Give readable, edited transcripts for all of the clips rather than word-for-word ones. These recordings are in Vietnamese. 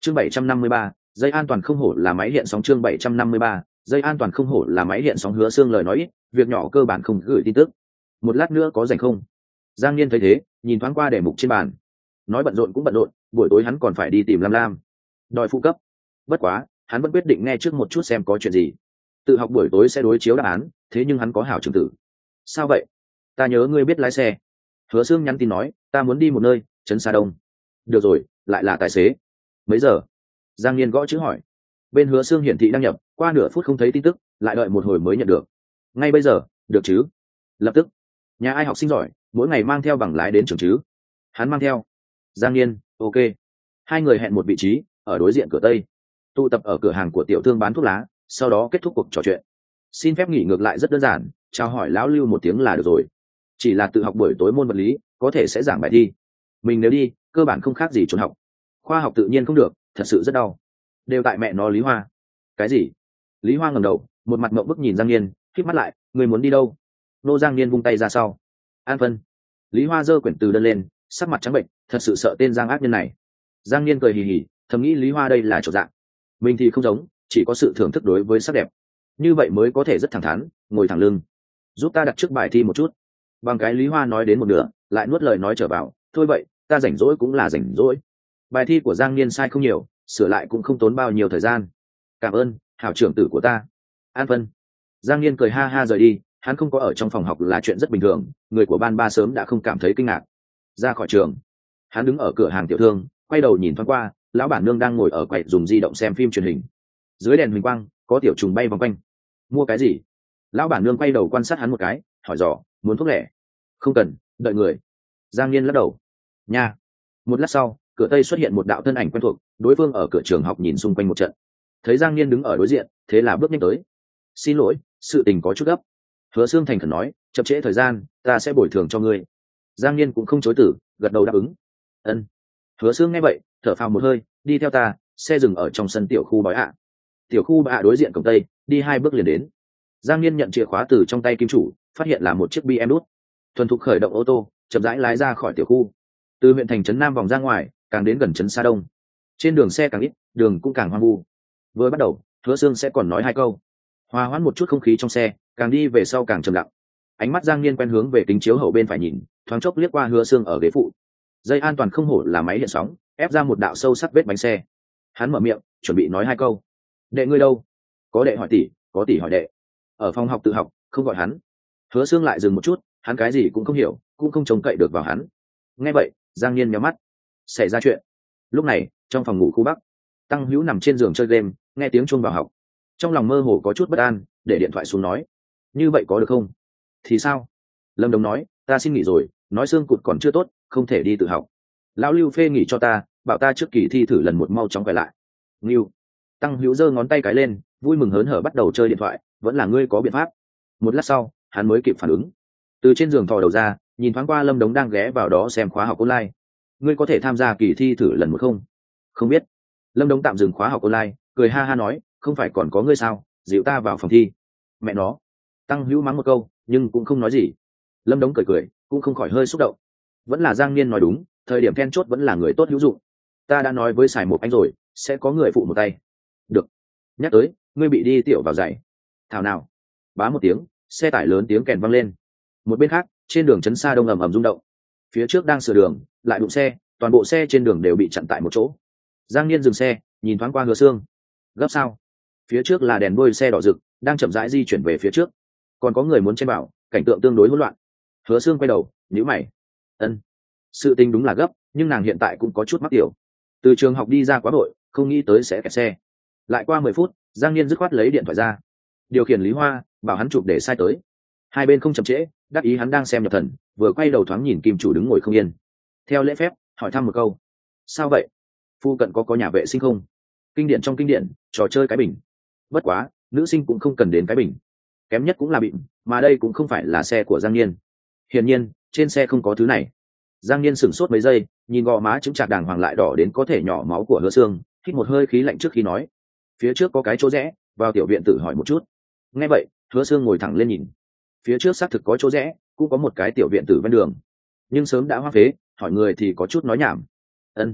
Chương 753, dây an toàn không hổ là máy hiện sóng. Chương 753, dây an toàn không hổ là máy hiện sóng. Hứa Xương lời nói ít, việc nhỏ cơ bản không gửi tin tức. Một lát nữa có rảnh không? Giang Niên thấy thế, nhìn thoáng qua đề mục trên bàn. Nói bận rộn cũng bận rộn, buổi tối hắn còn phải đi tìm Lam Lam, đòi phụ cấp. Bất quá, hắn vẫn quyết định nghe trước một chút xem có chuyện gì. Tự học buổi tối sẽ đối chiếu đáp án, thế nhưng hắn có hảo trưởng tử. Sao vậy? Ta nhớ ngươi biết lái xe. Hứa Xương nhắn tin nói, ta muốn đi một nơi, trấn Sa Đông. Được rồi, lại là tài xế. Mấy giờ? Giang Niên gõ chữ hỏi. Bên Hứa Xương hiển thị đăng nhập, qua nửa phút không thấy tin tức, lại đợi một hồi mới nhận được. Ngay bây giờ, được chứ? Lập tức. Nhà ai học sinh giỏi, mỗi ngày mang theo bằng lái đến trường chứ? Hắn mang theo. Giang Niên, ok. Hai người hẹn một vị trí, ở đối diện cửa Tây. Tụ tập ở cửa hàng của tiểu thương bán thuốc lá, sau đó kết thúc cuộc trò chuyện. Xin phép nghỉ ngược lại rất đơn giản, chào hỏi lão Lưu một tiếng là được rồi. Chỉ là tự học buổi tối môn vật lý, có thể sẽ giảng bài thi. Mình nếu đi, cơ bản không khác gì trốn học. Khoa học tự nhiên không được, thật sự rất đau. Đều tại mẹ nó Lý Hoa. Cái gì? Lý Hoa ngẩng đầu, một mặt ngậm bức nhìn Giang Niên, khép mắt lại, người muốn đi đâu? Nô Giang Niên vung tay ra sau. An phân. Lý Hoa giơ quyển từ đơn lên, sắc mặt trắng bệnh, thật sự sợ tên Giang ác nhân này. Giang Niên cười hì hì, thầm nghĩ Lý Hoa đây là chỗ dạng. Mình thì không giống, chỉ có sự thưởng thức đối với sắc đẹp. Như vậy mới có thể rất thẳng thắn, ngồi thẳng lưng. Giúp ta đặt trước bài thi một chút. Bằng cái Lý Hoa nói đến một nửa, lại nuốt lời nói trở vào, thôi vậy, ta rảnh rỗi cũng là rảnh rỗi. Bài thi của Giang Niên sai không nhiều, sửa lại cũng không tốn bao nhiêu thời gian. Cảm ơn, hảo trưởng tử của ta. An phân. Giang Niên cười ha ha rời đi, hắn không có ở trong phòng học là chuyện rất bình thường, người của ban ba sớm đã không cảm thấy kinh ngạc. Ra khỏi trường, hắn đứng ở cửa hàng tiểu thương, quay đầu nhìn thoáng qua, lão bản nương đang ngồi ở quầy dùng di động xem phim truyền hình. Dưới đèn huỳnh quang, có tiểu trùng bay vòng quanh. Mua cái gì? Lão bản nương quay đầu quan sát hắn một cái, hỏi dò, muốn thuốc lẻ? Không cần, đợi người. Giang Niên lắc đầu. Nha. Một lát sau, cửa Tây xuất hiện một đạo thân ảnh quen thuộc, đối phương ở cửa trường học nhìn xung quanh một trận. Thấy Giang Niên đứng ở đối diện, thế là bước nhanh tới. Xin lỗi, sự tình có chút gấp. Hứa Xương thành khẩn nói, chậm trễ thời gian, ta sẽ bồi thường cho ngươi. Giang Niên cũng không chối từ, gật đầu đáp ứng. Ân. Hứa Xương nghe vậy, thở phào một hơi, đi theo ta, xe dừng ở trong sân tiểu khu bói ạ. Tiểu khu bói ạ đối diện cổng Tây, đi 2 bước liền đến. Giang Niên nhận chìa khóa từ trong tay kim chủ, phát hiện là một chiếc BMW đút. Thuần thục khởi động ô tô, chậm rãi lái ra khỏi tiểu khu. Từ huyện thành trấn Nam vòng ra ngoài, càng đến gần trấn Sa Đông. Trên đường xe càng ít, đường cũng càng hoang vu. Vừa bắt đầu, Hứa Xương sẽ còn nói 2 câu. Hòa hoãn một chút không khí trong xe, càng đi về sau càng trầm lặng. Ánh mắt Giang Niên quen hướng về kính chiếu hậu bên phải nhìn, thoáng chốc liếc qua Hứa Xương ở ghế phụ. Dây an toàn không hổ là máy hiện sóng, ép ra một đạo sâu sắc vết bánh xe. Hắn mở miệng, chuẩn bị nói 2 câu. Đệ ngươi đâu? Có đệ hỏi tỷ, có tỷ hỏi đệ. Ở phòng học tự học, không gọi hắn. Hứa Xương lại dừng một chút, hắn cái gì cũng không hiểu, cũng không trông cậy được vào hắn. Nghe vậy, Giang Niên nhíu mắt. Xảy ra chuyện. Lúc này, trong phòng ngủ khu Bắc, Tăng Hữu nằm trên giường chơi game, nghe tiếng chuông vào học. Trong lòng mơ hồ có chút bất an, để điện thoại xuống nói, như vậy có được không? Thì sao? Lâm Đồng nói, ta xin nghỉ rồi, nói xương cụt còn chưa tốt, không thể đi tự học. Lão Lưu phê nghỉ cho ta, bảo ta trước kỳ thi thử lần một mau chóng quay lại. Lưu. Tăng Hữu giơ ngón tay cái lên, vui mừng hớn hở bắt đầu chơi điện thoại, vẫn là ngươi có biện pháp. Một lát sau, hắn mới kịp phản ứng. Từ trên giường thò đầu ra, nhìn thoáng qua Lâm Đống đang ghé vào đó xem khóa học online. Ngươi có thể tham gia kỳ thi thử lần một không? Không biết. Lâm Đống tạm dừng khóa học online, cười ha ha nói, không phải còn có ngươi sao, dịu ta vào phòng thi. Mẹ nó. Tăng Hữu mắng một câu, nhưng cũng không nói gì. Lâm Đống cười cười, cũng không khỏi hơi xúc động. Vẫn là Giang Niên nói đúng, thời điểm then chốt vẫn là người tốt hữu dụng. Ta đã nói với Sài Một anh rồi, sẽ có người phụ một tay. Được. Nhắc tới, ngươi bị đi tiểu vào dạy. Thảo nào. Bá một tiếng, xe tải lớn tiếng kèn vang lên. Một bên khác, trên đường trấn Sa Đông ầm ầm rung động. Phía trước đang sửa đường, lại đụng xe, toàn bộ xe trên đường đều bị chặn tại một chỗ. Giang Niên dừng xe, nhìn thoáng qua Hứa Xương. Gấp sao? Phía trước là đèn đuôi xe đỏ rực, đang chậm rãi di chuyển về phía trước. Còn có người muốn chen vào, cảnh tượng tương đối hỗn loạn. Hứa Xương quay đầu, nhíu mày. Ân. Sự tình đúng là gấp, nhưng nàng hiện tại cũng có chút mắc tiểu. Từ trường học đi ra quá đội, không nghĩ tới sẽ kẹt xe. Lại qua 10 phút, Giang Niên dứt khoát lấy điện thoại ra, điều khiển Lý Hoa, bảo hắn chụp để sai tới. Hai bên không chậm trễ, đắc ý hắn đang xem nhập thần, vừa quay đầu thoáng nhìn kim chủ đứng ngồi không yên. Theo lễ phép, hỏi thăm một câu. Sao vậy? Phu cận có nhà vệ sinh không? Kinh điển trong kinh điển, trò chơi cái bình. Bất quá, nữ sinh cũng không cần đến cái bình. Kém nhất cũng là bịm, mà đây cũng không phải là xe của Giang Niên. Hiển nhiên, trên xe không có thứ này. Giang Niên sửng sốt mấy giây, nhìn gò má chứng chạc đàng hoàng lại đỏ đến có thể nhỏ máu của Hứa Xương, hít một hơi khí lạnh trước khi nói. Phía trước có cái chỗ rẽ, vào tiểu viện tự hỏi một chút. Nghe vậy, Hứa Xương ngồi thẳng lên nhìn. Phía trước xác thực có chỗ rẽ, cũng có một cái tiểu viện tử ven đường, nhưng sớm đã hoang phế, hỏi người thì có chút nói nhảm. Ân.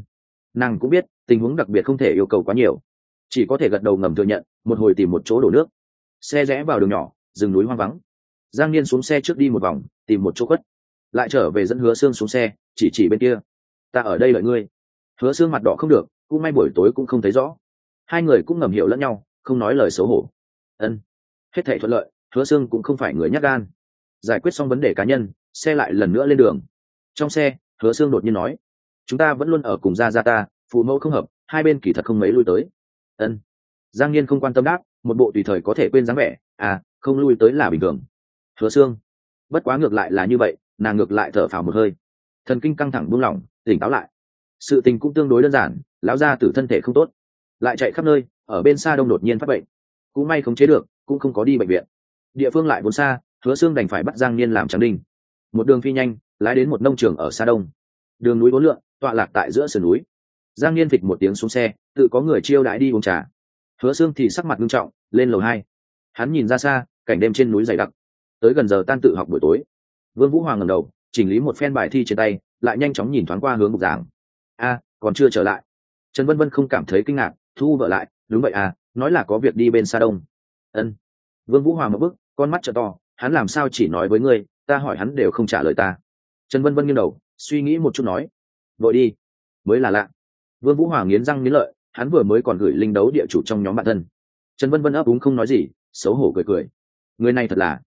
Nàng cũng biết tình huống đặc biệt không thể yêu cầu quá nhiều, chỉ có thể gật đầu ngầm thừa nhận, một hồi tìm một chỗ đổ nước. Xe rẽ vào đường nhỏ, rừng núi hoang vắng. Giang Niên xuống xe trước đi một vòng, tìm một chỗ khuất, lại trở về dẫn Hứa Sương xuống xe, chỉ bên kia. Ta ở đây đợi ngươi. Hứa Sương mặt đỏ không được, cũng may buổi tối cũng không thấy rõ. Hai người cũng ngầm hiểu lẫn nhau, không nói lời xấu hổ. Ân, hết thảy thuận lợi. Hứa Sương cũng không phải người nhát gan. Giải quyết xong vấn đề cá nhân, xe lại lần nữa lên đường. Trong xe, Hứa Sương đột nhiên nói, chúng ta vẫn luôn ở cùng gia ta, phụ mẫu không hợp, hai bên kỳ thật không mấy lui tới. Ân. Giang Niên không quan tâm đáp, một bộ tùy thời có thể quên dáng vẻ, không lui tới là bình thường. Hứa Sương, bất quá ngược lại là như vậy, nàng ngược lại thở phào một hơi, thần kinh căng thẳng buông lỏng, tỉnh táo lại. Sự tình cũng tương đối đơn giản, lão gia tử thân thể không tốt, lại chạy khắp nơi, ở bên xa đông đột nhiên phát bệnh, cũng may khống chế được, cũng không có đi bệnh viện. Địa phương lại vốn xa, Hứa Sương đành phải bắt Giang Niên làm trắng đinh. Một đường phi nhanh, lái đến một nông trường ở xa đông. Đường núi uốn lượn, tọa lạc tại giữa sườn núi. Giang Niên phịch một tiếng xuống xe, tự có người chiêu đãi đi uống trà. Hứa Sương thì sắc mặt nghiêm trọng, lên lầu 2. Hắn nhìn ra xa, cảnh đêm trên núi dày đặc. Tới gần giờ tan tự học buổi tối, Vương Vũ Hoàng ngẩng đầu, chỉnh lý một phen bài thi trên tay, lại nhanh chóng nhìn thoáng qua hướng bục giảng. Còn chưa trở lại. Trần Vân Vân không cảm thấy kinh ngạc, thu vợ lại, đúng vậy nói là có việc đi bên xa đông. Ân. Vương Vũ Hoàng một bức, con mắt trợ to, hắn làm sao chỉ nói với ngươi, ta hỏi hắn đều không trả lời ta. Trần Vân Vân nghiêng đầu, suy nghĩ một chút nói, vội đi, mới là lạ. Vương Vũ Hoàng nghiến răng nghiến lợi, hắn vừa mới còn gửi linh đấu địa chủ trong nhóm bạn thân. Trần Vân Vân ấp úng không nói gì, xấu hổ cười cười. Người này thật là,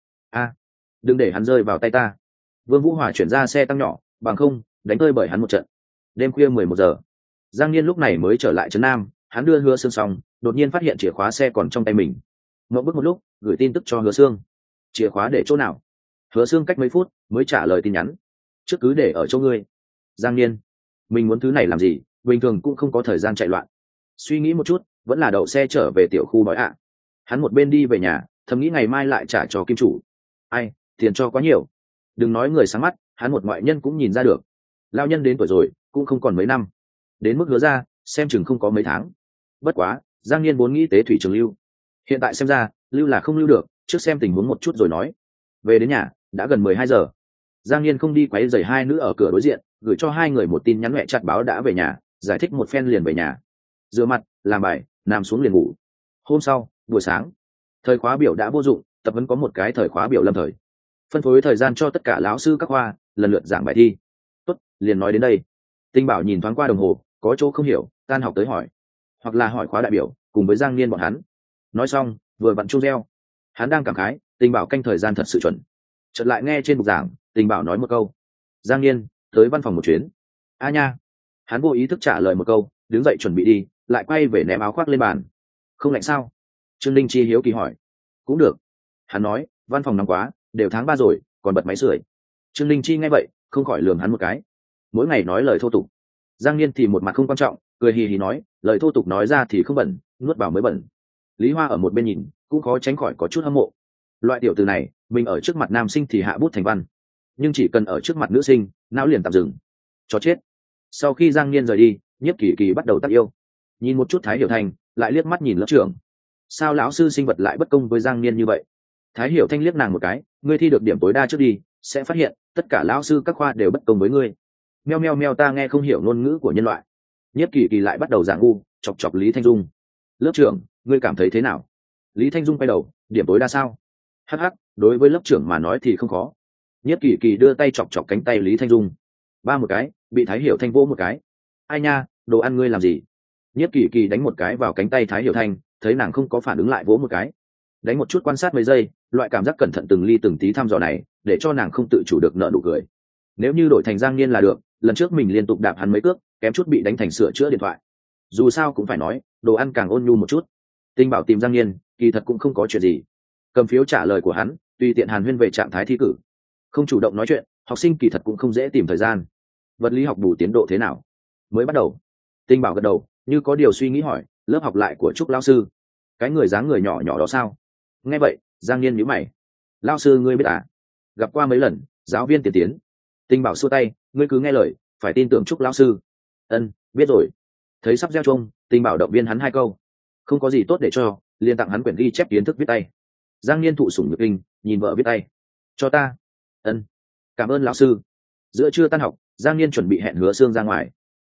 đừng để hắn rơi vào tay ta. Vương Vũ Hòa chuyển ra xe tăng nhỏ, bằng không đánh tơi bởi hắn một trận. Đêm khuya 11 giờ, Giang Niên lúc này mới trở lại trấn Nam, hắn đưa Hứa Sương xong, đột nhiên phát hiện chìa khóa xe còn trong tay mình. Ngậm bức một lúc, gửi tin tức cho Hứa Sương. Chìa khóa để chỗ nào? Hứa Sương cách mấy phút mới trả lời tin nhắn. Trước cứ để ở chỗ ngươi. Giang Niên, mình muốn thứ này làm gì, bình thường cũng không có thời gian chạy loạn. Suy nghĩ một chút, vẫn là đậu xe trở về tiểu khu bói Hắn một bên đi về nhà, thầm nghĩ ngày mai lại trả cho kim chủ. Tiền cho quá nhiều. Đừng nói người sáng mắt, hắn một ngoại nhân cũng nhìn ra được. Lao nhân đến tuổi rồi, cũng không còn mấy năm. Đến mức hứa ra, xem chừng không có mấy tháng. Bất quá, Giang Niên vốn nghĩ tế thủy trường lưu. Hiện tại xem ra, lưu là không lưu được, trước xem tình huống một chút rồi nói. Về đến nhà, đã gần 12 giờ. Giang Niên không đi quấy rầy hai nữ ở cửa đối diện, gửi cho hai người một tin nhắn mẹ chặt báo đã về nhà, giải thích một phen liền về nhà. Rửa mặt, làm bài, nằm xuống liền ngủ. Hôm sau, buổi sáng, thời khóa biểu đã vô dụng, tập vẫn có một cái thời khóa biểu lâm thời. Phân phối thời gian cho tất cả lão sư các khoa lần lượt giảng bài thi. Tốt, liền nói đến đây. Tinh Bảo nhìn thoáng qua đồng hồ, có chỗ không hiểu, tan học tới hỏi, hoặc là hỏi khóa đại biểu cùng với Giang Niên bọn hắn. Nói xong, vừa vặn chuông reo. Hắn đang cảm khái, Tinh Bảo canh thời gian thật sự chuẩn. Chợt lại nghe trên bục giảng, Tinh Bảo nói một câu, Giang Niên, tới văn phòng một chuyến. Nha. Hắn vô ý thức trả lời một câu, đứng dậy chuẩn bị đi, lại quay về ném áo khoác lên bàn. Không lạnh sao? Trương Linh Chi hiếu kỳ hỏi. Cũng được. Hắn nói, văn phòng nóng quá, đều tháng 3 rồi, còn bật máy sưởi. Trương Linh Chi nghe vậy, không khỏi lườm hắn một cái. Mỗi ngày nói lời thô tục. Giang Niên thì một mặt không quan trọng, cười hì hì nói, lời thô tục nói ra thì không bẩn, nuốt vào mới bẩn. Lý Hoa ở một bên nhìn, cũng khó tránh khỏi có chút hâm mộ. Loại tiểu từ này, mình ở trước mặt nam sinh thì hạ bút thành văn, nhưng chỉ cần ở trước mặt nữ sinh, não liền tạm dừng. Chó chết. Sau khi Giang Niên rời đi, Nhiếp Kỳ Kỳ bắt đầu tác yêu. Nhìn một chút Thái Hiểu Thanh, lại liếc mắt nhìn lớp trưởng. Sao lão sư sinh vật lại bất công với Giang Niên như vậy? Thái Hiểu Thanh liếc nàng một cái, ngươi thi được điểm tối đa trước đi, sẽ phát hiện tất cả lão sư các khoa đều bất công với ngươi. Meo meo meo, ta nghe không hiểu ngôn ngữ của nhân loại. Nhiếp Kỳ Kỳ lại bắt đầu giảng ngu, chọc chọc Lý Thanh Dung. Lớp trưởng, ngươi cảm thấy thế nào? Lý Thanh Dung quay đầu, điểm tối đa sao? Hắc hắc, đối với lớp trưởng mà nói thì không khó. Nhiếp Kỳ Kỳ đưa tay chọc chọc cánh tay Lý Thanh Dung. Ba một cái, bị Thái Hiểu Thanh vỗ một cái. Ai nha, đồ ăn ngươi làm gì? Nhiếp Kỳ Kỳ đánh một cái vào cánh tay Thái Hiểu Thanh, thấy nàng không có phản ứng lại vỗ một cái. Đánh một chút quan sát mấy giây, loại cảm giác cẩn thận từng ly từng tí thăm dò này, để cho nàng không tự chủ được nở nụ cười. Nếu như đổi thành Giang Niên là được, lần trước mình liên tục đạp hắn mấy cước, kém chút bị đánh thành sửa chữa điện thoại. Dù sao cũng phải nói, đồ ăn càng ôn nhu một chút. Tinh Bảo tìm Giang Niên, kỳ thật cũng không có chuyện gì. Cầm phiếu trả lời của hắn, tùy tiện hàn huyên về trạng thái thi cử. Không chủ động nói chuyện, học sinh kỳ thật cũng không dễ tìm thời gian. Vật lý học bù tiến độ thế nào? Mới bắt đầu. Tinh Bảo gật đầu, như có điều suy nghĩ hỏi, lớp học lại của Trúc lão sư, cái người dáng người nhỏ nhỏ đó sao? Nghe vậy, Giang Niên nhíu mày. Lão sư ngươi biết à? Gặp qua mấy lần, giáo viên tiền tiến. Tinh Bảo xua tay, ngươi cứ nghe lời, phải tin tưởng Trúc lão sư. Ân, biết rồi. Thấy sắp gieo chuông, Tinh Bảo động viên hắn hai câu. Không có gì tốt để cho, liền tặng hắn quyển ghi chép kiến thức viết tay. Giang Niên thụ sủng nhược kinh, nhìn vợ viết tay. Cho ta. Ân. Cảm ơn lão sư. Giữa trưa tan học, Giang Niên chuẩn bị hẹn Hứa Sương ra ngoài.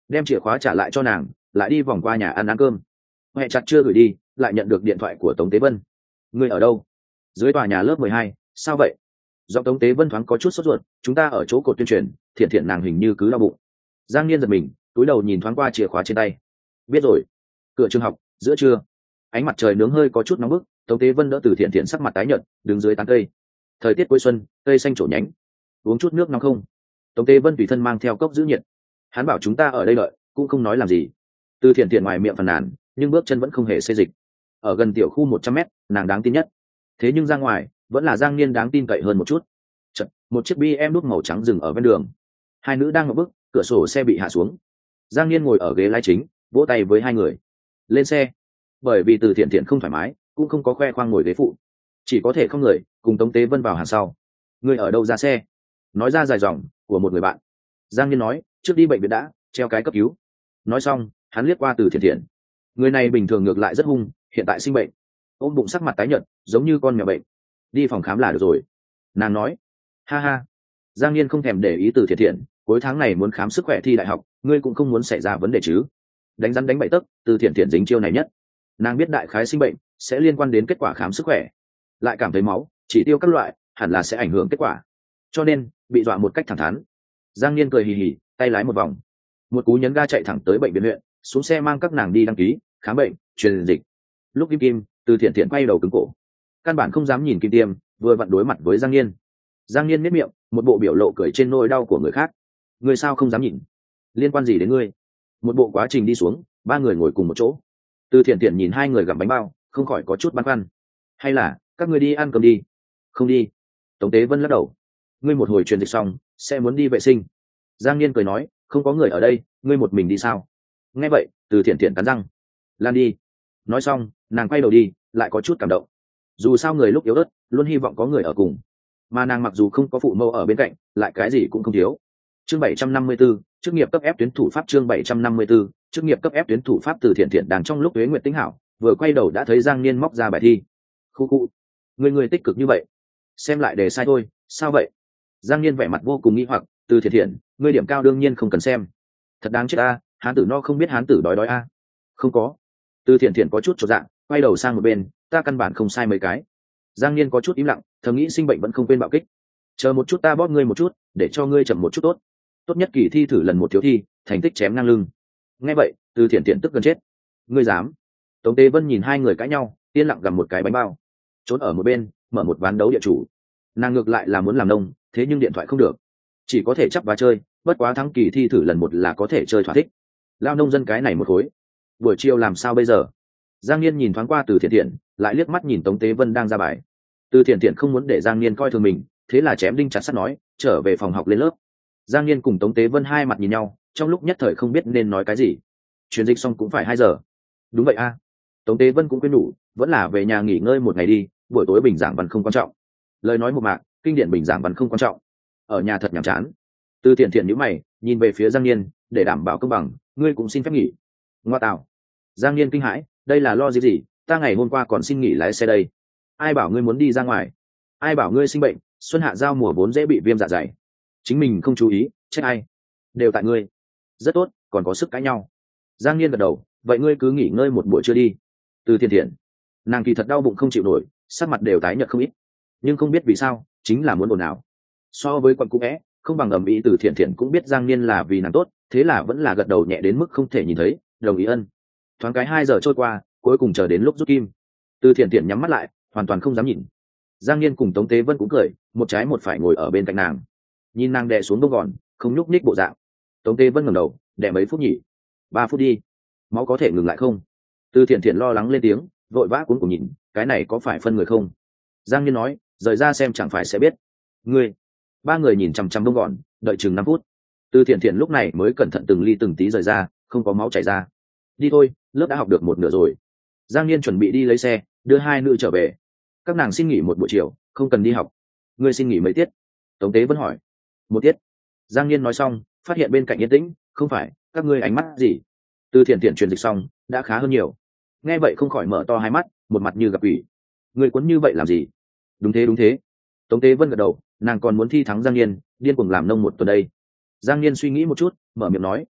đem chìa khóa trả lại cho nàng, lại đi vòng qua nhà ăn cơm. Huệ chặt chưa gửi đi, lại nhận được điện thoại của Tống Tế Vân. Ngươi ở đâu? Dưới tòa nhà lớp 12, sao vậy? Giọng Tống Tế Vân thoáng có chút sốt ruột. Chúng ta ở chỗ cột tuyên truyền, Thiện Thiện nàng hình như cứ đau bụng. Giang Niên giật mình, túi đầu nhìn thoáng qua chìa khóa trên tay. Biết rồi. Cửa trường học, giữa trưa, ánh mặt trời nướng hơi có chút nóng bức. Tống Tế Vân đỡ Từ Thiện Thiện sắc mặt tái nhợt, đứng dưới tán cây. Thời tiết cuối xuân, cây xanh trổ nhánh. Uống chút nước nóng không? Tống Tế Vân tùy thân mang theo cốc giữ nhiệt. Hắn bảo chúng ta ở đây đợi, cũng không nói làm gì. Từ Thiện Thiện ngoài miệng phàn nàn, nhưng bước chân vẫn không hề xê dịch. Ở gần tiểu khu 100 m, nàng đáng tin nhất. Thế nhưng ra ngoài, vẫn là Giang Niên đáng tin cậy hơn một chút. Chật, một chiếc BMW đúc màu trắng dừng ở ven đường. Hai nữ đang ngậm bức, cửa sổ xe bị hạ xuống. Giang Niên ngồi ở ghế lái chính, vỗ tay với hai người. Lên xe. Bởi vì Từ Thiện Thiện không thoải mái, cũng không có khoe khoang ngồi ghế phụ, chỉ có thể không người cùng Tống Tế Vân vào hàng sau. Người ở đâu ra xe? Nói ra dài dòng của một người bạn. Giang Niên nói, trước đi bệnh viện đã, treo cái cấp cứu. Nói xong, hắn liếc qua Từ Thiện Thiện. Người này bình thường ngược lại rất hung, hiện tại sinh bệnh, ôm bụng sắc mặt tái nhợt, giống như con mèo bệnh. Đi phòng khám là được rồi. Nàng nói. Ha ha. Giang Niên không thèm để ý Từ Thiện Thiện, cuối tháng này muốn khám sức khỏe thi đại học, ngươi cũng không muốn xảy ra vấn đề chứ? Đánh rắn đánh bậy tấc, Từ Thiện Thiện dính chiêu này nhất. Nàng biết đại khái sinh bệnh sẽ liên quan đến kết quả khám sức khỏe, lại cảm thấy máu chỉ tiêu các loại hẳn là sẽ ảnh hưởng kết quả, cho nên bị dọa một cách thẳng thắn. Giang Niên cười hì hì, tay lái một vòng, một cú nhấn ga chạy thẳng tới bệnh viện huyện, xuống xe mang các nàng đi đăng ký khám bệnh truyền dịch. Lúc Kim Kim, Từ Thiện Thiện quay đầu cứng cổ, căn bản không dám nhìn Kim Tiêm, vừa vặn đối mặt với Giang Niên. Giang Niên miết miệng, một bộ biểu lộ cười trên nỗi đau của người khác. Ngươi sao không dám nhìn? Liên quan gì đến ngươi? Một bộ quá trình đi xuống, ba người ngồi cùng một chỗ. Từ Thiện Thiện nhìn hai người gặm bánh bao, không khỏi có chút băn khoăn. Hay là các ngươi đi ăn cơm đi? Không đi. Tống Tế Vân lắc đầu. Ngươi một hồi truyền dịch xong sẽ muốn đi vệ sinh. Giang Niên cười nói, không có người ở đây, ngươi một mình đi sao? Nghe vậy, Từ Thiện Thiện cắn răng. Lan đi. Nói xong, nàng quay đầu đi, lại có chút cảm động. Dù sao người lúc yếu ớt, luôn hy vọng có người ở cùng. Mà nàng mặc dù không có phụ mẫu ở bên cạnh, lại cái gì cũng không thiếu. Chương 754, chức nghiệp cấp ép tuyến thủ pháp. Chương 754, chức nghiệp cấp ép tuyến thủ pháp. Từ Thiện Thiện đang trong lúc Tuế Nguyệt Tĩnh hảo, vừa quay đầu đã thấy Giang Niên móc ra bài thi. Khu khu, người tích cực như vậy, xem lại đề sai thôi, sao vậy? Giang Niên vẻ mặt vô cùng nghi hoặc. Từ Thiện Thiện, ngươi điểm cao đương nhiên không cần xem. Thật đáng chết a, hán tử no không biết hán tử đói đói a. Không có. Từ Thiện Thiện có chút chột dạ, quay đầu sang một bên, ta căn bản không sai mấy cái. Giang Niên có chút im lặng, thầm nghĩ sinh bệnh vẫn không quên bạo kích. Chờ một chút ta bóp ngươi một chút, để cho ngươi chậm một chút tốt. Tốt nhất kỳ thi thử lần một thiếu thi, thành tích chém ngang lưng. Nghe vậy, Từ Thiện Thiện tức gần chết. Ngươi dám? Tống Tế Vân nhìn hai người cãi nhau, yên lặng gặm một cái bánh bao, trốn ở một bên mở một ván đấu địa chủ. Nàng ngược lại là muốn làm nông, thế nhưng điện thoại không được, chỉ có thể chấp và chơi. Bất quá thắng kỳ thi thử lần một là có thể chơi thỏa thích. Lao nông dân cái này một khối. Buổi chiều làm sao bây giờ? Giang Niên nhìn thoáng qua Từ Thiện Thiện, lại liếc mắt nhìn Tống Tế Vân đang ra bài. Từ Thiện Thiện không muốn để Giang Niên coi thường mình, thế là chém đinh chặt sắt nói, trở về phòng học lên lớp. Giang Niên cùng Tống Tế Vân hai mặt nhìn nhau, trong lúc nhất thời không biết nên nói cái gì. Truyền dịch xong cũng phải 2 giờ. Đúng vậy a. Tống Tế Vân cũng quên đủ, vẫn là về nhà nghỉ ngơi một ngày đi, buổi tối bình giảng văn không quan trọng. Lời nói một mạc, kinh điển bình giảng văn không quan trọng. Ở nhà thật nhàm chán. Từ Thiện Thiện nhíu mày, nhìn về phía Giang Niên, để đảm bảo công bằng, ngươi cũng xin phép nghỉ. Ngoa tạo. Giang Niên kinh hãi, đây là lo gì? Ta ngày hôm qua còn xin nghỉ lái xe đây. Ai bảo ngươi muốn đi ra ngoài? Ai bảo ngươi sinh bệnh, xuân hạ giao mùa vốn dễ bị viêm dạ dày. Chính mình không chú ý, trách ai? Đều tại ngươi. Rất tốt, còn có sức cãi nhau. Giang Niên gật đầu, vậy ngươi cứ nghỉ ngơi một buổi trưa đi. Từ Thiện Thiện, nàng kỳ thật đau bụng không chịu nổi, sắc mặt đều tái nhợt không ít, nhưng không biết vì sao, chính là muốn ồn ào. So với quận cũ é, không bằng ầm ĩ. Từ Thiện Thiện cũng biết Giang Niên là vì nàng tốt, thế là vẫn là gật đầu nhẹ đến mức không thể nhìn thấy, đồng ý ân. Thoáng cái 2 giờ trôi qua, cuối cùng chờ đến lúc rút kim. Từ Thiện Thiện nhắm mắt lại, hoàn toàn không dám nhìn. Giang Niên cùng Tống Tế Vân cũng cười, một trái một phải ngồi ở bên cạnh nàng, nhìn nàng đè xuống bông gòn, không nhúc nhích bộ dạng. Tống Tế Vân ngẩng đầu, đè mấy phút nhỉ? 3 phút đi. Máu có thể ngừng lại không? Từ Thiện Thiện lo lắng lên tiếng, vội vã cuống cuồng nhìn, cái này có phải phân người không? Giang Niên nói, rời ra xem chẳng phải sẽ biết. Ngươi. Ba người nhìn chằm chằm bông gòn, đợi chừng 5 phút. Từ Thiện Thiện lúc này mới cẩn thận từng ly từng tí rời ra, không có máu chảy ra. Đi thôi, lớp đã học được một nửa rồi. Giang Niên chuẩn bị đi lấy xe, đưa hai nữ trở về. Các nàng xin nghỉ một buổi chiều, không cần đi học. Ngươi xin nghỉ mấy tiết? Tống Tế vẫn hỏi. 1 tiết. Giang Niên nói xong, phát hiện bên cạnh yên tĩnh, không phải, các ngươi ánh mắt gì? Từ Thiện Thiện truyền dịch xong, đã khá hơn nhiều. Nghe vậy không khỏi mở to hai mắt, một mặt như gặp ủy. Ngươi quấn như vậy làm gì? Đúng thế đúng thế. Tống Tế Vân gật đầu, nàng còn muốn thi thắng Giang Niên, điên cuồng làm nông một tuần đây. Giang Niên suy nghĩ một chút, mở miệng nói,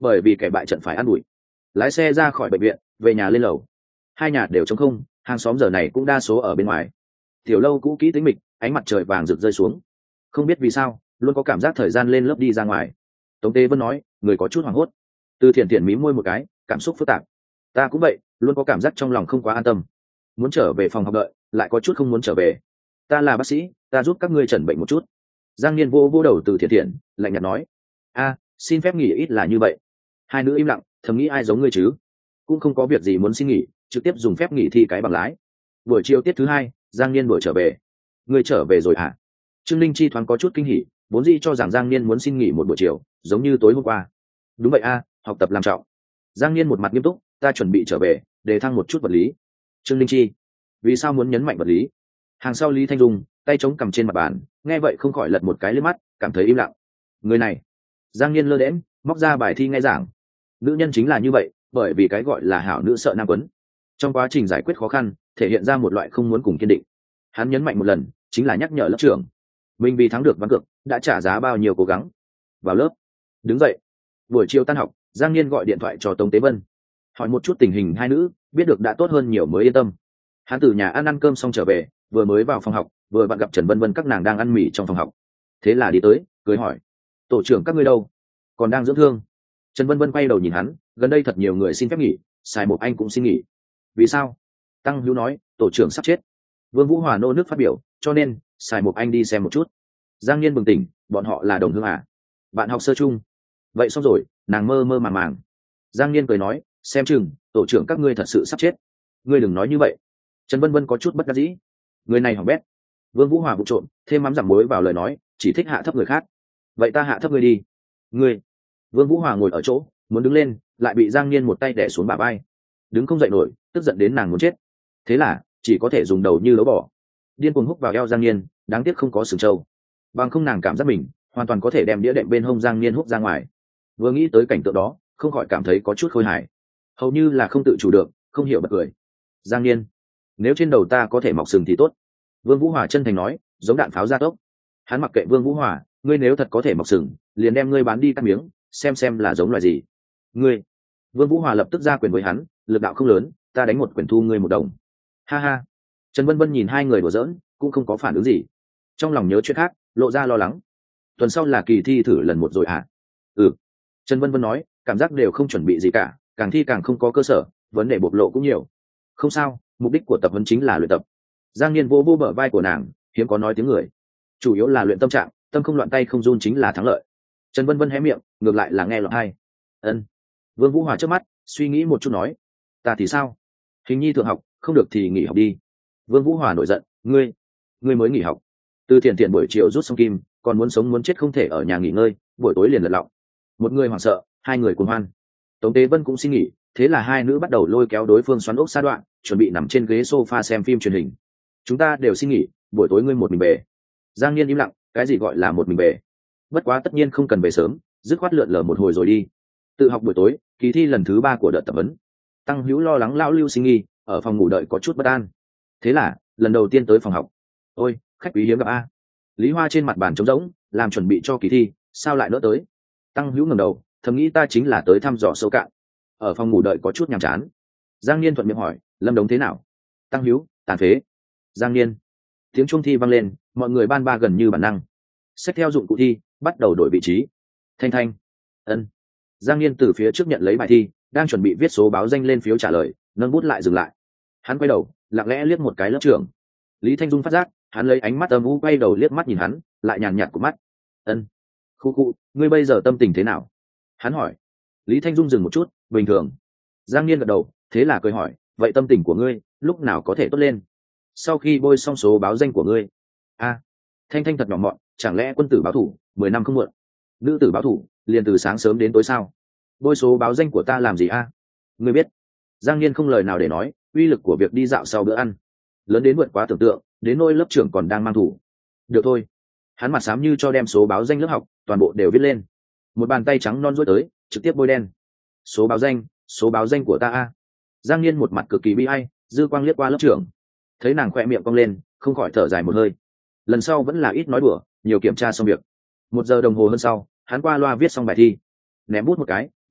bởi vì kẻ bại trận phải ăn đuổi. Lái xe ra khỏi bệnh viện về nhà lên lầu, hai nhà đều trống không, hàng xóm giờ này cũng đa số ở bên ngoài. Tiểu lâu cũ kỹ tĩnh mịch, ánh mặt trời vàng rực rơi xuống, không biết vì sao luôn có cảm giác thời gian lên lớp đi ra ngoài. Tống Tế Vân nói, người có chút hoảng hốt. Từ Thiện Thiện mí môi một cái, cảm xúc phức tạp. Ta cũng vậy, luôn có cảm giác trong lòng không quá an tâm, muốn trở về phòng học đợi, lại có chút không muốn trở về. Ta là bác sĩ, ta giúp các ngươi chẩn bệnh một chút. Giang Niên vô vô đầu Từ Thiện Thiện, lạnh nhạt nói, a, xin phép nghỉ ít là như vậy. Hai nữ im lặng, thầm nghĩ ai giống ngươi chứ, cũng không có việc gì muốn xin nghỉ, trực tiếp dùng phép nghỉ thi cái bằng lái. Buổi chiều tiết thứ hai, Giang Niên đuổi trở về. Ngươi trở về rồi hả? Trương Linh Chi thoáng có chút kinh hỉ, vốn dĩ cho rằng Giang Niên muốn xin nghỉ một buổi chiều, giống như tối hôm qua. Đúng vậy a, học tập làm trọng. Giang Niên một mặt nghiêm túc, ta chuẩn bị trở về, đề thăng một chút vật lý. Trương Linh Chi, vì sao muốn nhấn mạnh vật lý? Hàng sau Lý Thanh Dung, tay chống cầm trên mặt bàn, nghe vậy không khỏi lật một cái liếc mắt, cảm thấy im lặng. Người này, Giang Niên lơ đễnh, móc ra bài thi nghe giảng. Nữ nhân chính là như vậy, bởi vì cái gọi là hảo nữ sợ nam quấn. Trong quá trình giải quyết khó khăn, thể hiện ra một loại không muốn cùng kiên định. Hắn nhấn mạnh một lần, chính là nhắc nhở lớp trưởng, mình vì thắng được ván cược, đã trả giá bao nhiêu cố gắng. Vào lớp, đứng dậy. Buổi chiều tan học, Giang Niên gọi điện thoại cho Tống Tế Vân, hỏi một chút tình hình hai nữ, biết được đã tốt hơn nhiều mới yên tâm. Hắn từ nhà ăn cơm xong trở về, vừa mới vào phòng học, vừa vặn gặp Trần Vân Vân các nàng đang ăn mì trong phòng học. Thế là đi tới, cười hỏi, tổ trưởng các ngươi đâu? Còn đang dưỡng thương. Trần Vân Vân quay đầu nhìn hắn, gần đây thật nhiều người xin phép nghỉ, Sài Một Anh cũng xin nghỉ. Vì sao? Tăng Hữu nói, tổ trưởng sắp chết. Vương Vũ Hòa nô nước phát biểu, cho nên Sài Một Anh đi xem một chút. Giang Niên bừng tỉnh, bọn họ là đồng hương à? Bạn học sơ chung. Vậy xong rồi, nàng mơ mơ màng màng. Giang Niên cười nói, xem chừng tổ trưởng các ngươi thật sự sắp chết. Ngươi đừng nói như vậy. Trần Vân Vân có chút bất đắc dĩ. Người này hỏng bét. Vương Vũ Hòa vụ trộm thêm mắm dặm muối vào lời nói, chỉ thích hạ thấp người khác. Vậy ta hạ thấp ngươi đi. Ngươi. Vương Vũ Hòa ngồi ở chỗ, muốn đứng lên, lại bị Giang Niên một tay đè xuống bả vai. Đứng không dậy nổi, tức giận đến nàng muốn chết. Thế là chỉ có thể dùng đầu như lấu bỏ, điên cuồng húc vào eo Giang Niên, đáng tiếc không có sừng trâu. Bằng không nàng cảm giác mình hoàn toàn có thể đem đĩa đệm bên hông Giang Niên húc ra ngoài. Vừa nghĩ tới cảnh tượng đó, không khỏi cảm thấy có chút khôi hài, hầu như là không tự chủ được, không hiểu bật cười. Giang Niên, nếu trên đầu ta có thể mọc sừng thì tốt. Vương Vũ Hòa chân thành nói, giống đạn pháo gia tốc. Hắn mặc kệ Vương Vũ Hòa, ngươi nếu thật có thể mọc sừng, liền đem ngươi bán đi cắt miếng, xem là giống loài gì. Ngươi. Vương Vũ Hòa lập tức ra quyền với hắn, lực đạo không lớn, ta đánh một quyền thu ngươi một đồng. Ha ha. Trần Vân Vân nhìn hai người đùa giỡn, cũng không có phản ứng gì. Trong lòng nhớ chuyện khác, lộ ra lo lắng. Tuần sau là kỳ thi thử lần một rồi à? Ừ. Trần Vân Vân nói, cảm giác đều không chuẩn bị gì cả, càng thi càng không có cơ sở, vấn đề bộc lộ cũng nhiều. Không sao, mục đích của tập huấn chính là luyện tập. Giang Niên vô bờ vai của nàng, hiếm có nói tiếng người. Chủ yếu là luyện tâm trạng, tâm không loạn tay không run chính là thắng lợi. Trần Vân Vân hé miệng, ngược lại là nghe lọt hay. Ân. Vương Vũ Hòa trước mắt, suy nghĩ một chút nói, ta thì sao? Hình nhi thượng học, không được thì nghỉ học đi. Vương Vũ Hòa nổi giận, ngươi mới nghỉ học. Từ Thiện Thiện buổi chiều rút xong kim, còn muốn sống muốn chết không thể ở nhà nghỉ ngơi, buổi tối liền lật lọng. Một người hoảng sợ, hai người cuồng hoan. Tống Tế Vân cũng xin nghỉ, thế là hai nữ bắt đầu lôi kéo đối phương xoắn ốc sa đoạn, chuẩn bị nằm trên ghế sofa xem phim truyền hình. Chúng ta đều xin nghỉ, buổi tối ngươi một mình về. Giang Niên im lặng, cái gì gọi là một mình về? Bất quá tất nhiên không cần về sớm, dứt khoát lượn lờ một hồi rồi đi. Tự học buổi tối, kỳ thi lần thứ 3 của đợt tập huấn. Tăng Hữu lo lắng lão Lưu sinh nghi, ở phòng ngủ đợi có chút bất an. Thế là lần đầu tiên tới phòng học. Ôi, khách quý hiếm gặp a. Lý Hoa trên mặt bàn trống rỗng, làm chuẩn bị cho kỳ thi, sao lại nỡ tới? Tăng Hữu ngẩng đầu, thầm nghĩ ta chính là tới thăm dò sâu cạn. Ở phòng ngủ đợi có chút nhàm chán. Giang Niên thuận miệng hỏi, Lâm Đống thế nào? Tăng Hữu, tàn phế. Giang Niên. Tiếng chuông thi vang lên, mọi người ban ba gần như bản năng. Xách theo dụng cụ thi, bắt đầu đổi vị trí. Thanh Thanh. Ân. Giang Niên từ phía trước nhận lấy bài thi, đang chuẩn bị viết số báo danh lên phiếu trả lời, nâng bút lại dừng lại. Hắn quay đầu, lặng lẽ liếc một cái lớp trưởng. Lý Thanh Dung phát giác, hắn lấy ánh mắt âm u quay đầu liếc mắt nhìn hắn, lại nhàn nhạt của mắt. Ân. Khu khu, ngươi bây giờ tâm tình thế nào? Hắn hỏi. Lý Thanh Dung dừng một chút, bình thường. Giang Niên gật đầu, thế là cười hỏi, vậy tâm tình của ngươi lúc nào có thể tốt lên? Sau khi bôi xong số báo danh của ngươi. A. Thanh Thanh thật nhỏ mọn, chẳng lẽ quân tử báo thủ 10 năm không muộn? Nữ tử báo thủ liền từ sáng sớm đến tối sao? Bôi số báo danh của ta làm gì a? Ngươi biết. Giang Niên không lời nào để nói, uy lực của việc đi dạo sau bữa ăn lớn đến vượt quá tưởng tượng, đến nỗi lớp trưởng còn đang mang thủ. Được thôi. Hắn mặt xám như cho đem số báo danh lớp học toàn bộ đều viết lên. Một bàn tay trắng non duỗi tới, trực tiếp bôi đen. Số báo danh của ta a. Giang Niên một mặt cực kỳ bi ai, dư quang liếc qua lớp trưởng, thấy nàng khoe miệng cong lên, không khỏi thở dài một hơi. Lần sau vẫn là ít nói đùa, nhiều kiểm tra xong việc. 1 giờ đồng hồ hơn sau, hắn qua loa viết xong bài thi, ném bút một cái,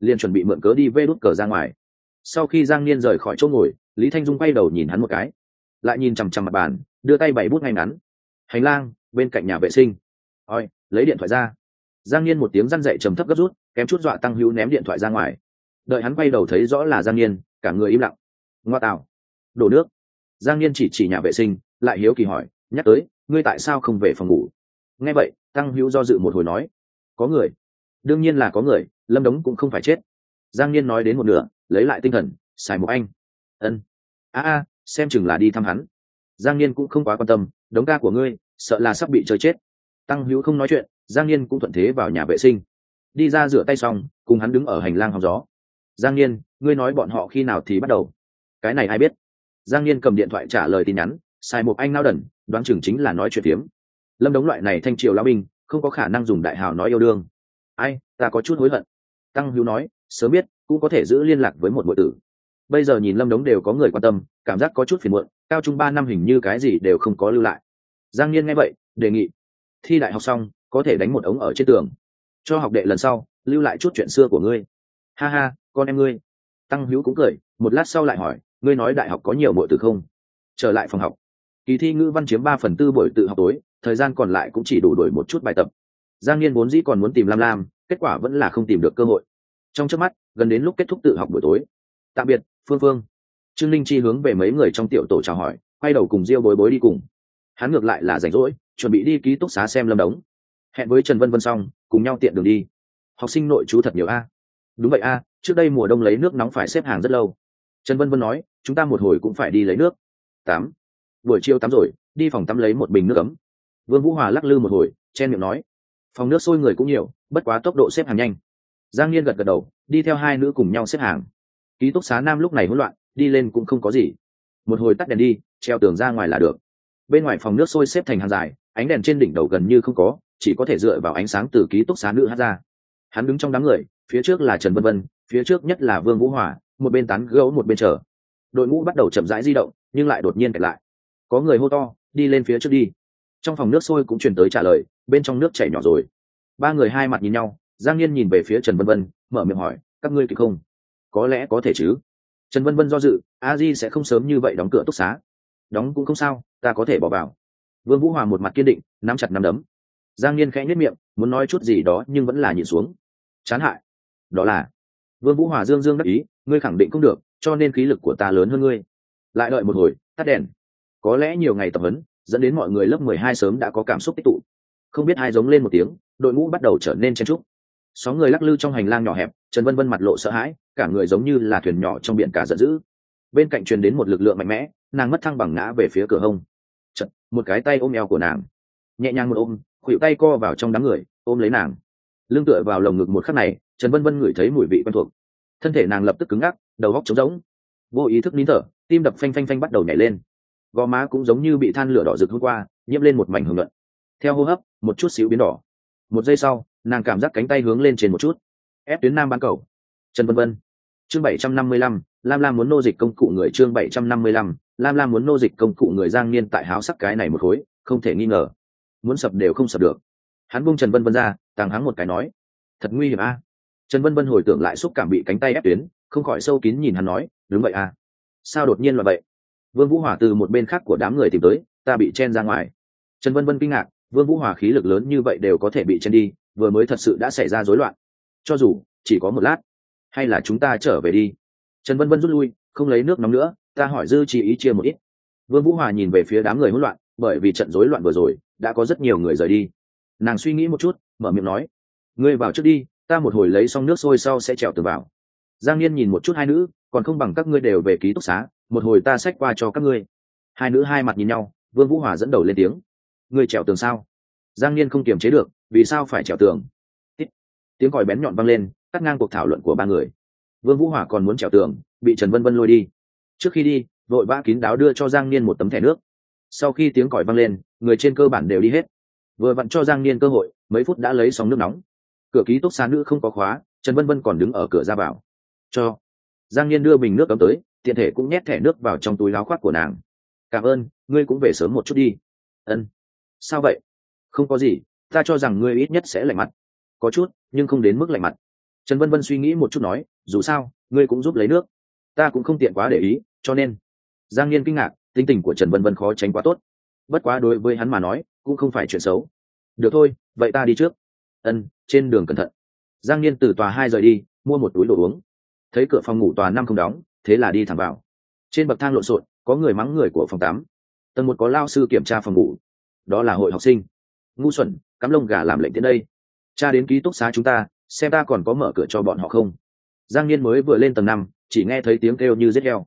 liền chuẩn bị mượn cớ đi vê đút cờ ra ngoài. Sau khi Giang Niên rời khỏi chỗ ngồi, Lý Thanh Dung quay đầu nhìn hắn một cái, lại nhìn chằm chằm mặt bàn, đưa tay bày bút ngay ngắn. Hành lang bên cạnh nhà vệ sinh. Ôi, lấy điện thoại ra. Giang Niên một tiếng răn dậy trầm thấp gấp rút, kém chút dọa Tăng Hữu ném điện thoại ra ngoài. Đợi hắn quay đầu thấy rõ là Giang Niên, cả người im lặng. Ngoa tạo, đổ nước. Giang Niên chỉ nhà vệ sinh, lại hiếu kỳ hỏi, nhắc tới, ngươi tại sao không về phòng ngủ? Nghe vậy, Tăng Hữu do dự một hồi nói, có người. Đương nhiên là có người, Lâm Đống cũng không phải chết. Giang Niên nói đến một nửa, lấy lại tinh thần, xài một anh. Ân. Xem chừng là đi thăm hắn. Giang Niên cũng không quá quan tâm, Đống ca của ngươi, sợ là sắp bị chơi chết. Tăng Hữu không nói chuyện, Giang Niên cũng thuận thế vào nhà vệ sinh. Đi ra rửa tay xong, cùng hắn đứng ở hành lang hóng gió. Giang Niên, ngươi nói bọn họ khi nào thì bắt đầu? Cái này ai biết? Giang Niên cầm điện thoại trả lời tin nhắn, xài một anh nao đần, đoán chừng chính là nói chuyện phiếm. Lâm Đống loại này thanh triều lão binh, không có khả năng dùng đại hào nói yêu đương. Ai, ta có chút hối hận. Tăng Hữu nói, sớm biết cũng có thể giữ liên lạc với một muội tử. Bây giờ nhìn Lâm Đống đều có người quan tâm, cảm giác có chút phiền muộn, cao trung 3 năm hình như cái gì đều không có lưu lại. Giang Niên nghe vậy, đề nghị, thi đại học xong có thể đánh một ống ở trên tường, cho học đệ lần sau lưu lại chút chuyện xưa của ngươi. Ha ha, con em ngươi. Tăng Hữu cũng cười, một lát sau lại hỏi, ngươi nói đại học có nhiều muội tử không? Trở lại phòng học, kỳ thi ngữ văn chiếm 3/4 buổi tự học tối, thời gian còn lại cũng chỉ đủ đổi một chút bài tập. Giang Niên vốn dĩ còn muốn tìm Lam Lam, kết quả vẫn là không tìm được cơ hội. Trong chớp mắt, gần đến lúc kết thúc tự học buổi tối. Tạm biệt, Phương Phương. Trương Linh Chi hướng về mấy người trong tiểu tổ chào hỏi, quay đầu cùng Diêu Bối Bối đi cùng. Hắn ngược lại là rảnh rỗi, chuẩn bị đi ký túc xá xem Lâm Đống. Hẹn với Trần Vân Vân xong, cùng nhau tiện đường đi. Học sinh nội trú thật nhiều a. Đúng vậy a, trước đây mùa đông lấy nước nóng phải xếp hàng rất lâu. Trần Vân Vân nói, chúng ta một hồi cũng phải đi lấy nước. Tắm. Buổi chiều tắm rồi, đi phòng tắm lấy một bình nước ấm. Vương Vũ Hòa lắc lư một hồi, chen miệng nói, phòng nước sôi người cũng nhiều, bất quá tốc độ xếp hàng nhanh. Giang Niên gật gật đầu, đi theo hai nữ cùng nhau xếp hàng. Ký túc xá nam lúc này hỗn loạn, đi lên cũng không có gì. Một hồi tắt đèn đi, treo tường ra ngoài là được. Bên ngoài phòng nước sôi xếp thành hàng dài, ánh đèn trên đỉnh đầu gần như không có, chỉ có thể dựa vào ánh sáng từ ký túc xá nữ hát ra. Hắn đứng trong đám người, phía trước là Trần Vân Vân, phía trước nhất là Vương Vũ Hòa, một bên tán gẫu một bên chờ. Đội ngũ bắt đầu chậm rãi di động, nhưng lại đột nhiên kẹt lại. Có người hô to, đi lên phía trước đi. Trong phòng nước sôi cũng truyền tới trả lời, bên trong nước chảy nhỏ rồi. Ba người hai mặt nhìn nhau, Giang Niên nhìn về phía Trần Vân Vân, mở miệng hỏi, các ngươi kịp không? Có lẽ có thể chứ. Trần Vân Vân do dự, a di sẽ không sớm như vậy đóng cửa túc xá. Đóng cũng không sao, ta có thể bỏ vào. Vương Vũ Hòa một mặt kiên định, nắm chặt nắm đấm. Giang Niên khẽ nhếch miệng, muốn nói chút gì đó nhưng vẫn là nhịn xuống. Chán hại. Đó là. Vương Vũ Hòa dương dương đắc ý, ngươi khẳng định không được, cho nên khí lực của ta lớn hơn ngươi. Lại đợi một hồi, tắt đèn. Có lẽ nhiều ngày tập huấn, dẫn đến mọi người lớp 12 sớm đã có cảm xúc tích tụ. Không biết ai giống lên một tiếng, đội ngũ bắt đầu trở nên chen chúc. Sáu người lắc lư trong hành lang nhỏ hẹp, Trần Vân Vân mặt lộ sợ hãi, cả người giống như là thuyền nhỏ trong biển cả giận dữ. Bên cạnh truyền đến một lực lượng mạnh mẽ, nàng mất thăng bằng ngã về phía cửa hông. Chật, một cái tay ôm eo của nàng, nhẹ nhàng một ôm, khuỷu tay co vào trong đám người, ôm lấy nàng. Lưng tựa vào lồng ngực một khắc này, Trần Vân Vân ngửi thấy mùi vị quen thuộc. Thân thể nàng lập tức cứng ngắc, đầu óc trống rỗng, vô ý thức nín thở, tim đập phanh phanh phanh bắt đầu nhảy lên. Gò má cũng giống như bị than lửa đỏ rực hôm qua, nhiễm lên một mảnh hồng nhuận. Theo hô hấp, một chút xíu biến đỏ. Một giây sau, nàng cảm giác cánh tay hướng lên trên một chút. Ép tuyến nam bán cầu. Trần Vân Vân. Chương 755, Lam Lam muốn nô dịch công cụ người. Chương 755, Lam Lam muốn nô dịch công cụ người. Giang Niên tại háo sắc cái này một khối, không thể nghi ngờ. Muốn sập đều không sập được. Hắn buông Trần Vân Vân ra, tàng hắng một cái nói, thật nguy hiểm a. Trần Vân Vân hồi tưởng lại xúc cảm bị cánh tay ép tuyến, không khỏi sâu kín nhìn hắn nói, đúng vậy a. Sao đột nhiên là vậy? Vương Vũ Hòa từ một bên khác của đám người tìm tới, ta bị chen ra ngoài. Trần Vân Vân kinh ngạc, Vương Vũ Hòa khí lực lớn như vậy đều có thể bị chen đi, vừa mới thật sự đã xảy ra rối loạn. Cho dù chỉ có một lát, hay là chúng ta trở về đi. Trần Vân Vân rút lui, không lấy nước nóng nữa, ta hỏi dư chi ý chia một ít. Vương Vũ Hòa nhìn về phía đám người hỗn loạn, bởi vì trận rối loạn vừa rồi, đã có rất nhiều người rời đi. Nàng suy nghĩ một chút, mở miệng nói, ngươi vào trước đi, ta một hồi lấy xong nước sôi sau sẽ trèo tường vào. Giang Niên nhìn một chút hai nữ, còn không bằng các ngươi đều về ký túc xá, một hồi ta xách qua cho các ngươi. Hai nữ hai mặt nhìn nhau, Vương Vũ Hòa dẫn đầu lên tiếng, ngươi trèo tường sao? Giang Niên không kiềm chế được, vì sao phải trèo tường? Tiếng còi bén nhọn vang lên, cắt ngang cuộc thảo luận của ba người. Vương Vũ Hòa còn muốn trèo tường, bị Trần Vân Vân lôi đi. Trước khi đi, vội vã kín đáo đưa cho Giang Niên một tấm thẻ nước. Sau khi tiếng còi vang lên, người trên cơ bản đều đi hết. Vừa vặn cho Giang Niên cơ hội, mấy phút đã lấy xong nước nóng. Cửa ký túc xá nữ không có khóa, Trần Vân Vân còn đứng ở cửa ra vào. Cho. Giang Niên đưa bình nước cấm tới, tiện thể cũng nhét thẻ nước vào trong túi áo khoác của nàng. Cảm ơn, ngươi cũng về sớm một chút đi. Ân. Sao vậy? Không có gì, ta cho rằng ngươi ít nhất sẽ lạnh mặt. Có chút, nhưng không đến mức lạnh mặt. Trần Vân Vân suy nghĩ một chút nói, dù sao ngươi cũng giúp lấy nước, ta cũng không tiện quá để ý, cho nên. Giang Niên kinh ngạc, tính tình của Trần Vân Vân khó tránh quá tốt, bất quá đối với hắn mà nói cũng không phải chuyện xấu. Được thôi, vậy ta đi trước. Trên đường cẩn thận. Giang Niên từ tòa 2 rời đi, mua một túi đồ uống. Thấy cửa phòng ngủ tòa 5 không đóng, thế là đi thẳng vào. Trên bậc thang lộn xộn, có người mắng người của phòng 8. Tầng 1 có lao sư kiểm tra phòng ngủ, đó là hội học sinh. Ngu xuẩn, cắm lông gà làm lệnh đến đây. Cha đến ký túc xá chúng ta, xem ta còn có mở cửa cho bọn họ không. Giang Niên mới vừa lên tầng 5, chỉ nghe thấy tiếng kêu như giết heo.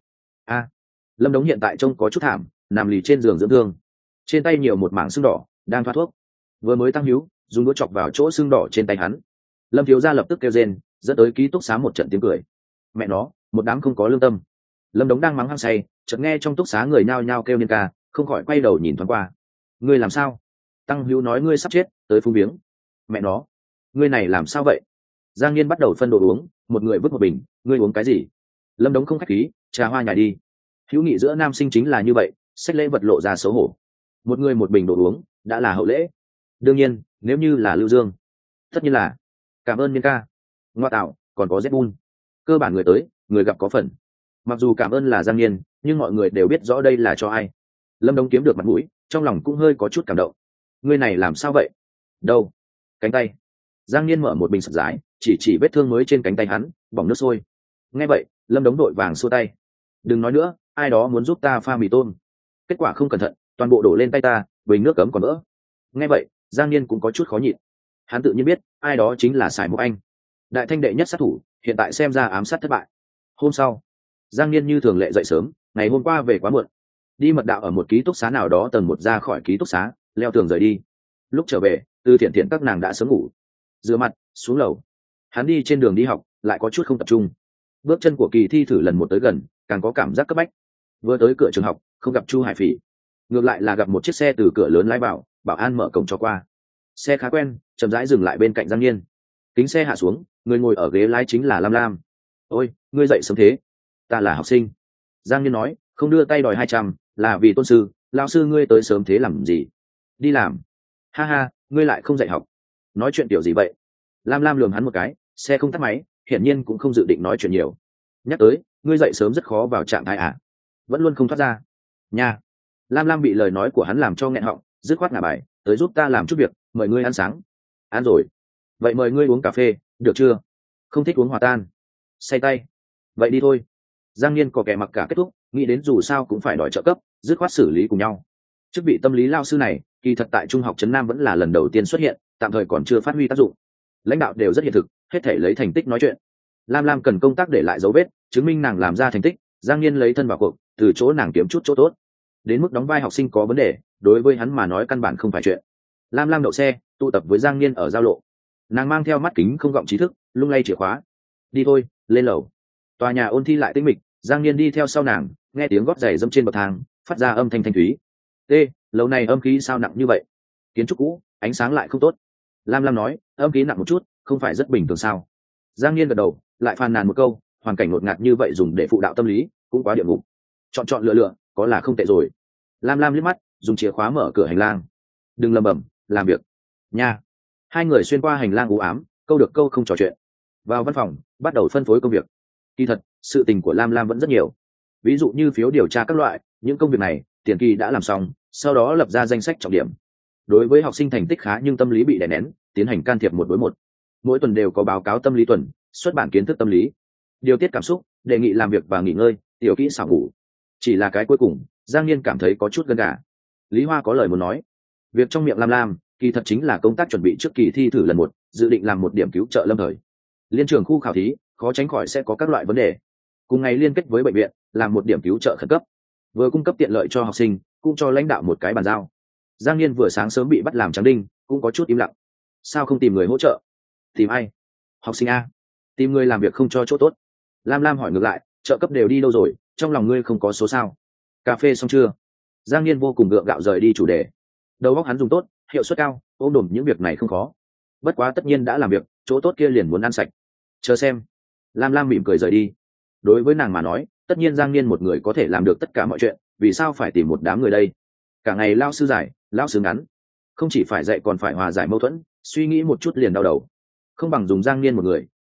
Lâm Đống hiện tại trông có chút thảm, nằm lì trên giường dưỡng thương, trên tay nhiều một mảng sưng đỏ, đang thoa thuốc. Vừa mới tăng hữu, dùng đũa chọc vào chỗ sưng đỏ trên tay hắn. Lâm thiếu gia lập tức kêu rên, dẫn tới ký túc xá một trận tiếng cười. Mẹ nó, một đám không có lương tâm. Lâm Đống đang mắng hăng say, chợt nghe trong túc xá người nhao nhao kêu Niên ca, không khỏi quay đầu nhìn thoáng qua. Ngươi làm sao? Tăng hữu nói ngươi sắp chết, tới phung viếng. Mẹ nó, ngươi này làm sao vậy? Giang Niên bắt đầu phân đồ uống, một người vứt một bình, ngươi uống cái gì? Lâm Đống không khách khí, trà hoa nhài đi. Hữu nghị giữa nam sinh chính là như vậy, sách lễ vật lộ ra xấu hổ. Một người một bình đồ uống đã là hậu lễ. Đương nhiên nếu như là Lưu Dương, tất nhiên là cảm ơn Niên ca. Ngoa tạo, còn có Zbun. Cơ bản người tới người gặp có phần. Mặc dù cảm ơn là Giang Niên, nhưng mọi người đều biết rõ đây là cho ai. Lâm Đông kiếm được mặt mũi, trong lòng cũng hơi có chút cảm động. Ngươi này làm sao vậy? Đâu? Cánh tay. Giang Niên mở một bình sập rái, chỉ vết thương mới trên cánh tay hắn, bỏng nước sôi. Nghe vậy Lâm Đống đội vàng xua tay. Đừng nói nữa, ai đó muốn giúp ta pha mì tôm, kết quả không cẩn thận toàn bộ đổ lên tay ta, bình nước cấm còn vỡ. Nghe vậy Giang Niên cũng có chút khó nhịn. Hắn tự nhiên biết ai đó chính là Sải Mộc Anh, đại thanh đệ nhất sát thủ, hiện tại xem ra ám sát thất bại. Hôm sau Giang Niên như thường lệ dậy sớm, ngày hôm qua về quá muộn, đi mật đạo ở một ký túc xá nào đó tầng 1 ra khỏi ký túc xá, leo tường rời đi. Lúc trở về Từ Thiện Thiện các nàng đã sớm ngủ. Rửa mặt xuống lầu, hắn đi trên đường đi học lại có chút không tập trung. Bước chân của kỳ thi thử lần một tới gần, càng có cảm giác cấp bách. Vừa tới cửa trường học không gặp Chu Hải Phỉ, ngược lại là gặp một chiếc xe từ cửa lớn lái vào, bảo an mở cổng cho qua. Xe khá quen, chậm rãi dừng lại bên cạnh Giang Niên. Kính xe hạ xuống, người ngồi ở ghế lái chính là Lam Lam. Ôi, ngươi dậy sớm thế? Ta là học sinh. Giang Niên nói, không đưa tay đòi 200, là vì tôn sư, lão sư ngươi tới sớm thế làm gì? Đi làm. Ha ha, ngươi lại không dạy học. Nói chuyện tiểu gì vậy? Lam Lam lườm hắn một cái, xe không tắt máy, hiển nhiên cũng không dự định nói chuyện nhiều. Nhắc tới, ngươi dậy sớm rất khó vào trạng thái à? Vẫn luôn không thoát ra. Nha. Lam Lam bị lời nói của hắn làm cho nghẹn họng, dứt khoát ngả bài, tới giúp ta làm chút việc, mời ngươi ăn sáng. Ăn rồi. Vậy mời ngươi uống cà phê, được chưa? Không thích uống hòa tan. Say tay. Vậy đi thôi. Giang Niên có kẻ mặc cả kết thúc, nghĩ đến dù sao cũng phải đòi trợ cấp, dứt khoát xử lý cùng nhau. Chức vị tâm lý lao sư này, kỳ thật tại Trung học Trấn Nam vẫn là lần đầu tiên xuất hiện, tạm thời còn chưa phát huy tác dụng. Lãnh đạo đều rất hiện thực, hết thể lấy thành tích nói chuyện. Lam Lam cần công tác để lại dấu vết, chứng minh nàng làm ra thành tích. Giang Niên lấy thân vào cuộc, từ chỗ nàng kiếm chút chỗ tốt. Đến mức đóng vai học sinh có vấn đề, đối với hắn mà nói căn bản không phải chuyện. Lam Lam đậu xe, tụ tập với Giang Niên ở giao lộ. Nàng mang theo mắt kính không gọng trí thức, lung lay chìa khóa. Đi thôi, lên lầu. Tòa nhà ôn thi lại tĩnh mịch, Giang Niên đi theo sau nàng, nghe tiếng gót giày dẫm trên bậc thang, phát ra âm thanh thanh thúy. Lầu này âm khí sao nặng như vậy? Kiến trúc cũ, ánh sáng lại không tốt. Lam Lam nói, âm khí nặng một chút, không phải rất bình thường sao? Giang Niên gật đầu, lại phàn nàn một câu, hoàn cảnh ngột ngạt như vậy dùng để phụ đạo tâm lý, cũng quá địa ngục. Chọn lựa, có là không tệ rồi. Lam Lam liếc mắt, dùng chìa khóa mở cửa hành lang. Đừng lầm bầm, làm việc. Nha. Hai người xuyên qua hành lang u ám, câu được câu không trò chuyện. Vào văn phòng, bắt đầu phân phối công việc. Kỳ thật, sự tình của Lam Lam vẫn rất nhiều. Ví dụ như phiếu điều tra các loại, những công việc này, tiền kỳ đã làm xong, sau đó lập ra danh sách trọng điểm. Đối với học sinh thành tích khá nhưng tâm lý bị đè nén, tiến hành can thiệp 1 đối 1. Mỗi tuần đều có báo cáo tâm lý tuần, xuất bản kiến thức tâm lý, điều tiết cảm xúc, đề nghị làm việc và nghỉ ngơi, tiểu kỹ xảo ngủ. Chỉ là cái cuối cùng, Giang Niên cảm thấy có chút gân gà. Lý Hoa có lời muốn nói. Việc trong miệng Lam Lam, kỳ thật chính là công tác chuẩn bị trước kỳ thi thử lần 1, dự định làm một điểm cứu trợ lâm thời. Liên trường khu khảo thí, khó tránh khỏi sẽ có các loại vấn đề. Cùng ngày liên kết với bệnh viện, làm một điểm cứu trợ khẩn cấp. Vừa cung cấp tiện lợi cho học sinh, cũng cho lãnh đạo một cái bàn giao. Giang Niên vừa sáng sớm bị bắt làm trắng đinh, cũng có chút im lặng. Sao không tìm người hỗ trợ? Tìm ai? Học sinh a. Tìm người làm việc không cho chỗ tốt. Lam Lam hỏi ngược lại, trợ cấp đều đi đâu rồi, trong lòng ngươi không có số sao? Cà phê xong chưa? Giang Niên vô cùng gượng gạo rời đi chủ đề. Đầu óc hắn dùng tốt, hiệu suất cao, ôm đồm những việc này không khó. Bất quá tất nhiên đã làm việc, chỗ tốt kia liền muốn ăn sạch. Chờ xem. Lam Lam mỉm cười rời đi. Đối với nàng mà nói, tất nhiên Giang Niên một người có thể làm được tất cả mọi chuyện, vì sao phải tìm một đám người đây? Cả ngày lao sư dài, lao sư ngắn, không chỉ phải dạy còn phải hòa giải mâu thuẫn, suy nghĩ một chút liền đau đầu. Không bằng dùng Giang Niên một người,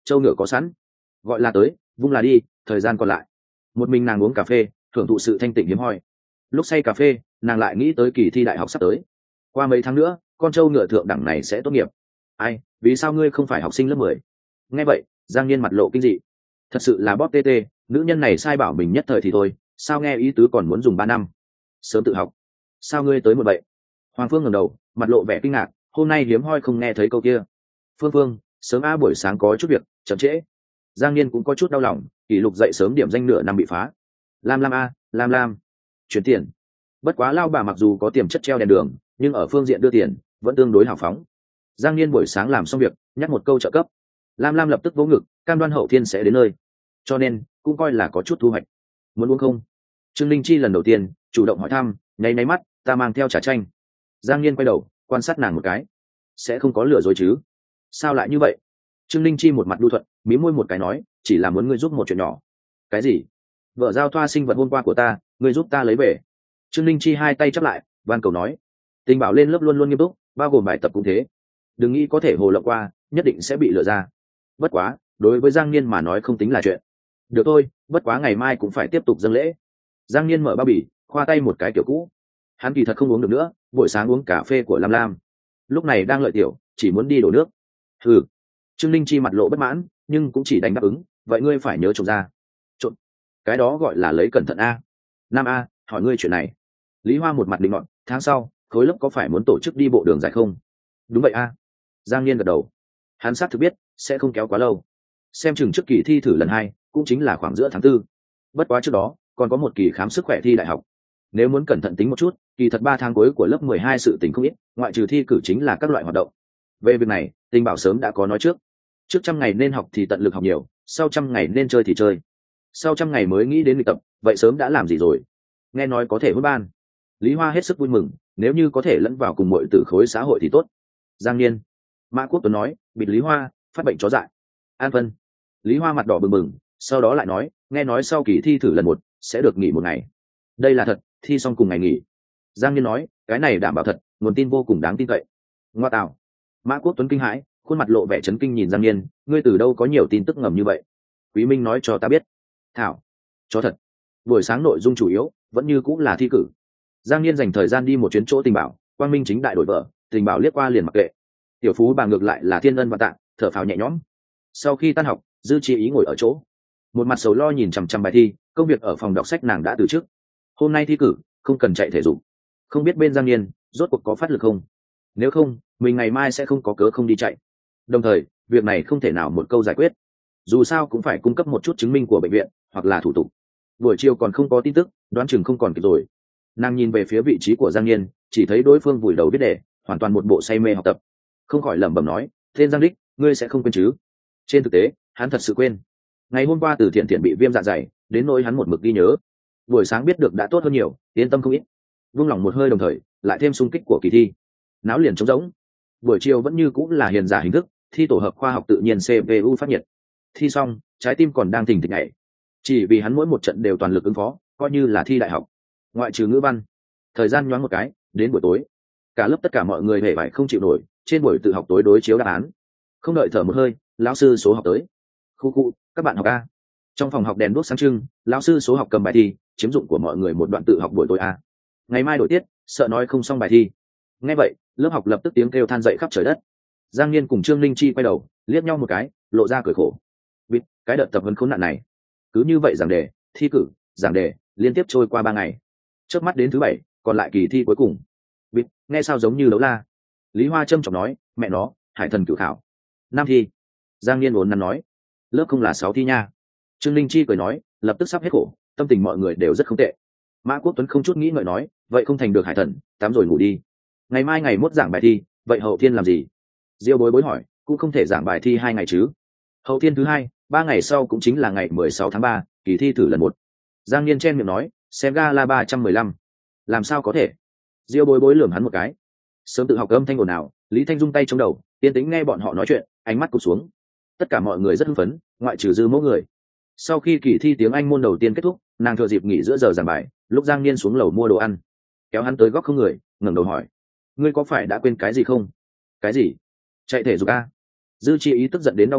châu ngựa có sẵn, gọi là tới, vung là đi. Thời gian còn lại, một mình nàng uống cà phê, thưởng thụ sự thanh tịnh hiếm hoi. Lúc say cà phê, nàng lại nghĩ tới kỳ thi đại học sắp tới. Qua mấy tháng nữa, con trâu ngựa thượng đẳng này sẽ tốt nghiệp. Ai, vì sao ngươi không phải học sinh lớp 10? Nghe vậy, Giang Niên mặt lộ kinh dị. Thật sự là bóp tê tê, nữ nhân này sai bảo mình nhất thời thì thôi, sao nghe ý tứ còn muốn dùng 3 năm? Sớm tự học. Sao ngươi tới một vậy? Hoàng Phương ngẩng đầu, mặt lộ vẻ kinh ngạc, hôm nay hiếm hoi không nghe thấy câu kia. Phương Phương, sớm a, buổi sáng có chút việc, chậm trễ. Giang Niên cũng có chút đau lòng, kỷ lục dậy sớm điểm danh nửa năm bị phá. Lam Lam a, Lam Lam, chuyển tiền. Bất quá lao bà mặc dù có tiềm chất treo đèn đường, nhưng ở phương diện đưa tiền vẫn tương đối hào phóng. Giang Niên buổi sáng làm xong việc, nhắc một câu trợ cấp. Lam Lam lập tức vỗ ngực, cam đoan hậu thiên sẽ đến nơi, cho nên cũng coi là có chút thu hoạch. Muốn uống không? Trương Linh Chi lần đầu tiên chủ động hỏi thăm, nháy nháy mắt, ta mang theo trà chanh. Giang Niên quay đầu quan sát nàng một cái, sẽ không có lừa dối chứ? Sao lại như vậy? Trương Linh Chi một mặt đu thuận, mím môi một cái nói, chỉ là muốn ngươi giúp một chuyện nhỏ. Cái gì? Vợ giao thoa sinh vật hôm qua của ta, ngươi giúp ta lấy về. Trương Linh Chi hai tay chắp lại, van cầu nói. Tình bảo lên lớp luôn luôn nghiêm túc, bao gồm bài tập cũng thế. Đừng nghĩ có thể hồ lộng qua, nhất định sẽ bị lừa ra. Bất quá, đối với Giang Niên mà nói không tính là chuyện. Được thôi, bất quá ngày mai cũng phải tiếp tục dâng lễ. Giang Niên mở bao bì, khoa tay một cái kiểu cũ. Hắn kỳ thật không uống được nữa, buổi sáng uống cà phê của Lam Lam. Lúc này đang lợi tiểu, chỉ muốn đi đổ nước. Hừ. Trương Linh Chi mặt lộ bất mãn, nhưng cũng chỉ đánh đáp ứng, vậy ngươi phải nhớ trộm ra. Trộm? Cái đó gọi là lấy cẩn thận a. Nam a, hỏi ngươi chuyện này. Lý Hoa một mặt định luận, tháng sau, khối lớp có phải muốn tổ chức đi bộ đường dài không? Đúng vậy a. Giang Niên gật đầu. Hắn xác thực biết, sẽ không kéo quá lâu. Xem chừng trước kỳ thi thử lần 2, cũng chính là khoảng giữa tháng 4. Bất quá trước đó, còn có một kỳ khám sức khỏe thi đại học. Nếu muốn cẩn thận tính một chút, kỳ thật 3 tháng cuối của lớp 12 sự tình không ít, ngoại trừ thi cử chính là các loại hoạt động. Về việc này, Tình Bảo sớm đã có nói trước. Trước 100 ngày nên học thì tận lực học nhiều, sau 100 ngày nên chơi thì chơi. Sau 100 ngày mới nghĩ đến luyện tập, vậy sớm đã làm gì rồi? Nghe nói có thể hôn ban. Lý Hoa hết sức vui mừng, nếu như có thể lẫn vào cùng mọi tử khối xã hội thì tốt. Giang Niên. Mã Quốc Tuấn nói, bịt Lý Hoa, phát bệnh chó dại. An Vân. Lý Hoa mặt đỏ bừng bừng, sau đó lại nói, nghe nói sau kỳ thi thử lần 1, sẽ được nghỉ 1 ngày. Đây là thật, thi xong cùng ngày nghỉ. Giang Niên nói, cái này đảm bảo thật, nguồn tin vô cùng đáng tin cậy. Ngoa tạo. Mã Quốc Tuấn kinh hãi, khuôn mặt lộ vẻ chấn kinh nhìn Giang Niên, ngươi từ đâu có nhiều tin tức ngầm như vậy? Quý Minh nói cho ta biết. Thảo. Chó thật. Buổi sáng nội dung chủ yếu vẫn như cũng là thi cử. Giang Niên dành thời gian đi một chuyến chỗ Tình Bảo, Quang Minh chính đại đổi vợ, Tình Bảo liếc qua liền mặc kệ. Tiểu Phú bà ngược lại là thiên ân và tạ, thở phào nhẹ nhõm. Sau khi tan học, Dư Chi Ý ngồi ở chỗ, một mặt sầu lo nhìn chằm chằm bài thi, công việc ở phòng đọc sách nàng đã từ chức. Hôm nay thi cử, không cần chạy thể dục. Không biết bên Giang Niên rốt cuộc có phát lực không? Nếu không, mình ngày mai sẽ không có cớ không đi chạy. Đồng thời, việc này không thể nào một câu giải quyết. Dù sao cũng phải cung cấp một chút chứng minh của bệnh viện hoặc là thủ tục. Buổi chiều còn không có tin tức, đoán chừng không còn kịp rồi. Nàng nhìn về phía vị trí của Giang Niên, chỉ thấy đối phương vùi đầu viết đề, hoàn toàn một bộ say mê học tập. Không khỏi lẩm bẩm nói, tên Giang Đích, ngươi sẽ không quên chứ? Trên thực tế, hắn thật sự quên. Ngày hôm qua Từ Thiện Thiện bị viêm dạ dày, đến nỗi hắn một mực ghi nhớ. Buổi sáng biết được đã tốt hơn nhiều, yên tâm không ít. Vung lòng một hơi đồng thời, lại thêm xung kích của kỳ thi. Náo liền trống rỗng. Buổi chiều vẫn như cũng là hiền giả hình thức, thi tổ hợp khoa học tự nhiên CPU phát nhiệt. Thi xong, trái tim còn đang thình thịch nhảy. Chỉ vì hắn mỗi một trận đều toàn lực ứng phó, coi như là thi đại học. Ngoại trừ ngữ văn. Thời gian nhoáng một cái, đến buổi tối. Cả lớp tất cả mọi người hề vải không chịu nổi, trên buổi tự học tối đối chiếu đáp án. Không đợi thở một hơi, lão sư số học tới. Khu khu, các bạn học A. Trong phòng học đèn đuốc sáng trưng, lão sư số học cầm bài thi, chiếm dụng của mọi người một đoạn tự học buổi tối A. Ngày mai đổi tiết, sợ nói không xong bài thi. Nghe vậy, lớp học lập tức tiếng kêu than dậy khắp trời đất. Giang Niên cùng Trương Linh Chi quay đầu, liếc nhau một cái, lộ ra cười khổ. Bịt, cái đợt tập huấn khốn nạn này. Cứ như vậy giảng đề, thi cử, giảng đề, liên tiếp trôi qua 3 ngày. Chớp mắt đến thứ 7, còn lại kỳ thi cuối cùng. Bịt, nghe sao giống như đấu la. Lý Hoa trâm trọng nói, mẹ nó, hải thần cửu khảo. 5 thi. Giang Niên uốn nắn nói, lớp không là 6 thi nha. Trương Linh Chi cười nói, lập tức sắp hết khổ, tâm tình mọi người đều rất không tệ. Mã Quốc Tuấn không chút nghĩ ngợi nói, vậy không thành được hải thần, tắm rồi ngủ đi. Ngày mai ngày mốt giảng bài thi, vậy hậu thiên làm gì? Diêu Bối Bối hỏi, cũng không thể giảng bài thi 2 ngày chứ? Hậu thiên thứ 2, 3 ngày sau cũng chính là ngày 16 tháng 3, kỳ thi thử lần 1. Giang Niên chen miệng nói, xem gala 315. Làm sao có thể? Diêu Bối Bối lườm hắn một cái. Sớm tự học âm thanh ồn ào, Lý Thanh rung tay trong đầu, yên tĩnh nghe bọn họ nói chuyện, ánh mắt cụp xuống. Tất cả mọi người rất hưng phấn, ngoại trừ Dư Mẫu người. Sau khi kỳ thi tiếng Anh môn đầu tiên kết thúc, nàng thừa dịp nghỉ giữa giờ giảng bài, lúc Giang Niên xuống lầu mua đồ ăn, kéo hắn tới góc không người, ngẩng đầu hỏi, ngươi có phải đã quên cái gì không? Cái gì? Chạy thể dục a? Dư Chi Ý tức giận đến đau ngực,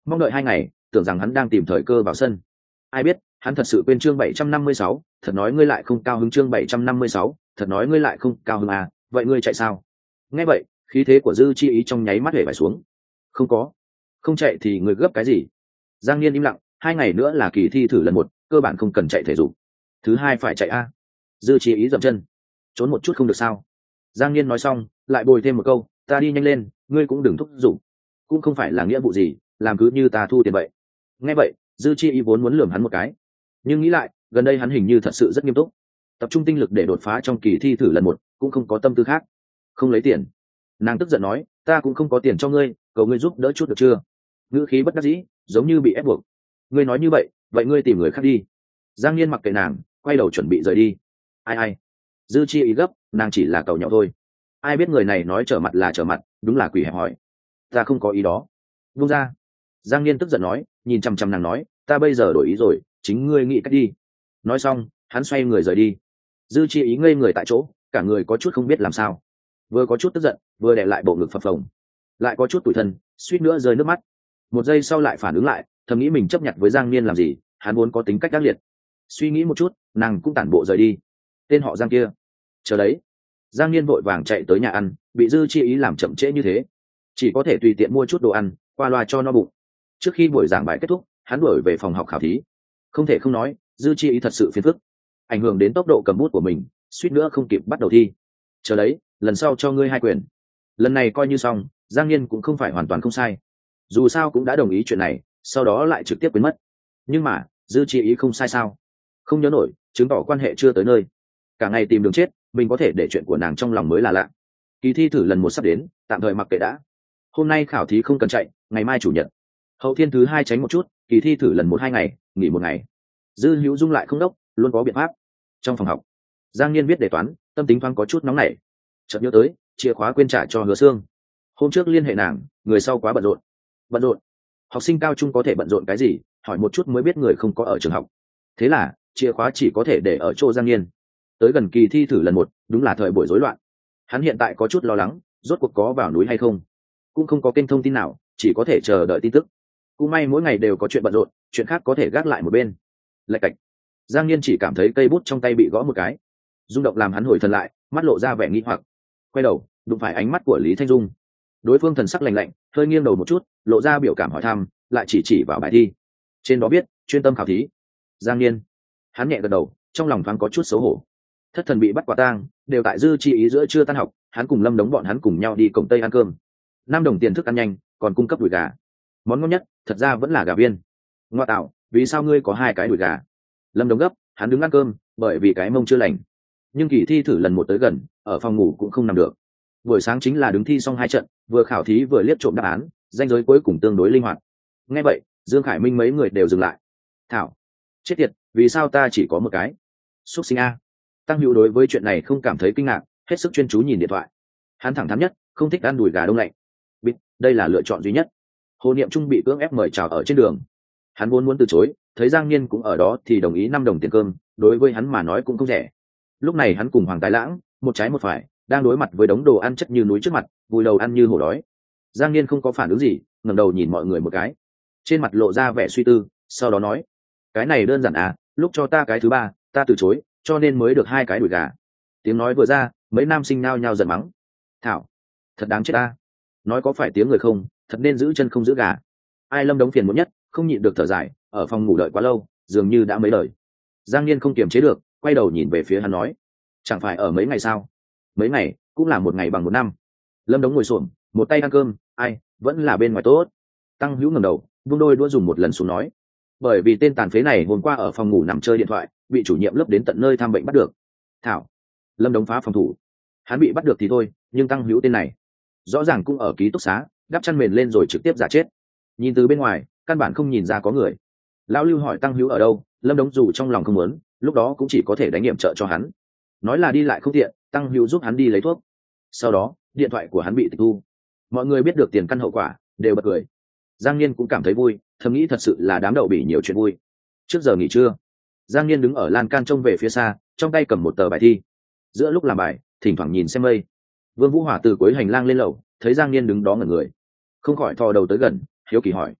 mong đợi 2 ngày, tưởng rằng hắn đang tìm thời cơ vào sân. Ai biết hắn thật sự quên chương 756, thật nói ngươi lại không cao hứng chương 756, thật nói ngươi lại không cao hứng à, vậy ngươi chạy sao? Nghe vậy, khí thế của Dư Chi Ý trong nháy mắt hể vải xuống. Không có, không chạy thì ngươi gấp cái gì? Giang Niên im lặng, 2 ngày nữa là kỳ thi thử lần 1, cơ bản không cần chạy thể dục. Thứ 2 phải chạy a. Dư Chi Ý dậm chân, trốn một chút không được sao? Giang Niên nói xong, lại bồi thêm một câu, ta đi nhanh lên, ngươi cũng đừng thúc giục, cũng không phải là nghĩa vụ gì, làm cứ như ta thu tiền vậy. Nghe vậy, Dư Chi Ý vốn muốn lườm hắn một cái, nhưng nghĩ lại, gần đây hắn hình như thật sự rất nghiêm túc, tập trung tinh lực để đột phá trong kỳ thi thử lần 1, cũng không có tâm tư khác. Không lấy tiền. Nàng tức giận nói, ta cũng không có tiền cho ngươi, cầu ngươi giúp đỡ chút được chưa? Ngữ khí bất đắc dĩ, giống như bị ép buộc. Ngươi nói như vậy ngươi tìm người khác đi. Giang Niên mặc kệ nàng, quay đầu chuẩn bị rời đi. Ai? Dư Chi Ý gấp, nàng chỉ là cầu nhậu thôi. Ai biết người này nói trở mặt là trở mặt, đúng là quỷ hẹp hỏi. Ta không có ý đó. Buông ra. Giang Niên tức giận nói, nhìn chăm chăm nàng nói, ta bây giờ đổi ý rồi, chính ngươi nghĩ cách đi. Nói xong, hắn xoay người rời đi. Dư Chi Ý ngây người tại chỗ, cả người có chút không biết làm sao, vừa có chút tức giận, vừa đè lại bộ ngực phập phồng, lại có chút tủi thân, suýt nữa rơi nước mắt. Một giây sau lại phản ứng lại, thầm nghĩ mình chấp nhận với Giang Niên làm gì, hắn vốn có tính cách ác liệt. Suy nghĩ một chút, nàng cũng tản bộ rời đi. Tên họ Giang kia, chờ đấy. Giang Niên vội vàng chạy tới nhà ăn, bị Dư Chi Ý làm chậm trễ như thế, chỉ có thể tùy tiện mua chút đồ ăn, qua loa cho no bụng. Trước khi buổi giảng bài kết thúc, hắn đuổi về phòng học khảo thí. Không thể không nói, Dư Chi Ý thật sự phiền phức, ảnh hưởng đến tốc độ cầm bút của mình, suýt nữa không kịp bắt đầu thi. Chờ đấy, lần sau cho ngươi 2 quyền. Lần này coi như xong, Giang Niên cũng không phải hoàn toàn không sai, dù sao cũng đã đồng ý chuyện này, sau đó lại trực tiếp quên mất. Nhưng mà Dư Chi Ý không sai sao? Không nhớ nổi, chứng tỏ quan hệ chưa tới nơi. Cả ngày tìm đường chết, mình có thể để chuyện của nàng trong lòng mới là lạ. Kỳ thi thử lần 1 sắp đến, tạm thời mặc kệ đã. Hôm nay khảo thí không cần chạy, ngày mai chủ nhật. Hậu thiên thứ 2 tránh một chút, kỳ thi thử lần 1-2 ngày, nghỉ 1 ngày. Dư Hữu Dung lại không đốc, luôn có biện pháp. Trong phòng học, Giang Niên viết đề toán, tâm tính thoáng có chút nóng nảy. Chợt nhớ tới, chìa khóa quên trả cho Hứa Sương. Hôm trước liên hệ nàng, người sau quá bận rộn. Bận rộn? Học sinh cao trung có thể bận rộn cái gì, hỏi một chút mới biết người không có ở trường học. Thế là chìa khóa chỉ có thể để ở chỗ Giang Niên. Tới gần kỳ thi thử lần 1, đúng là thời buổi rối loạn. Hắn hiện tại có chút lo lắng, rốt cuộc có vào núi hay không, cũng không có kênh thông tin nào, chỉ có thể chờ đợi tin tức. Cũng may mỗi ngày đều có chuyện bận rộn, chuyện khác có thể gác lại một bên. Lạch cạch. Giang Niên chỉ cảm thấy cây bút trong tay bị gõ một cái, rung động làm hắn hồi thần lại, mắt lộ ra vẻ nghi hoặc. Quay đầu, đụng phải ánh mắt của Lý Thanh Dung. Đối phương thần sắc lạnh lạnh, hơi nghiêng đầu một chút, lộ ra biểu cảm hỏi thăm, lại chỉ vào bài thi. Trên đó viết, chuyên tâm khảo thí. Giang Niên. Hắn nhẹ gật đầu, trong lòng thoáng có chút xấu hổ. Thất thần bị bắt quả tang, đều tại Dư Chi Ý giữa trưa tan học, hắn cùng Lâm Đống bọn hắn cùng nhau đi cổng Tây ăn cơm. 5 đồng tiền thức ăn nhanh, còn cung cấp đùi gà. Món ngon nhất, thật ra vẫn là gà viên. Ngoa tạo, vì sao ngươi có 2 cái đùi gà? Lâm Đống gấp, hắn đứng ăn cơm, bởi vì cái mông chưa lành. Nhưng kỳ thi thử lần 1 tới gần, ở phòng ngủ cũng không nằm được. Buổi sáng chính là đứng thi xong 2 trận, vừa khảo thí vừa liếc trộm đáp án, ranh giới cuối cùng tương đối linh hoạt. Nghe vậy, Dương Khải Minh mấy người đều dừng lại. Thảo, chết tiệt, vì sao ta chỉ có 1 cái? Súc sinh a. Tăng Hữu đối với chuyện này không cảm thấy kinh ngạc, hết sức chuyên chú nhìn điện thoại. Hắn thẳng thắn nhất, không thích ăn đùi gà đông lạnh. Biết, đây là lựa chọn duy nhất. Hồ Niệm Trung bị cưỡng ép mời chào ở trên đường. Hắn vốn muốn từ chối, thấy Giang Niên cũng ở đó thì đồng ý 5 đồng tiền cơm, đối với hắn mà nói cũng không rẻ. Lúc này hắn cùng Hoàng Tài Lãng, một trái một phải, đang đối mặt với đống đồ ăn chất như núi trước mặt, vùi đầu ăn như hổ đói. Giang Niên không có phản ứng gì, ngẩng đầu nhìn mọi người một cái, trên mặt lộ ra vẻ suy tư, sau đó nói: cái này đơn giản à, lúc cho ta cái thứ 3, ta từ chối, cho nên mới được 2 cái đùi gà. Tiếng nói vừa ra, mấy nam sinh nao nhao giận mắng: thảo, thật đáng chết ta. Nói có phải tiếng người không, thật nên giữ chân không giữ gà. Ai Lâm Đống phiền muộn nhất, không nhịn được thở dài, ở phòng ngủ đợi quá lâu, dường như đã mấy lời. Giang Niên không kiềm chế được, quay đầu nhìn về phía hắn nói: chẳng phải ở mấy ngày sao? Mấy ngày cũng là 1 ngày bằng 1 năm. Lâm Đống ngồi xổm, một tay ăn cơm, ai, vẫn là bên ngoài tốt. Tăng Hữu ngẩng đầu, vung đôi đũa dùng một lần xuống nói: bởi vì tên tàn phế này hôm qua ở phòng ngủ nằm chơi điện thoại, bị chủ nhiệm lớp đến tận nơi thăm bệnh bắt được. Thảo. Lâm Đống phá phòng thủ. Hắn bị bắt được thì thôi, nhưng Tăng Hữu tên này rõ ràng cũng ở ký túc xá, đắp chăn mền lên rồi trực tiếp giả chết. Nhìn từ bên ngoài, căn bản không nhìn ra có người. Lão Lưu hỏi Tăng Hữu ở đâu, Lâm Đống dù trong lòng không muốn, lúc đó cũng chỉ có thể đánh nghiệm trợ cho hắn. Nói là đi lại không tiện, Tăng Hữu giúp hắn đi lấy thuốc. Sau đó, điện thoại của hắn bị tịch thu. Mọi người biết được tiền căn hậu quả, đều bật cười. Giang Niên cũng cảm thấy vui, thầm nghĩ thật sự là đám đậu bỉ nhiều chuyện vui. Trước giờ nghỉ trưa, Giang Niên đứng ở lan can trông về phía xa, trong tay cầm một tờ bài thi. Giữa lúc làm bài, thỉnh thoảng nhìn xem mây. Vương Vũ Hỏa từ cuối hành lang lên lầu, thấy Giang Niên đứng đó ngẩn người, không khỏi thò đầu tới gần, hiếu kỳ hỏi: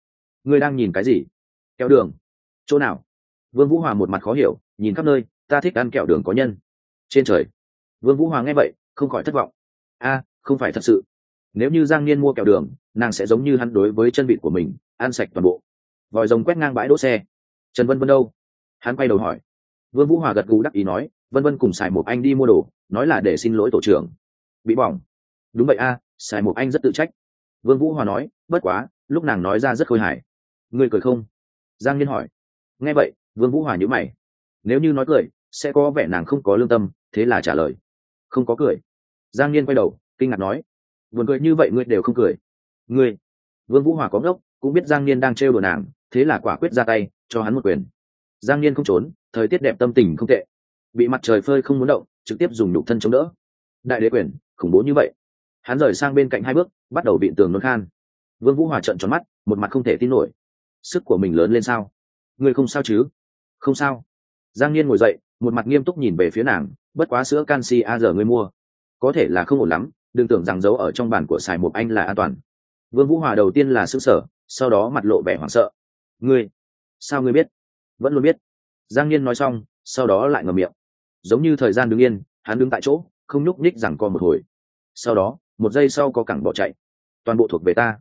Ngươi đang nhìn cái gì? Kẹo đường? Chỗ nào? Vương Vũ Hòa một mặt khó hiểu, nhìn khắp nơi. Ta thích ăn kẹo đường có nhân. Trên trời. Vương Vũ Hòa nghe vậy không khỏi thất vọng. Không phải thật sự. Nếu như Giang Niên mua kẹo đường, nàng sẽ giống như hắn đối với chân vịt của mình, ăn sạch toàn bộ. Vòi rồng quét ngang bãi đỗ xe. Trần Vân Vân đâu? Hắn quay đầu hỏi. Vương Vũ Hòa gật gù đắc ý nói, Vân Vân cùng Sài Một Anh đi mua đồ, nói là để xin lỗi tổ trưởng. Bị bỏng. Đúng vậy Sài Một Anh rất tự trách. Vương Vũ Hòa nói, bất quá, lúc nàng nói ra rất khôi hài. Ngươi cười không? Giang Niên hỏi. Nghe vậy, Vương Vũ Hòa nhíu mày. Nếu như nói cười, sẽ có vẻ nàng không có lương tâm, thế là trả lời. Không có cười. Giang Niên quay đầu, kinh ngạc nói. Buồn cười như vậy ngươi đều không cười. Ngươi. Vương Vũ Hòa có ngốc, cũng biết Giang Niên đang trêu đùa nàng, thế là quả quyết ra tay, cho hắn một quyền. Giang Niên không trốn, thời tiết đẹp tâm tình không tệ. Bị mặt trời phơi không muốn động, trực tiếp dùng nhục thân chống đỡ. Đại đế quyền, khủng bố như vậy. Hắn rời sang bên cạnh 2 bước, bắt đầu vịn tường nôn khan. Vương Vũ Hòa trợn tròn mắt, một mặt không thể tin nổi. Sức của mình lớn lên sao? Ngươi không sao chứ? Không sao. Giang Niên ngồi dậy, một mặt nghiêm túc nhìn về phía nàng, bất quá sữa canxi giờ ngươi mua, có thể là không ổn lắm, đừng tưởng rằng giấu ở trong bàn của Sài Một Anh là an toàn. Vương Vũ Hòa đầu tiên là sững sờ, sau đó mặt lộ vẻ hoảng sợ. Ngươi, sao ngươi biết? Vẫn luôn biết. Giang Niên nói xong, sau đó lại ngậm miệng. Giống như thời gian đứng yên, hắn đứng tại chỗ, không nhúc nhích giằng co một hồi. Sau đó, 1 giây sau có cẳng bỏ chạy. Toàn bộ thuộc về ta.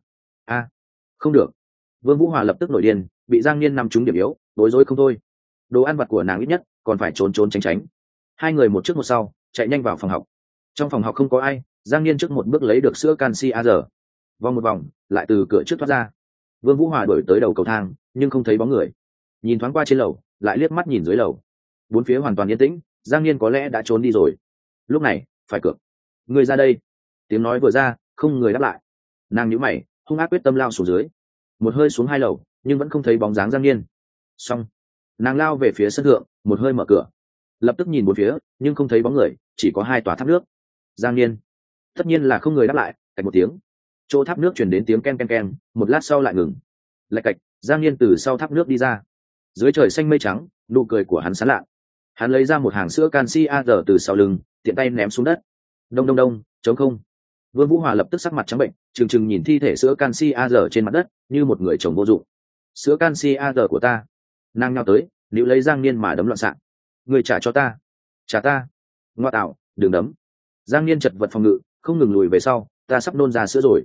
Không được. Vương Vũ Hòa lập tức nổi điên, bị Giang Niên nằm trúng điểm yếu, bối rối không thôi. Đồ ăn vặt của nàng ít nhất còn phải trốn trốn tránh tránh. 2 người một trước một sau, chạy nhanh vào phòng học. Trong phòng học không có ai, Giang Niên trước một bước lấy được sữa canxi giờ. Vòng một vòng, lại từ cửa trước thoát ra. Vương Vũ Hòa đuổi tới đầu cầu thang, nhưng không thấy bóng người. Nhìn thoáng qua trên lầu, lại liếc mắt nhìn dưới lầu. 4 phía hoàn toàn yên tĩnh, Giang Niên có lẽ đã trốn đi rồi. Lúc này, phải cược. Người ra đây. Tiếng nói vừa ra, không người đáp lại. Nàng nhíu mày, hung ác quyết tâm lao xuống dưới. Một hơi xuống 2 lầu, nhưng vẫn không thấy bóng dáng Giang Niên. Xong, nàng lao về phía sân thượng, một hơi mở cửa. Lập tức nhìn bốn phía, nhưng không thấy bóng người, chỉ có 2 tòa tháp nước. Giang Niên. Tất nhiên là không người đáp lại, cạch một tiếng. Chỗ tháp nước truyền đến tiếng ken ken ken, một lát sau lại ngừng. Lạch cạch, Giang Niên từ sau tháp nước đi ra. Dưới trời xanh mây trắng, nụ cười của hắn sán lạ. Hắn lấy ra một hàng sữa canxi từ sau lưng, tiện tay ném xuống đất. Đông đông đông, trống không. Vương Vũ Hòa lập tức sắc mặt trắng bệnh, trừng trừng nhìn thi thể sữa canxi trên mặt đất, như một người chồng vô dụng. Sữa canxi của ta. Nàng nhào tới, níu lấy Giang Niên mà đấm loạn xạ. Người trả cho ta. Trả ta. Ngoa tạo, đừng đấm. Giang Niên chật vật phòng ngự, không ngừng lùi về sau, ta sắp nôn ra sữa rồi.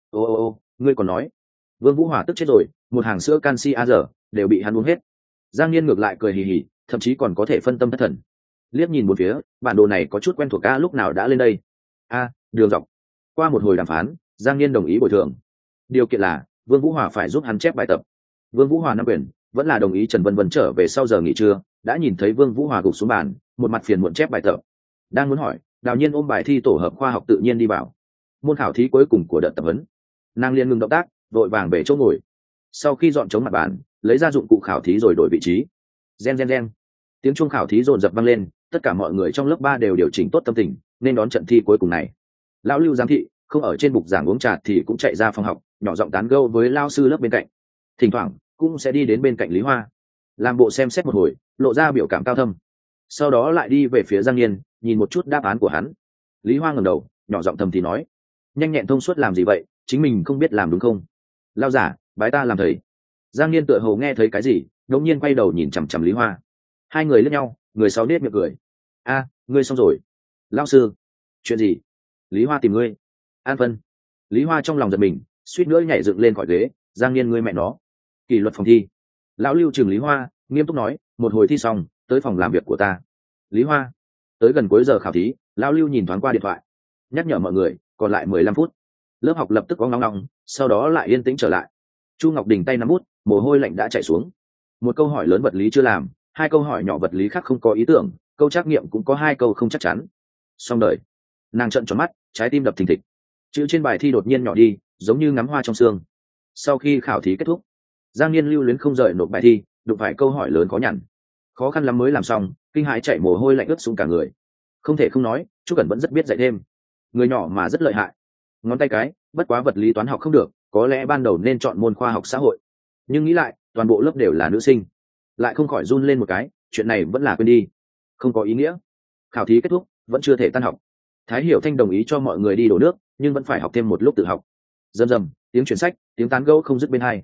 Ô, ngươi còn nói. Vương Vũ Hòa tức chết rồi, một hàng sữa canxi đều bị hắn uống hết. Giang Niên ngược lại cười hì hì, thậm chí còn có thể phân tâm thất thần. Liếc nhìn một phía, bản đồ này có chút quen thuộc, lúc nào đã lên đây. Đường dọc. Qua một hồi đàm phán, Giang Niên đồng ý bồi thường. Điều kiện là Vương Vũ Hòa phải giúp hắn chép bài tập. Vương Vũ Hòa nắm quyền, vẫn là đồng ý. Trần Vân Vân trở về sau giờ nghỉ trưa, đã nhìn thấy Vương Vũ Hòa gục xuống bàn, một mặt phiền muộn chép bài tập. Đang muốn hỏi, Đào Nhiên ôm bài thi tổ hợp khoa học tự nhiên đi vào. Môn khảo thí cuối cùng của đợt tập huấn. Nàng liền ngừng động tác, vội vàng về chỗ ngồi. Sau khi dọn chống mặt bàn, lấy ra dụng cụ khảo thí rồi đổi vị trí. Gen gen gen. Tiếng chuông khảo thí dồn dập vang lên, tất cả mọi người trong lớp 3 đều điều chỉnh tốt tâm tình, nên đón trận thi cuối cùng này. Lão Lưu giám thị không ở trên bục giảng uống trà thì cũng chạy ra phòng học, nhỏ giọng tán gẫu với lao sư lớp bên cạnh. Thỉnh thoảng cũng sẽ đi đến bên cạnh Lý Hoa, làm bộ xem xét một hồi, lộ ra biểu cảm cao thâm. Sau đó lại đi về phía Giang Niên, nhìn một chút đáp án của hắn. Lý Hoa ngẩng đầu, nhỏ giọng thầm thì nói: nhanh nhẹn thông suốt làm gì vậy, chính mình không biết làm đúng không? Lao giả, bái ta làm thầy. Giang Niên tựa hồ nghe thấy cái gì, đột nhiên quay đầu nhìn chằm chằm Lý Hoa. 2 người liếc nhau, người sau nết miệng cười. Ngươi xong rồi. Lão sư. Chuyện gì? Lý Hoa tìm ngươi. An Phân. Lý Hoa trong lòng giật mình, suýt nữa nhảy dựng lên khỏi ghế. Giang Niên, ngươi mẹ nó. Kỷ luật phòng thi. Lão Lưu chừng Lý Hoa, nghiêm túc nói, một hồi thi xong, tới phòng làm việc của ta. Lý Hoa. Tới gần cuối giờ khảo thí, Lão Lưu nhìn thoáng qua điện thoại, nhắc nhở mọi người còn lại 15 phút. Lớp học lập tức có ngóng, sau đó lại yên tĩnh trở lại. Chu Ngọc Đình tay nắm bút, mồ hôi lạnh đã chảy xuống. Một câu hỏi lớn vật lý chưa làm, 2 câu hỏi nhỏ vật lý khác không có ý tưởng, câu trắc nghiệm cũng có 2 câu không chắc chắn. Xong đời. Nàng trợn tròn mắt, trái tim đập thình thịch. Chữ trên bài thi đột nhiên nhỏ đi, giống như ngắm hoa trong sương. Sau khi khảo thí kết thúc, Giang Niên lưu luyến không rời nộp bài thi, đụng phải câu hỏi lớn khó nhằn. Khó khăn lắm mới làm xong, kinh hãi chạy mồ hôi lạnh ướt xuống cả người. Không thể không nói, Chu Cẩn vẫn rất biết dạy thêm. Người nhỏ mà rất lợi hại. Ngón tay cái, bất quá vật lý toán học không được, có lẽ ban đầu nên chọn môn khoa học xã hội. Nhưng nghĩ lại, toàn bộ lớp đều là nữ sinh, lại không khỏi run lên một cái, chuyện này vẫn là quên đi, không có ý nghĩa. Khảo thí kết thúc, vẫn chưa thể tan học. Thái Hiểu Thanh đồng ý cho mọi người đi đổ nước, nhưng vẫn phải học thêm một lúc tự học. Rầm rầm, tiếng chuyển sách, tiếng tán gẫu không dứt bên hai.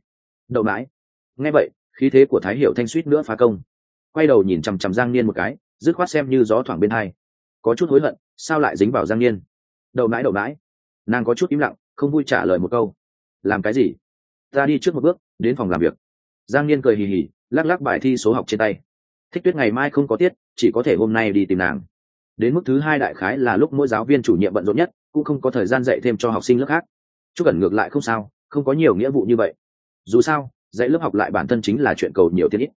đậu mãi. Nghe vậy, khí thế của Thái Hiểu Thanh suýt nữa phá công, quay đầu nhìn chằm chằm Giang Niên một cái, dứt khoát xem như gió thoảng bên hai, có chút hối hận sao lại dính vào Giang Niên. Đậu mãi. Nàng có chút im lặng, không vui trả lời một câu. Làm cái gì? Ta đi trước một bước, đến phòng làm việc. Giang Niên cười hì hì, lắc lắc bài thi số học trên tay. Thích Tuyết ngày mai không có tiết, chỉ có thể hôm nay đi tìm nàng. Đến mức thứ hai đại khái là lúc mỗi giáo viên chủ nhiệm bận rộn nhất, cũng không có thời gian dạy thêm cho học sinh lớp khác. Chúc Cẩn ngược lại không sao, không có nhiều nghĩa vụ như vậy. Dù sao, dạy lớp học lại bản thân chính là chuyện cầu nhiều tiền ít.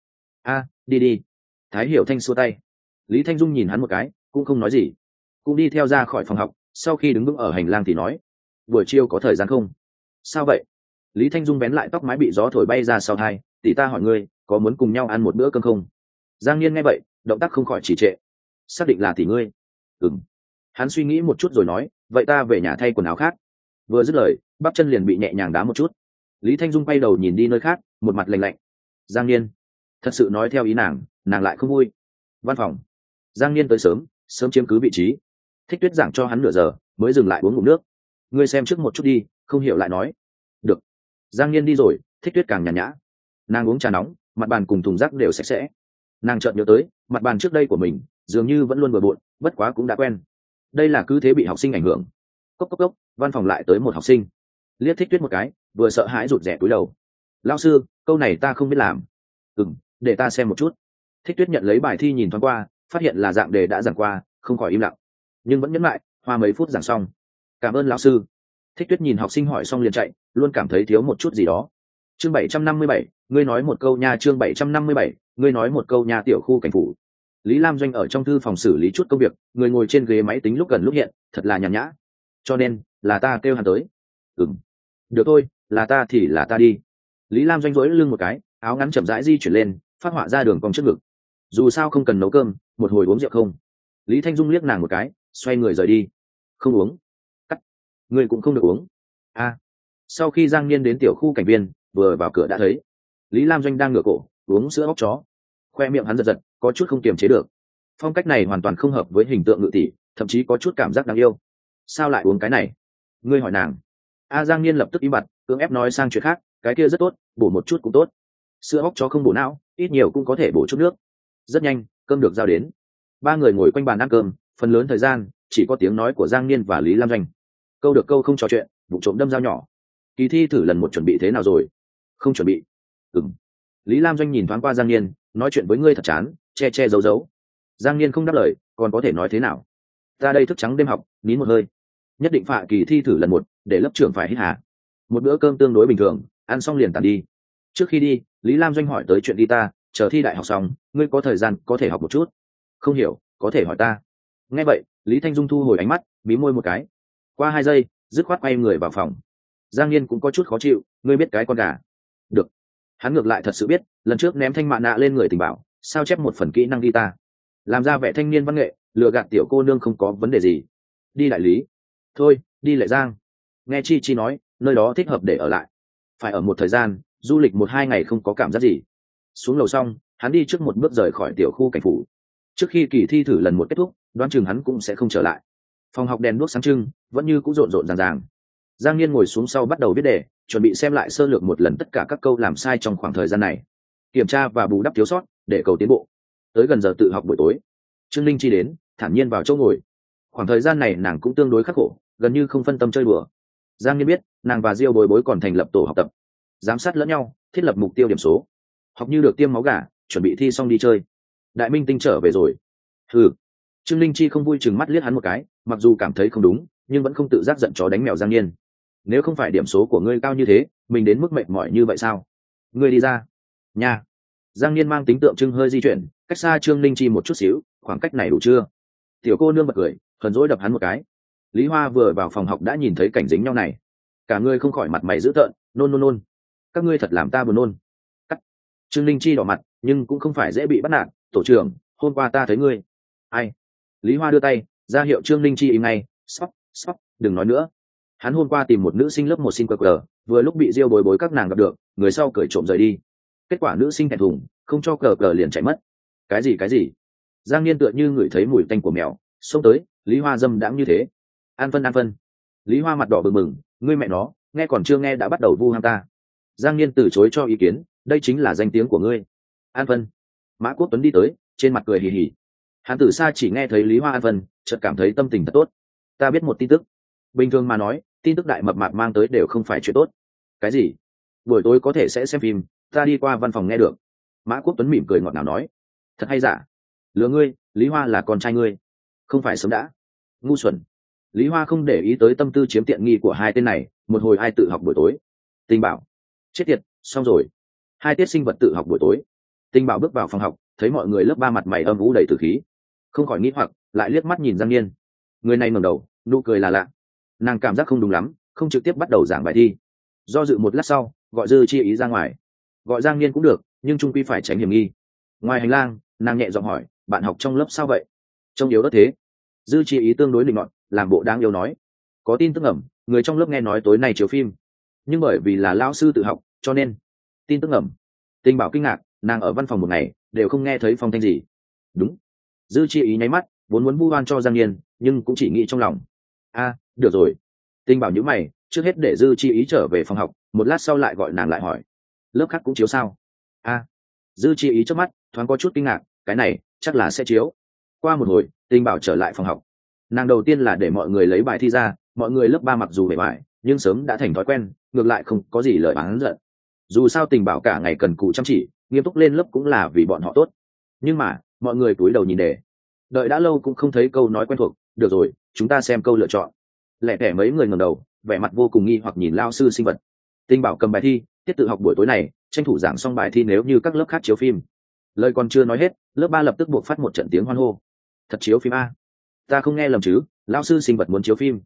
Đi. Thái Hiểu Thanh xua tay. Lý Thanh Dung nhìn hắn một cái, cũng không nói gì, cũng đi theo ra khỏi phòng học. Sau khi đứng vững ở hành lang thì nói, buổi chiều có thời gian không? Sao vậy? Lý Thanh Dung bén lại tóc mái bị gió thổi bay ra sau tai, tỷ ta hỏi ngươi, có muốn cùng nhau ăn một bữa cơm không? Giang Niên nghe vậy, động tác không khỏi trì trệ. Xác định là tỷ ngươi? Ừm. Hắn suy nghĩ một chút rồi nói, vậy ta về nhà thay quần áo khác. Vừa dứt lời, bắp chân liền bị nhẹ nhàng đá một chút. Lý Thanh Dung quay đầu nhìn đi nơi khác, một mặt lạnh lạnh. Giang Niên thật sự nói theo ý nàng lại không vui. Văn phòng. Giang Niên tới sớm chiếm cứ vị trí. Thích Tuyết giảng cho hắn nửa giờ mới dừng lại uống ngụm nước. Ngươi xem trước một chút đi, không hiểu lại nói. Được. Giang Niên đi rồi, Thích Tuyết càng nhàn nhã. Nàng uống trà nóng, mặt bàn cùng thùng rác đều sạch sẽ. Nàng chợt nhớ tới mặt bàn trước đây của mình dường như vẫn luôn bừa bộn, bất quá cũng đã quen. Đây là cứ thế bị học sinh ảnh hưởng. Cốc, văn phòng lại tới một học sinh. Liếc Thích Tuyết một cái, vừa sợ hãi rụt rè cúi đầu. Lão sư, câu này ta không biết làm. Để ta xem một chút. Thích Tuyết nhận lấy bài thi nhìn thoáng qua, phát hiện là dạng đề đã giảng qua, không khỏi im lặng, nhưng vẫn nhẫn lại, hoa mấy phút giảng xong. Cảm ơn lão sư. Thích Tuyết nhìn học sinh hỏi xong liền chạy, luôn cảm thấy thiếu một chút gì đó. Chương 757, ngươi nói một câu nha. Chương 757, ngươi nói một câu nha. Tiểu khu cảnh phủ. Lý Lam Doanh ở trong thư phòng xử lý chút công việc, người ngồi trên ghế máy tính lúc gần lúc hiện, thật là nhàn nhã. Cho nên là ta kêu hắn tới. Được thôi, là ta thì là ta đi. Lý Lam Doanh rỗi lưng một cái, áo ngắn chậm rãi di chuyển lên, phát họa ra đường cong trước ngực. Dù sao không cần nấu cơm, một hồi uống rượu không? Lý Thanh Dung liếc nàng một cái, xoay người rời đi. Không uống. Cắt. Người cũng không được uống. Sau khi Giang Niên đến tiểu khu cảnh viên, vừa vào cửa đã thấy Lý Lam Doanh đang ngửa cổ uống sữa óc chó. Khoe miệng hắn giật, có chút không kiềm chế được. Phong cách này hoàn toàn không hợp với hình tượng ngự tỷ, thậm chí có chút cảm giác đáng yêu. Sao lại uống cái này? Ngươi hỏi nàng. Giang Niên lập tức im bặt, cưỡng ép nói sang chuyện khác, cái kia rất tốt, bổ một chút cũng tốt. Sữa óc chó không bổ não, ít nhiều cũng có thể bổ chút nước. Rất nhanh, cơm được giao đến. Ba người ngồi quanh bàn ăn cơm, phần lớn thời gian chỉ có tiếng nói của Giang Niên và Lý Lam Doanh. Câu được câu không trò chuyện, vụ trộm đâm dao nhỏ. Kỳ thi thử lần một chuẩn bị thế nào rồi? Không chuẩn bị. Lý Lam Doanh nhìn thoáng qua Giang Niên, nói chuyện với ngươi thật chán, che giấu. Giang Niên không đáp lời, còn có thể nói thế nào? Ta đây thức trắng đêm học, nín một hơi. Nhất định phạ kỳ thi thử lần một, để lớp trưởng phải hít hà. Một bữa cơm tương đối bình thường, ăn xong liền tàn đi. Trước khi đi, Lý Lam Doanh hỏi tới chuyện guitar, chờ thi đại học xong, ngươi có thời gian có thể học một chút. Không hiểu, có thể hỏi ta. Nghe vậy, Lý Thanh Dung thu hồi ánh mắt, mí môi một cái. Qua 2 giây, dứt khoát quay người vào phòng. Giang Niên cũng có chút khó chịu, ngươi biết cái con gà. Được. Hắn ngược lại thật sự biết, lần trước ném thanh mạ nạ lên người tình bảo, sao chép một phần kỹ năng guitar. Làm ra vẻ thanh niên văn nghệ, lừa gạt tiểu cô nương không có vấn đề gì. Đi đại lý. Thôi, đi Lệ Giang. Nghe Chi nói, nơi đó thích hợp để ở lại. Phải ở một thời gian, du lịch 1-2 ngày không có cảm giác gì. Xuống lầu xong, hắn đi trước một bước rời khỏi tiểu khu cảnh phủ. Trước khi kỳ thi thử lần một kết thúc, đoán chừng hắn cũng sẽ không trở lại. Phòng học đèn đuốc sáng trưng, vẫn như cũ rộn ràng. Giang Niên ngồi xuống sau bắt đầu viết đề, chuẩn bị xem lại sơ lược một lần tất cả các câu làm sai trong khoảng thời gian này, kiểm tra và bù đắp thiếu sót để cầu tiến bộ. Tới gần giờ tự học buổi tối, Trương Linh Chi đến, thản nhiên vào chỗ ngồi. Khoảng thời gian này nàng cũng tương đối khắc khổ, gần như không phân tâm chơi đùa. Giang Niên biết, nàng và Diêu Bối còn thành lập tổ học tập, giám sát lẫn nhau, thiết lập mục tiêu điểm số. Học như được tiêm máu gà, chuẩn bị thi xong đi chơi. Đại minh tinh trở về rồi. Trương Linh Chi không vui chừng mắt liếc hắn một cái, mặc dù cảm thấy không đúng, nhưng vẫn không tự giác giận chó đánh mèo Giang Niên. Nếu không phải điểm số của ngươi cao như thế, mình đến mức mệt mỏi như vậy sao? Ngươi đi ra. Nha. Giang Niên mang tính tượng trưng hơi di chuyển, cách xa Trương Linh Chi một chút xíu, khoảng cách này đủ chưa? Tiểu cô nương bật cười, hờn dỗi đập hắn một cái. Lý Hoa vừa vào phòng học đã nhìn thấy cảnh dính nhau này, cả người không khỏi mặt mày dữ tợn, nôn. Các ngươi thật làm ta buồn nôn. Cắt. Trương Linh Chi đỏ mặt, nhưng cũng không phải dễ bị bắt nạt. Tổ trưởng, hôm qua ta thấy ngươi. Ai? Lý Hoa đưa tay ra hiệu Trương Linh Chi im ngay. Stop, đừng nói nữa. Hắn hôm qua tìm một nữ sinh lớp 1 xin QR, vừa lúc bị Diêu Bối các nàng gặp được, người sau cởi trộm rời đi. Kết quả nữ sinh thẹn thùng, không cho QR liền chạy mất. Cái gì? Giang Niên tựa như ngửi thấy mùi tanh của mèo, xông tới. Lý Hoa dâm đãng như thế. An phân. Lý Hoa mặt đỏ bừng bừng, ngươi mẹ nó, nghe còn chưa nghe đã bắt đầu vu ham ta. Giang Niên từ chối cho ý kiến, đây chính là danh tiếng của ngươi. An Vân. Mã Quốc Tuấn đi tới, trên mặt cười hì hì. Hắn từ xa chỉ nghe thấy Lý Hoa An Vân, chợt cảm thấy tâm tình thật tốt. Ta biết một tin tức. Bình thường mà nói, tin tức đại mập mạp mang tới đều không phải chuyện tốt. Cái gì? Buổi tối có thể sẽ xem phim, ta đi qua văn phòng nghe được. Mã Quốc Tuấn mỉm cười ngọt ngào nói. Thật hay giả? Lừa ngươi, Lý Hoa là con trai ngươi. Không phải sớm đã. Ngu xuẩn. Lý Hoa không để ý tới tâm tư chiếm tiện nghi của hai tên này, một hồi ai tự học buổi tối. Tình Bảo. Chết tiệt, xong rồi. Hai tiết sinh vật tự học buổi tối. Tình Bảo bước vào phòng học, thấy mọi người lớp 3 mặt mày âm u đầy tử khí, không khỏi nghĩ hoặc, lại liếc mắt nhìn Giang Niên. Người này ngẩng đầu, nụ cười là lạ. Nàng cảm giác không đúng lắm, không trực tiếp bắt đầu giảng bài thi. Do dự một lát sau, gọi Dư Chi Ý ra ngoài. Gọi Giang Niên cũng được, nhưng chung quy phải tránh hiểm nghi. Ngoài hành lang, nàng nhẹ giọng hỏi, bạn học trong lớp sao vậy? Trông yếu ớt thế. Dư Chi Ý tương đối định nọt, làm bộ đáng yêu nói. Có tin tức ẩm, người trong lớp nghe nói tối nay chiếu phim, nhưng bởi vì là lão sư tự học, cho nên tin tức ẩm. Tình Bảo kinh ngạc, nàng ở văn phòng một ngày, đều không nghe thấy phong thanh gì. Đúng. Dư Chi Ý nháy mắt, vốn muốn vu oan cho Giang Niên, nhưng cũng chỉ nghĩ trong lòng. Được rồi. Tình Bảo nhíu mày, trước hết để Dư Chi Ý trở về phòng học, một lát sau lại gọi nàng lại hỏi, lớp khác cũng chiếu sao? Dư Chi Ý trước mắt thoáng có chút kinh ngạc, cái này chắc là sẽ chiếu. Qua một hồi, Tình Bảo trở lại phòng học. Nàng đầu tiên là để mọi người lấy bài thi ra, mọi người lớp 3 mặc dù bề bài, nhưng sớm đã thành thói quen, ngược lại không có gì lời oán giận. Dù sao Tình Bảo cả ngày cần cù chăm chỉ, nghiêm túc lên lớp cũng là vì bọn họ tốt. Nhưng mà mọi người cúi đầu nhìn đề, đợi đã lâu cũng không thấy câu nói quen thuộc. Được rồi, chúng ta xem câu lựa chọn. Lẻ tẻ mấy người ngẩng đầu, vẻ mặt vô cùng nghi hoặc nhìn lao sư sinh vật. Tình Bảo cầm bài thi, tiết tự học buổi tối này tranh thủ giảng xong bài thi nếu như các lớp khác chiếu phim. Lời còn chưa nói hết, lớp 3 lập tức buộc phát một trận tiếng hoan hô. Thật chiếu phim a? Ta không nghe lầm chứ? Lão sư sinh vật muốn chiếu phim?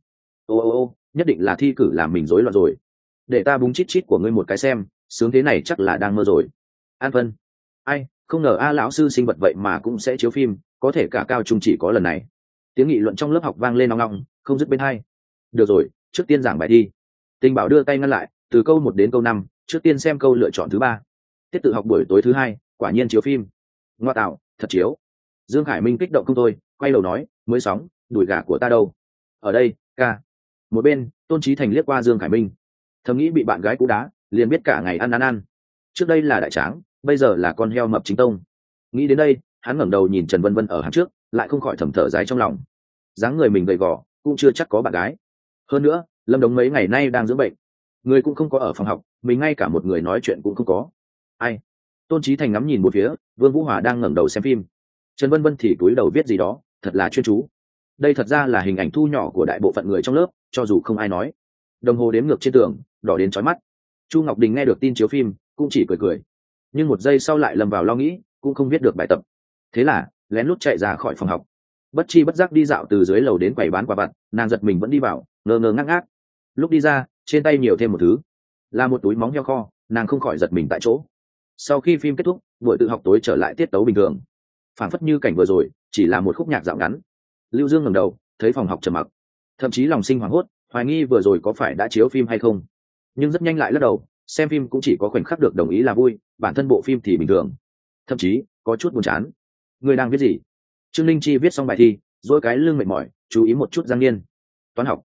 Ô, nhất định là thi cử làm mình rối loạn rồi. Để ta búng chít chít của ngươi một cái xem, sướng thế này chắc là đang mơ rồi. An Vân. Ai, không ngờ lão sư sinh vật vậy mà cũng sẽ chiếu phim, có thể cả cao trung chỉ có lần này. Tiếng nghị luận trong lớp học vang lên ong ong, không dứt bên hai. Được rồi, trước tiên giảng bài thi. Tình Bảo đưa tay ngăn lại, từ câu 1 đến câu 5, trước tiên xem câu lựa chọn thứ 3. Tiết tự học buổi tối thứ 2, quả nhiên chiếu phim. Ngoa tạo, thật chiếu. Dương Khải Minh kích động không thôi, quay đầu nói, mới sóng, đùi gà của ta đâu? Ở đây, ca. Một bên, Tôn Chí Thành liếc qua Dương Khải Minh, thầm nghĩ bị bạn gái cú đá, liền biết cả ngày ăn. Trước đây là đại tráng, bây giờ là con heo mập chính tông. Nghĩ đến đây, hắn ngẩng đầu nhìn Trần Vân Vân ở hàng trước, lại không khỏi thầm thở dài trong lòng. Dáng người mình gầy gò, cũng chưa chắc có bạn gái. Hơn nữa, Lâm Đống mấy ngày nay đang dưỡng bệnh, người cũng không có ở phòng học, mình ngay cả một người nói chuyện cũng không có. Ai? Tôn Chí Thành ngắm nhìn một phía, Vương Vũ Hòa đang ngẩng đầu xem phim, Trần Vân Vân thì cúi đầu viết gì đó, thật là chuyên chú. Đây thật ra là hình ảnh thu nhỏ của đại bộ phận người trong lớp, cho dù không ai nói. Đồng hồ đếm ngược trên tường đỏ đến chói mắt. Chu Ngọc Đình nghe được tin chiếu phim, cũng chỉ cười, nhưng một giây sau lại lầm vào lo nghĩ, cũng không viết được bài tập. Thế là lén lút chạy ra khỏi phòng học, bất chi bất giác đi dạo từ dưới lầu đến quầy bán quà vặt. Nàng giật mình vẫn đi vào, ngơ ngơ ngác ngác. Lúc đi ra, trên tay nhiều thêm một thứ, là một túi móng heo kho. Nàng không khỏi giật mình tại chỗ. Sau khi phim kết thúc, buổi tự học tối trở lại tiết tấu bình thường, phảng phất như cảnh vừa rồi chỉ là một khúc nhạc dạo ngắn. Lưu Dương ngẩng đầu, thấy phòng học trầm mặc, thậm chí lòng sinh hoảng hốt, hoài nghi vừa rồi có phải đã chiếu phim hay không. Nhưng rất nhanh lại lắc đầu, xem phim cũng chỉ có khoảnh khắc được đồng ý là vui, bản thân bộ phim thì bình thường, thậm chí có chút buồn chán. Người đang viết gì? Trương Linh Chi viết xong bài thi, dỗi cái lưng mệt mỏi, chú ý một chút Giang Niên. Toán học.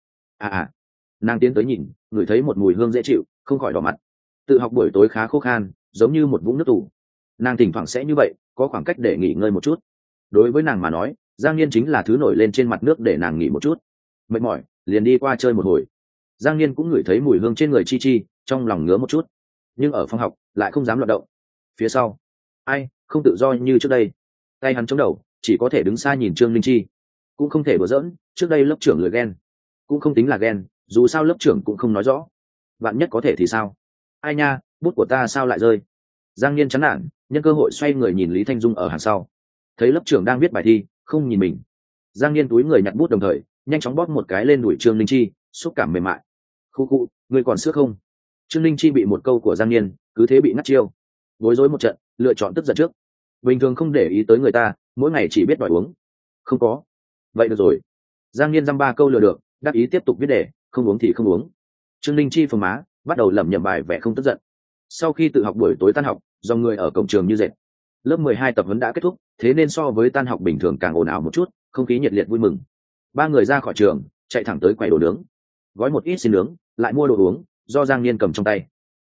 Nàng tiến tới nhìn, ngửi thấy một mùi hương dễ chịu, không khỏi đỏ mặt. Tự học buổi tối khá khô khan, giống như một vũng nước tủ. Nàng thỉnh thoảng sẽ như vậy, có khoảng cách để nghỉ ngơi một chút. Đối với nàng mà nói, Giang Niên chính là thứ nổi lên trên mặt nước để nàng nghỉ một chút. Mệt mỏi, liền đi qua chơi một hồi. Giang Niên cũng ngửi thấy mùi hương trên người Chi Chi, trong lòng ngứa một chút, nhưng ở phòng học lại không dám loạt động. Phía sau, ai không tự do như trước đây. Tay hắn chống đầu, chỉ có thể đứng xa nhìn Trương Linh Chi. Cũng không thể đùa giỡn, trước đây lớp trưởng lười ghen, cũng không tính là ghen, dù sao lớp trưởng cũng không nói rõ. Vạn nhất có thể thì sao? Ai nha, bút của ta sao lại rơi? Giang Niên chán nản, nhân cơ hội xoay người nhìn Lý Thanh Dung ở hàng sau, thấy lớp trưởng đang viết bài thi, không nhìn mình. Giang Niên túi người nhặt bút đồng thời nhanh chóng bóp một cái lên đùi Trương Linh Chi, xúc cảm mềm mại. Khu, ngươi còn sữa không? Trương Linh Chi bị một câu của Giang Niên cứ thế bị ngắt chiêu, bối rối một trận, lựa chọn tức giận trước. Bình thường không để ý tới người ta, mỗi ngày chỉ biết đòi uống. Không có. Vậy được rồi. Giang Niên dăm ba câu lừa được, đáp ý tiếp tục viết đề, không uống thì không uống. Trương Linh Chi phồng má, bắt đầu lẩm nhẩm bài vẻ không tức giận. Sau khi tự học buổi tối tan học, dòng người ở cổng trường như dệt. Lớp 12 tập huấn đã kết thúc, thế nên so với tan học bình thường càng ồn ào một chút, không khí nhiệt liệt vui mừng. Ba người ra khỏi trường, chạy thẳng tới quầy đồ nướng, gói một ít xin nướng, lại mua đồ uống do Giang Niên cầm trong tay.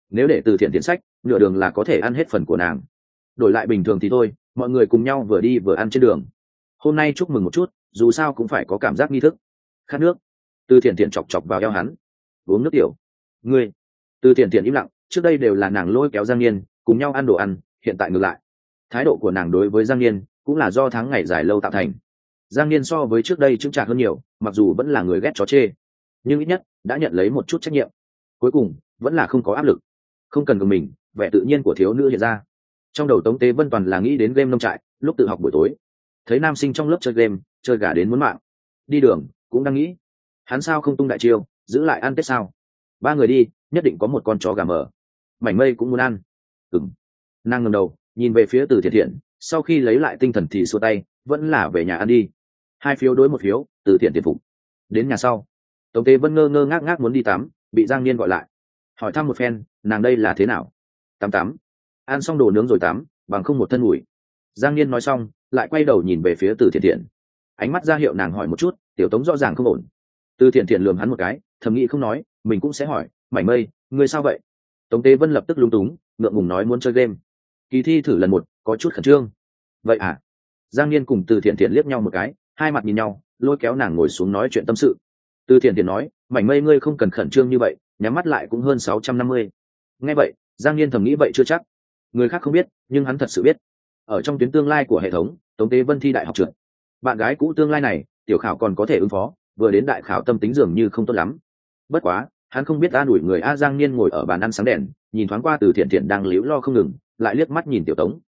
nếu để từ thiện tiến sách nửa đường là có thể ăn hết phần của nàng. Đổi lại bình thường thì thôi, mọi người cùng nhau vừa đi vừa ăn trên đường. Hôm nay chúc mừng một chút, dù sao cũng phải có cảm giác nghi thức. Khát nước. Từ thiện thiện chọc chọc vào eo hắn. Uống nước tiểu. Ngươi. Từ thiện thiện im lặng, trước đây đều là nàng lôi kéo Giang Niên cùng nhau ăn đồ ăn, hiện tại ngược lại thái độ của nàng đối với Giang Niên cũng là do tháng ngày dài lâu tạo thành. Giang Niên so với trước đây chững chạc hơn nhiều, mặc dù vẫn là người ghét chó chê, nhưng ít nhất đã nhận lấy một chút trách nhiệm. Cuối cùng vẫn là không có áp lực, không cần gồng mình, vẻ tự nhiên của thiếu nữ hiện ra. Trong đầu Tống Tế Vân toàn là nghĩ đến game nông trại, lúc tự học buổi tối thấy nam sinh trong lớp chơi game, chơi gà đến muốn mạng. Đi đường cũng đang nghĩ, hắn sao không tung đại chiêu giữ lại ăn Tết sao? Ba người đi, nhất định có một con chó gà mờ. Mảnh Mây cũng muốn ăn. Nàng ngẩng đầu nhìn về phía Từ Thiện Thiện, sau khi lấy lại tinh thần thì xua tay, vẫn là về nhà ăn đi. 2 phiếu đối 1 phiếu, Từ Thiện Thiện phục. Đến nhà sau, Tống Tế Vân ngơ ngơ ngác ngác muốn đi tắm, bị Giang Niên gọi lại, hỏi thăm một phen nàng đây là thế nào. Tắm ăn xong đồ nướng rồi tắm, bằng không một thân mùi. Giang Niên nói xong lại quay đầu nhìn về phía Từ Thiện Thiện, ánh mắt ra hiệu nàng hỏi một chút. Tiểu Tống rõ ràng không ổn. Từ Thiện Thiện lườm hắn một cái, thầm nghĩ không nói mình cũng sẽ hỏi, Mảnh Mây ngươi sao vậy? Tống Tế Vân lập tức lúng túng, ngượng ngùng nói muốn chơi game. Kỳ thi thử lần 1, có chút khẩn trương. Vậy à? Giang Niên cùng Từ Thiện Thiện liếc nhau một cái, hai mặt nhìn nhau, lôi kéo nàng ngồi xuống nói chuyện tâm sự. Từ Thiện Thiện nói, Mảnh Mây ngươi không cần khẩn trương như vậy, nhắm mắt lại cũng hơn 650. Nghe vậy, Giang Niên thầm nghĩ vậy chưa chắc, người khác không biết nhưng hắn thật sự biết. Ở trong tuyến tương lai của hệ thống, Tống Tế Vân thi đại học trượt. Bạn gái cũ tương lai này, tiểu khảo còn có thể ứng phó, vừa đến đại khảo tâm tính dường như không tốt lắm. Bất quá, hắn không biết an ủi người. Giang Niên ngồi ở bàn ăn sáng đèn, nhìn thoáng qua Từ Thiện Thiện đang líu lo không ngừng, lại liếc mắt nhìn Tiểu Tống.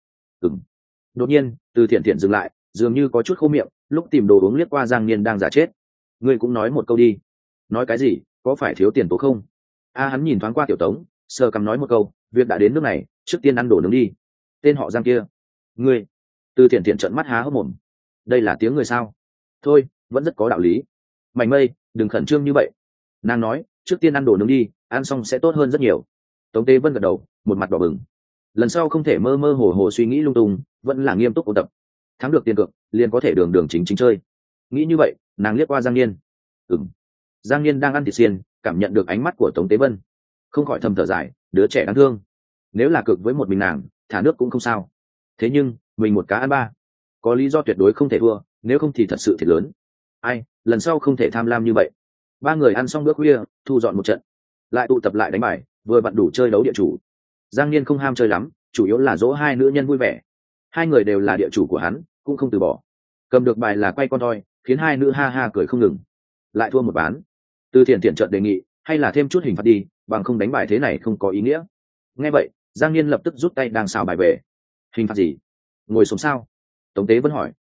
Đột nhiên, Từ Thiện Thiện dừng lại, dường như có chút khô miệng, lúc tìm đồ uống liếc qua Giang Niên đang giả chết. Ngươi cũng nói một câu đi. Nói cái gì? Có phải thiếu tiền tố không? Hắn nhìn thoáng qua Tiểu Tống, sờ cằm nói một câu, việc đã đến nước này, trước tiên ăn đồ nướng đi. Tên họ Giang kia. Ngươi. Từ Thiện Thiện trợn mắt há hốc mồm. Đây là tiếng người sao? Thôi, vẫn rất có đạo lý. Mảnh Mây, đừng khẩn trương như vậy. Nàng nói, trước tiên ăn đồ nướng đi, ăn xong sẽ tốt hơn rất nhiều. Tống Tế Vân gật đầu, một mặt đỏ bừng. Lần sau không thể mơ mơ hồ hồ suy nghĩ lung tung, vẫn là nghiêm túc ôn tập. Thắng được tiền cược liền có thể đường đường chính chính chơi. Nghĩ như vậy, nàng liếc qua Giang Niên. Giang Niên đang ăn thịt xiên, cảm nhận được ánh mắt của Tống Tế Vân, không khỏi thầm thở dài, đứa trẻ đáng thương. Nếu là cược với một mình nàng, thả nước cũng không sao. Thế nhưng mình một cá ăn 3, có lý do tuyệt đối không thể thua, nếu không thì thật sự thiệt lớn. Lần sau không thể tham lam như vậy. 3 người ăn xong bữa khuya, thu dọn một trận, lại tụ tập lại đánh bài, vừa vặn đủ chơi đấu địa chủ. Giang Niên không ham chơi lắm, chủ yếu là dỗ 2 nữ nhân vui vẻ. 2 người đều là địa chủ của hắn, cũng không từ bỏ. Cầm được bài là quay con toi, khiến 2 nữ ha ha cười không ngừng. Lại thua một ván, Từ Thiện Thiện chợt đề nghị, hay là thêm chút hình phạt đi, bằng không đánh bài thế này không có ý nghĩa. Nghe vậy, Giang Niên lập tức rút tay đang xào bài về. Hình phạt gì? Ngồi xuống sao? Tống Tế vẫn hỏi.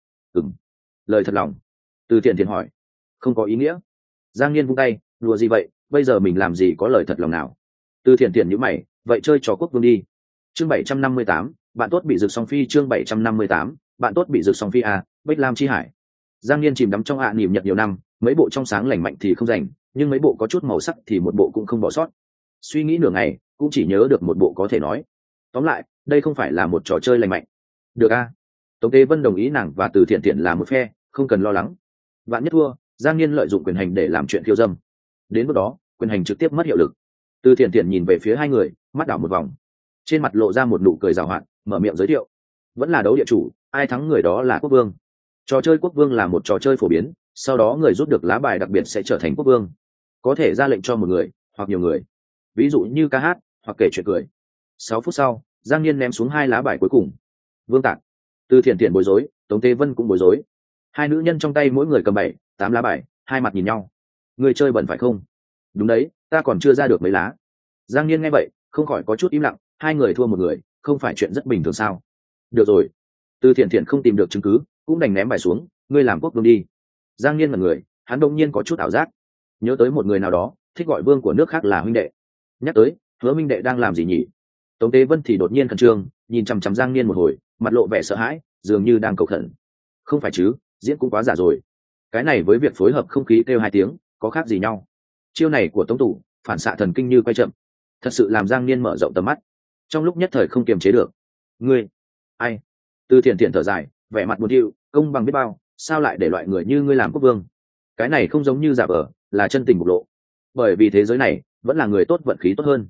Lời thật lòng. Từ Thiện Thiện hỏi. Không có ý nghĩa. Giang Niên vung tay, đùa gì vậy, bây giờ mình làm gì có lời thật lòng nào. Từ Thiện Thiện nhíu mày, vậy chơi trò quốc vương đi. Chương 758, bạn tốt bị rực song phi. Chương 758, bạn tốt bị rực song phi. Bách Lam Chi Hải. Giang Niên chìm đắm trong niềm nhật nhiều năm, mấy bộ trong sáng lành mạnh thì không rảnh, nhưng mấy bộ có chút màu sắc thì một bộ cũng không bỏ sót. Suy nghĩ nửa ngày, cũng chỉ nhớ được một bộ có thể nói. Tóm lại, đây không phải là một trò chơi lành mạnh. Được Tống Tế Vân đồng ý nàng và Từ Thiện Thiện là một phe, không cần lo lắng. Vạn nhất thua, Giang Niên lợi dụng quyền hành để làm chuyện khiêu dâm. Đến lúc đó, quyền hành trực tiếp mất hiệu lực. Từ Thiện Thiện nhìn về phía 2 người, mắt đảo một vòng, trên mặt lộ ra một nụ cười giảo hoạt, mở miệng giới thiệu. Vẫn là đấu địa chủ, ai thắng người đó là quốc vương. Trò chơi quốc vương là một trò chơi phổ biến, sau đó người rút được lá bài đặc biệt sẽ trở thành quốc vương, có thể ra lệnh cho một người hoặc nhiều người, ví dụ như ca hát hoặc kể chuyện cười. 6 phút sau, Giang Niên ném xuống 2 lá bài cuối cùng. Vương tạc. Từ Thiện Thiện bối rối, Tống Tế Vân cũng bối rối. 2 nữ nhân trong tay mỗi người cầm 7, 8 lá bài, hai mặt nhìn nhau. Người chơi bẩn phải không? Đúng đấy, ta còn chưa ra được mấy lá. Giang Niên nghe vậy, không khỏi có chút im lặng. 2 người thua một người, không phải chuyện rất bình thường sao? Được rồi. Từ Thiện Thiện không tìm được chứng cứ, cũng đành ném bài xuống. Ngươi làm quốc vương đi. Giang Niên là người, hắn đông nhiên có chút ảo giác, nhớ tới một người nào đó thích gọi vương của nước khác là huynh đệ. Nhắc tới, Hứa minh đệ đang làm gì nhỉ? Tống Tế Vân thì đột nhiên khẩn trương, nhìn chằm chằm Giang Niên một hồi, mặt lộ vẻ sợ hãi, dường như đang cầu khẩn. Không phải chứ, diễn cũng quá giả rồi. Cái này với việc phối hợp không khí kêu 2 tiếng có khác gì nhau. Chiêu này của Tống Tủ, phản xạ thần kinh như quay chậm, thật sự làm Giang Niên mở rộng tầm mắt, trong lúc nhất thời không kiềm chế được. Ngươi ai? Từ Thiện Thiện thở dài, vẻ mặt buồn thiu, công bằng biết bao, sao lại để loại người như ngươi làm quốc vương? Cái này không giống như giả vờ, là chân tình bộc lộ. Bởi vì thế giới này vẫn là người tốt vận khí tốt hơn.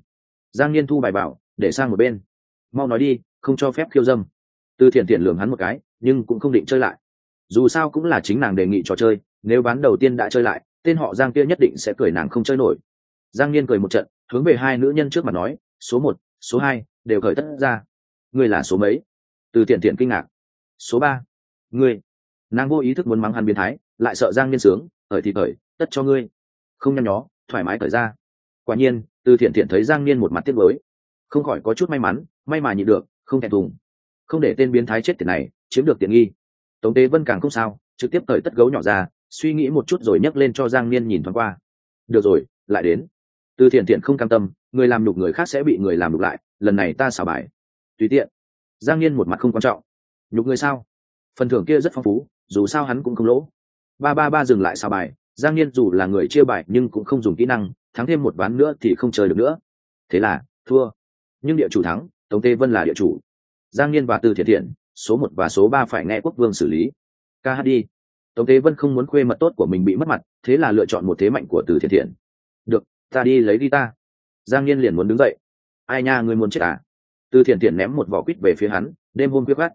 Giang Niên thu bài bảo để sang một bên. Mau nói đi, không cho phép khiêu dâm. Từ Thiện Thiện lườm hắn một cái, nhưng cũng không định chơi lại. Dù sao cũng là chính nàng đề nghị trò chơi, nếu ván đầu tiên đã chơi lại, tên họ Giang kia nhất định sẽ cười nàng không chơi nổi. Giang Niên cười một trận, hướng về hai nữ nhân trước mặt nói, số 1, số 2 đều khởi tất ra. Ngươi là số mấy? Từ Thiện Thiện kinh ngạc. Số 3. Ngươi. Nàng vô ý thức muốn mắng hắn biến thái, lại sợ Giang Niên sướng, khởi thì khởi, tất cho ngươi. Không nhăn nhó, thoải mái cởi ra. Quả nhiên, Từ Thiện Thiện thấy Giang Niên một mặt tiếc nuối, không khỏi có chút may mắn, may mà nhịn được, không thẹn thùng, không để tên biến thái chết tiệt này chiếm được tiện nghi. Tống Tế Vân càng không sao, trực tiếp cởi tất gấu nhỏ ra, suy nghĩ một chút rồi nhấc lên cho Giang Niên nhìn thoáng qua. Được rồi, lại đến. Từ Thiện Thiện không cam tâm, người làm nhục người khác sẽ bị người làm nhục lại, lần này ta xả bài. Tùy tiện. Giang Niên một mặt không quan trọng. Nhục người sao? Phần thưởng kia rất phong phú, dù sao hắn cũng không lỗ. Ba dừng lại xả bài. Giang Niên dù là người chia bài nhưng cũng không dùng kỹ năng, thắng thêm một ván nữa thì không chơi được nữa. Thế là thua. Nhưng địa chủ thắng, Tống Tế Vân là địa chủ. Giang Niên và Từ Thiện Thiện, số 1 và số 3 phải nghe quốc vương xử lý. Ca hát đi. Tống Tế Vân không muốn khuê mật tốt của mình bị mất mặt, thế là lựa chọn một thế mạnh của Từ Thiện Thiện. Được, ta đi lấy guitar. Giang Niên liền muốn đứng dậy. Ai nha, người muốn chết à? Từ Thiện Thiện ném một vỏ quýt về phía hắn, đêm hôm khuya khoắt.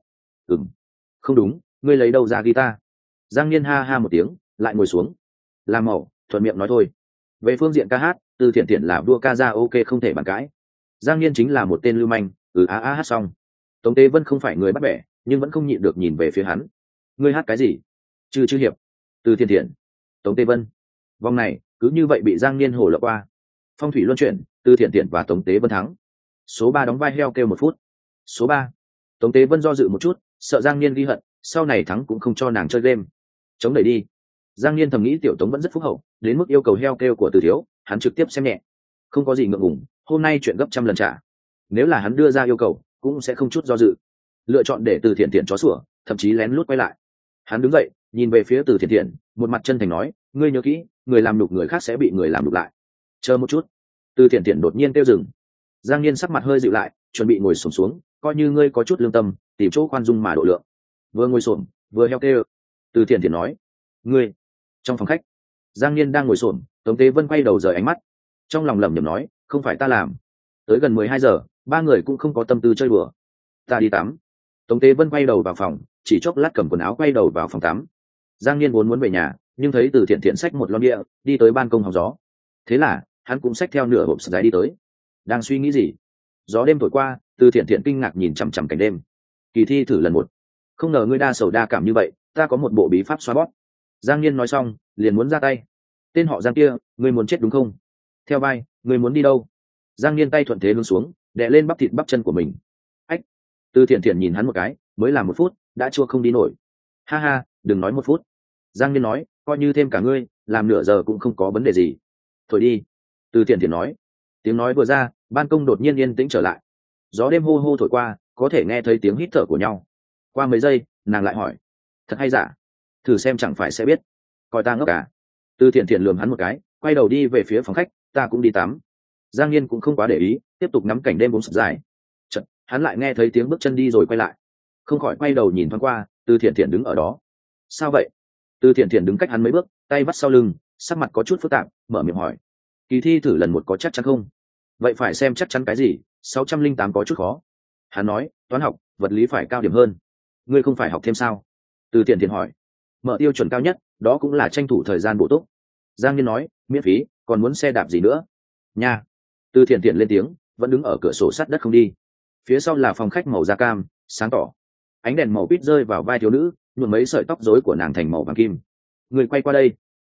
Không đúng, ngươi lấy đâu ra guitar? Giang Niên ha ha một tiếng, lại ngồi xuống. Làm mẫu, thuận miệng nói thôi. Về phương diện ca hát, Từ Thiện Thiện là vua ca ra ok không thể bàn cãi. Giang Niên chính là một tên lưu manh, hát xong. Tống Tế Vân không phải người bắt bẻ, nhưng vẫn không nhịn được nhìn về phía hắn. Ngươi hát cái gì? Chư hiệp. Từ Thiện Thiện. Tống Tế Vân. Vòng này cứ như vậy bị Giang Niên hổ lọ qua. Phong thủy luân chuyển, Từ Thiện Thiện và Tống Tế Vân thắng. Số 3 đóng vai heo kêu 1 phút. Số 3. Tống Tế Vân do dự một chút, sợ Giang Niên ghi hận, sau này thắng cũng không cho nàng chơi game. Chống đẩy đi. Giang Niên thầm nghĩ tiểu Tống vẫn rất phúc hậu, đến mức yêu cầu heo kêu của Từ thiếu, hắn trực tiếp xem nhẹ. Không có gì ngượng ngùng, hôm nay chuyện gấp trăm lần trả. Nếu là hắn đưa ra yêu cầu, cũng sẽ không chút do dự, lựa chọn để Từ Thiện Thiện chó sủa, thậm chí lén lút quay lại. Hắn đứng dậy, nhìn về phía Từ Thiện Thiện, một mặt chân thành nói, ngươi nhớ kỹ, người làm nhục người khác sẽ bị người làm nhục lại. Chờ một chút. Từ Thiện Thiện đột nhiên kêu dừng. Giang Niên sắc mặt hơi dịu lại, chuẩn bị ngồi xổm xuống, coi như ngươi có chút lương tâm, tìm chỗ khoan dung mà độ lượng. Vừa ngồi xổm, vừa heo kêu. Từ Thiện Thiện nói, ngươi. Trong phòng khách, Giang Niên đang ngồi xổm, Tống Tế Vân quay đầu rời ánh mắt, trong lòng lẩm nhẩm nói, không phải ta làm. Tới gần 12 giờ, ba người cũng không có tâm tư chơi đùa. Ta đi tắm. Tống Tế Vân quay đầu vào phòng, chỉ chốc lát cầm quần áo quay đầu vào phòng tắm. Giang Niên vốn muốn về nhà, nhưng thấy Từ Thiện Thiện xách một lon bia đi tới ban công hóng gió, thế là hắn cũng xách theo nửa hộp sữa đi tới. Đang suy nghĩ gì, gió đêm thổi qua, Từ Thiện Thiện kinh ngạc nhìn chằm chằm cảnh đêm. Kỳ thi thử lần 1. Không ngờ ngươi đa sầu đa cảm như vậy, ta có một bộ bí pháp xoa bóp. Giang Niên nói xong, liền muốn ra tay. Tên họ Giang kia, ngươi muốn chết đúng không? Theo vai, ngươi muốn đi đâu? Giang Niên tay thuận thế hướng xuống, đè lên bắp thịt bắp chân của mình. Ách. Từ Thiện Thiện nhìn hắn một cái, mới làm 1 phút, đã chua không đi nổi. Ha ha, đừng nói 1 phút. Giang Niên nói, coi như thêm cả ngươi, làm nửa giờ cũng không có vấn đề gì. Thôi đi. Từ Thiện Thiện nói. Tiếng nói vừa ra, ban công đột nhiên yên tĩnh trở lại. Gió đêm hô hô thổi qua, có thể nghe thấy tiếng hít thở của nhau. Qua mấy giây, nàng lại hỏi, thật hay giả? Thử xem chẳng phải sẽ biết. Coi ta ngốc cả. Từ Thiện Thiện lườm hắn một cái, quay đầu đi về phía phòng khách, ta cũng đi tắm. Giang Niên cũng không quá để ý, tiếp tục ngắm cảnh đêm bóng sập dài. Chợt, hắn lại nghe thấy tiếng bước chân đi rồi quay lại, không khỏi quay đầu nhìn thoáng qua, Từ Thiện Thiện đứng ở đó. Sao vậy? Từ Thiện Thiện đứng cách hắn mấy bước, tay vắt sau lưng, sắc mặt có chút phức tạp, mở miệng hỏi, kỳ thi thử lần 1 có chắc chắn không? Vậy phải xem chắc chắn cái gì, 608 có chút khó. Hắn nói, toán học, vật lý phải cao điểm hơn. Ngươi không phải học thêm sao? Từ Thiện Thiện hỏi. Mở tiêu chuẩn cao nhất, đó cũng là tranh thủ thời gian bổ túc. Giang Niên nói, miễn phí, còn muốn xe đạp gì nữa? Nha. Từ Thiện Thiện lên tiếng, vẫn đứng ở cửa sổ sắt đất không đi. Phía sau là phòng khách màu da cam, sáng tỏ. Ánh đèn màu pít rơi vào vai thiếu nữ, nhuộm mấy sợi tóc rối của nàng thành màu vàng kim. Người quay qua đây.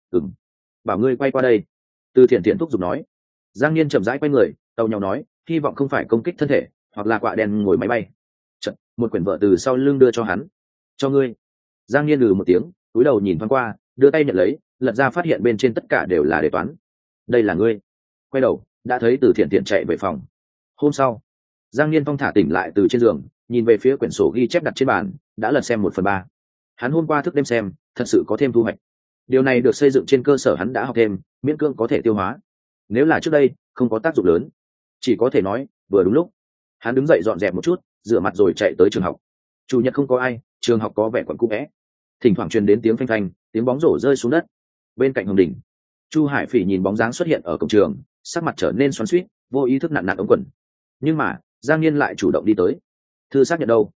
Bảo ngươi quay qua đây. Từ Thiện Thiện thúc giục nói. Giang Niên chậm rãi quay người, tàu nhau nói, hy vọng không phải công kích thân thể, hoặc là quạ đen ngồi máy bay. Chật, một quyển vợ từ sau lưng đưa cho hắn. Cho ngươi. Giang Niên một tiếng, cúi đầu nhìn thoáng qua, đưa tay nhận lấy, lật ra phát hiện bên trên tất cả đều là đề toán. Đây là ngươi. Quay đầu, đã thấy Từ Thiện Thiện chạy về phòng. Hôm sau, Giang Niên thong thả tỉnh lại từ trên giường, nhìn về phía quyển sổ ghi chép đặt trên bàn, đã lật xem 1/3. Hắn hôm qua thức đêm xem, thật sự có thêm thu hoạch. Điều này được xây dựng trên cơ sở hắn đã học thêm, miễn cưỡng có thể tiêu hóa. Nếu là trước đây, không có tác dụng lớn, chỉ có thể nói vừa đúng lúc. Hắn đứng dậy dọn dẹp một chút, rửa mặt rồi chạy tới trường học. Chủ nhật không có ai, trường học có vẻ quẩn cũ vẽ. Thỉnh thoảng truyền đến tiếng phanh phanh, tiếng bóng rổ rơi xuống đất. Bên cạnh Hồng Đình, Chu Hải Phỉ nhìn bóng dáng xuất hiện ở cổng trường, sắc mặt trở nên xoắn xuýt, vô ý thức nặn nặn ống quần. Nhưng mà Giang Niên lại chủ động đi tới. Thư xác nhận đâu?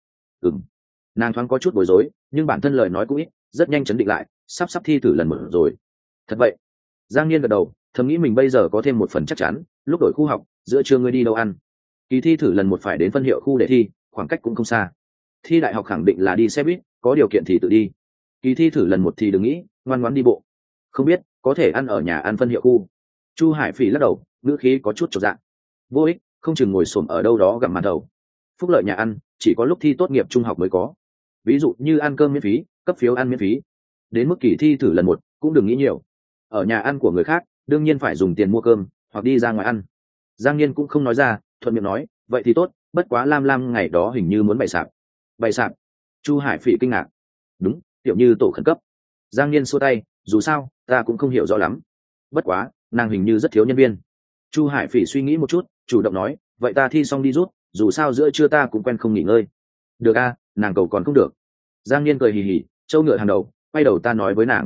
Nàng thoáng có chút bối rối, nhưng bản thân lời nói cũng ít, rất nhanh chấn định lại, sắp thi thử lần một rồi. Thật vậy? Giang Niên gật đầu, thầm nghĩ mình bây giờ có thêm một phần chắc chắn. Lúc đổi khu học, giữa trưa ngươi đi đâu ăn? Kỳ thi thử lần một phải đến phân hiệu khu để thi, khoảng cách cũng không xa. Thi đại học khẳng định là đi xe buýt, có điều kiện thì tự đi. Kỳ thi thử lần một thì đừng nghĩ, ngoan ngoãn đi bộ. Không biết, có thể ăn ở nhà ăn phân hiệu khu. Chu Hải Phỉ lắc đầu, ngữ khí có chút chột dạ. Vô ích, không chừng ngồi xổm ở đâu đó gặm màn đầu. Phúc lợi nhà ăn chỉ có lúc thi tốt nghiệp trung học mới có, ví dụ như ăn cơm miễn phí, cấp phiếu ăn miễn phí. Đến mức kỳ thi thử lần một cũng đừng nghĩ nhiều. Ở nhà ăn của người khác đương nhiên phải dùng tiền mua cơm hoặc đi ra ngoài ăn. Giang Niên cũng không nói ra, thuận miệng nói vậy thì tốt, bất quá Lam Lam ngày đó hình như muốn bày sạp. Bày sạp? Chu Hải Phỉ kinh ngạc. Đúng, kiểu như tổ khẩn cấp. Giang Niên xua tay, dù sao ta cũng không hiểu rõ lắm, bất quá nàng hình như rất thiếu nhân viên. Chu Hải Phỉ suy nghĩ một chút, chủ động nói vậy ta thi xong đi rút, dù sao giữa trưa ta cũng quen không nghỉ ngơi. Được a, nàng cầu còn không được. Giang Niên cười hì hì, châu ngựa hàng đầu, quay đầu ta nói với nàng.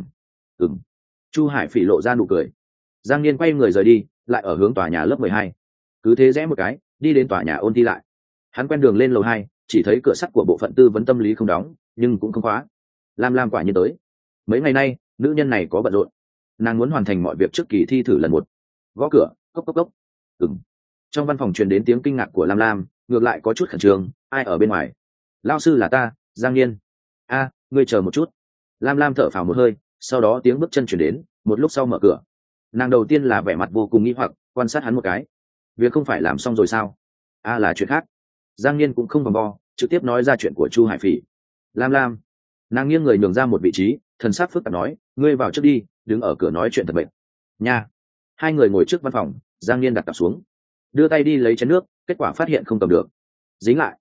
Chu Hải Phỉ lộ ra nụ cười. Giang Niên quay người rời đi, lại ở hướng tòa nhà lớp 12. Cứ thế rẽ một cái, đi đến tòa nhà ôn thi lại. Hắn quen đường lên lầu 2, chỉ thấy cửa sắt của bộ phận tư vấn tâm lý không đóng, nhưng cũng không khóa. Lam Lam quả nhiên tới. Mấy ngày nay nữ nhân này có bận rộn, nàng muốn hoàn thành mọi việc trước kỳ thi thử lần một. Gõ cửa, cốc cốc cốc. Trong văn phòng truyền đến tiếng kinh ngạc của Lam Lam, ngược lại có chút khẩn trương. Ai ở bên ngoài? Lao sư là ta, Giang Niên. A, ngươi chờ một chút. Lam Lam thở phào một hơi, sau đó tiếng bước chân chuyển đến, một lúc sau mở cửa. Nàng đầu tiên là vẻ mặt vô cùng nghi hoặc, quan sát hắn một cái. Việc không phải làm xong rồi sao? A, là chuyện khác. Giang Niên cũng không vòng vo, trực tiếp nói ra chuyện của Chu Hải Phỉ. Lam Lam. Nàng nghiêng người nhường ra một vị trí, thần sắc phức tạp nói, ngươi vào trước đi, đứng ở cửa nói chuyện thật bệnh. Nha. Hai người ngồi trước văn phòng, Giang Niên đặt cặp xuống, đưa tay đi lấy chén nước, kết quả phát hiện không cầm được, dính lại.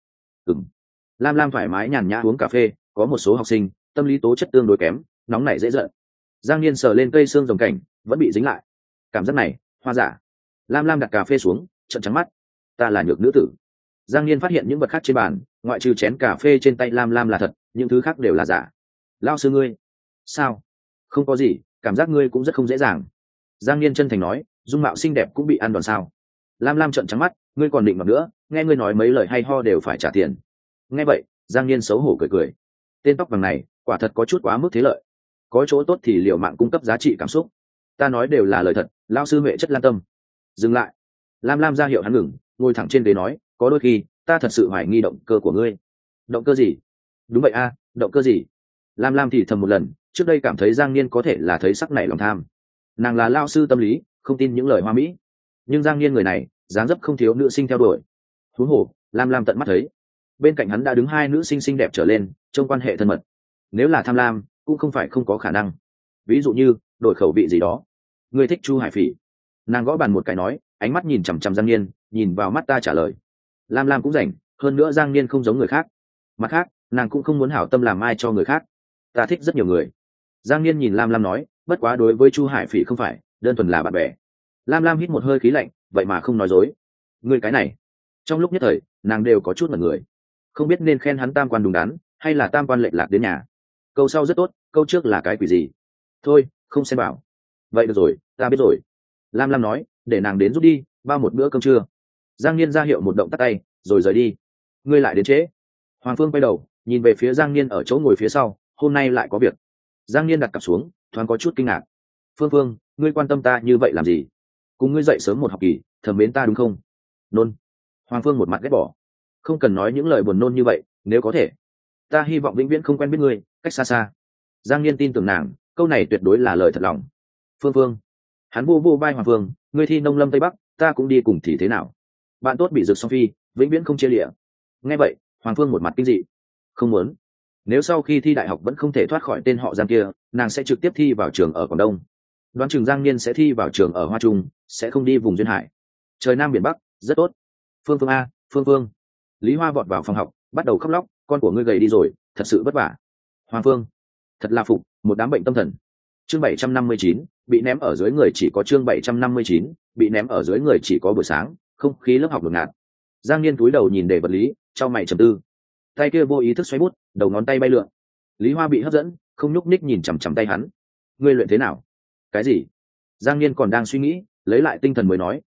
Lam Lam thoải mái nhàn nhã uống cà phê, có một số học sinh tâm lý tố chất tương đối kém, nóng nảy dễ giận. Giang Niên sờ lên cây xương rồng cảnh, vẫn bị dính lại. Cảm giác này, hoa giả. Lam Lam đặt cà phê xuống, trợn trắng mắt. Ta là nhược nữ tử. Giang Niên phát hiện những vật khác trên bàn, ngoại trừ chén cà phê trên tay Lam Lam là thật, những thứ khác đều là giả. Lao sư ngươi. Sao? Không có gì, cảm giác ngươi cũng rất không dễ dàng. Giang Niên chân thành nói, dung mạo xinh đẹp cũng bị ăn đòn sao? Lam Lam trợn trắng mắt, ngươi còn định mặc nữa, nghe ngươi nói mấy lời hay ho đều phải trả tiền. Nghe vậy, Giang Niên xấu hổ cười cười. Tên tóc vàng này quả thật có chút quá mức thế lợi, có chỗ tốt thì liều mạng cung cấp giá trị cảm xúc. Ta nói đều là lời thật, lao sư huệ chất lan tâm. Dừng lại. Lam Lam ra hiệu hắn ngừng, ngồi thẳng trên ghế nói, có đôi khi ta thật sự hoài nghi động cơ của ngươi. Động cơ gì? Đúng vậy a, động cơ gì? Lam Lam thì thầm một lần, trước đây cảm thấy Giang Niên có thể là thấy sắc nảy lòng tham. Nàng là lao sư tâm lý, không tin những lời hoa mỹ, nhưng Giang Niên người này dáng dấp không thiếu nữ sinh theo đuổi. Huống hồ Lam Lam tận mắt thấy, bên cạnh hắn đã đứng hai nữ sinh xinh đẹp trở lên, trong quan hệ thân mật. Nếu là tham lam cũng không phải không có khả năng, ví dụ như đổi khẩu vị gì đó. Ngươi thích Chu Hải Phỉ? Nàng gõ bàn một cái nói, ánh mắt nhìn chằm chằm Giang Niên, nhìn vào mắt ta trả lời. Lam Lam cũng rảnh, hơn nữa Giang Niên không giống người khác. Mặt khác nàng cũng không muốn hảo tâm làm ai cho người khác. Ta thích rất nhiều người. Giang Niên nhìn Lam Lam nói, bất quá đối với Chu Hải Phỉ không phải đơn thuần là bạn bè. Lam Lam hít một hơi khí lạnh, vậy mà không nói dối. Ngươi cái này. Trong lúc nhất thời nàng đều có chút mật người, không biết nên khen hắn tam quan đúng đắn hay là tam quan lệch lạc đến nhà. Câu sau rất tốt, câu trước là cái quỷ gì? Thôi không xem bảo. Vậy được rồi, ta biết rồi. Lam Lam nói, để nàng đến giúp đi, bao một bữa cơm trưa. Giang Niên ra hiệu một động tắt tay rồi rời đi. Ngươi lại đến trễ. Hoàng Phương quay đầu nhìn về phía Giang Niên ở chỗ ngồi phía sau, hôm nay lại có việc. Giang Niên đặt cặp xuống, thoáng có chút kinh ngạc. Phương Phương, ngươi quan tâm ta như vậy làm gì? Cùng ngươi dậy sớm một học kỳ, thầm mến ta đúng không? Nôn. Hoàng Phương một mặt ghét bỏ. Không cần nói những lời buồn nôn như vậy, nếu có thể ta hy vọng vĩnh viễn không quen biết ngươi, cách xa xa. Giang Niên tin tưởng nàng, câu này tuyệt đối là lời thật lòng. Phương Phương. Hắn vô vô vai Hoàng Phương, ngươi thi nông lâm tây bắc, ta cũng đi cùng thì thế nào? Bạn tốt bị rực song phi, vĩnh viễn không chia lịa. Nghe vậy Hoàng Phương một mặt kinh dị. Không muốn. Nếu sau khi thi đại học vẫn không thể thoát khỏi tên họ Giang kia, nàng sẽ trực tiếp thi vào trường ở Quảng Đông. Đoán chừng Giang Niên sẽ thi vào trường ở Hoa Trung, sẽ không đi vùng duyên hải. Trời Nam biển Bắc, rất tốt. Phương Phương a, Phương Phương. Lý Hoa vọt vào phòng học, bắt đầu khóc lóc, con của ngươi gầy đi rồi, thật sự vất vả. Hoàng Phương, thật là phục, một đám bệnh tâm thần. Chương 759, bị ném ở dưới người chỉ có chương 759, bị ném ở dưới người chỉ có buổi sáng, không khí lớp học đột ngạt. Giang Niên cúi đầu nhìn đề vật lý, trong mày trầm tư. Tay kia vô ý thức xoay bút, đầu ngón tay bay lượn. Lý Hoa bị hấp dẫn, không nhúc nhích nhìn chằm chằm tay hắn. Ngươi luyện thế nào? Cái gì? Giang Niên còn đang suy nghĩ, lấy lại tinh thần mới nói, a,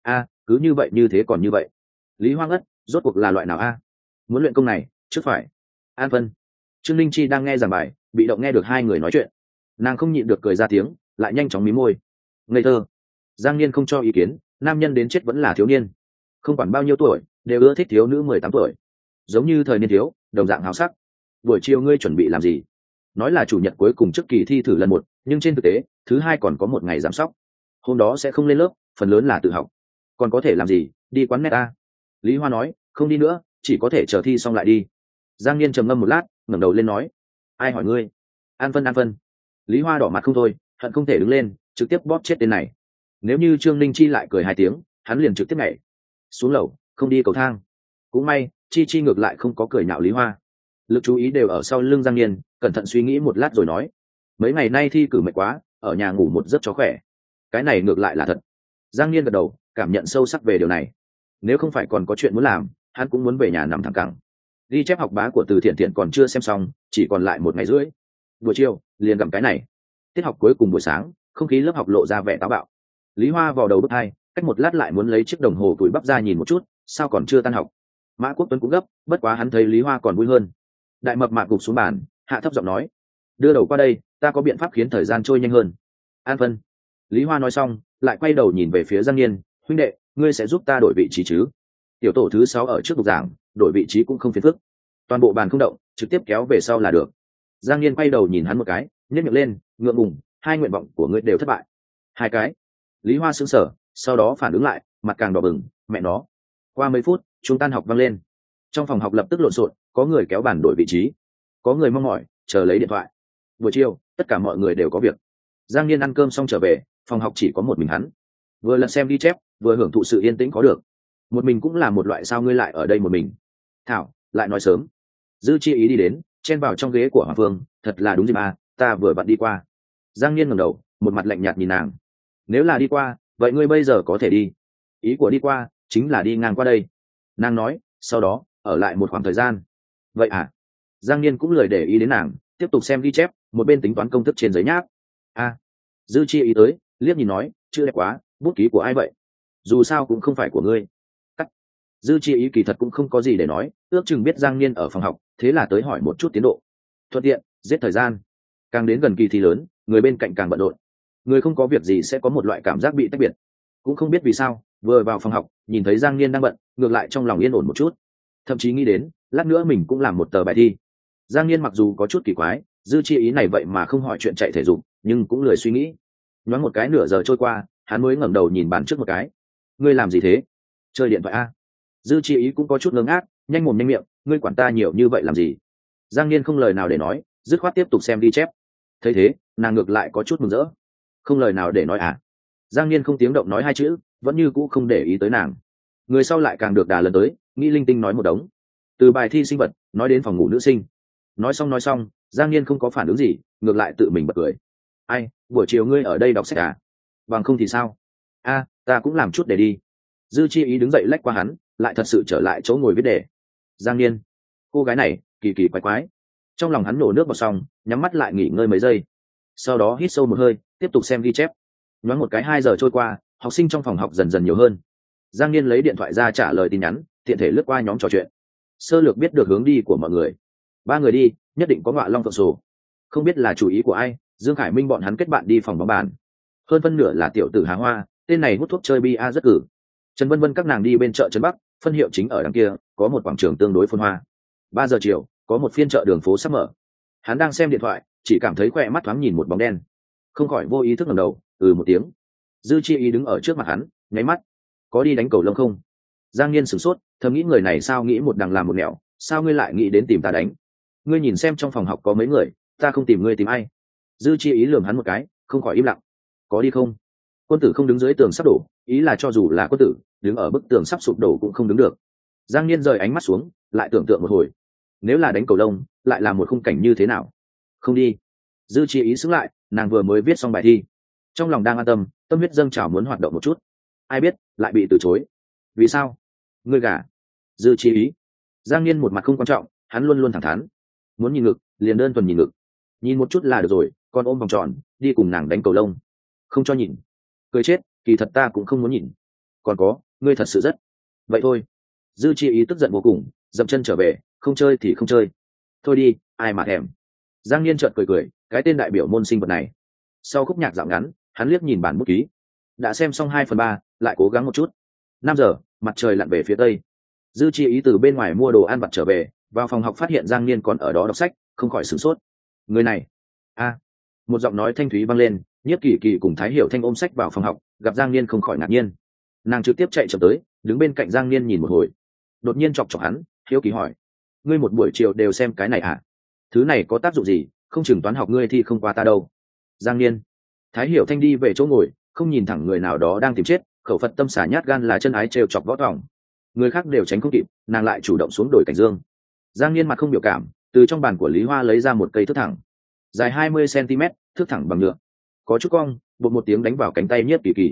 cứ như vậy như thế còn như vậy. Lý Hoa ngất, rốt cuộc là loại nào a? Muốn luyện công này trước phải an phân. Trương Linh Chi đang nghe giảng bài, bị động nghe được hai người nói chuyện, nàng không nhịn được cười ra tiếng, lại nhanh chóng mí môi. Ngây thơ. Giang Niên không cho ý kiến, nam nhân đến chết vẫn là thiếu niên, không quản bao nhiêu tuổi đều ưa thích thiếu nữ 18 tuổi, giống như thời niên thiếu đồng dạng háo sắc. Buổi chiều ngươi chuẩn bị làm gì? Nói là chủ nhật cuối cùng trước kỳ thi thử lần một, nhưng trên thực tế thứ hai còn có một ngày giám sóc, hôm đó sẽ không lên lớp, phần lớn là tự học. Còn có thể làm gì? Đi quán net a. Lý Hoa nói, không đi nữa, chỉ có thể chờ thi xong lại đi. Giang Niên trầm ngâm một lát, ngẩng đầu lên nói, ai hỏi ngươi? An phân an phân. Lý Hoa đỏ mặt không thôi, hận không thể đứng lên trực tiếp bóp chết tên này. Nếu như Trương Linh Chi lại cười 2 tiếng, hắn liền trực tiếp nhảy xuống lầu, không đi cầu thang. Cũng may Chi Chi ngược lại không có cười nhạo Lý Hoa, lực chú ý đều ở sau lưng Giang Niên, cẩn thận suy nghĩ một lát rồi nói, mấy ngày nay thi cử mệt quá, ở nhà ngủ một giấc cho khỏe. Cái này ngược lại là thật. Giang Niên gật đầu, cảm nhận sâu sắc về điều này. Nếu không phải còn có chuyện muốn làm, hắn cũng muốn về nhà nằm thẳng cẳng. Ghi chép học bá của Từ Thiện Thiện còn chưa xem xong, chỉ còn lại 1 ngày rưỡi. Buổi chiều liền gặm cái này. Tiết học cuối cùng buổi sáng, không khí lớp học lộ ra vẻ táo bạo. Lý Hoa vào đầu bức hai, cách một lát lại muốn lấy chiếc đồng hồ túi bắp ra nhìn một chút, sao còn chưa tan học. Mã Quốc Tuấn cũng gấp, bất quá hắn thấy Lý Hoa còn vui hơn. Đại mập mạp gục xuống bàn, hạ thấp giọng nói, đưa đầu qua đây, ta có biện pháp khiến thời gian trôi nhanh hơn. An phân. Lý Hoa nói xong, lại quay đầu nhìn về phía Giang Niên, huynh đệ, ngươi sẽ giúp ta đổi vị trí chứ? Tiểu tổ thứ 6 ở trước bục giảng, đổi vị trí cũng không phiền phức, toàn bộ bàn không động, trực tiếp kéo về sau là được. Giang Niên quay đầu nhìn hắn một cái, nhếch miệng lên, ngượng ngùng, hai nguyện vọng của ngươi đều thất bại. Hai cái. Lý Hoa sững sờ, sau đó phản ứng lại, mặt càng đỏ bừng, mẹ nó. Qua mấy phút, chúng tan học vang lên. Trong phòng học lập tức lộn xộn, có người kéo bàn đổi vị trí, có người mong mỏi chờ lấy điện thoại. Buổi chiều, tất cả mọi người đều có việc. Giang Niên ăn cơm xong trở về, phòng học chỉ có một mình hắn, vừa lật xem ghi chép, vừa hưởng thụ sự yên tĩnh có được. Một mình cũng là một loại, sao ngươi lại ở đây một mình? Thảo, lại nói sớm. Dư Chi ý đi đến, chen vào trong ghế của Hoàng Phương, thật là đúng dịp à, ta vừa vặn đi qua. Giang Niên ngẩng đầu, một mặt lạnh nhạt nhìn nàng. Nếu là đi qua, vậy ngươi bây giờ có thể đi. Ý của đi qua chính là đi ngang qua đây. Nàng nói, sau đó ở lại một khoảng thời gian. Vậy à? Giang Niên cũng lười để ý đến nàng, tiếp tục xem ghi chép, một bên tính toán công thức trên giấy nháp. A. Dư Chi ý tới, liếc nhìn nói, chưa đẹp quá, bút ký của ai vậy? Dù sao cũng không phải của ngươi. Cắt. Dư Chi ý kỳ thật cũng không có gì để nói, ước chừng biết Giang Niên ở phòng học, thế là tới hỏi một chút tiến độ. Thuận tiện giết thời gian. Càng đến gần kỳ thi lớn, người bên cạnh càng bận rộn. Người không có việc gì sẽ có một loại cảm giác bị tách biệt. Cũng không biết vì sao, vừa vào phòng học, nhìn thấy Giang Niên đang bận, ngược lại trong lòng yên ổn một chút. Thậm chí nghĩ đến, lát nữa mình cũng làm một tờ bài thi. Giang Niên mặc dù có chút kỳ quái, Dư Chi ý này vậy mà không hỏi chuyện chạy thể dục, nhưng cũng lười suy nghĩ. Nhoáng một cái nửa giờ trôi qua, hắn mới ngẩng đầu nhìn bàn trước một cái. Ngươi làm gì thế? Chơi điện thoại a? Dư Chi ý cũng có chút ngơ ngác, nhanh mồm nhanh miệng, ngươi quản ta nhiều như vậy làm gì? Giang Niên không lời nào để nói, dứt khoát tiếp tục xem ghi chép. Thấy thế, nàng ngược lại có chút mừng rỡ. Không lời nào để nói à? Giang Niên không tiếng động nói 2 chữ, vẫn như cũ không để ý tới nàng. Người sau lại càng được đà lần tới, nghĩ linh tinh nói một đống. Từ bài thi sinh vật nói đến phòng ngủ nữ sinh. Nói xong, Giang Niên không có phản ứng gì, ngược lại tự mình bật cười. Ai, buổi chiều ngươi ở đây đọc sách à? Bằng không thì sao? A, ta cũng làm chút để đi. Dư Chi ý đứng dậy lách qua hắn, lại thật sự trở lại chỗ ngồi viết đề. Giang Niên, cô gái này kỳ kỳ quái quái. Trong lòng hắn nổ nước vào xong, nhắm mắt lại nghỉ ngơi mấy giây, sau đó hít sâu một hơi, tiếp tục xem ghi chép. Nhoáng một cái 2 giờ trôi qua, học sinh trong phòng học dần dần nhiều hơn. Giang Niên lấy điện thoại ra trả lời tin nhắn, tiện thể lướt qua nhóm trò chuyện, sơ lược biết được hướng đi của mọi người. 3 người đi, nhất định có ngọa long phượng sổ. Không biết là chủ ý của ai, Dương Khải Minh bọn hắn kết bạn đi phòng bóng bàn. Hơn phân nửa là tiểu tử Hà Hoa, tên này hút thuốc chơi bia rất cử. Trần Vân Vân các nàng đi bên chợ trấn Bắc, phân hiệu chính ở đằng kia, có một quảng trường tương đối phồn hoa. 3 giờ chiều, có một phiên chợ đường phố sắp mở. Hắn đang xem điện thoại, chỉ cảm thấy khỏe mắt thoáng nhìn một bóng đen, không khỏi vô ý thức ngẩng đầu, một tiếng. Dư Chi ý đứng ở trước mặt hắn, nháy mắt, có đi đánh cầu lông không? Giang Niên sửng sốt, thầm nghĩ người này sao nghĩ một đằng làm một nẻo, sao ngươi lại nghĩ đến tìm ta đánh? Ngươi nhìn xem trong phòng học có mấy người, ta không tìm ngươi tìm ai? Dư Chi ý lườm hắn một cái, không khỏi im lặng. Có đi không? Quân tử không đứng dưới tường sắp đổ, ý là cho dù là quân tử, đứng ở bức tường sắp sụp đổ cũng không đứng được. Giang Niên rời ánh mắt xuống, lại tưởng tượng một hồi. Nếu là đánh cầu lông, lại là một khung cảnh như thế nào? Không đi. Dư Chi ý sững lại, nàng vừa mới viết xong bài thi, trong lòng đang an tâm, tâm huyết dâng trào muốn hoạt động một chút. Ai biết lại bị từ chối. Vì sao? Ngươi gả. Dư Chi ý. Giang Niên một mặt không quan trọng, hắn luôn luôn thẳng thắn. Muốn nhìn ngực, liền đơn thuần nhìn ngực. Nhìn một chút là được rồi, còn ôm vòng tròn, đi cùng nàng đánh cầu lông. Không cho nhìn. Cười chết, kỳ thật ta cũng không muốn nhìn. Còn có, ngươi thật sự rất vậy thôi. Dư chi ý tức giận vô cùng, dậm chân trở về, không chơi thì không chơi, thôi đi, ai mà thèm. Giang Niên chợt cười cười, cái tên đại biểu môn sinh vật này. Sau khúc nhạc dạo ngắn, hắn liếc nhìn bản bút ký, đã xem xong 2/3, lại cố gắng một chút. 5 giờ, mặt trời lặn về phía tây. Dư chi ý từ bên ngoài mua đồ ăn vặt trở về, vào phòng học phát hiện Giang Niên còn ở đó đọc sách, không khỏi sửng sốt. Người này, một giọng nói thanh thúy vang lên. Nhiếp Kỳ Kỳ cùng Thái Hiểu Thanh ôm sách vào phòng học, gặp Giang Niên không khỏi ngạc nhiên. Nàng trực tiếp chạy chậm tới, đứng bên cạnh Giang Niên nhìn một hồi, đột nhiên chọc chọc hắn, hiếu kỳ hỏi: ngươi một buổi chiều đều xem cái này à? Thứ này có tác dụng gì? Không chừng toán học ngươi thì không qua ta đâu. Giang Niên. Thái Hiểu Thanh đi về chỗ ngồi, không nhìn thẳng người nào đó đang tìm chết, khẩu Phật tâm xả nhát gan là chân ái trêu chọc võ tòng. Người khác đều tránh không kịp, nàng lại chủ động xuống đổi cảnh dương. Giang Niên mặt không biểu cảm, từ trong bàn của Lý Hoa lấy ra một cây thước thẳng, dài 20 cm, thước thẳng bằng nhựa, có chút cong, bột một tiếng đánh vào cánh tay Nhiếp Kỳ Kỳ.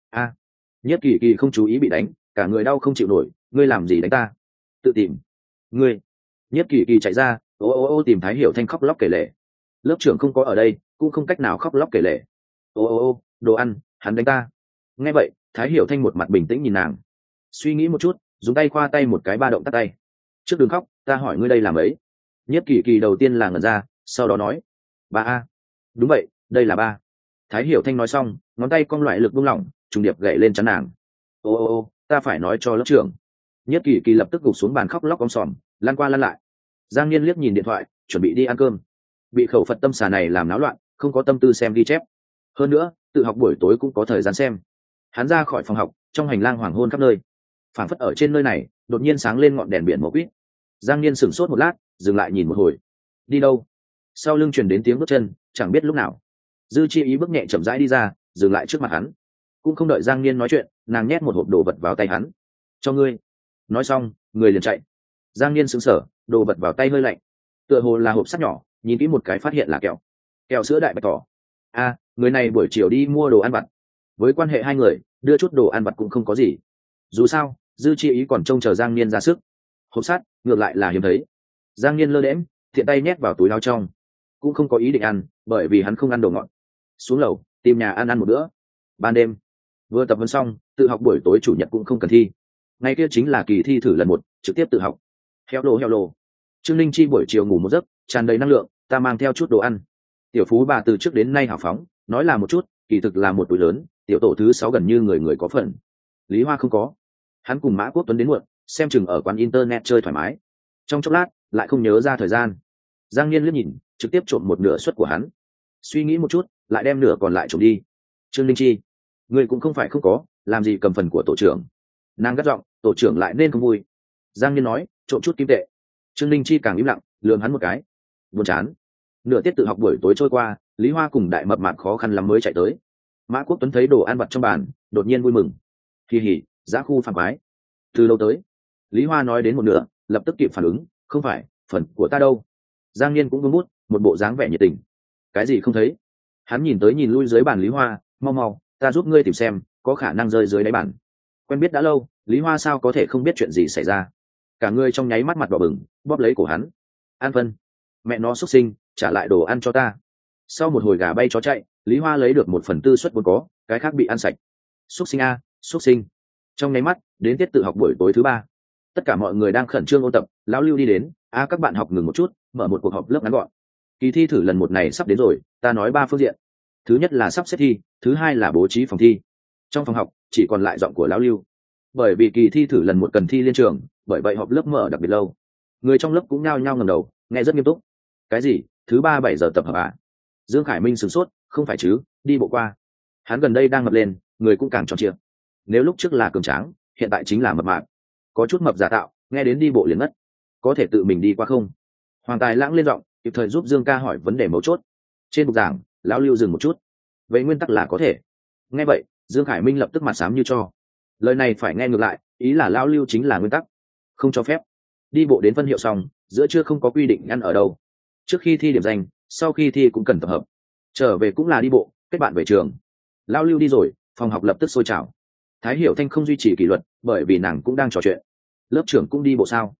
Nhiếp Kỳ Kỳ không chú ý bị đánh, cả người đau không chịu nổi. Ngươi làm gì đánh ta? Tự tìm. Ngươi. Nhiếp Kỳ Kỳ chạy ra, ô tìm Thái Hiểu Thanh khóc lóc kể lể. Lớp trưởng không có ở đây, cũng không cách nào khóc lóc kể lể. Ô, đồ ăn, hắn đánh ta. Nghe vậy, Thái Hiểu Thanh một mặt bình tĩnh nhìn nàng, suy nghĩ một chút, dùng tay khoa tay một cái ba động tắt tay. Trước đừng khóc, ta hỏi ngươi đây làm ấy. Nhiếp Kỳ Kỳ đầu tiên là ngẩn ra, sau đó nói: ba a. Đúng vậy, đây là ba. Thái Hiểu Thanh nói xong, ngón tay cong loại lực buông lỏng, trùng điệp gậy lên trán nàng. Ô, ta phải nói cho lớp trưởng. Nhiếp Kỳ Kỳ lập tức gục xuống bàn khóc lóc om sòm, lăn qua lăn lại. Giang Niên liếc nhìn điện thoại, chuẩn bị đi ăn cơm. Bị khẩu Phật tâm xà này làm náo loạn, không có tâm tư xem ghi chép. Hơn nữa, tự học buổi tối cũng có thời gian xem. Hắn ra khỏi phòng học, trong hành lang hoàng hôn khắp nơi. Phảng phất ở trên nơi này, đột nhiên sáng lên ngọn đèn biển màu quýt. Giang Niên sửng sốt một lát, dừng lại nhìn một hồi. Đi đâu? Sau lưng truyền đến tiếng bước chân, chẳng biết lúc nào. Dư Chi Ý bước nhẹ chậm rãi đi ra, dừng lại trước mặt hắn. Cũng không đợi Giang Niên nói chuyện, nàng nhét một hộp đồ vật vào tay hắn. Cho ngươi. Nói xong, người liền chạy. Giang Niên sững sờ, đồ vật vào tay hơi lạnh, tựa hồ là hộp sắt nhỏ, nhìn kỹ một cái phát hiện là kẹo sữa đại bạch thỏ. Người này buổi chiều đi mua đồ ăn vặt. Với quan hệ hai người, đưa chút đồ ăn vặt cũng không có gì. Dù sao, Dư Chi Ý còn trông chờ Giang Niên ra sức. Hộp sắt ngược lại là hiếm thấy. Giang Niên lơ đễm, thiện tay nhét vào túi áo trong, cũng không có ý định ăn, bởi vì hắn không ăn đồ ngọt. Xuống lầu tìm nhà ăn một bữa. Ban đêm vừa tập huấn xong, tự học buổi tối chủ nhật cũng không cần thi. Ngày kia chính là kỳ thi thử lần 1, trực tiếp tự học. Heo lô. Trương Linh Chi buổi chiều ngủ một giấc, tràn đầy năng lượng, ta mang theo chút đồ ăn. Tiểu Phú bà từ trước đến nay hào phóng, nói là một chút, kỳ thực là một túi lớn. Tiểu tổ thứ 6 gần như người người có phần. Lý Hoa không có, hắn cùng Mã Quốc Tuấn đến muộn, xem chừng ở quán internet chơi thoải mái. Trong chốc lát lại không nhớ ra thời gian. Giang Niên liếc nhìn, trực tiếp trộm một nửa suất của hắn. Suy nghĩ một chút, lại đem nửa còn lại trộm đi. Trương Linh Chi, người cũng không phải không có, làm gì cầm phần của tổ trưởng. Nàng gắt giọng, tổ trưởng lại nên không vui. Giang Niên nói, trộm chút kim tệ. Trương Linh Chi càng im lặng, lườm hắn một cái, buồn chán. Nửa tiết tự học buổi tối trôi qua, Lý Hoa cùng Đại Mập Mạp khó khăn lắm mới chạy tới. Mã Quốc Tuấn thấy đồ ăn vặt trong bàn, đột nhiên vui mừng. Kỳ hỉ, giá khu phản quái. Từ lâu tới. Lý Hoa nói đến một nửa, lập tức kịp phản ứng, không phải, phần của ta đâu. Giang Niên cũng vương bút, một bộ dáng vẻ nhiệt tình. Cái gì không thấy? Hắn nhìn tới nhìn lui dưới bàn Lý Hoa, mau, ta giúp ngươi tìm xem, có khả năng rơi dưới đáy bàn. Quen biết đã lâu, Lý Hoa sao có thể không biết chuyện gì xảy ra? Cả người trong nháy mắt mặt đỏ bừng, bóp lấy cổ hắn. An Vân, mẹ nó xuất sinh, trả lại đồ ăn cho ta. Sau một hồi gà bay chó chạy, Lý Hoa lấy được 1/4 suất vốn có, cái khác bị ăn sạch. Xuất sinh xuất sinh. Trong nháy mắt, đến tiết tự học buổi tối thứ 3. Tất cả mọi người đang khẩn trương ôn tập, lão Lưu đi đến, các bạn học ngừng một chút, mở một cuộc họp lớp ngắn gọn. Kỳ thi thử lần 1 này sắp đến rồi, ta nói 3 phương diện. Thứ nhất là sắp xếp thi, thứ hai là bố trí phòng thi. Trong phòng học chỉ còn lại giọng của lão Lưu, bởi vì kỳ thi thử lần 1 cần thi liên trường, bởi vậy họp lớp mở đặc biệt lâu. Người trong lớp cũng nhao nhao ngẩng đầu, nghe rất nghiêm túc. Cái gì? Thứ 3 7 giờ tập hợp à? Dương Khải Minh sửng sốt, không phải chứ, đi bộ qua. Hắn gần đây đang mập lên, người cũng càng tròn trịa. Nếu lúc trước là cường tráng, hiện tại chính là mập mạp. Có chút mập giả tạo, nghe đến đi bộ liền ngất. Có thể tự mình đi qua không? Hoàng Tài lãng lên giọng, kịp thời giúp Dương ca hỏi vấn đề mấu chốt. Trên bục giảng, lão Lưu dừng một chút. Vậy nguyên tắc là có thể. Nghe vậy, Dương Khải Minh lập tức mặt xám như cho. Lời này phải nghe ngược lại, ý là lão Lưu chính là nguyên tắc, không cho phép. Đi bộ đến phân hiệu xong, giữa trưa không có quy định ăn ở đâu. Trước khi thi điểm danh, sau khi thi cũng cần tập hợp. Trở về cũng là đi bộ, kết bạn về trường. Lão Lưu đi rồi, phòng học lập tức sôi trào. Thái Hiểu Thanh không duy trì kỷ luật, bởi vì nàng cũng đang trò chuyện. Lớp trưởng cũng đi bộ sao?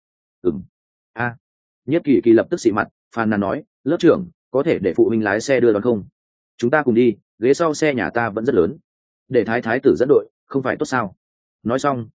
Nhất Kỳ Kỳ lập tức xị mặt, phàn nàn nói, lớp trưởng, có thể để phụ huynh lái xe đưa đón không? Chúng ta cùng đi, ghế sau xe nhà ta vẫn rất lớn. Để thái tử dẫn đội, không phải tốt sao? Nói xong,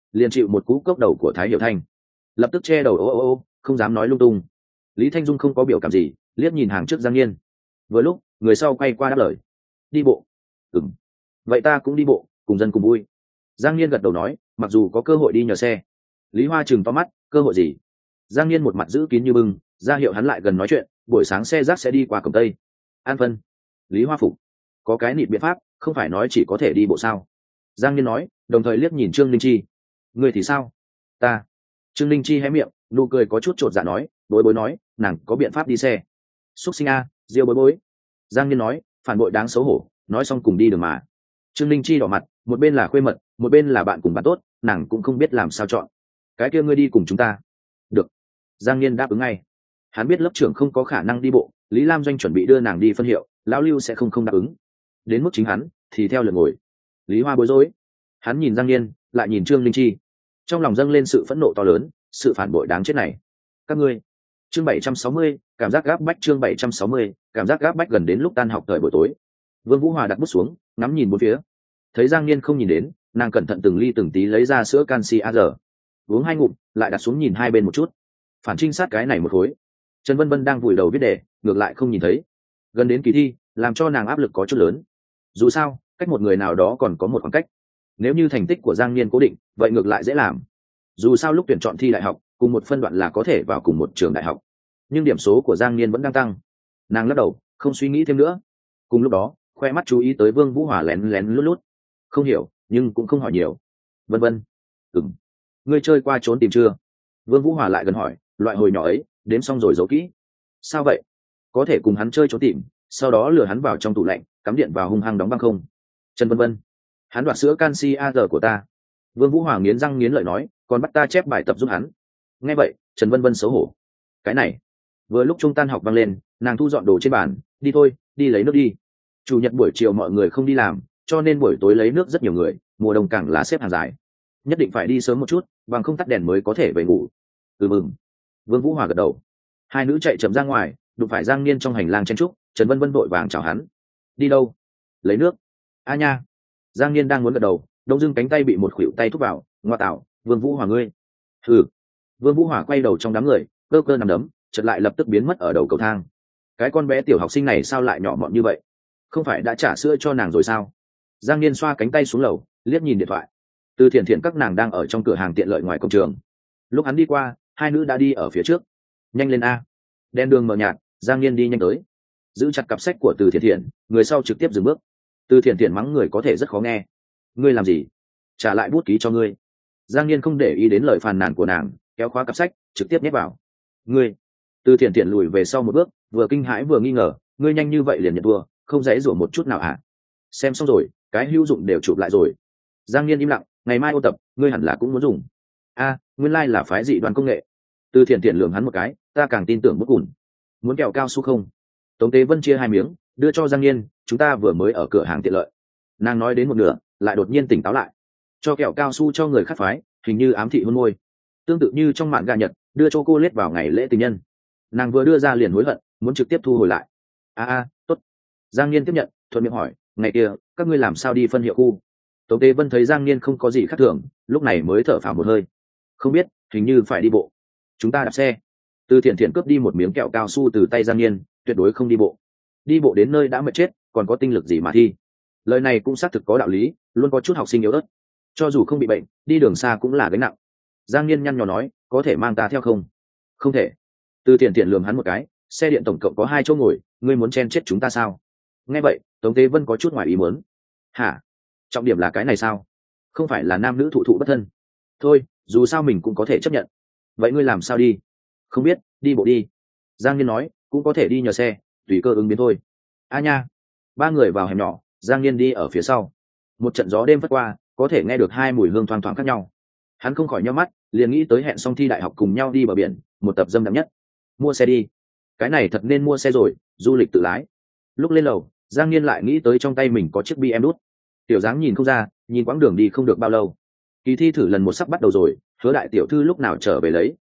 liền chịu một cú cốc đầu của Thái Hiểu Thanh, lập tức che đầu ô, không dám nói lung tung. Lý Thanh Dung không có biểu cảm gì, liếc nhìn hàng trước Giang Nhiên. Vừa lúc người sau quay qua đáp lời: đi bộ. Ừm, vậy ta cũng đi bộ, cùng dân cùng vui. Giang Nhiên gật đầu nói, mặc dù có cơ hội đi nhờ xe. Lý Hoa trừng to mắt, cơ hội gì? Giang Nhiên một mặt giữ kín như bưng, ra hiệu hắn lại gần nói chuyện. Buổi sáng xe rác sẽ đi qua cổng Tây. An phân. Lý Hoa phục, có cái nịt biện pháp, không phải nói chỉ có thể đi bộ sao? Giang Nhiên nói, đồng thời liếc nhìn Trương Linh Chi. Ngươi thì sao? Ta. Trương Linh Chi hé miệng, nụ cười có chút chột dạ nói, bối bối nói, nàng có biện pháp đi xe. Xúc sinh a, diêu bối bối. Giang Nhiên nói, phản bội đáng xấu hổ, nói xong cùng đi đường mà. Trương Linh Chi đỏ mặt, một bên là khuê mật, một bên là bạn cùng bạn tốt, nàng cũng không biết làm sao chọn. Cái kia ngươi đi cùng chúng ta. Được. Giang Nhiên đáp ứng ngay. Hắn biết lớp trưởng không có khả năng đi bộ, Lý Lam Doanh chuẩn bị đưa nàng đi phân hiệu, lão Lưu sẽ không đáp ứng. Đến mức chính hắn thì theo lượt ngồi. Lý Hoa bối rối. Hắn nhìn Giang Nhiên, lại nhìn Trương Linh Chi, trong lòng dâng lên sự phẫn nộ to lớn, sự phản bội đáng chết này. Các ngươi. Chương 760, cảm giác gáp bách. Chương 760, cảm giác gáp bách. Gần đến lúc tan học thời buổi tối, Vương Vũ Hòa đặt bút xuống, ngắm nhìn bốn phía. Thấy Giang Nhiên không nhìn đến, nàng cẩn thận từng ly từng tí lấy ra sữa canxi AR, uống hai ngụm, lại đặt xuống nhìn hai bên một chút. Phản trinh sát cái này một khối. Trần Vân Vân đang vùi đầu viết đề, ngược lại không nhìn thấy. Gần đến kỳ thi, làm cho nàng áp lực có chút lớn. Dù sao, cách một người nào đó còn có một khoảng cách. Nếu như thành tích của Giang Nhiên cố định, vậy ngược lại dễ làm. Dù sao lúc tuyển chọn thi đại học, cùng một phân đoạn là có thể vào cùng một trường đại học. Nhưng điểm số của Giang Nhiên vẫn đang tăng. Nàng lắc đầu, không suy nghĩ thêm nữa. Cùng lúc đó, khoe mắt chú ý tới Vương Vũ Hòa lén lén lút lút. Không hiểu, nhưng cũng không hỏi nhiều. Vân Vân. Ừm. Ngươi chơi qua trốn tìm chưa? Vương Vũ Hòa lại gần hỏi, loại hồi nhỏ ấy, đếm xong rồi giấu kỹ. Sao vậy? Có thể cùng hắn chơi trốn tìm, sau đó lừa hắn vào trong tủ lạnh, cắm điện vào hung hăng đóng băng không? Trần Vân Vân. Hắn đoạt sữa canxi AR của ta. Vương Vũ Hòa nghiến răng nghiến lợi nói, còn bắt ta chép bài tập giúp hắn. Nghe vậy, Trần Vân Vân xấu hổ. Cái này. Vừa lúc trung tan học vang lên, nàng thu dọn đồ trên bàn, đi thôi, đi lấy nước đi. Chủ nhật buổi chiều mọi người không đi làm, cho nên buổi tối lấy nước rất nhiều người, mùa đông càng là xếp hàng dài. Nhất định phải đi sớm một chút, bằng không tắt đèn mới có thể về ngủ. Mừng. Vương Vũ Hòa gật đầu. Hai nữ chạy chậm ra ngoài, đụng phải Giang Niên trong hành lang chen trúc. Trần Vân Vân vội vàng chào hắn. Đi đâu? Lấy nước. A nha. Giang Niên đang muốn gật đầu, đông dưng cánh tay bị một khuỷu tay thúc vào. Ngoa tạo, Vương Vũ Hòa ngươi. Ừ. Vương Vũ Hòa quay đầu trong đám người, cơ cơ nằm đấm, chợt lại lập tức biến mất ở đầu cầu thang. Cái con bé tiểu học sinh này sao lại nhỏ mọn như vậy? Không phải đã trả sữa cho nàng rồi sao? Giang Niên xoa cánh tay xuống lầu, liếc nhìn điện thoại. Từ Thiện Thiện các nàng đang ở trong cửa hàng tiện lợi ngoài cổng trường. Lúc hắn đi qua, hai nữ đã đi ở phía trước. Nhanh lên a. Đèn đường mờ nhạt, Giang Niên đi nhanh tới, giữ chặt cặp sách của Từ Thiện Thiện, người sau trực tiếp dừng bước. Từ Thiện Thiện mắng người có thể rất khó nghe. Ngươi làm gì? Trả lại bút ký cho ngươi. Giang Niên không để ý đến lời phàn nàn của nàng, kéo khóa cặp sách, trực tiếp nhét vào. Ngươi. Từ Thiện Thiện lùi về sau một bước, vừa kinh hãi vừa nghi ngờ, ngươi nhanh như vậy liền nhận thua, không dễ dụa một chút nào hả? Xem xong rồi, cái hữu dụng đều chụp lại rồi. Giang Niên im lặng, ngày mai ôn tập, ngươi hẳn là cũng muốn dùng. A, nguyên lai là phái dị đoàn công nghệ. Từ Thiện Thiện lườm hắn một cái, ta càng tin tưởng bất ổn. Muốn kẹo cao su không? Tống Tế Vân chia hai miếng, đưa cho Giang Niên, chúng ta vừa mới ở cửa hàng tiện lợi. Nàng nói đến một nửa, lại đột nhiên tỉnh táo lại. Cho kẹo cao su cho người khác phái, hình như ám thị hôn môi. Tương tự như trong mạn gà Nhật, đưa cho cô lết vào ngày lễ tình nhân. Nàng vừa đưa ra liền hối hận, muốn trực tiếp thu hồi lại. Tốt. Giang Niên tiếp nhận, thuận miệng hỏi, ngày kia, các ngươi làm sao đi phân hiệu khu? Tống Tế Vân thấy Giang Niên không có gì khác thường, lúc này mới thở phào một hơi. Không biết, hình như phải đi bộ. Chúng ta đạp xe. Từ Thiện Thiện cướp đi một miếng kẹo cao su từ tay Giang Niên, tuyệt đối không đi bộ. Đi bộ đến nơi đã mệt chết, còn có tinh lực gì mà thi? Lời này cũng xác thực có đạo lý, luôn có chút học sinh yếu ớt. Cho dù không bị bệnh, đi đường xa cũng là gánh nặng. Giang Niên nhăn nhó nói, có thể mang ta theo không? Không thể. Từ Thiện Thiện lườm hắn một cái, xe điện tổng cộng có 2 chỗ ngồi, ngươi muốn chen chết chúng ta sao? Nghe vậy, Tống Tế Vân có chút ngoài ý muốn. Hả? Trọng điểm là cái này sao? Không phải là nam nữ thụ thụ bất thân? Thôi, dù sao mình cũng có thể chấp nhận. Vậy ngươi làm sao đi? Không biết, đi bộ đi. Giang Niên nói, cũng có thể đi nhờ xe, tùy cơ ứng biến thôi. A nha. Ba người vào hẻm nhỏ, Giang Niên đi ở phía sau. Một trận gió đêm phất qua, có thể nghe được hai mùi hương thoang thoảng khác nhau. Hắn không khỏi nhíu mắt, liền nghĩ tới hẹn xong thi đại học cùng nhau đi bờ biển, một tập dâm đậm nhất. Mua xe đi. Cái này thật nên mua xe rồi, du lịch tự lái. Lúc lên lầu, Giang Niên lại nghĩ tới trong tay mình có chiếc BMW đút. Tiểu dáng nhìn không ra, nhìn quãng đường đi không được bao lâu. Kỳ thi thử lần một sắp bắt đầu rồi, Hứa đại tiểu thư lúc nào trở về lấy?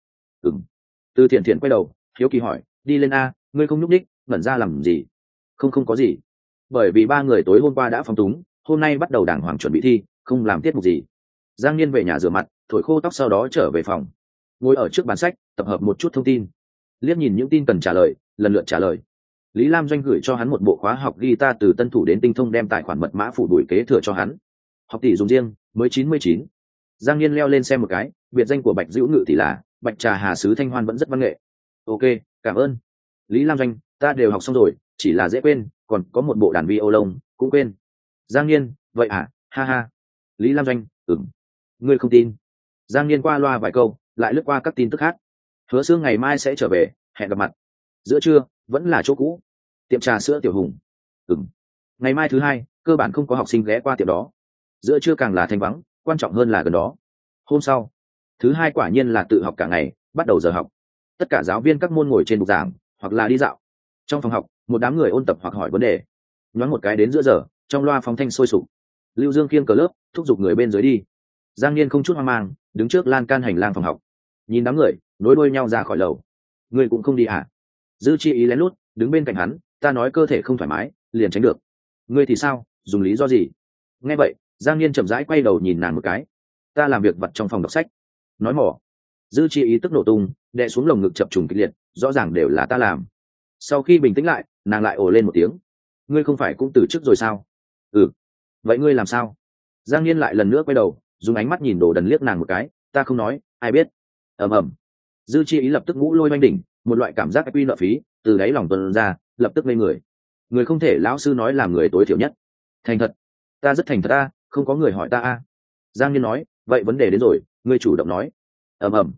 Từ Thiện Thiện quay đầu, hiếu kỳ hỏi, đi lên a, ngươi không nhúc nhích, ngẩn ra làm gì? Không có gì. Bởi vì ba người tối hôm qua đã phóng túng, hôm nay bắt đầu đàng hoàng chuẩn bị thi, không làm tiết mục gì. Giang Niên về nhà rửa mặt, thổi khô tóc sau đó trở về phòng, ngồi ở trước bàn sách tập hợp một chút thông tin, liếc nhìn những tin cần trả lời, lần lượt trả lời. Lý Lam Doanh gửi cho hắn một bộ khóa học guitar từ tân thủ đến tinh thông, đem tài khoản mật mã phủ đuổi kế thừa cho hắn. Học tỷ dùng riêng, mới 99. Giang Nhiên leo lên xem một cái, biệt danh của Bạch Dữu Ngự tỷ là Bạch Trà Hà Sứ Thanh Hoan, vẫn rất văn nghệ. Ok, cảm ơn. Lý Lam Doanh, ta đều học xong rồi, chỉ là dễ quên, còn có một bộ đàn vi ô lông cũng quên. Giang Nhiên, vậy à, ha ha. Lý Lam Doanh, ngươi không tin. Giang Nhiên qua loa vài câu, lại lướt qua các tin tức khác. Hứa Sương ngày mai sẽ trở về, hẹn gặp mặt. Giữa trưa vẫn là chỗ cũ, tiệm trà sữa Tiểu Hùng. Ngày mai thứ hai, cơ bản không có học sinh ghé qua tiệm đó. Giữa trưa càng là thanh vắng, quan trọng hơn là gần đó. Hôm sau, thứ hai quả nhiên là tự học cả ngày, bắt đầu giờ học. Tất cả giáo viên các môn ngồi trên bục giảng hoặc là đi dạo. Trong phòng học, một đám người ôn tập hoặc hỏi vấn đề. Nhoáng một cái đến giữa giờ, trong loa phóng thanh sôi sục. Lưu Dương khiêng cờ lớp, thúc giục người bên dưới đi. Giang Niên không chút hoang mang, đứng trước lan can hành lang phòng học, nhìn đám người nối đuôi nhau ra khỏi lầu. Người cũng không đi à? Dư Chi Ý lén lút đứng bên cạnh hắn, ta nói cơ thể không thoải mái, liền tránh được. Ngươi thì sao, dùng lý do gì? Nghe vậy, Giang Niên chậm rãi quay đầu nhìn nàng một cái. Ta làm việc vặt trong phòng đọc sách. Nói mỏ. Dư Chi Ý tức nổ tung, đè xuống lồng ngực chập trùng kịch liệt, rõ ràng đều là ta làm. Sau khi bình tĩnh lại, nàng lại ồ lên một tiếng. Ngươi không phải cũng từ chức rồi sao? Vậy ngươi làm sao? Giang Niên lại lần nữa quay đầu, dùng ánh mắt nhìn Đồ Đần liếc nàng một cái. Ta không nói, ai biết? ầm ầm. Dư Chi Ý lập tức ngũ lôi oanh đỉnh, một loại cảm giác quy nợ phí từ đáy lòng tuôn ra, lập tức lên người không thể, lão sư nói làm người tối thiểu nhất thành thật. Ta rất thành thật a, không có người hỏi ta a. Giang Niên nói, vậy vấn đề đến rồi, ngươi chủ động nói. ầm ầm.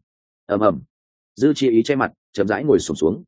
Dư Chi Ý che mặt, chậm rãi ngồi xổm xuống.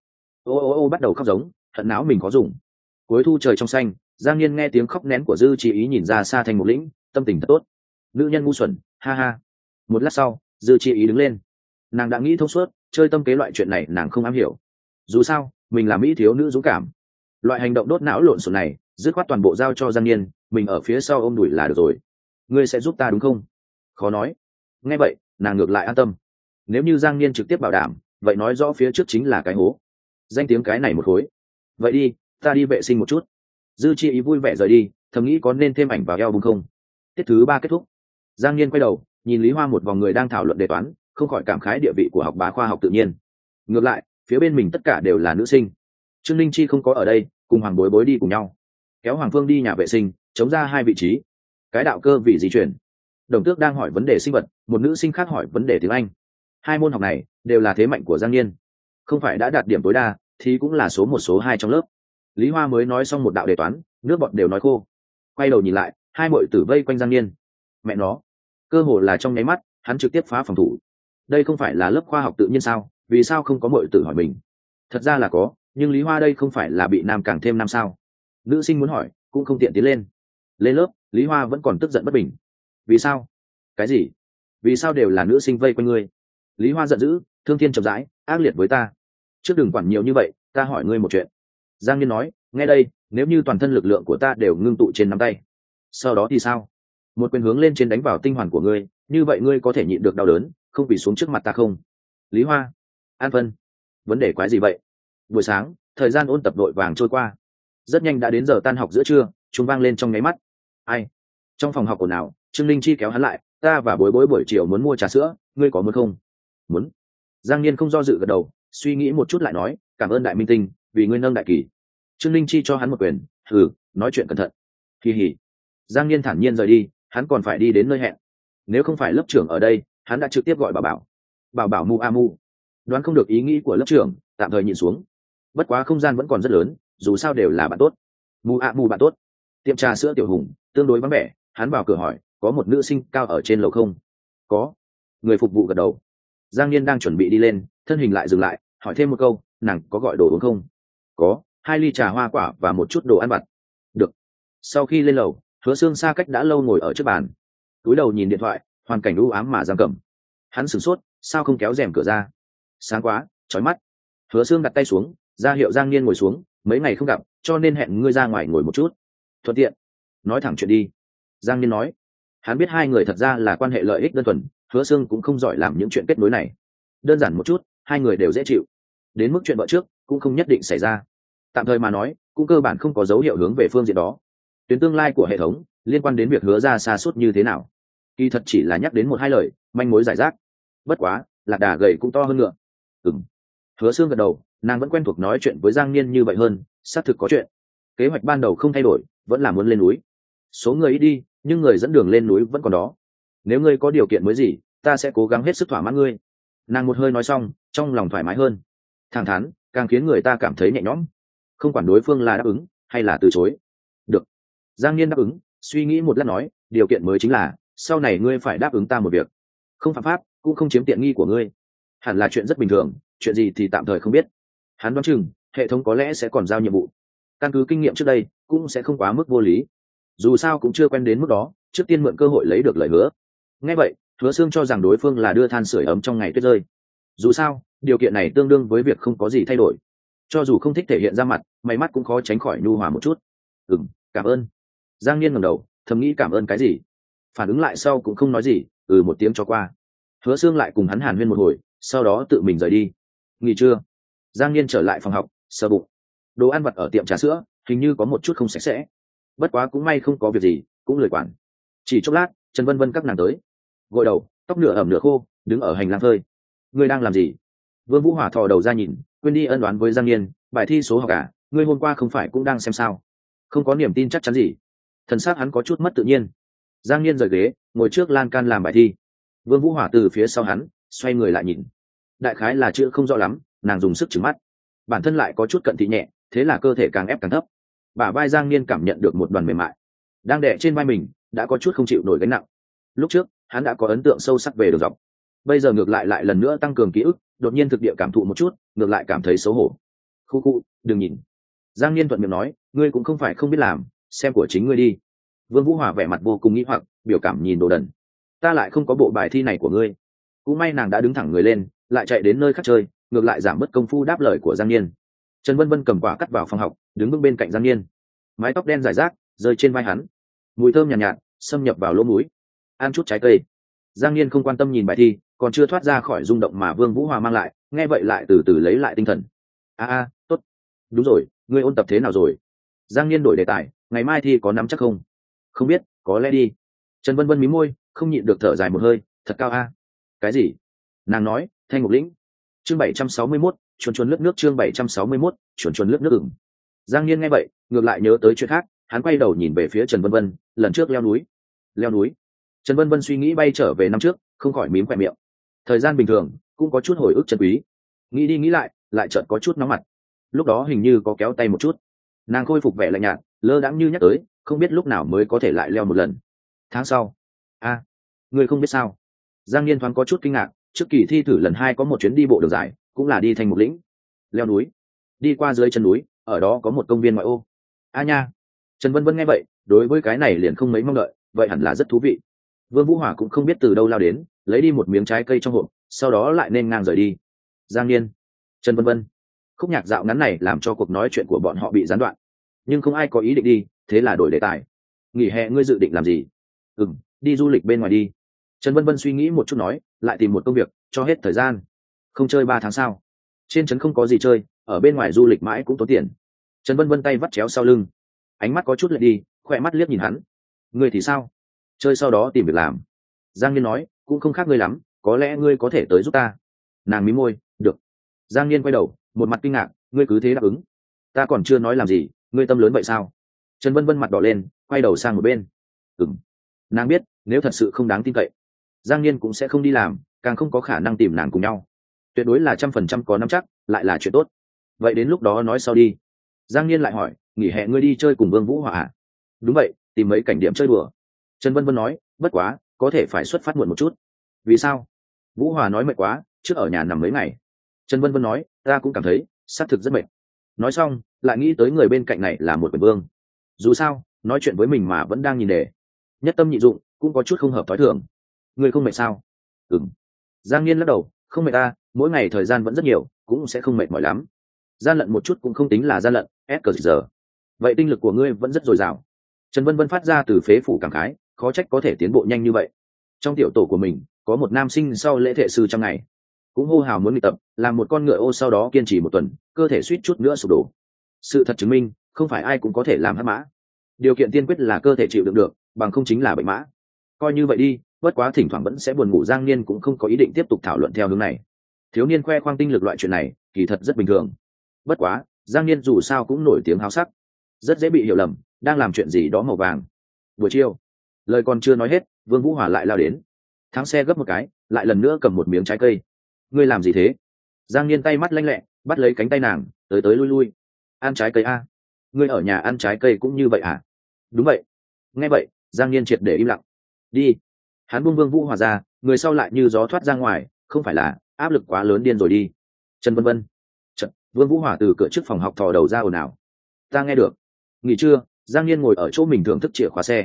Ô bắt đầu khóc giống, hận não mình có dùng. Cuối thu trời trong xanh, Giang Niên nghe tiếng khóc nén của Dư Chi Ý, nhìn ra xa thành một lĩnh, tâm tình thật tốt. Nữ nhân ngu xuẩn, ha ha. Một lát sau, Dư Chi Ý đứng lên. Nàng đã nghĩ thông suốt, chơi tâm kế loại chuyện này nàng không am hiểu. Dù sao, mình là mỹ thiếu nữ dũng cảm. Loại hành động đốt não lộn xộn này, dứt khoát toàn bộ giao cho Giang Niên, mình ở phía sau ôm đùi là được rồi. Ngươi sẽ giúp ta đúng không? Khó nói. Nghe vậy, nàng ngược lại an tâm. Nếu như Giang Niên trực tiếp bảo đảm, vậy nói rõ phía trước chính là cái hố. Danh tiếng cái này một khối. Vậy đi, ta đi vệ sinh một chút. Dư Chi Ý vui vẻ rời đi, thầm nghĩ có nên thêm ảnh vào eo bung không. Tiết thứ 3 kết thúc. Giang Niên quay đầu, nhìn Lý Hoa một vòng người đang thảo luận đề toán, không khỏi cảm khái địa vị của học bá khoa học tự nhiên. Ngược lại, phía bên mình tất cả đều là nữ sinh. Trương Linh Chi không có ở đây, cùng Hoàng Bối Bối đi cùng nhau, kéo Hoàng Phương đi nhà vệ sinh, chống ra 2 vị trí. Cái đạo cơ vị di chuyển. Đồng Tước đang hỏi vấn đề sinh vật, một nữ sinh khác hỏi vấn đề tiếng Anh. 2 môn học này đều là thế mạnh của Giang Niên, không phải đã đạt điểm tối đa thì cũng là số 1 số 2 trong lớp. Lý Hoa mới nói xong một đạo đề toán, nước bọt đều nói khô. Quay đầu nhìn lại, 2 muội tử vây quanh Giang Niên. Mẹ nó, cơ hồ là trong nháy mắt, hắn trực tiếp phá phòng thủ. Đây không phải là lớp khoa học tự nhiên sao, vì sao không có muội tử hỏi mình? Thật ra là có, nhưng Lý Hoa đây không phải là bị nam càng thêm nam sao? Nữ sinh muốn hỏi, cũng không tiện tiến lên. Lên lớp, Lý Hoa vẫn còn tức giận bất bình. Vì sao? Cái gì? Vì sao đều là nữ sinh vây quanh ngươi? Lý Hoa giận dữ, thương thiên chậm rãi, ác liệt với ta. Trước đừng quản nhiều như vậy, ta hỏi ngươi một chuyện. Giang Niên nói, nghe đây, nếu như toàn thân lực lượng của ta đều ngưng tụ trên nắm tay, sau đó thì sao? Một quyền hướng lên trên đánh vào tinh hoàn của ngươi, như vậy ngươi có thể nhịn được đau đớn, không bị xuống trước mặt ta không? Lý Hoa, An Phân, vấn đề quái gì vậy? Buổi sáng, thời gian ôn tập đội vàng trôi qua, rất nhanh đã đến giờ tan học giữa trưa, chúng vang lên trong nháy mắt. Ai? Trong phòng học ồn ào, Trương Linh Chi kéo hắn lại, ta và Bối Bối buổi chiều muốn mua trà sữa, ngươi có muốn không? Muốn. Giang Niên không do dự gật đầu, suy nghĩ một chút lại nói, cảm ơn đại minh tinh, vì ngươi nâng đại kỳ. Trương Linh Chi cho hắn một quyền, nói chuyện cẩn thận. Kỳ hỉ. Giang Niên thản nhiên rời đi, hắn còn phải đi đến nơi hẹn. Nếu không phải lớp trưởng ở đây, hắn đã trực tiếp gọi bảo bảo mu a mu. Đoán không được ý nghĩ của lớp trưởng, tạm thời nhìn xuống. Bất quá không gian vẫn còn rất lớn, dù sao đều là bạn tốt. Mu a mu bạn tốt. Tiệm trà sữa Tiểu Hùng tương đối vắng vẻ, hắn vào cửa hỏi, có một nữ sinh cao ở trên lầu không? Có. Người phục vụ gật đầu. Giang Niên đang chuẩn bị đi lên, thân hình lại dừng lại, hỏi thêm một câu, nàng có gọi đồ uống không? Có, 2 ly trà hoa quả và một chút đồ ăn vặt. Được. Sau khi lên lầu, Hứa Sương xa cách đã lâu ngồi ở trước bàn, cúi đầu nhìn điện thoại, hoàn cảnh u ám mà giam cầm. Hắn sửng sốt, sao không kéo rèm cửa ra? Sáng quá, chói mắt. Hứa Sương đặt tay xuống, ra hiệu Giang Niên ngồi xuống, mấy ngày không gặp, cho nên hẹn ngươi ra ngoài ngồi một chút. Thuận tiện, nói thẳng chuyện đi. Giang Niên nói. Hắn biết 2 người thật ra là quan hệ lợi ích đơn thuần, Hứa Sương cũng không giỏi làm những chuyện kết nối này. Đơn giản một chút, 2 người đều dễ chịu. Đến mức chuyện vợ trước, cũng không nhất định xảy ra. Tạm thời mà nói, cũng cơ bản không có dấu hiệu hướng về phương diện đó. Tuyến tương lai của hệ thống liên quan đến việc Hứa ra sa sút như thế nào, kỳ thật chỉ là nhắc đến một hai lời manh mối giải rác. Bất quá lạc đà gầy cũng to hơn ngựa. Hứa Sương gật đầu, nàng vẫn quen thuộc nói chuyện với Giang Niên như vậy hơn, xác thực có chuyện. Kế hoạch ban đầu không thay đổi, vẫn là muốn lên núi. Số người ít đi, nhưng người dẫn đường lên núi vẫn còn đó. Nếu ngươi có điều kiện mới gì, ta sẽ cố gắng hết sức thỏa mãn ngươi. Nàng một hơi nói xong, trong lòng thoải mái hơn, thẳng thắn, càng khiến người ta cảm thấy nhẹ nhõm. Không quản đối phương là đáp ứng hay là từ chối. Được. Giang Niên đáp ứng, suy nghĩ một lát nói, điều kiện mới chính là sau này ngươi phải đáp ứng ta một việc, không phạm pháp, cũng không chiếm tiện nghi của ngươi. Hẳn là chuyện rất bình thường, chuyện gì thì tạm thời không biết. Hắn đoán chừng hệ thống có lẽ sẽ còn giao nhiệm vụ, căn cứ kinh nghiệm trước đây cũng sẽ không quá mức vô lý. Dù sao cũng chưa quen đến mức đó, trước tiên mượn cơ hội lấy được lời hứa. Nghe vậy, Hứa Sương cho rằng đối phương là đưa than sưởi ấm trong ngày tuyết rơi. Dù sao điều kiện này tương đương với việc không có gì thay đổi, cho dù không thích thể hiện ra mặt, mày mắt cũng khó tránh khỏi nhu hòa một chút. Cảm ơn. Giang Niên ngẩng đầu, thầm nghĩ cảm ơn cái gì, phản ứng lại sau cũng không nói gì, một tiếng cho qua. Hứa Sương lại cùng hắn hàn huyên một hồi, sau đó tự mình rời đi. Nghỉ trưa, Giang Niên trở lại phòng học, sờ bụng. Đồ ăn vặt ở tiệm trà sữa hình như có một chút không sạch sẽ, bất quá cũng may không có việc gì, cũng lười quản. Chỉ chốc lát, Trần Vân Vân các nàng tới, gội đầu, tóc nửa ẩm nửa khô, đứng ở hành lang phơi. Ngươi đang làm gì? Vương Vũ Hỏa thò đầu ra nhìn, quên đi ân đoán với Giang Niên, bài thi số học à, ngươi hôm qua không phải cũng đang xem sao? Không có niềm tin chắc chắn gì. Thần sắc hắn có chút mất tự nhiên. Giang Niên rời ghế, ngồi trước lan can làm bài thi. Vương Vũ Hỏa từ phía sau hắn xoay người lại nhìn, đại khái là chữ không rõ lắm, nàng dùng sức trừng mắt, bản thân lại có chút cận thị nhẹ, thế là cơ thể càng ép càng thấp. Bả vai Giang Niên cảm nhận được một đoàn mềm mại đang đè trên vai mình, đã có chút không chịu nổi gánh nặng. Lúc trước hắn đã có ấn tượng sâu sắc về đường dọc, bây giờ ngược lại lần nữa tăng cường ký ức, đột nhiên thực địa cảm thụ một chút, ngược lại cảm thấy xấu hổ. Khu, đừng nhìn. Giang Niên thuận miệng nói, ngươi cũng không phải không biết làm, xem của chính ngươi đi. Vương Vũ Hòa vẻ mặt vô cùng nghĩ hoặc, biểu cảm nhìn đồ đần. Ta lại không có bộ bài thi này của ngươi. Cũng may nàng đã đứng thẳng người lên, lại chạy đến nơi khác chơi, ngược lại giảm bớt công phu đáp lời của Giang Niên. Trần Vân Vân cầm quả cắt vào phòng học, đứng bước bên cạnh Giang Niên, mái tóc đen rải rác rơi trên vai hắn, mùi thơm nhàn nhạt, xâm nhập vào lỗ mũi. Ăn chút trái cây. Giang Niên không quan tâm nhìn bài thi, còn chưa thoát ra khỏi rung động mà Vương Vũ Hòa mang lại, nghe vậy lại từ từ lấy lại tinh thần. Tốt. Đúng rồi, ngươi ôn tập thế nào rồi? Giang Niên đổi đề tài, ngày mai thi có nắm chắc không? Không biết, có lẽ đi. Trần Vân Vân mí môi, không nhịn được thở dài một hơi, thật cao a. Cái gì? Nàng nói, Thanh Ngục Lĩnh. Chương 761, chuồn chuồn lướt nước. Chương 761, chuồn chuồn lướt nước. Giang Niên nghe vậy, ngược lại nhớ tới chuyện khác, hắn quay đầu nhìn về phía Trần Vân Vân, lần trước leo núi. Leo núi? Trần Vân Vân suy nghĩ bay trở về năm trước, không khỏi mím khóe miệng. Thời gian bình thường, cũng có chút hồi ức chân quý. Nghĩ đi nghĩ lại chợt có chút nóng mặt. Lúc đó hình như có kéo tay một chút. Nàng khôi phục vẻ lạnh nhạt, lơ đãng như nhắc tới, không biết lúc nào mới có thể lại leo một lần. Tháng sau. Ngươi không biết sao? Giang Niên thoáng có chút kinh ngạc, trước kỳ thi thử lần 2 có một chuyến đi bộ đường dài, cũng là đi Thanh Mục Lĩnh. Leo núi. Đi qua dưới chân núi, ở đó có một công viên ngoại ô. Nha. Trần Vân Vân nghe vậy, đối với cái này liền không mấy mong đợi, vậy hẳn là rất thú vị. Vương Vũ Hỏa cũng không biết từ đâu lao đến, lấy đi một miếng trái cây trong hộp, sau đó lại nên ngang rời đi. Giang Niên, Trần Vân Vân. Khúc nhạc dạo ngắn này làm cho cuộc nói chuyện của bọn họ bị gián đoạn, nhưng không ai có ý định đi, thế là đổi đề tài. Nghỉ hè ngươi dự định làm gì? Đi du lịch bên ngoài đi. Trần Vân Vân suy nghĩ một chút nói, lại tìm một công việc, cho hết thời gian. Không chơi 3 tháng sao? Trên trấn không có gì chơi, ở bên ngoài du lịch mãi cũng tốn tiền. Trần Vân Vân tay vắt chéo sau lưng, ánh mắt có chút lệ đi, khỏe mắt liếc nhìn hắn. Ngươi thì sao? Chơi sau đó tìm việc làm. Giang Niên nói, cũng không khác ngươi lắm, có lẽ ngươi có thể tới giúp ta. Nàng mí môi, được. Giang Niên quay đầu, một mặt kinh ngạc, ngươi cứ thế đáp ứng? Ta còn chưa nói làm gì, ngươi tâm lớn vậy sao? Trần Vân Vân mặt đỏ lên, quay đầu sang một bên. Nàng biết, nếu thật sự không đáng tin cậy, Giang Niên cũng sẽ không đi làm, càng không có khả năng tìm nàng cùng nhau. Tuyệt đối là 100% có nắm chắc, lại là chuyện tốt. Vậy đến lúc đó nói sau đi. Giang Niên lại hỏi, nghỉ hè ngươi đi chơi cùng Vương Vũ Hỏa à? Đúng vậy, tìm mấy cảnh điểm chơi đùa. Trần Vân Vân nói, bất quá, có thể phải xuất phát muộn một chút. Vì sao? Vũ Hòa nói mệt quá, trước ở nhà nằm mấy ngày. Trần Vân Vân nói, ta cũng cảm thấy, xác thực rất mệt. Nói xong, lại nghĩ tới người bên cạnh này là một quyền vương. Dù sao, nói chuyện với mình mà vẫn đang nhìn đề. Nhất tâm nhị dụng, cũng có chút không hợp thói thường. Người không mệt sao? Giang Niên lắc đầu, không mệt ta, mỗi ngày thời gian vẫn rất nhiều, cũng sẽ không mệt mỏi lắm. Gian lận một chút cũng không tính là gian lận, giờ. Vậy tinh lực của ngươi vẫn rất dồi dào. Trần Vân Vân phát ra từ phế phủ cảm khái, khó trách có thể tiến bộ nhanh như vậy. Trong tiểu tổ của mình, có một nam sinh sau lễ thệ sư trong ngày, cũng hô hào muốn nghỉ tập, làm một con ngựa ô, sau đó kiên trì 1 tuần, cơ thể suýt chút nữa sụp đổ. Sự thật chứng minh, không phải ai cũng có thể làm hắc mã. Điều kiện tiên quyết là cơ thể chịu đựng được, bằng không chính là bệnh mã. Coi như vậy đi, bất quá thỉnh thoảng vẫn sẽ buồn ngủ. Giang Niên cũng không có ý định tiếp tục thảo luận theo hướng này. Thiếu niên khoe khoang tinh lực loại chuyện này kỳ thật rất bình thường, bất quá Giang Niên dù sao cũng nổi tiếng háo sắc, rất dễ bị hiểu lầm đang làm chuyện gì đó màu vàng. Buổi chiều, lời còn chưa nói hết, Vương Vũ Hòa lại lao đến, thắng xe gấp một cái, lại lần nữa cầm một miếng trái cây. Ngươi làm gì thế? Giang Niên tay mắt lanh lẹ bắt lấy cánh tay nàng, tới tới lui lui. Ăn trái cây a? Ngươi ở nhà ăn trái cây cũng như vậy à? Đúng vậy. Nghe vậy, Giang Niên triệt để im lặng. Đi. Hắn buông Vương Vũ Hòa ra, người sau lại như gió thoát ra ngoài, không phải là áp lực quá lớn điên rồi đi. Trần Vân Vân. Vương Vũ Hòa từ cửa trước phòng học thò đầu ra ồn ào. Ta nghe được. Nghỉ trưa, Giang Niên ngồi ở chỗ mình thưởng thức chìa khóa xe.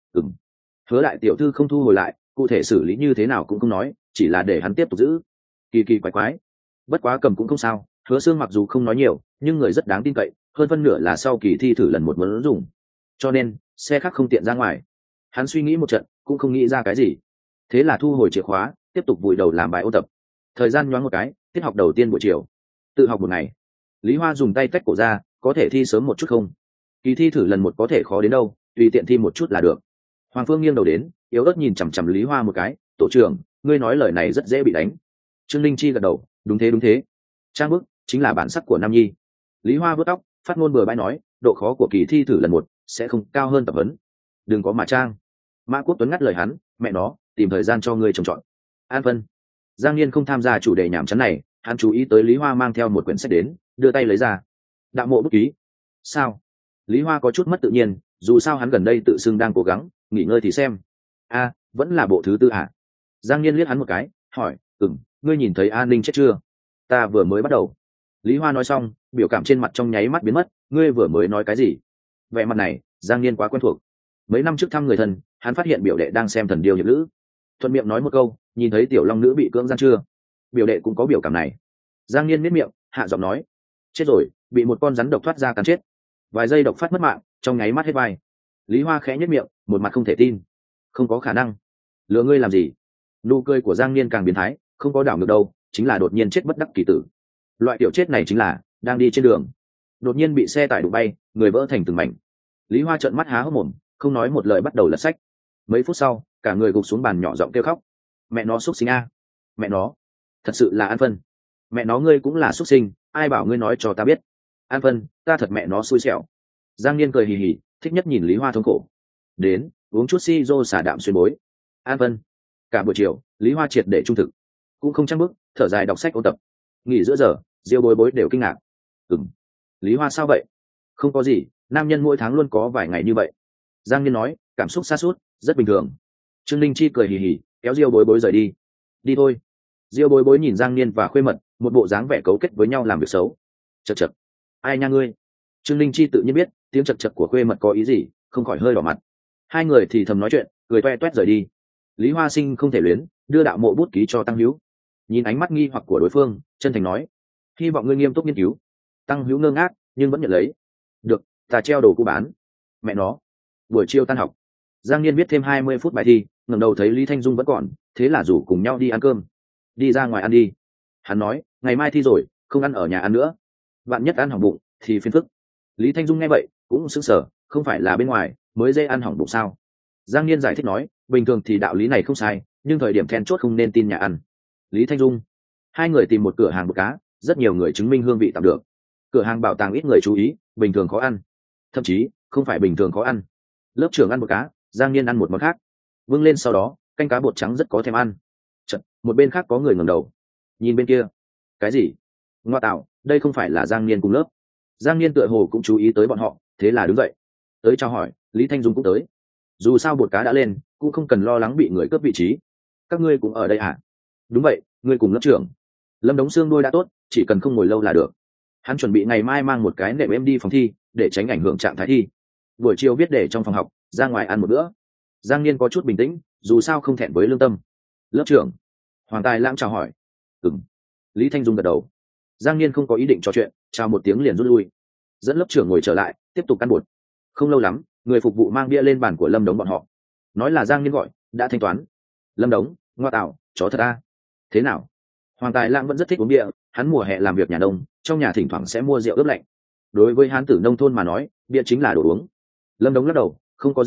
Hứa đại tiểu thư không thu hồi lại, cụ thể xử lý như thế nào cũng không nói, chỉ là để hắn tiếp tục giữ. Kỳ kỳ quái quái. Bất quá cầm cũng không sao, Hứa Sương mặc dù không nói nhiều, nhưng người rất đáng tin cậy, hơn phân nửa là sau kỳ thi thử lần một muốn dùng, cho nên xe khác không tiện ra ngoài. Hắn suy nghĩ một trận, cũng không nghĩ ra cái gì, thế là thu hồi chìa khóa, tiếp tục vùi đầu làm bài ôn tập. Thời gian nhoáng một cái, tiết học đầu tiên buổi chiều, tự học một ngày. Lý Hoa dùng tay tách cổ ra, có thể thi sớm một chút không? Kỳ thi thử lần một có thể khó đến đâu, tùy tiện thi một chút là được. Hoàng Phương nghiêng đầu đến, yếu ớt nhìn chằm chằm Lý Hoa một cái. Tổ trưởng, ngươi nói lời này rất dễ bị đánh. Trương Linh Chi gật đầu, đúng thế đúng thế. Trang bức chính là bản sắc của Nam Nhi. Lý Hoa vớt tóc, phát ngôn bừa bãi nói, độ khó của kỳ thi thử lần một sẽ không cao hơn tập huấn. Đừng có mà trang. Mã Quốc Tuấn ngắt lời hắn, mẹ nó, tìm thời gian cho ngươi trồng trọt. An Vân. Giang Niên không tham gia chủ đề nhảm chán này, hắn chú ý tới Lý Hoa mang theo một quyển sách đến, đưa tay lấy ra. Đạo mộ bút ký. Sao? Lý Hoa có chút mất tự nhiên, dù sao hắn gần đây tự xưng đang cố gắng, nghỉ ngơi thì xem. A, vẫn là bộ thứ tư à? Giang Niên liếc hắn một cái, hỏi, ngươi nhìn thấy An Ninh chết chưa? Ta vừa mới bắt đầu. Lý Hoa nói xong, biểu cảm trên mặt trong nháy mắt biến mất. Ngươi vừa mới nói cái gì? Vẻ mặt này, Giang Niên quá quen thuộc. Mấy năm trước thăm người thân, hắn phát hiện biểu đệ đang xem Thần Điêu Hiệp Lữ, thuận miệng nói một câu, nhìn thấy tiểu long nữ bị cưỡng gian chưa? Biểu đệ cũng có biểu cảm này. Giang Niên miết miệng, hạ giọng nói, chết rồi, bị một con rắn độc thoát ra cắn chết. Vài giây độc phát mất mạng, trong nháy mắt hết vai. Lý Hoa khẽ nhếch miệng, một mặt không thể tin. Không có khả năng. Lừa ngươi làm gì? Nụ cười của Giang Niên càng biến thái, không có đảo ngược đâu, chính là đột nhiên chết bất đắc kỳ tử. Loại tiểu chết này chính là đang đi trên đường, đột nhiên bị xe tải đụng bay, người vỡ thành từng mảnh. Lý Hoa trợn mắt há hốc mồm, không nói một lời bắt đầu lật sách. Mấy phút sau, cả người gục xuống bàn nhỏ giọng kêu khóc. Mẹ nó xúc sinh a, mẹ nó, thật sự là An Phân. Mẹ nó ngươi cũng là xúc sinh, ai bảo ngươi nói cho ta biết. An Phân, ta thật mẹ nó xui xẻo. Giang Niên cười hì hì, thích nhất nhìn Lý Hoa thống khổ. Đến, uống chút si rô xả đạm xuyên bối. An Phân. Cả buổi chiều, Lý Hoa triệt để trung thực, cũng không trăng bước, thở dài đọc sách ôn tập. Nghỉ giữa giờ, Diêu Bối Bối đều kinh ngạc. Lý Hoa sao vậy? Không có gì, nam nhân mỗi tháng luôn có vài ngày như vậy. Giang Niên nói, cảm xúc sa sút rất bình thường. Trương Linh Chi cười hì hì, kéo Diêu Bối Bối rời đi. Đi thôi. Diêu Bối Bối nhìn Giang Niên và Khuê Mật, một bộ dáng vẻ cấu kết với nhau làm việc xấu. Chậc chậc. Ai nha ngươi? Trương Linh Chi tự nhiên biết tiếng chậc chậc của Khuê Mật có ý gì, không khỏi hơi đỏ mặt. Hai người thì thầm nói chuyện, cười toe toét rời đi. Lý Hoa Sinh không thể luyến, đưa đạo mộ bút ký cho Tăng Hữu. Nhìn ánh mắt nghi hoặc của đối phương, chân thành nói, hy vọng ngươi nghiêm túc nghiên cứu. Tăng Hữu ngơ ngác, nhưng vẫn nhận lấy. Được, ta treo đồ cũ bán. Mẹ nó. Buổi chiều tan học, Giang Niên viết thêm 20 phút bài thi, ngẩng đầu thấy Lý Thanh Dung vẫn còn, thế là rủ cùng nhau đi ăn cơm. Đi ra ngoài ăn đi. Hắn nói, ngày mai thi rồi, không ăn ở nhà ăn nữa. Vạn nhất ăn hỏng bụng thì phiền phức. Lý Thanh Dung nghe vậy, cũng sững sờ, không phải là bên ngoài mới dễ ăn hỏng bụng sao? Giang Niên giải thích nói, bình thường thì đạo lý này không sai, nhưng thời điểm then chốt không nên tin nhà ăn. Lý Thanh Dung. Hai người tìm một cửa hàng bột cá, rất nhiều người chứng minh hương vị tạm được. Cửa hàng bảo tàng ít người chú ý, bình thường khó ăn. Thậm chí, không phải bình thường khó ăn. Lớp trưởng ăn bột cá, Giang Niên ăn một món khác. Vâng lên sau đó, canh cá bột trắng rất có thèm ăn. Chật, một bên khác có người ngẩng đầu. Nhìn bên kia. Cái gì? Ngoa tạo, đây không phải là Giang Niên cùng lớp. Giang Niên tựa hồ cũng chú ý tới bọn họ, thế là đứng dậy. Tới chào hỏi, Lý Thanh Dung cũng tới. Dù sao bột cá đã lên, cũng không cần lo lắng bị người cướp vị trí. Các ngươi cũng ở đây à? Đúng vậy, ngươi cùng lớp trưởng. Lâm Đống Xương đôi đã tốt, chỉ cần không ngồi lâu là được. Hắn chuẩn bị ngày mai mang một cái nệm em đi phòng thi, để tránh ảnh hưởng trạng thái thi. Buổi chiều viết để trong phòng học, ra ngoài ăn một bữa. Giang Niên có chút bình tĩnh, dù sao không thẹn với lương tâm. Lớp trưởng. Hoàng Tài Lãng chào hỏi. Lý Thanh Dung gật đầu. Giang Niên không có ý định trò chuyện, chào một tiếng liền rút lui. Dẫn lớp trưởng ngồi trở lại, tiếp tục ăn bột. Không lâu lắm, người phục vụ mang bia lên bàn của Lâm Đống bọn họ. Nói là Giang Niên gọi, đã thanh toán. Lâm Đống, ngoa tạo, chó thật a. Thế nào? Hoàng Tài Lãng vẫn rất thích uống bia, hắn mùa hè làm việc nhà nông, trong nhà thỉnh thoảng sẽ mua rượu ướp lạnh. Đối với hán tử nông thôn mà nói, bia chính là đồ uống. Lâm Đống lắc đầu, không có gì,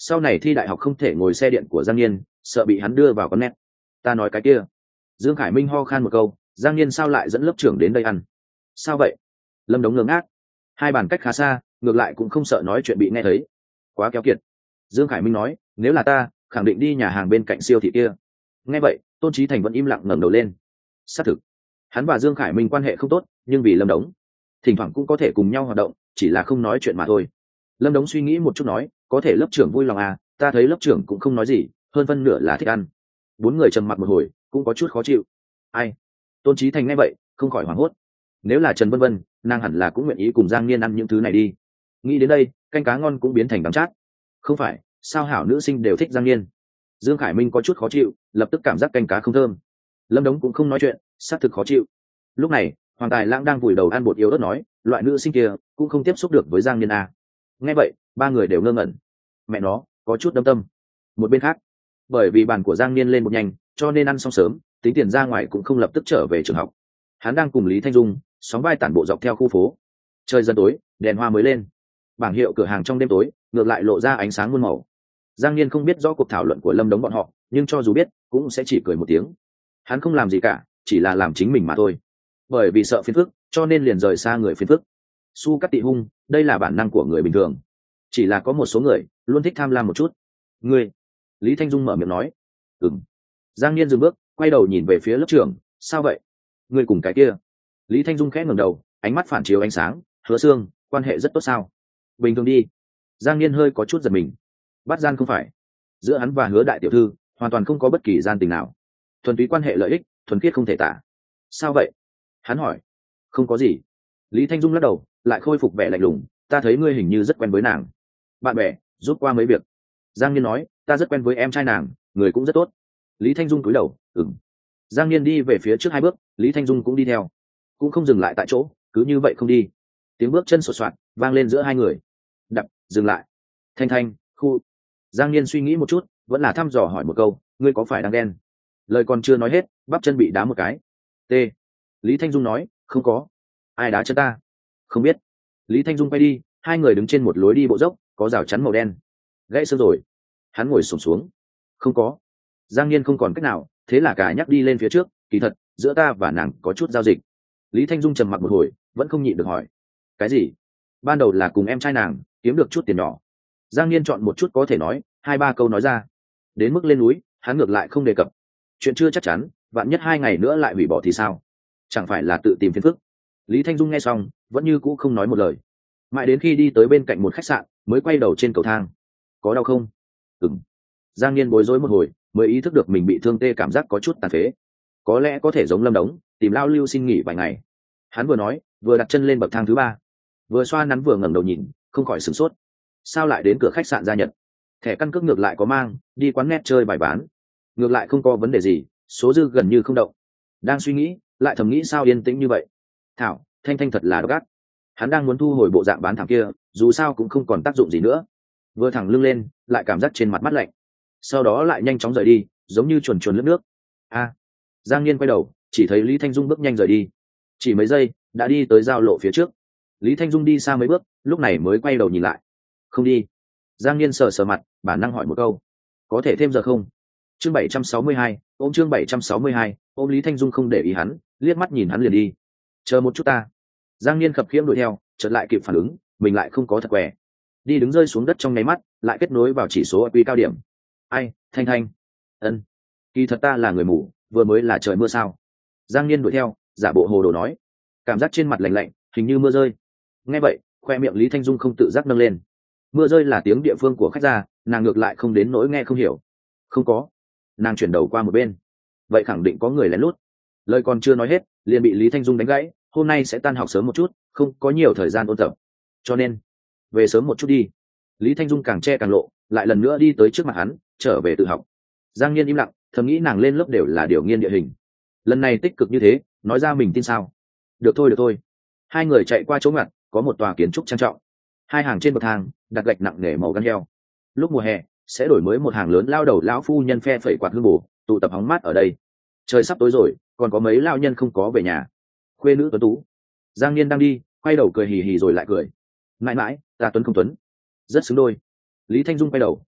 sau này thi đại học không thể ngồi xe điện của Giang Niên, sợ bị hắn đưa vào con nét. Ta nói cái kia. Dương Khải Minh ho khan một câu, Giang Niên sao lại dẫn lớp trưởng đến đây ăn? Sao vậy? Lâm Đống ngơ ngác. Hai bàn cách khá xa, ngược lại cũng không sợ nói chuyện bị nghe thấy. Quá kéo kiệt. Dương Khải Minh nói, nếu là ta, khẳng định đi nhà hàng bên cạnh siêu thị kia. Nghe vậy, Tôn Chí Thành vẫn im lặng ngẩng đầu lên. Xác thực, hắn và Dương Khải Minh quan hệ không tốt, nhưng vì Lâm Đống, thỉnh thoảng cũng có thể cùng nhau hoạt động, chỉ là không nói chuyện mà thôi. Lâm Đống suy nghĩ một chút nói, có thể lớp trưởng vui lòng à, ta thấy lớp trưởng cũng không nói gì, hơn phân nửa là thích ăn. Bốn người trầm mặc một hồi, cũng có chút khó chịu. Ai? Tôn Chí Thành nghe vậy, không khỏi hoảng hốt. Nếu là Trần Vân Vân, nàng hẳn là cũng nguyện ý cùng Giang Niên ăn những thứ này đi. Nghĩ đến đây, canh cá ngon cũng biến thành đắng chát. Không phải, sao hảo nữ sinh đều thích Giang Niên? Dương Khải Minh có chút khó chịu, lập tức cảm giác canh cá không thơm. Lâm Đống cũng không nói chuyện, xác thực khó chịu. Lúc này, Hoàng Tài Lãng đang vùi đầu ăn bột yếu ớt nói, loại nữ sinh kia cũng không tiếp xúc được với Giang Niên à. Nghe vậy, ba người đều ngơ ngẩn. Mẹ nó, có chút đâm tâm. Một bên khác, bởi vì bàn của Giang Niên lên một nhanh, cho nên ăn xong sớm, tính tiền ra ngoài cũng không lập tức trở về trường học. Hắn đang cùng Lý Thanh Dung sóng vai tản bộ dọc theo khu phố. Trời dần tối, đèn hoa mới lên, bảng hiệu cửa hàng trong đêm tối ngược lại lộ ra ánh sáng muôn màu. Giang Niên không biết rõ cuộc thảo luận của Lâm Đống bọn họ, nhưng cho dù biết cũng sẽ chỉ cười một tiếng. Hắn không làm gì cả, chỉ là làm chính mình mà thôi. Bởi vì sợ phiền phức, cho nên liền rời xa người phiền phức. Su cắt tị hung, đây là bản năng của người bình thường. Chỉ là có một số người luôn thích tham lam một chút. Ngươi, Lý Thanh Dung mở miệng nói. Ừm. Giang Niên dừng bước, quay đầu nhìn về phía lớp trưởng, sao vậy? Ngươi cùng cái kia? Lý Thanh Dung khẽ ngẩng đầu, ánh mắt phản chiếu ánh sáng, Hứa Xương, quan hệ rất tốt sao? Bình thường đi. Giang Niên hơi có chút giật mình. Bắt gian không phải. Giữa hắn và Hứa đại tiểu thư hoàn toàn không có bất kỳ gian tình nào, thuần túy quan hệ lợi ích, thuần khiết không thể tả. Sao vậy? Hắn hỏi. Không có gì. Lý Thanh Dung lắc đầu, lại khôi phục vẻ lạnh lùng, ta thấy ngươi hình như rất quen với nàng. Bạn bè, giúp qua mấy việc. Giang Niên nói, ta rất quen với em trai nàng, người cũng rất tốt. Lý Thanh Dung cúi đầu, ừm. Giang Niên đi về phía trước hai bước, Lý Thanh Dung cũng đi theo, cũng không dừng lại tại chỗ, cứ như vậy không đi. Tiếng bước chân sột soạt vang lên giữa hai người. Đập, dừng lại. Thanh Thanh, khu. Giang Niên suy nghĩ một chút, vẫn là thăm dò hỏi một câu, ngươi có phải đang đen? Lời còn chưa nói hết, bắp chân bị đá một cái. T. Lý Thanh Dung nói, không có. Ai đá chân ta? Không biết. Lý Thanh Dung quay đi, hai người đứng trên một lối đi bộ dốc, có rào chắn màu đen. Gãy xương rồi. Hắn ngồi xổm xuống. Không có. Giang Niên không còn cách nào, thế là cả nhắc đi lên phía trước, kỳ thật, giữa ta và nàng có chút giao dịch. Lý Thanh Dung trầm mặc một hồi, vẫn không nhịn được hỏi. Cái gì? Ban đầu là cùng em trai nàng, kiếm được chút tiền nhỏ. Giang Niên chọn một chút có thể nói, hai ba câu nói ra. Đến mức lên núi, hắn ngược lại không đề cập. Chuyện chưa chắc chắn, vạn nhất 2 ngày nữa lại hủy bỏ thì sao? Chẳng phải là tự tìm phiền phức. Lý Thanh Dung nghe xong, vẫn như cũ không nói một lời. Mãi đến khi đi tới bên cạnh một khách sạn, mới quay đầu trên cầu thang. Có đau không? Ừm. Giang Niên bối rối một hồi, mới ý thức được mình bị thương tê, cảm giác có chút tàn phế. Có lẽ có thể giống Lâm Đống, tìm lao lưu xin nghỉ vài ngày. Hắn vừa nói, vừa đặt chân lên bậc thang thứ 3, vừa xoa nắn vừa ngẩng đầu nhìn, không khỏi sửng sốt. Sao lại đến cửa khách sạn gia Nhật? Thẻ căn cước ngược lại có mang, đi quán net chơi bài bán, ngược lại không có vấn đề gì, số dư gần như không động. Đang suy nghĩ, lại thầm nghĩ sao yên tĩnh như vậy. Thảo, Thanh Thanh thật là độc ác. Hắn đang muốn thu hồi bộ dạng bán thảm kia, dù sao cũng không còn tác dụng gì nữa. Vừa thẳng lưng lên, lại cảm giác trên mặt mắt lạnh. Sau đó lại nhanh chóng rời đi, giống như chuồn chuồn lướt nước. A. Giang Niên quay đầu, chỉ thấy Lý Thanh Dung bước nhanh rời đi. Chỉ mấy giây, đã đi tới giao lộ phía trước. Lý Thanh Dung đi xa mấy bước, lúc này mới quay đầu nhìn lại. Không đi. Giang Niên sờ sờ mặt, bản năng hỏi một câu. Có thể thêm giờ không? Chương 762, ôm chương 762, ôm Lý Thanh Dung không để ý hắn, liếc mắt nhìn hắn liền đi. Chờ một chút ta. Giang Niên khập khiễng đuổi theo, chợt lại kịp phản ứng, mình lại không có thật quẻ. Đi đứng rơi xuống đất trong nháy mắt, lại kết nối vào chỉ số IQ cao điểm. Ai, Thanh Thanh. Ân. Kỳ thật ta là người mù, vừa mới là trời mưa sao? Giang Niên đuổi theo, giả bộ hồ đồ nói. Cảm giác trên mặt lạnh lạnh, hình như mưa rơi. Nghe vậy, khoe miệng Lý Thanh Dung không tự giác nâng lên. Mưa rơi là tiếng địa phương của khách gia, nàng ngược lại không đến nỗi nghe không hiểu. Không có. Nàng chuyển đầu qua một bên. Vậy khẳng định có người lén lút. Lời còn chưa nói hết, liền bị Lý Thanh Dung đánh gãy. Hôm nay sẽ tan học sớm một chút, không có nhiều thời gian ôn tập, cho nên về sớm một chút đi. Lý Thanh Dung càng che càng lộ, lại lần nữa đi tới trước mặt hắn, trở về tự học. Giang Niên im lặng, thầm nghĩ nàng lên lớp đều là điều nghiên địa hình, lần này tích cực như thế, nói ra mình tin sao? Được thôi được thôi. Hai người chạy qua chỗ ngặt, có một tòa kiến trúc trang trọng, hai hàng trên bậc thang đặt gạch nặng nề màu gan heo. Lúc mùa hè sẽ đổi mới một hàng lớn lao đầu lão phu nhân phe phẩy quạt hương bù, tụ tập hóng mát ở đây. Trời sắp tối rồi, còn có mấy lao nhân không có về nhà. Khuê nữ tuấn tú. Giang Niên đang đi, quay đầu cười hì hì rồi lại cười. Mãi mãi, ta tuấn không tuấn, rất xứng đôi. Lý Thanh Dung quay đầu,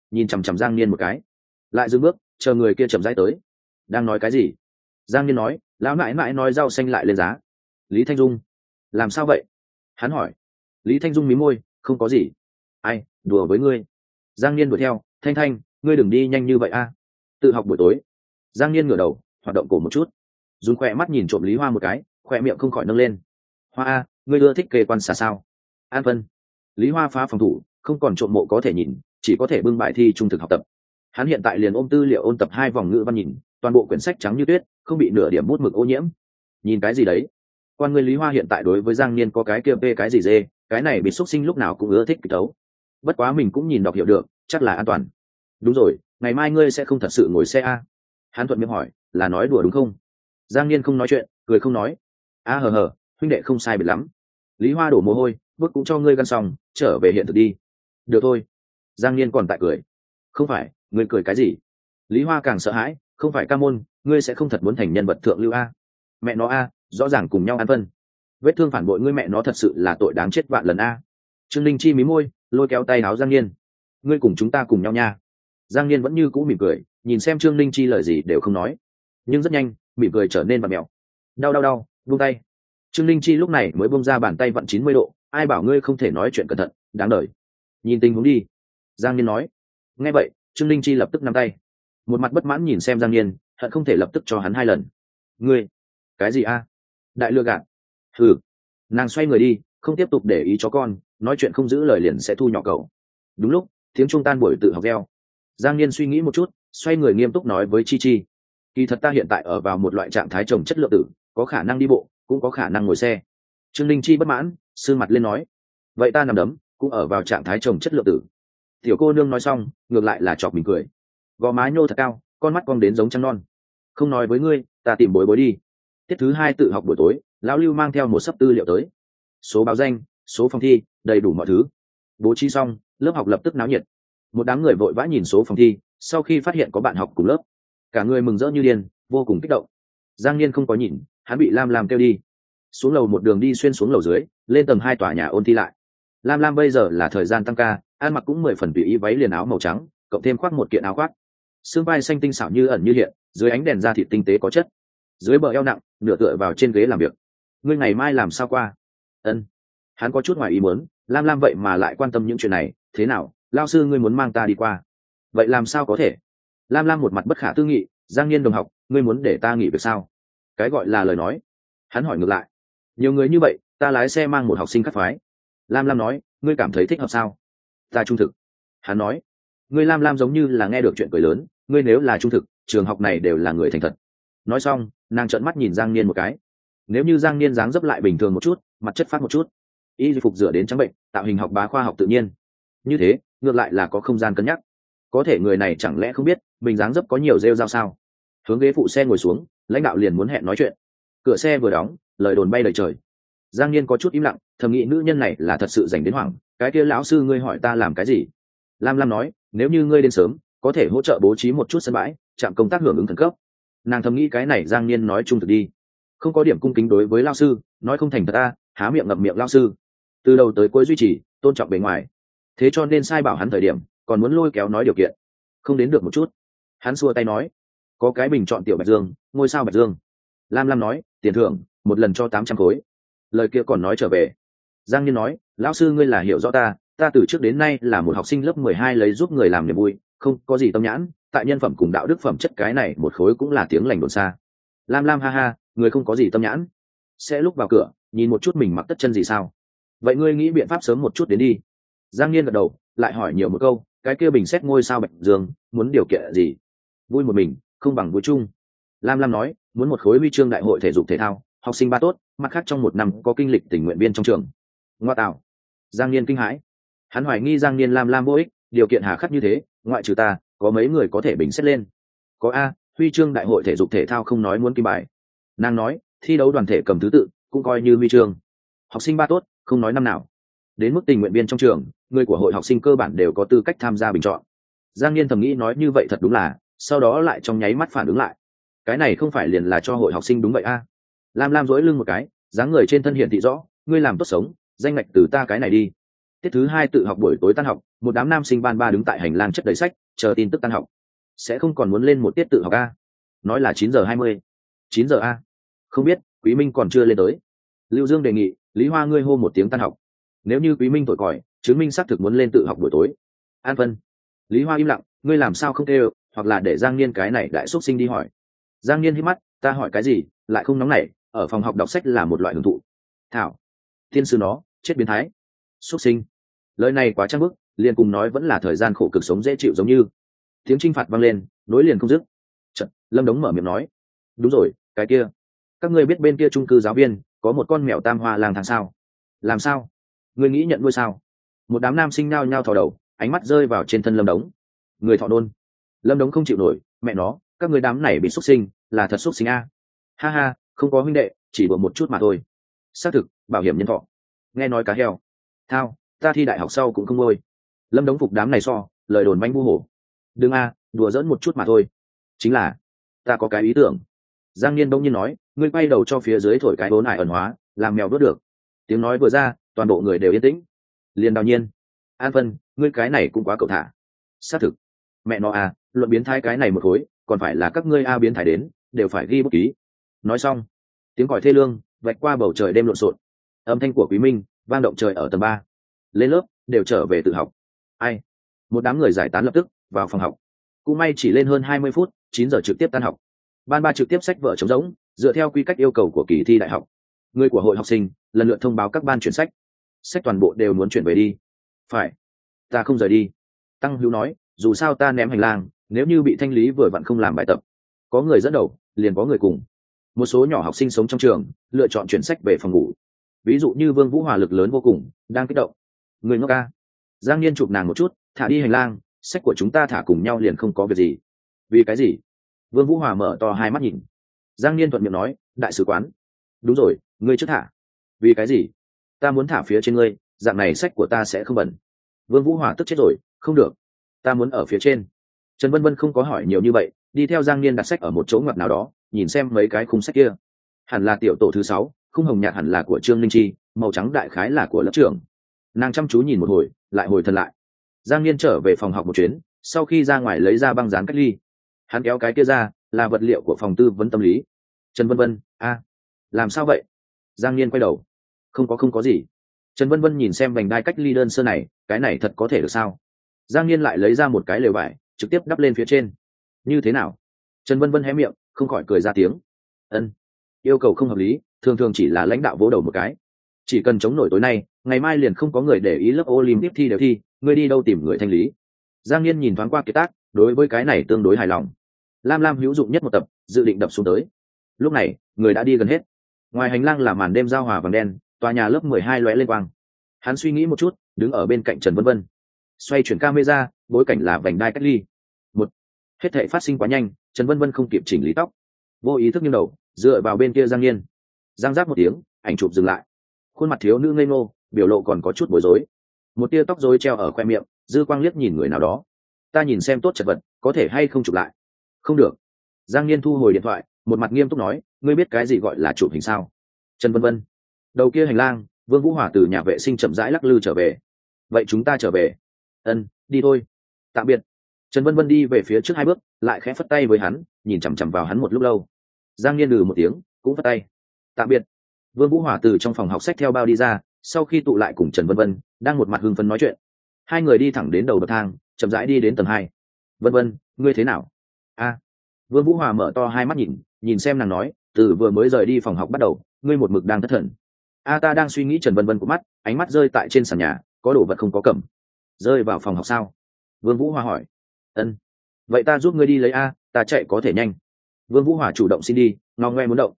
nhìn chằm chằm Giang Niên một cái, lại dừng bước chờ người kia chậm rãi tới. Đang nói cái gì? Giang Niên nói, lão nãi nãi nói rau xanh lại lên giá. Lý Thanh Dung, làm sao vậy? Hắn hỏi. Lý Thanh Dung mí môi, không có gì. Ai, đùa với ngươi. Giang Niên đuổi theo, Thanh Thanh, ngươi đừng đi nhanh như vậy a. Tự học buổi tối. Giang Niên ngửa đầu, hoạt động cổ một chút, dùng khỏe mắt nhìn trộm Lý Hoa một cái, khỏe miệng không khỏi nâng lên. Hoa a, ngươi ưa thích kê quan xà sao? An Vân. Lý Hoa phá phòng thủ, không còn trộm mộ có thể nhìn, chỉ có thể bưng bài thi trung thực học tập. Hắn hiện tại liền ôm tư liệu ôn tập 2 vòng ngữ văn nhìn, toàn bộ quyển sách trắng như tuyết, không bị nửa điểm bút mực ô nhiễm. Nhìn cái gì đấy? Quan người Lý Hoa hiện tại đối với Giang Niên có cái kia p cái gì dê, cái này bị xúc sinh lúc nào cũng ưa thích kịch tấu. Bất quá mình cũng nhìn đọc hiểu được, chắc là an toàn. Đúng rồi, ngày mai ngươi sẽ không thật sự ngồi xe a? Hắn thuận miệng hỏi, là nói đùa đúng không? Giang Niên không nói chuyện, cười không nói. A hờ hờ, huynh đệ không sai biệt lắm. Lý Hoa đổ mồ hôi, bước cũng cho ngươi gắn xong, trở về hiện thực đi. Được thôi. Giang Niên còn tại cười. Không phải, ngươi cười cái gì? Lý Hoa càng sợ hãi, không phải ca môn, ngươi sẽ không thật muốn thành nhân vật thượng lưu a? Mẹ nó a, rõ ràng cùng nhau ăn phân. Vết thương phản bội ngươi mẹ nó thật sự là tội đáng chết vạn lần a. Trương Linh Chi mí môi, lôi kéo tay áo Giang Niên. Ngươi cùng chúng ta cùng nhau nha. Giang Niên vẫn như cũ mỉm cười, nhìn xem Trương Linh Chi lời gì đều không nói, nhưng rất nhanh mỉm cười trở nên bặm mèo. Đau, buông tay. Trương Linh Chi lúc này mới buông ra bàn tay vặn 90 độ, ai bảo ngươi không thể nói chuyện cẩn thận, đáng đời. Nhìn tình huống đi. Giang Niên nói. Nghe vậy, Trương Linh Chi lập tức nắm tay, một mặt bất mãn nhìn xem Giang Niên, hận không thể lập tức cho hắn 2 lần. Ngươi, cái gì a? Đại lừa gạt. Hừ. Nàng xoay người đi, không tiếp tục để ý chó con, nói chuyện không giữ lời liền sẽ thu nhỏ cậu. Đúng lúc tiếng trung tan buổi tự học reo. Giang Niên suy nghĩ một chút, xoay người nghiêm túc nói với Chi Chi. Kỳ thật ta hiện tại ở vào một loại trạng thái trồng chất lượng tử, có khả năng đi bộ, cũng có khả năng ngồi xe. Trương Linh Chi bất mãn, sương mặt lên nói. Vậy ta nằm đấm, cũng ở vào trạng thái trồng chất lượng tử. Tiểu cô nương nói xong, ngược lại là chọc mình cười. Gò má nhô thật cao, con mắt cong đến giống trăng non. Không nói với ngươi, ta tìm bối bối đi. Tiết thứ 2 tự học buổi tối, lão Lưu mang theo một sấp tư liệu tới. Số báo danh, số phòng thi, đầy đủ mọi thứ. Bố trí xong, lớp học lập tức náo nhiệt. Một đám người vội vã nhìn số phòng thi, sau khi phát hiện có bạn học cùng lớp, cả người mừng rỡ như điên, vô cùng kích động. Giang Niên không có nhìn, hắn bị Lam Lam kêu đi. Xuống lầu một đường đi xuyên xuống lầu dưới, lên tầng 2 tòa nhà ôn thi lại. Lam Lam bây giờ là thời gian tăng ca, ăn mặc cũng 10 phần tùy ý váy liền áo màu trắng, cộng thêm khoác một kiện áo khoác. Xương vai xanh tinh xảo như ẩn như hiện, dưới ánh đèn da thịt tinh tế có chất. Dưới bờ eo nặng, nửa tựa vào trên ghế làm việc. Ngươi ngày mai làm sao qua? Ân. Hắn có chút ngoài ý muốn, Lam Lam vậy mà lại quan tâm những chuyện này, thế nào, lao sư ngươi muốn mang ta đi qua? Vậy làm sao có thể? Lam Lam một mặt bất khả tư nghị, Giang Niên đồng học, ngươi muốn để ta nghỉ việc sao? Cái gọi là lời nói. Hắn hỏi ngược lại. Nhiều người như vậy, ta lái xe mang một học sinh cắt phái. Lam Lam nói, ngươi cảm thấy thích hợp sao? Ta trung thực. Hắn nói. Ngươi Lam Lam giống như là nghe được chuyện cười lớn, ngươi nếu là trung thực, trường học này đều là người thành thật. Nói xong, nàng trợn mắt nhìn Giang Niên một cái. Nếu như Giang Niên dáng dấp lại bình thường một chút, mặt chất phát một chút, y phục rửa đến trắng bệnh, tạo hình học bá khoa học tự nhiên, như thế ngược lại là có không gian cân nhắc. Có thể người này chẳng lẽ không biết mình dáng dấp có nhiều rêu rao sao? Hướng ghế phụ xe ngồi xuống, lãnh đạo liền muốn hẹn nói chuyện. Cửa xe vừa đóng, lời đồn bay đầy trời. Giang Niên có chút im lặng, thầm nghĩ nữ nhân này là thật sự dành đến hoảng. Cái kia lão sư ngươi hỏi ta làm cái gì? Lam Lam nói, nếu như ngươi đến sớm, có thể hỗ trợ bố trí một chút sân bãi, trạm công tác hưởng ứng khẩn cấp. Nàng thầm nghĩ cái này Giang Niên nói trung thực đi, không có điểm cung kính đối với lão sư, nói không thành thật ta, há miệng ngậm miệng lão sư. Từ đầu tới cuối duy trì tôn trọng bề ngoài, thế cho nên sai bảo hắn thời điểm còn muốn lôi kéo nói điều kiện, không đến được một chút. Hắn xua tay nói, có cái bình chọn tiểu Bạch Dương, ngôi sao Bạch Dương. Lam Lam nói, tiền thưởng một lần cho 800 khối. Lời kia còn nói trở về. Giang Niên nói, lão sư ngươi là hiểu rõ ta từ trước đến nay là một học sinh lớp 12 lấy giúp người làm niềm vui, không có gì tâm nhãn, tại nhân phẩm cùng đạo đức phẩm chất cái này một khối cũng là tiếng lành đồn xa. Lam Lam ha ha, người không có gì tâm nhãn, sẽ lúc vào cửa nhìn một chút mình mặc tất chân gì sao? Vậy ngươi nghĩ biện pháp sớm một chút đến đi. Giang Niên gật đầu, lại hỏi nhiều một câu, cái kia bình xét ngôi sao Bạch Dương muốn điều kiện gì? Vui một mình không bằng vui chung. Lam Lam nói, muốn một khối huy chương đại hội thể dục thể thao, học sinh 3 tốt, mặt khác trong 1 năm có kinh lịch tình nguyện viên trong trường. Ngoa tạo. Giang Niên kinh hãi. Hắn hoài nghi Giang Niên Lam Lam vô ích, điều kiện hà khắc như thế, ngoại trừ ta, có mấy người có thể bình xét lên? Có a, huy chương đại hội thể dục thể thao không nói muốn kim bài. Nàng nói, thi đấu đoàn thể cầm thứ tự, cũng coi như huy chương. Học sinh 3 tốt, không nói năm nào. Đến mức tình nguyện viên trong trường, người của hội học sinh cơ bản đều có tư cách tham gia bình chọn. Giang Niên thầm nghĩ nói như vậy thật đúng là, sau đó lại trong nháy mắt phản ứng lại. Cái này không phải liền là cho hội học sinh đúng vậy a? Lam Lam duỗi lưng một cái, dáng người trên thân hiển thị rõ, ngươi làm tốt sống, danh ngạch từ ta cái này đi. Tiết thứ 2 tự học buổi tối tan học, một đám nam sinh ban ba đứng tại hành lang chất đầy sách chờ tin tức tan học. Sẽ không còn muốn lên một tiết tự học a? Nói là 9:20. 9 giờ a? Không biết, Quý Minh còn chưa lên tới. Lưu Dương đề nghị Lý Hoa ngươi hô một tiếng tan học. Nếu như Quý Minh thổi còi chứng minh xác thực muốn lên tự học buổi tối. An Vân. Lý Hoa im lặng, ngươi làm sao không kêu, hoặc là để Giang Niên cái này đại xuất sinh đi hỏi. Giang Niên hít mắt, ta hỏi cái gì lại không nóng nảy, ở phòng học đọc sách là một loại hưởng thụ. Thảo, thiên sư nó chết biến thái, xuất sinh. Lời này quá trang bức, liền cùng nói vẫn là thời gian khổ cực sống dễ chịu giống như. Tiếng chinh phạt vang lên, nối liền không dứt. Chợt, Lâm Đống mở miệng nói, đúng rồi, cái kia, các ngươi biết bên kia trung cư giáo viên có một con mèo tam hoa lang thang sao? Làm sao? Ngươi nghĩ nhận nuôi sao? Một đám nam sinh nhao nhao thò đầu, ánh mắt rơi vào trên thân Lâm Đống. Người thọ nôn. Lâm Đống không chịu nổi, mẹ nó, các ngươi đám này bị xuất sinh, là thật xuất sinh a. Ha ha, không có huynh đệ, chỉ đùa một chút mà thôi. Xác thực, bảo hiểm nhân thọ. Nghe nói cá heo. Thao, ta thi đại học sau cũng không nuôi. Lâm Đống phục đám này so, lời đồn manh bu hổ. Đừng a, đùa giỡn một chút mà thôi. Chính là, ta có cái ý tưởng. Giang Niên đông nhiên nói, ngươi quay đầu cho phía dưới thổi cái vốn ải ẩn hóa, làm mèo đốt được. Tiếng nói vừa ra, toàn bộ người đều yên tĩnh. Liền Đào Nhiên, An Vân, ngươi cái này cũng quá cậu thả. Xác thực, mẹ nó a, luận biến thái cái này một khối, còn phải là các ngươi a biến thái đến, đều phải ghi bút ký. Nói xong, tiếng còi thê lương vạch qua bầu trời đêm lộn xộn. Âm thanh của Quý Minh vang động trời ở tầng 3. Lên lớp, đều trở về tự học. Ai? Một đám người giải tán lập tức vào phòng học. Cũng may chỉ lên hơn 20 phút, 9 giờ trực tiếp tan học. Ban ba trực tiếp sách vở trống rỗng, dựa theo quy cách yêu cầu của kỳ thi đại học. Người của hội học sinh lần lượt thông báo các ban chuyển sách. Sách toàn bộ đều muốn chuyển về đi. Phải, ta không rời đi. Tăng Hữu nói, dù sao ta ném hành lang, nếu như bị thanh lý vừa vặn không làm bài tập. Có người dẫn đầu, liền có người cùng. Một số nhỏ học sinh sống trong trường lựa chọn chuyển sách về phòng ngủ. Ví dụ như Vương Vũ Hòa lực lớn vô cùng, đang kích động. Người ngốc ca. Giang Niên chụp nàng một chút, thả đi hành lang, sách của chúng ta thả cùng nhau liền không có việc gì. Vì cái gì? Vương Vũ Hòa mở to hai mắt nhìn. Giang Niên thuận miệng nói, đại sứ quán. Đúng rồi, ngươi trước thả. Vì cái gì? Ta muốn thả phía trên ngươi, dạng này sách của ta sẽ không bẩn. Vương Vũ Hòa tức chết rồi, không được. Ta muốn ở phía trên. Trần Vân Vân không có hỏi nhiều như vậy, đi theo Giang Niên đặt sách ở một chỗ ngoặt nào đó, nhìn xem mấy cái khung sách kia. Hẳn là tiểu tổ thứ 6, khung hồng nhạt hẳn là của Trương Linh Chi, màu trắng đại khái là của lớp trưởng. Nàng chăm chú nhìn một hồi, lại hồi thần lại. Giang Niên trở về phòng học một chuyến, sau khi ra ngoài lấy ra băng dán cách ly. Hắn kéo cái kia ra, là vật liệu của phòng tư vấn tâm lý. Trần Vân Vân, a, làm sao vậy? Giang Niên quay đầu. Không có gì. Trần Vân Vân nhìn xem vành đai cách ly đơn sơ này, cái này thật có thể được sao? Giang Niên lại lấy ra một cái lều vải, trực tiếp đắp lên phía trên. Như thế nào? Trần Vân Vân hé miệng, không khỏi cười ra tiếng. Ân, yêu cầu không hợp lý, thường thường chỉ là lãnh đạo vỗ đầu một cái. Chỉ cần chống nổi tối nay, ngày mai liền không có người để ý lớp Olympic thi đều thi, ngươi đi đâu tìm người thanh lý? Giang Niên nhìn thoáng qua Kiệt Tác, đối với cái này tương đối hài lòng. Lam Lam hữu dụng nhất một tập, dự định đập xuống tới. Lúc này, người đã đi gần hết. Ngoài hành lang là màn đêm giao hòa vàng đen, tòa nhà lớp 12 lóe lên quang. Hắn suy nghĩ một chút, đứng ở bên cạnh Trần Vân Vân. Xoay chuyển camera, bối cảnh là vành đai cách ly. Hết thảy phát sinh quá nhanh, Trần Vân Vân không kịp chỉnh lý tóc, vô ý thức nghiêng đầu, dựa vào bên kia Giang Niên. Giang giác một tiếng, ảnh chụp dừng lại. Khuôn mặt thiếu nữ ngây ngô, biểu lộ còn có chút bối rối. Một tia tóc rối treo ở khoe miệng, dư quang liếc nhìn người nào đó. Ta nhìn xem tốt chật vật, có thể hay không chụp lại? Không được. Giang Niên thu hồi điện thoại, một mặt nghiêm túc nói, ngươi biết cái gì gọi là chụp hình sao? Trần Vân Vân. Đầu kia hành lang, Vương Vũ Hòa từ nhà vệ sinh chậm rãi lắc lư trở về. Vậy chúng ta trở về. Ân, đi thôi. Tạm biệt. Trần Vân Vân đi về phía trước 2 bước, lại khẽ phất tay với hắn, nhìn chằm chằm vào hắn một lúc lâu. Giang Niên một tiếng, cũng phất tay. Tạm biệt. Vương Vũ Hòa từ trong phòng học sách theo bao đi ra, sau khi tụ lại cùng Trần Vân Vân, đang một mặt hưng phấn nói chuyện. Hai người đi thẳng đến đầu bậc thang, chậm rãi đi đến tầng 2. Vân Vân, ngươi thế nào? A. Vương Vũ Hòa mở to hai mắt nhìn xem nàng nói, từ vừa mới rời đi phòng học bắt đầu, ngươi một mực đang thất thần. A ta đang suy nghĩ. Trần Vân Vân của mắt, ánh mắt rơi tại trên sàn nhà, có đồ vật không có cầm. Rơi vào phòng học sao? Vương Vũ Hòa hỏi. Ân. Vậy ta giúp ngươi đi lấy a, ta chạy có thể nhanh. Vương Vũ Hòa chủ động xin đi, ngao ngoe muốn động.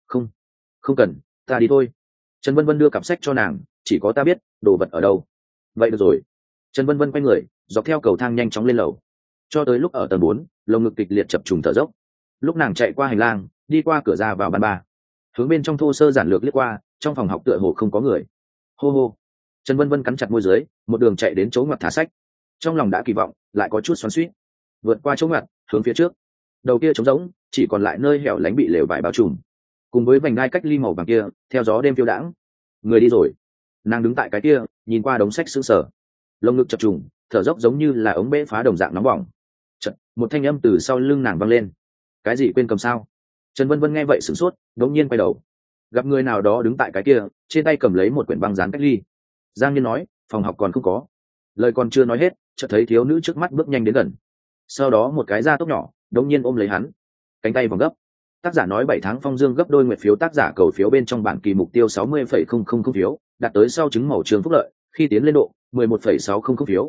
Không cần, ta đi thôi. Trần Vân Vân đưa cặp sách cho nàng, chỉ có ta biết đồ vật ở đâu. Vậy được rồi. Trần Vân Vân quay người, dọc theo cầu thang nhanh chóng lên lầu. Cho tới lúc ở tầng 4, lồng ngực kịch liệt chập trùng thở dốc. Lúc nàng chạy qua hành lang, đi qua cửa ra vào ban ba, hướng bên trong thô sơ giản lược liếc qua, trong phòng học tựa hồ không có người. Hô hô. Trần Vân Vân cắn chặt môi dưới, một đường chạy đến chỗ ngoặt thả sách. Trong lòng đã kỳ vọng, lại có chút xoắn xuýt. Vượt qua chỗ ngoặt, hướng phía trước. Đầu kia trống rỗng, chỉ còn lại nơi hẻo lánh bị lều vải bao trùm, cùng với vành đai cách ly màu vàng kia, theo gió đêm phiêu đãng. Người đi rồi. Nàng đứng tại cái kia, nhìn qua đống sách sững sờ. Lồng ngực chập trùng, thở dốc giống như là ống bể phá đồng dạng nóng bỏng. Chật, một thanh âm từ sau lưng nàng vang lên. Cái gì quên cầm sao? Trần Vân Vân nghe vậy sửng sốt, đống nhiên quay đầu, gặp người nào đó đứng tại cái kia, trên tay cầm lấy một quyển băng dán cách ly. Giang Nhiên nói, phòng học còn không có. Lời còn chưa nói hết, chợt thấy thiếu nữ trước mắt bước nhanh đến gần. Sau đó một cái da tóc nhỏ đống nhiên ôm lấy hắn, cánh tay vòng gấp. Tác giả nói 7 tháng phong dương gấp đôi nguyệt phiếu, tác giả cầu phiếu bên trong bản kỳ mục tiêu 60,000 phiếu, đạt tới sau chứng màu trường phúc lợi, khi tiến lên độ 11,600 phiếu,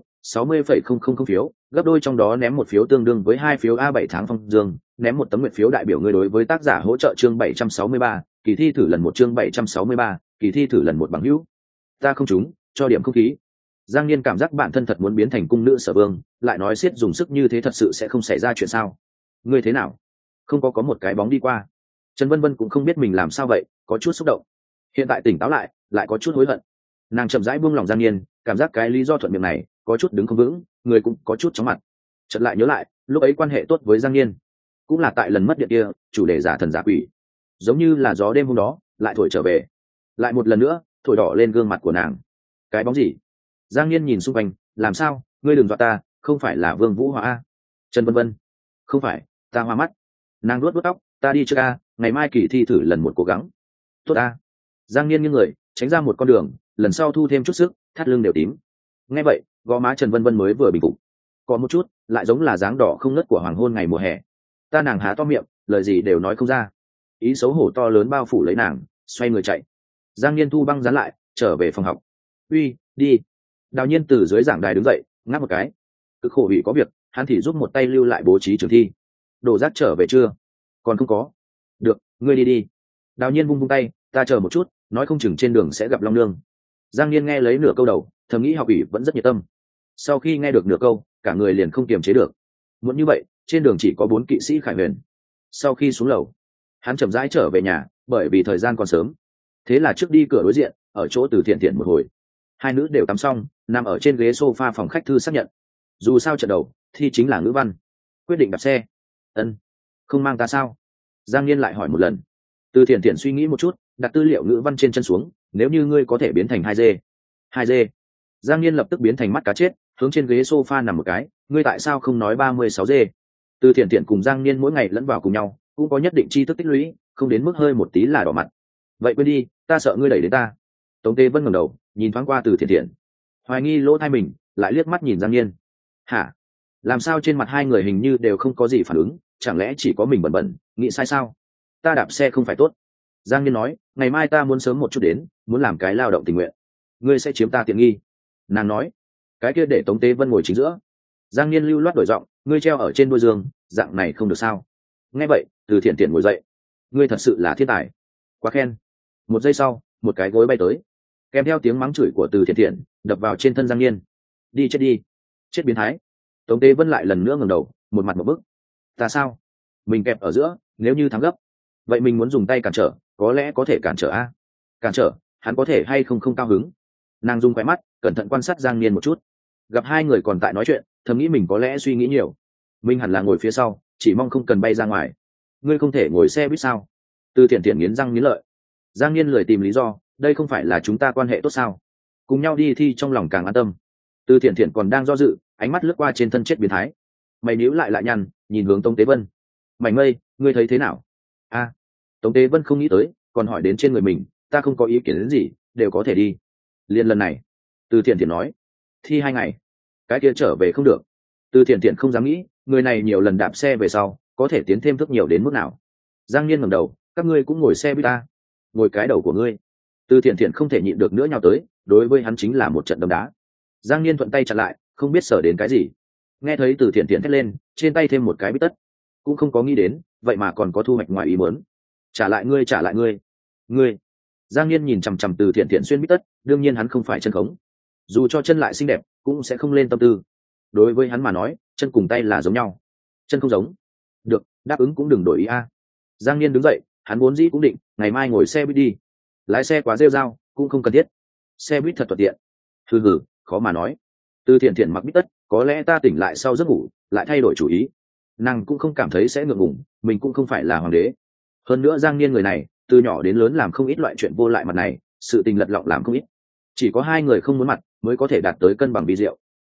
60,000 phiếu, gấp đôi trong đó ném một phiếu tương đương với 2 phiếu. A 7 tháng phong dương, ném một tấm nguyệt phiếu đại biểu người đối với tác giả hỗ trợ chương 763, kỳ thi thử lần một chương 763, kỳ thi thử lần một bằng hữu. Ta không trúng, cho điểm không khí. Giang Niên cảm giác bản thân thật muốn biến thành cung nữ Sở Vương, lại nói xiết dùng sức như thế thật sự sẽ không xảy ra chuyện sao? Ngươi thế nào? Không có một cái bóng đi qua. Trần Vân Vân cũng không biết mình làm sao vậy, có chút xúc động. Hiện tại tỉnh táo lại có chút hối hận. Nàng chậm rãi buông lòng Giang Niên, cảm giác cái lý do thuận miệng này có chút đứng không vững, người cũng có chút chóng mặt. Chợt lại nhớ lại, lúc ấy quan hệ tốt với Giang Niên, cũng là tại lần mất điện kia, chủ đề giả thần giả quỷ, giống như là gió đêm hôm đó lại thổi trở về, lại một lần nữa thổi đỏ lên gương mặt của nàng. Cái bóng gì? Giang Niên nhìn xung quanh, làm sao? Ngươi đừng dọa ta, không phải là Vương Vũ Hóa a? Trần Vân Vân, không phải, ta hoa mắt. Nàng luốt tóc, ta đi trước a, ngày mai kỳ thi thử lần một cố gắng. Tốt a. Giang Niên nghiêng người, tránh ra một con đường, lần sau thu thêm chút sức, thắt lưng đều tím. Nghe vậy, gò má Trần Vân Vân mới vừa bình phục, có một chút lại giống là dáng đỏ không ngớt của hoàng hôn ngày mùa hè. Ta nàng há to miệng, lời gì đều nói không ra, ý xấu hổ to lớn bao phủ lấy nàng, xoay người chạy. Giang Niên thu băng dán lại, trở về phòng học. Uy, đi. Đào Nhiên từ dưới giảng đài đứng dậy, ngáp một cái. Cực khổ vì có việc, hắn thì giúp một tay lưu lại bố trí trường thi. Đồ rác trở về chưa? Còn không có. Được, ngươi đi đi. Đào Nhiên vung tay, ta chờ một chút, nói không chừng trên đường sẽ gặp Long Nương. Giang Niên nghe lấy nửa câu đầu, thầm nghĩ học ủy vẫn rất nhiệt tâm. Sau khi nghe được nửa câu, cả người liền không kiềm chế được. Muốn như vậy, trên đường chỉ có 4 kỵ sĩ Khải Huyền. Sau khi xuống lầu, hắn chậm rãi trở về nhà, bởi vì thời gian còn sớm. Thế là trước đi cửa đối diện, ở chỗ Từ Thiện Thiện một hồi. Hai nữ đều tắm xong, nằm ở trên ghế sofa phòng khách thư xác nhận. Dù sao trận đầu thi chính là ngữ văn, quyết định đạp xe. Ân, không mang ta sao? Giang Niên lại hỏi một lần. Từ Thiện Thiện suy nghĩ một chút, đặt tư liệu ngữ văn trên chân xuống. Nếu như ngươi có thể biến thành 2G. 2G. Giang Niên lập tức biến thành mắt cá chết, hướng trên ghế sofa nằm một cái. Ngươi tại sao không nói 36G? Từ Thiện Thiện cùng Giang Niên mỗi ngày lẫn vào cùng nhau, cũng có nhất định tri thức tích lũy, không đến mức hơi một tí là đỏ mặt. Vậy quên đi, ta sợ ngươi đẩy đến ta. Tống Tê Vân ngẩng đầu, nhìn thoáng qua Từ Thiện Thiện, hoài nghi lỗ tai mình, lại liếc mắt nhìn Giang Niên. Hả? Làm sao trên mặt hai người hình như đều không có gì phản ứng, chẳng lẽ chỉ có mình bẩn bẩn, nghĩ sai sao? Ta đạp xe không phải tốt. Giang Niên nói, ngày mai ta muốn sớm một chút đến, muốn làm cái lao động tình nguyện. Ngươi sẽ chiếm ta tiện nghi. Nàng nói, cái kia để Tống Tế Vân ngồi chính giữa. Giang Niên lưu loát đổi giọng, ngươi treo ở trên đuôi giường, dạng này không được sao? Nghe vậy, Từ Thiện Thiện ngồi dậy. Ngươi thật sự là thiên tài, quá khen. Một giây sau, một cái gối bay tới, kèm theo tiếng mắng chửi của Từ Thiện Thiện đập vào trên thân Giang Niên. Đi chết đi, chết biến thái. Tống Tế Vân lại lần nữa ngẩng đầu, một mặt một bức. Ta sao? Mình kẹp ở giữa, nếu như thắng gấp, vậy mình muốn dùng tay cản trở, có lẽ có thể cản trở a. Cản trở, hắn có thể hay không không cao hứng. Nàng dùng khóe mắt cẩn thận quan sát Giang Niên một chút, gặp hai người còn tại nói chuyện, thầm nghĩ mình có lẽ suy nghĩ nhiều. Mình hẳn là ngồi phía sau, chỉ mong không cần bay ra ngoài. Ngươi không thể ngồi xe buýt sao? Từ Thiện Thiện nghiến răng nghiến lợi. Giang Niên lười tìm lý do, đây không phải là chúng ta quan hệ tốt sao? Cùng nhau đi thi trong lòng càng an tâm. Từ Thiện Thiện còn đang do dự, ánh mắt lướt qua trên thân chết biến thái, mày níu lại nhăn, nhìn hướng Tống Tế Vân. Mảnh Mây, ngươi thấy thế nào? A, Tống Tế Vân không nghĩ tới, còn hỏi đến trên người mình. Ta không có ý kiến đến gì, đều có thể đi. Liên lần này, Từ Thiện Thiện nói, thi 2 ngày, cái kia trở về không được. Từ Thiện Thiện không dám nghĩ, người này nhiều lần đạp xe về sau, có thể tiến thêm thức nhiều đến mức nào. Giang Niên ngẩng đầu, các ngươi cũng ngồi xe buýt ta? Ngồi cái đầu của ngươi. Từ Thiện Thiện không thể nhịn được nữa nhào tới, đối với hắn chính là một trận đấm đá. Giang Niên thuận tay chặn lại, không biết sở đến cái gì. Nghe thấy Từ Thiện Thiện thét lên, trên tay thêm một cái bít tất, cũng không có nghĩ đến, vậy mà còn có thu hoạch ngoài ý muốn. Trả lại ngươi, trả lại ngươi. Ngươi. Giang Niên nhìn chằm chằm Từ Thiện Thiện xuyên bít tất, đương nhiên hắn không phải chân khống, dù cho chân lại xinh đẹp, cũng sẽ không lên tâm tư. Đối với hắn mà nói, chân cùng tay là giống nhau, chân không giống. Được, đáp ứng cũng đừng đổi ý a. Giang Niên đứng dậy, hắn vốn dĩ cũng định ngày mai ngồi xe buýt đi, lái xe quá rêu rao, cũng không cần thiết. Xe buýt thật thuận tiện. Hừ hừ, khó mà nói. Từ Thiện Thiện mặc bít tất, có lẽ ta tỉnh lại sau giấc ngủ, lại thay đổi chủ ý. Nàng cũng không cảm thấy sẽ ngượng ngùng, mình cũng không phải là hoàng đế. Hơn nữa Giang Niên người này, từ nhỏ đến lớn làm không ít loại chuyện vô lại mặt này, sự tình lật lọng làm không ít. Chỉ có hai người không muốn mặt, mới có thể đạt tới cân bằng vi diệu.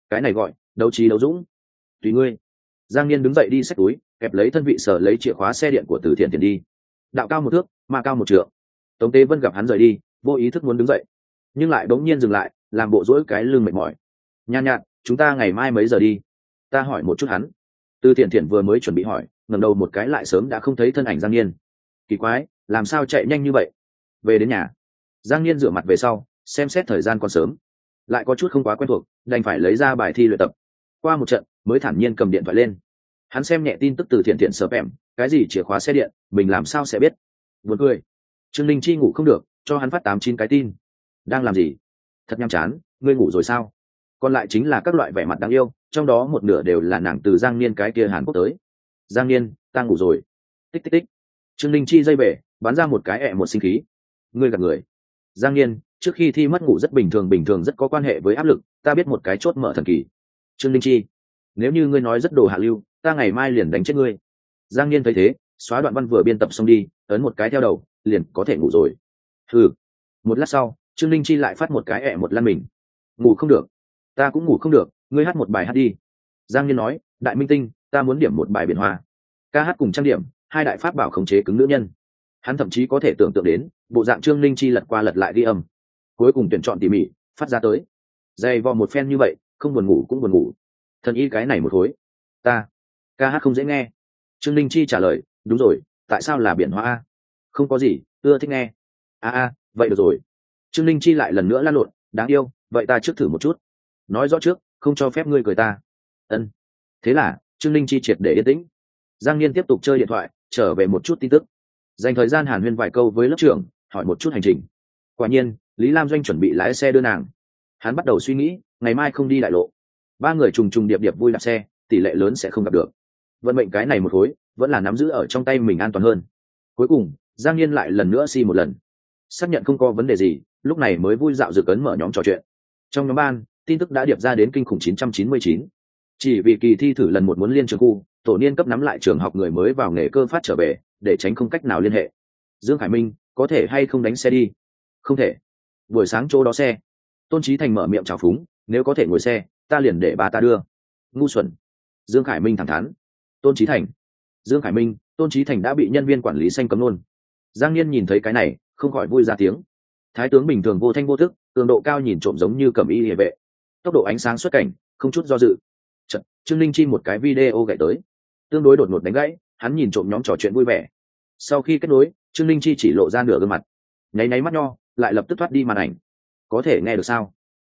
cái này gọi đấu trí đấu dũng. Tùy ngươi. Giang Niên đứng dậy đi xách túi, kẹp lấy thân vị sở lấy chìa khóa xe điện của Từ Thiện Thiện đi. Đạo cao 1 thước, mà cao 1 trượng. Tống Tế Vân gặp hắn rời đi, vô ý thức muốn đứng dậy, nhưng lại bỗng nhiên dừng lại, làm bộ duỗi cái lưng mệt mỏi. Nhàn nhạt, chúng ta ngày mai mấy giờ đi? Ta hỏi một chút hắn. Từ Thiện Thiện vừa mới chuẩn bị hỏi, ngẩng đầu một cái lại sớm đã không thấy thân ảnh Giang Niên. Kỳ quái, làm sao chạy nhanh như vậy? Về đến nhà, Giang Niên rửa mặt về sau, xem xét thời gian còn sớm, lại có chút không quá quen thuộc, đành phải lấy ra bài thi luyện tập. Qua một trận, mới thản nhiên cầm điện thoại lên. Hắn xem nhẹ tin tức Từ Thiện Thiện spam, cái gì chìa khóa xe điện, mình làm sao sẽ biết? Buồn cười. Trương Linh Chi ngủ không được, cho hắn phát 8-9 cái tin. Đang làm gì? Thật nhàm chán, ngươi ngủ rồi sao? Còn lại chính là các loại vẻ mặt đáng yêu, trong đó một nửa đều là nàng từ Giang Niên cái kia Hàn Quốc tới. Giang Niên, ta ngủ rồi. Tích tích tích. Trương Linh Chi dây bể, bắn ra một cái một sinh khí. Ngươi gạt người. Giang Niên, trước khi thi mất ngủ rất bình thường rất có quan hệ với áp lực, ta biết một cái chốt mở thần kỳ. Trương Linh Chi, nếu như ngươi nói rất đồ hạ lưu, ta ngày mai liền đánh chết ngươi. Giang Niên thấy thế, xóa đoạn văn vừa biên tập xong đi, ấn một cái theo đầu, liền có thể ngủ rồi. Hừ. Một lát sau, Trương Linh Chi lại phát một cái một lăn mình. Ngủ không được. Ta cũng ngủ không được, ngươi hát một bài hát đi. Giang Niên nói, đại minh tinh, ta muốn điểm một bài biển hoa. Ca hát cùng trang điểm, hai đại pháp bảo khống chế cứng nữ nhân. Hắn thậm chí có thể tưởng tượng đến bộ dạng Trương Linh Chi lật qua lật lại ghi âm, cuối cùng tuyển chọn tỉ mỉ phát ra tới. Dày vò một phen như vậy, không buồn ngủ cũng buồn ngủ. Thần y cái này một khối. Ta ca hát không dễ nghe. Trương Linh Chi trả lời, đúng rồi, tại sao là biển hoa a? Không có gì, ưa thích nghe. Vậy được rồi. Trương Linh Chi lại lần nữa lăn lộn, đáng yêu, vậy ta trước thử một chút. Nói rõ trước, không cho phép ngươi cười ta. Ân. Thế là Trương Linh Chi triệt để yên tĩnh. Giang Niên tiếp tục chơi điện thoại, trở về một chút tin tức, dành thời gian hàn huyên vài câu với lớp trưởng, hỏi một chút hành trình. Quả nhiên, Lý Lam Doanh chuẩn bị lái xe đưa nàng. Hắn bắt đầu suy nghĩ, ngày mai không đi đại lộ, ba người trùng trùng điệp điệp vui đạp xe, tỷ lệ lớn sẽ không gặp được. Vận mệnh cái này một khối, vẫn là nắm giữ ở trong tay mình an toàn hơn. Cuối cùng, Giang Niên lại lần nữa một lần, xác nhận không có vấn đề gì, lúc này mới vui dạo dự cấn mở nhóm trò chuyện. Trong nhóm ban, tin tức đã điệp ra đến kinh khủng 999. Chỉ vì kỳ thi thử lần 1 muốn liên trường khu, tổ niên cấp nắm lại trường học người mới vào nghề cơ phát trở về, để tránh không cách nào liên hệ. Dương Khải Minh, có thể hay không đánh xe đi? Không thể. Buổi sáng chỗ đó xe. Tôn Chí Thành mở miệng chào phúng, nếu có thể ngồi xe, ta liền để bà ta đưa. Ngu xuẩn. Dương Khải Minh thẳng thắn. Tôn Chí Thành. Dương Khải Minh, Tôn Chí Thành đã bị nhân viên quản lý xanh cấm luôn. Giang Niên nhìn thấy cái này, không khỏi vui ra tiếng. Thái tướng bình thường vô thanh vô tức, cường độ cao nhìn trộm giống như cẩm y liề vệ. Tốc độ ánh sáng xuất cảnh, không chút do dự. Chợt, Trương Linh Chi một cái video gậy tới, tương đối đột ngột đánh gãy, hắn nhìn trộm nhóm trò chuyện vui vẻ. Sau khi kết nối, Trương Linh Chi chỉ lộ ra nửa gương mặt, nháy nháy mắt nho, lại lập tức thoát đi màn ảnh. Có thể nghe được sao?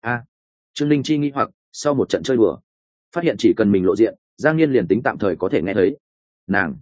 Trương Linh Chi nghi hoặc, sau một trận chơi đùa, phát hiện chỉ cần mình lộ diện, Giang Niên liền tính tạm thời có thể nghe thấy. Nàng,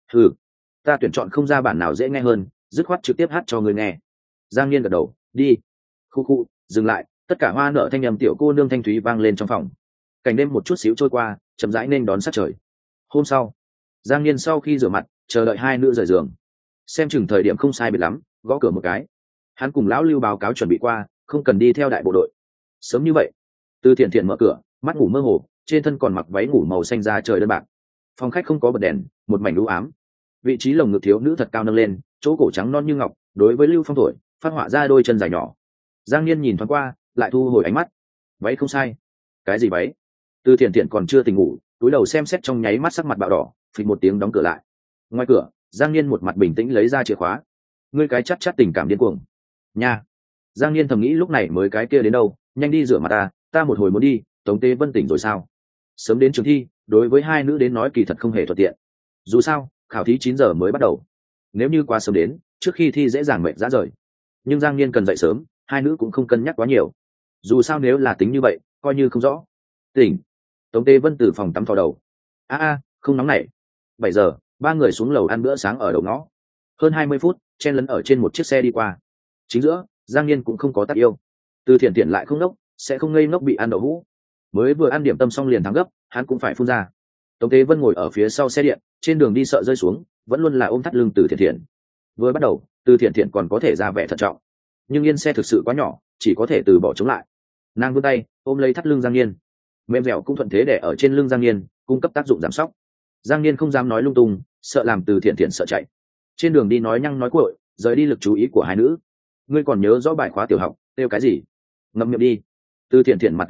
ta tuyển chọn không ra bản nào dễ nghe hơn, dứt khoát trực tiếp hát cho người nghe. Giang Niên gật đầu, đi. Khu, dừng lại, tất cả hoa nở thanh âm tiểu cô nương thanh thúy vang lên trong phòng. Cảnh đêm một chút xíu trôi qua, chậm rãi nên đón sát trời. Hôm sau, Giang Niên sau khi rửa mặt, chờ đợi hai nữ rời giường, xem chừng thời điểm không sai biệt lắm, gõ cửa một cái. Hắn cùng lão Lưu báo cáo chuẩn bị qua, không cần đi theo đại bộ đội. Sớm như vậy, Từ Thiện Thiện mở cửa, mắt ngủ mơ hồ, trên thân còn mặc váy ngủ màu xanh da trời đơn bạc. Phòng khách không có bật đèn, một mảnh u ám. Vị trí lồng ngực thiếu nữ thật cao nâng lên, chỗ cổ trắng non như ngọc, đối với Lưu Phong thổi, phát họa ra đôi chân dài nhỏ. Giang Niên nhìn thoáng qua, lại thu hồi ánh mắt. Váy không sai. Cái gì váy? Từ Thiện Thiện còn chưa tỉnh ngủ, túi đầu xem xét trong nháy mắt sắc mặt bạo đỏ, phịch một tiếng đóng cửa lại. Ngoài cửa, Giang Niên một mặt bình tĩnh lấy ra chìa khóa. Ngươi cái chắc tình cảm điên cuồng. Nha. Giang Niên thầm nghĩ lúc này mới cái kia đến đâu, nhanh đi rửa mặt ta một hồi muốn đi. Tống Tế Vân tỉnh rồi sao? Sớm đến trường thi, đối với hai nữ đến nói kỳ thật không hề thuận tiện. Dù sao, khảo thí 9 giờ mới bắt đầu. Nếu như quá sớm đến, trước khi thi dễ dàng mệt rã rời. Nhưng Giang Niên cần dậy sớm, hai nữ cũng không cân nhắc quá nhiều. Dù sao nếu là tính như vậy, coi như không rõ. Tỉnh. Tống Tế Vân từ phòng tắm thò đầu. Không nóng nảy. 7 giờ, ba người xuống lầu ăn bữa sáng ở đầu ngõ. Hơn 20 phút, chen lấn ở trên một chiếc xe đi qua. Chính giữa, Giang Niên cũng không có tác yêu. Từ Thiện Thiện lại không ngốc, sẽ không ngây ngốc bị ăn đậu hũ. Mới vừa ăn điểm tâm xong liền thắng gấp, hắn cũng phải phun ra. Tống Tế Vân ngồi ở phía sau xe điện, trên đường đi sợ rơi xuống, vẫn luôn là ôm thắt lưng Từ Thiện Thiện. Vừa bắt đầu, Từ Thiện Thiện còn có thể ra vẻ thận trọng, nhưng yên xe thực sự quá nhỏ, chỉ có thể từ bỏ chống lại. Nàng vươn tay ôm lấy thắt lưng Giang Niên, mềm dẻo cũng thuận thế để ở trên lưng Giang Niên, cung cấp tác dụng giảm sóc. Giang Niên không dám nói lung tung, sợ làm Từ Thiện Thiện sợ chạy. Trên đường đi nói nhăng nói cuội, rời đi lực chú ý của hai nữ. Ngươi còn nhớ rõ bài khóa tiểu học kêu cái gì? Ngậm miệng đi. Từ Thiện Thiện mặt từng đỏ,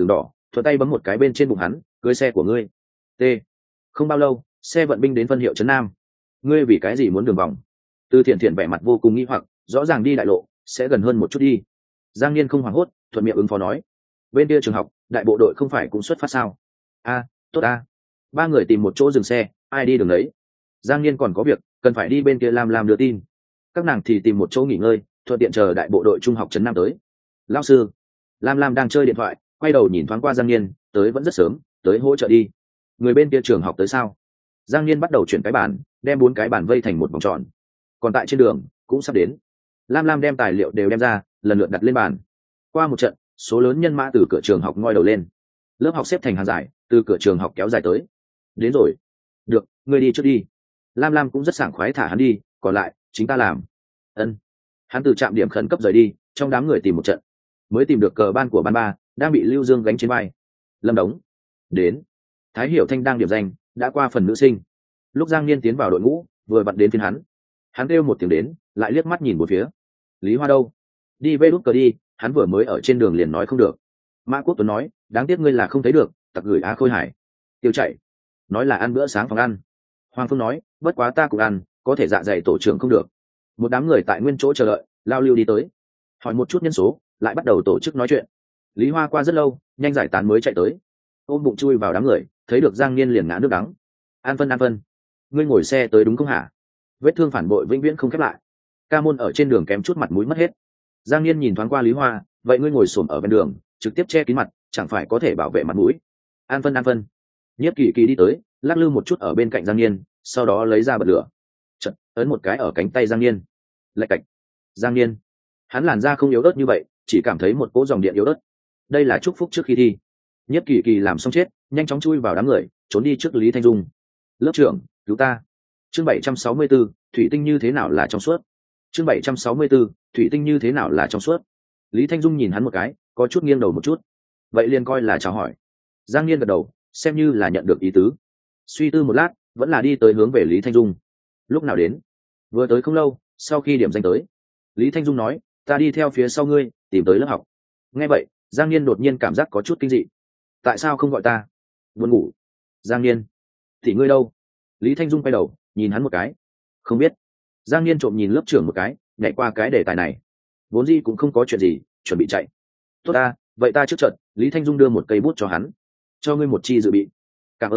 thuận tay bấm một cái bên trên bụng hắn, cưới xe của ngươi. T. Không bao lâu, xe vận binh đến phân hiệu trấn Nam. Ngươi vì cái gì muốn đường vòng? Từ Thiện Thiện vẻ mặt vô cùng nghi hoặc, rõ ràng đi đại lộ sẽ gần hơn một chút đi. Giang Niên không hoảng hốt, thuận miệng ứng phó nói, bên kia trường học đại bộ đội không phải cũng xuất phát sao? Tốt a. Ba người tìm một chỗ dừng xe, ai đi đường đấy. Giang Niên còn có việc cần phải đi bên kia làm đưa tin, các nàng thì tìm một chỗ nghỉ ngơi, thuận tiện chờ đại bộ đội trung học trấn Nam tới. Lão sư. Lam đang chơi điện thoại, quay đầu nhìn thoáng qua Giang Niên, tới vẫn rất sớm, tới hỗ trợ đi. Người bên kia trường học tới sao? Giang Niên bắt đầu chuyển cái bàn, đem 4 cái bàn vây thành một vòng tròn. Còn tại trên đường cũng sắp đến. Lam đem tài liệu đều đem ra, lần lượt đặt lên bàn. Qua một trận, số lớn nhân mã từ cửa trường học ngoi đầu lên. Lớp học xếp thành hàng dài, từ cửa trường học kéo dài tới. Đến rồi. Được, ngươi đi trước đi. Lam cũng rất sảng khoái thả hắn đi, còn lại chính ta làm. Ân. Hắn từ trạm điểm khẩn cấp rời đi, trong đám người tìm một trận, mới tìm được cờ ban của ban ba, đang bị Lưu Dương gánh trên vai. Lâm Đống đến. Thái Hiểu Thanh đang điểm danh, đã qua phần nữ sinh. Lúc Giang Niên tiến vào đội ngũ, vừa vặn đến phiên hắn kêu một tiếng đến, lại liếc mắt nhìn một phía. Lý Hoa đâu? Đi vê đút cờ đi, hắn vừa mới ở trên đường liền nói không được. Mã Quốc Tuấn nói, đáng tiếc ngươi là không thấy được, tặc gửi Á Khôi Hải. Tiêu chạy, nói là ăn bữa sáng phòng ăn. Hoàng Phương nói, bất quá ta cũng ăn, có thể dạ dày tổ trưởng không được. Một đám người tại nguyên chỗ chờ đợi, lao lưu đi tới, hỏi một chút nhân số, lại bắt đầu tổ chức nói chuyện. Lý Hoa qua rất lâu, nhanh giải tán mới chạy tới, ôm bụng chui vào đám người, thấy được Giang Niên liền ngã nước đắng. An Phân, ngươi ngồi xe tới đúng không hả? Vết thương phản bội vĩnh viễn không khép lại. Ca Môn ở trên đường kém chút mặt mũi mất hết. Giang Niên nhìn thoáng qua Lý Hoa, vậy ngươi ngồi xổm ở bên đường, trực tiếp che kín mặt, chẳng phải có thể bảo vệ mặt mũi? An Phân. Nhiếp Kỳ Kỳ đi tới, lắc lư một chút ở bên cạnh Giang Niên, sau đó lấy ra bật lửa, chợt ấn một cái ở cánh tay Giang Niên. Lạch cạch. Giang Niên, hắn làn da không yếu ớt như vậy, chỉ cảm thấy một cỗ dòng điện yếu ớt. Đây là chúc phúc trước khi thi. Nhiếp Kỳ Kỳ làm xong chết, nhanh chóng chui vào đám người, trốn đi trước Lý Thanh Dung. Lớp trưởng, cứu ta. Chương 764, thủy tinh như thế nào là trong suốt? Chương 764, thủy tinh như thế nào là trong suốt? Lý Thanh Dung nhìn hắn một cái, có chút nghiêng đầu một chút. Vậy liền coi là chào hỏi. Giang Niên gật đầu, xem như là nhận được ý tứ. Suy tư một lát, vẫn là đi tới hướng về Lý Thanh Dung. Lúc nào đến? Vừa tới không lâu, sau khi điểm danh tới. Lý Thanh Dung nói, ta đi theo phía sau ngươi, tìm tới lớp học. Nghe vậy, Giang Niên đột nhiên cảm giác có chút kinh dị. Tại sao không gọi ta? Buồn ngủ. Giang Niên, thì ngươi đâu? Lý Thanh Dung quay đầu, nhìn hắn một cái. Không biết. Giang Niên trộm nhìn lớp trưởng một cái, nhảy qua cái đề tài này. Vốn gì cũng không có chuyện gì, chuẩn bị chạy. Tốt ta, vậy ta trước trận. Lý Thanh Dung đưa một cây bút cho hắn. Cho ngươi một chi dự bị. Cảm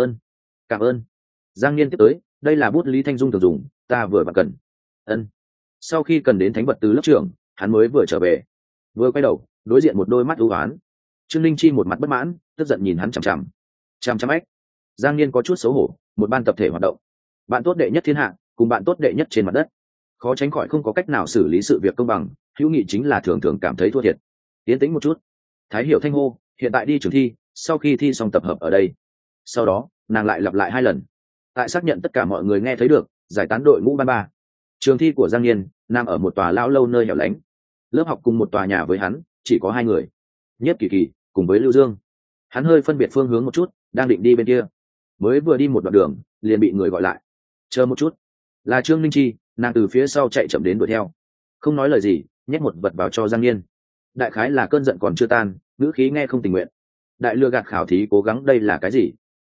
ơn. Giang Niên tiếp tới, đây là bút Lý Thanh Dung thường dùng, ta vừa vặn cần. Ân. Sau khi cần đến thánh vật từ lớp trưởng, hắn mới vừa trở về, vừa quay đầu, đối diện một đôi mắt ưu ái. Trương Linh Chi một mặt bất mãn, tức giận nhìn hắn chằm ếch. Giang Niên có chút xấu hổ, một ban tập thể hoạt động, bạn tốt đệ nhất thiên hạ cùng bạn tốt đệ nhất trên mặt đất, khó tránh khỏi không có cách nào xử lý sự việc công bằng, hữu nghị chính là thường thường cảm thấy thua thiệt. Tiến tĩnh một chút. Thái Hiểu Thanh hô, hiện tại đi trường thi, sau khi thi xong tập hợp ở đây. Sau đó nàng lại lặp lại 2 lần, tại xác nhận tất cả mọi người nghe thấy được, giải tán đội ngũ ban ba. Trường thi của Giang Niên nằm ở một tòa lao lâu nơi hẻo lánh, lớp học cùng một tòa nhà với hắn chỉ có 2 người, Nhiếp Kỳ Kỳ cùng với Lưu Dương. Hắn hơi phân biệt phương hướng một chút, đang định đi bên kia, mới vừa đi một đoạn đường liền bị người gọi lại. Chờ một chút. Là Trương Linh Chi, nàng từ phía sau chạy chậm đến đuổi theo, không nói lời gì, nhét một vật vào cho Giang Niên. Đại khái là cơn giận còn chưa tan, ngữ khí nghe không tình nguyện. Đại lừa gạt khảo thí cố gắng đây là cái gì?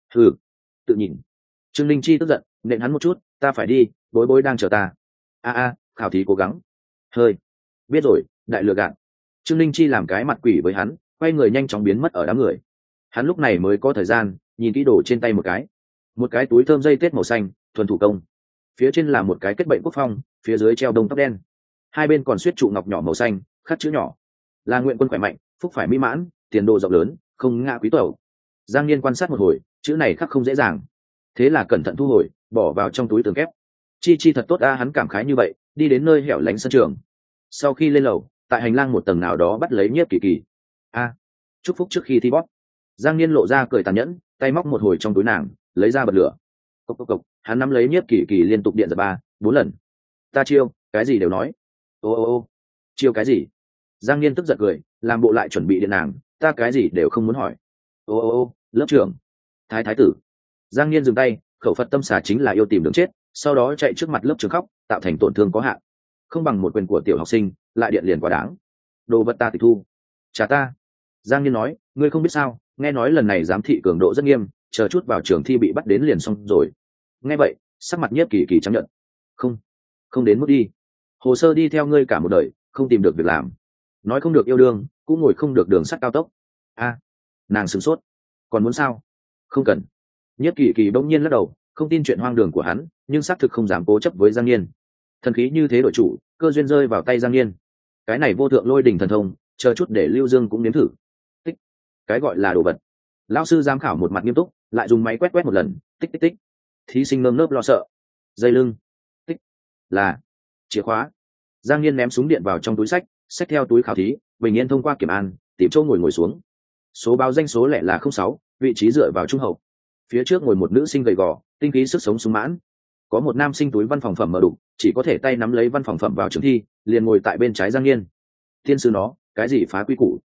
Tự nhìn. Trương Linh Chi tức giận, nện hắn một chút, ta phải đi, bối đang chờ ta. Khảo thí cố gắng. Hơi. Biết rồi, đại lừa gạt. Trương Linh Chi làm cái mặt quỷ với hắn, quay người nhanh chóng biến mất ở đám người. Hắn lúc này mới có thời gian nhìn kỹ đồ trên tay một cái túi thơm dây tết màu xanh, thuần thủ công. Phía trên là một cái kết bệnh quốc phong, phía dưới treo đông tóc đen. Hai bên còn xuyết trụ ngọc nhỏ màu xanh, khắc chữ nhỏ. Là nguyện quân khỏe mạnh, phúc phải mỹ mãn, tiền đồ rộng lớn, không ngã quý tẩu. Giang Niên quan sát một hồi, chữ này khắc không dễ dàng. Thế là cẩn thận thu hồi, bỏ vào trong túi tường kép. Chi thật tốt a, hắn cảm khái như vậy, đi đến nơi hẻo lánh sân trường. Sau khi lên lầu, tại hành lang một tầng nào đó bắt lấy Nhiếp Kỳ Kỳ. Chúc phúc trước khi thi bóp. Giang Niên lộ ra cười tàn nhẫn, tay móc một hồi trong túi nàng, lấy ra bật lửa. Cộc, hắn nắm lấy Nhiếp Kỳ Kỳ liên tục điện giật 3-4 lần. Ta chiêu, cái gì đều nói. Ô, chiêu cái gì? Giang Niên tức giận cười, làm bộ lại chuẩn bị điện nàng, ta cái gì đều không muốn hỏi. Ô, lớp trưởng, thái tử. Giang Niên dừng tay, khẩu Phật tâm xà chính là yêu tìm đường chết, sau đó chạy trước mặt lớp trưởng khóc, tạo thành tổn thương có hạn. Không bằng một quyền của tiểu học sinh, lại điện liền quá đáng. Đồ vật ta tịch thu. Trả ta. Giang Niên nói, ngươi không biết sao, nghe nói lần này giám thị cường độ rất nghiêm, chờ chút vào trường thi bị bắt đến liền xong rồi. Nghe vậy sắc mặt Nhiếp Kỳ Kỳ trắng nhợt. Không đến mức đi, hồ sơ đi theo ngươi cả một đời, không tìm được việc làm, nói không được yêu đương, cũng ngồi không được đường sắt cao tốc. A, nàng sửng sốt. Còn muốn sao? Không cần. Nhiếp Kỳ Kỳ bỗng nhiên lắc đầu, không tin chuyện hoang đường của hắn, nhưng xác thực không dám cố chấp với Giang Niên. Thần khí như thế đội chủ, cơ duyên rơi vào tay Giang Niên. Cái này vô thượng lôi đỉnh thần thông, chờ chút để Lưu Dương cũng nếm thử. Tích. Cái gọi là đồ vật. Lão sư giám khảo một mặt nghiêm túc, lại dùng máy quét quét một lần, tích tích tích. Thí sinh nơm nớp lo sợ. Dây lưng. Tích. Là chìa khóa. Giang Niên ném súng điện vào trong túi sách, xách theo túi khảo thí, bình yên thông qua kiểm an, tìm chỗ ngồi xuống. Số báo danh số lẻ là 06, vị trí dựa vào trung hậu. Phía trước ngồi một nữ sinh gầy gò, tinh khí sức sống sung mãn. Có một nam sinh túi văn phòng phẩm mở đục, chỉ có thể tay nắm lấy văn phòng phẩm vào trường thi, liền ngồi tại bên trái Giang Niên. Thiên sư nó, cái gì phá quy củ?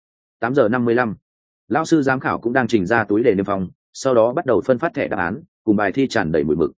8:55. Lão sư giám khảo cũng đang trình ra túi đề niêm phòng, sau đó bắt đầu phân phát thẻ đáp án, cùng bài thi tràn đầy mùi mực.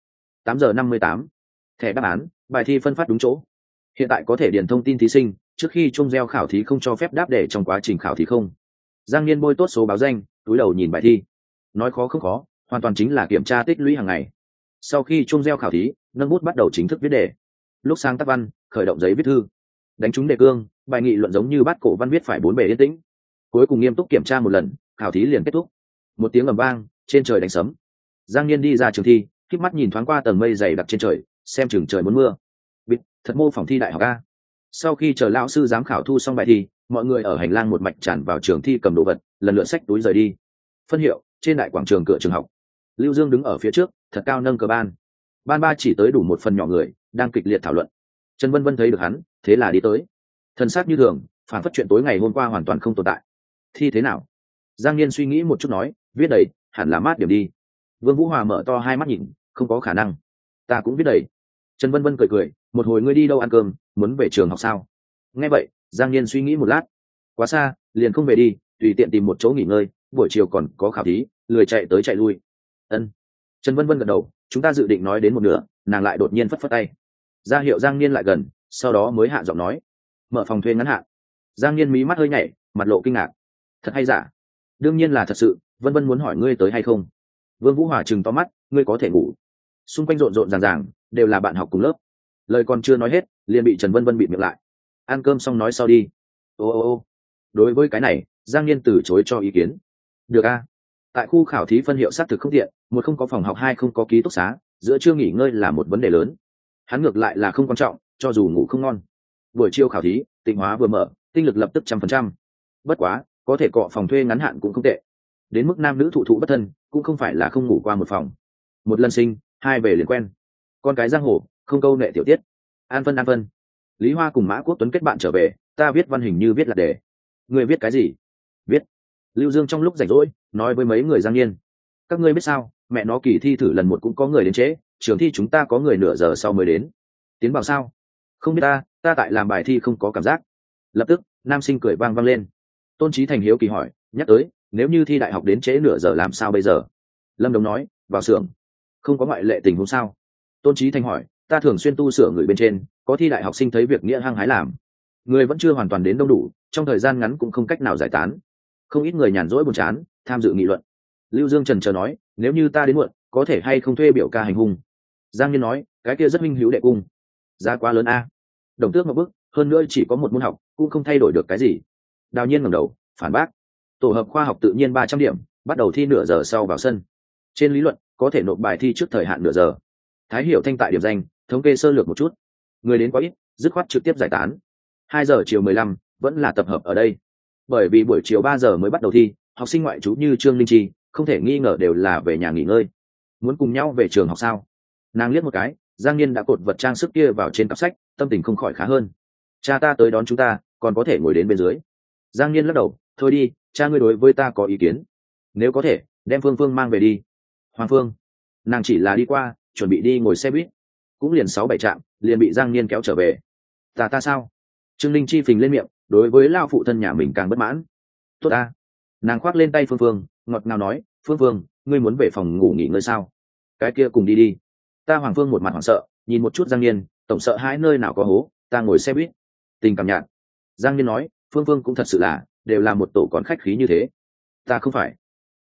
8:58. Thẻ đáp án, bài thi phân phát đúng chỗ. Hiện tại có thể điền thông tin thí sinh, trước khi chuông reo khảo thí không cho phép đáp để trong quá trình khảo thí không. Giang Niên bôi tốt số báo danh, túi đầu nhìn bài thi. Nói khó không khó, hoàn toàn chính là kiểm tra tích lũy hàng ngày. Sau khi chuông reo khảo thí, nâng bút bắt đầu chính thức viết đề. Lúc sáng tác văn, khởi động giấy viết thư. Đánh trúng đề cương, bài nghị luận giống như bát cổ văn viết phải 4 bề yên tĩnh. Cuối cùng nghiêm túc kiểm tra một lần, khảo thí liền kết thúc. Một tiếng ầm vang, trên trời đánh sấm. Giang Niên đi ra trường thi, khép mắt nhìn thoáng qua tầng mây dày đặc trên trời, xem chừng trời muốn mưa. Bịt, thật mô phỏng thi đại học a. Sau khi chờ lão sư giám khảo thu xong bài thi, mọi người ở hành lang một mạch tràn vào trường thi cầm đồ vật, lần lượt xách túi rời đi. Phân hiệu trên đại quảng trường cửa trường học. Lưu Dương đứng ở phía trước, thật cao nâng cờ ban. Ban ba chỉ tới đủ một phần nhỏ người, đang kịch liệt thảo luận. Trần Vân Vân thấy được hắn, thế là đi tới. Thần sắc như thường, phản phất chuyện tối ngày hôm qua hoàn toàn không tồn tại. Thi thế nào? Giang Niên suy nghĩ một chút nói, viết đầy, hẳn là mát điểm đi. Vương Vũ Hòa mở to hai mắt nhìn, không có khả năng. Ta cũng viết đầy. Trần Vân Vân cười cười, một hồi ngươi đi đâu ăn cơm, muốn về trường học sao? Nghe vậy, Giang Niên suy nghĩ một lát. Quá xa, liền không về đi, tùy tiện tìm một chỗ nghỉ ngơi, buổi chiều còn có khảo thí, lười chạy tới chạy lui. Ân. Trần Vân Vân gật đầu, chúng ta dự định nói đến một nửa, nàng lại đột nhiên phất phất tay. Ra hiệu Giang Niên lại gần, sau đó mới hạ giọng nói, mở phòng thuê ngắn hạn. Giang Niên mí mắt hơi nhảy, mặt lộ kinh ngạc. Thật hay giả? Đương nhiên là thật sự, Vân Vân muốn hỏi ngươi tới hay không. Vương Vũ Hòa trừng to mắt, ngươi có thể ngủ. Xung quanh rộn rộn ràng ràng, đều là bạn học cùng lớp. Lời còn chưa nói hết, liền bị Trần Vân Vân bịt miệng lại. Ăn cơm xong nói sau đi. Ô. Đối với cái này, Giang Niên từ chối cho ý kiến. Được a. Tại khu khảo thí phân hiệu xác thực không tiện, một không có phòng học, hai không có ký túc xá, giữa trưa nghỉ ngơi là một vấn đề lớn. Hắn ngược lại là không quan trọng, cho dù ngủ không ngon. Buổi chiều khảo thí, Tịnh Hóa vừa mở, tinh lực lập tức 100%. Bất quá, có thể cọ phòng thuê ngắn hạn cũng không tệ. Đến mức nam nữ thụ thụ bất thân, cũng không phải là không ngủ qua một phòng. Một lần sinh, hai về liền quen. Con cái giang hồ, không câu nệ tiểu tiết. An phân. Lý Hoa cùng Mã Quốc Tuấn kết bạn trở về, ta viết văn hình như viết là đề. Người viết cái gì? Viết. Lưu Dương trong lúc rảnh rỗi, nói với mấy người Giang Niên. Các ngươi biết sao, mẹ nó kỳ thi thử lần một cũng có người đến trễ, trường thi chúng ta có người nửa giờ sau mới đến. Tiến bảo sao? Không biết ta tại làm bài thi không có cảm giác. Lập tức, nam sinh cười vang lên. Tôn Chí Thành hiếu kỳ hỏi, nhắc tới, nếu như thi đại học đến trễ nửa giờ làm sao bây giờ? Lâm Đồng nói, vào xưởng. Không có ngoại lệ tình huống sao? Tôn Chí Thành hỏi, ta thường xuyên tu sửa người bên trên, có thi đại học sinh thấy việc nghĩa hăng hái làm. Người vẫn chưa hoàn toàn đến đông đủ, trong thời gian ngắn cũng không cách nào giải tán. Không ít người nhàn rỗi buồn chán, tham dự nghị luận. Lưu Dương trần chờ nói, nếu như ta đến muộn, có thể hay không thuê biểu ca hành hung? Giang Niên nói, cái kia rất minh hữu đệ cung. Giá quá lớn a. Đồng Tước một bước, hơn nữa chỉ có một môn học, cũng không thay đổi được cái gì. Đào Nhiên ngẩng đầu, phản bác. Tổ hợp khoa học tự nhiên 300 điểm, bắt đầu thi nửa giờ sau vào sân. Trên lý luận, có thể nộp bài thi trước thời hạn nửa giờ. Thái Hiểu Thanh tại điểm danh, thống kê sơ lược một chút. Người đến quá ít, dứt khoát trực tiếp giải tán. 2 giờ chiều 15, vẫn là tập hợp ở đây. Bởi vì buổi chiều 3 giờ mới bắt đầu thi, học sinh ngoại trú như Trương Linh Chi, không thể nghi ngờ đều là về nhà nghỉ ngơi. Muốn cùng nhau về trường học sao? Nàng liếc một cái, Giang Niên đã cột vật trang sức kia vào trên cặp sách, tâm tình không khỏi khá hơn. Cha ta tới đón chúng ta, còn có thể ngồi đến bên dưới. Giang Niên lắc đầu, thôi đi, cha ngươi đối với ta có ý kiến. Nếu có thể, đem Phương Phương mang về đi. Hoàng Phương, nàng chỉ là đi qua, chuẩn bị đi ngồi xe buýt, cũng liền 6-7 trạm, liền bị Giang Niên kéo trở về. Ta sao? Trương Linh Chi phình lên miệng, đối với lao phụ thân nhà mình càng bất mãn. Tốt ta. Nàng khoác lên tay Phương Phương, ngọt ngào nói, Phương Phương, ngươi muốn về phòng ngủ nghỉ ngơi sao? Cái kia cùng đi đi. Ta Hoàng Phương một mặt hoảng sợ, nhìn một chút Giang Niên, tổng sợ hãi nơi nào có hố, ta ngồi xe buýt. Tình cảm nhạt. Giang Niên nói, Phương Phương cũng thật sự là, đều là một tổ còn khách khí như thế. Ta không phải.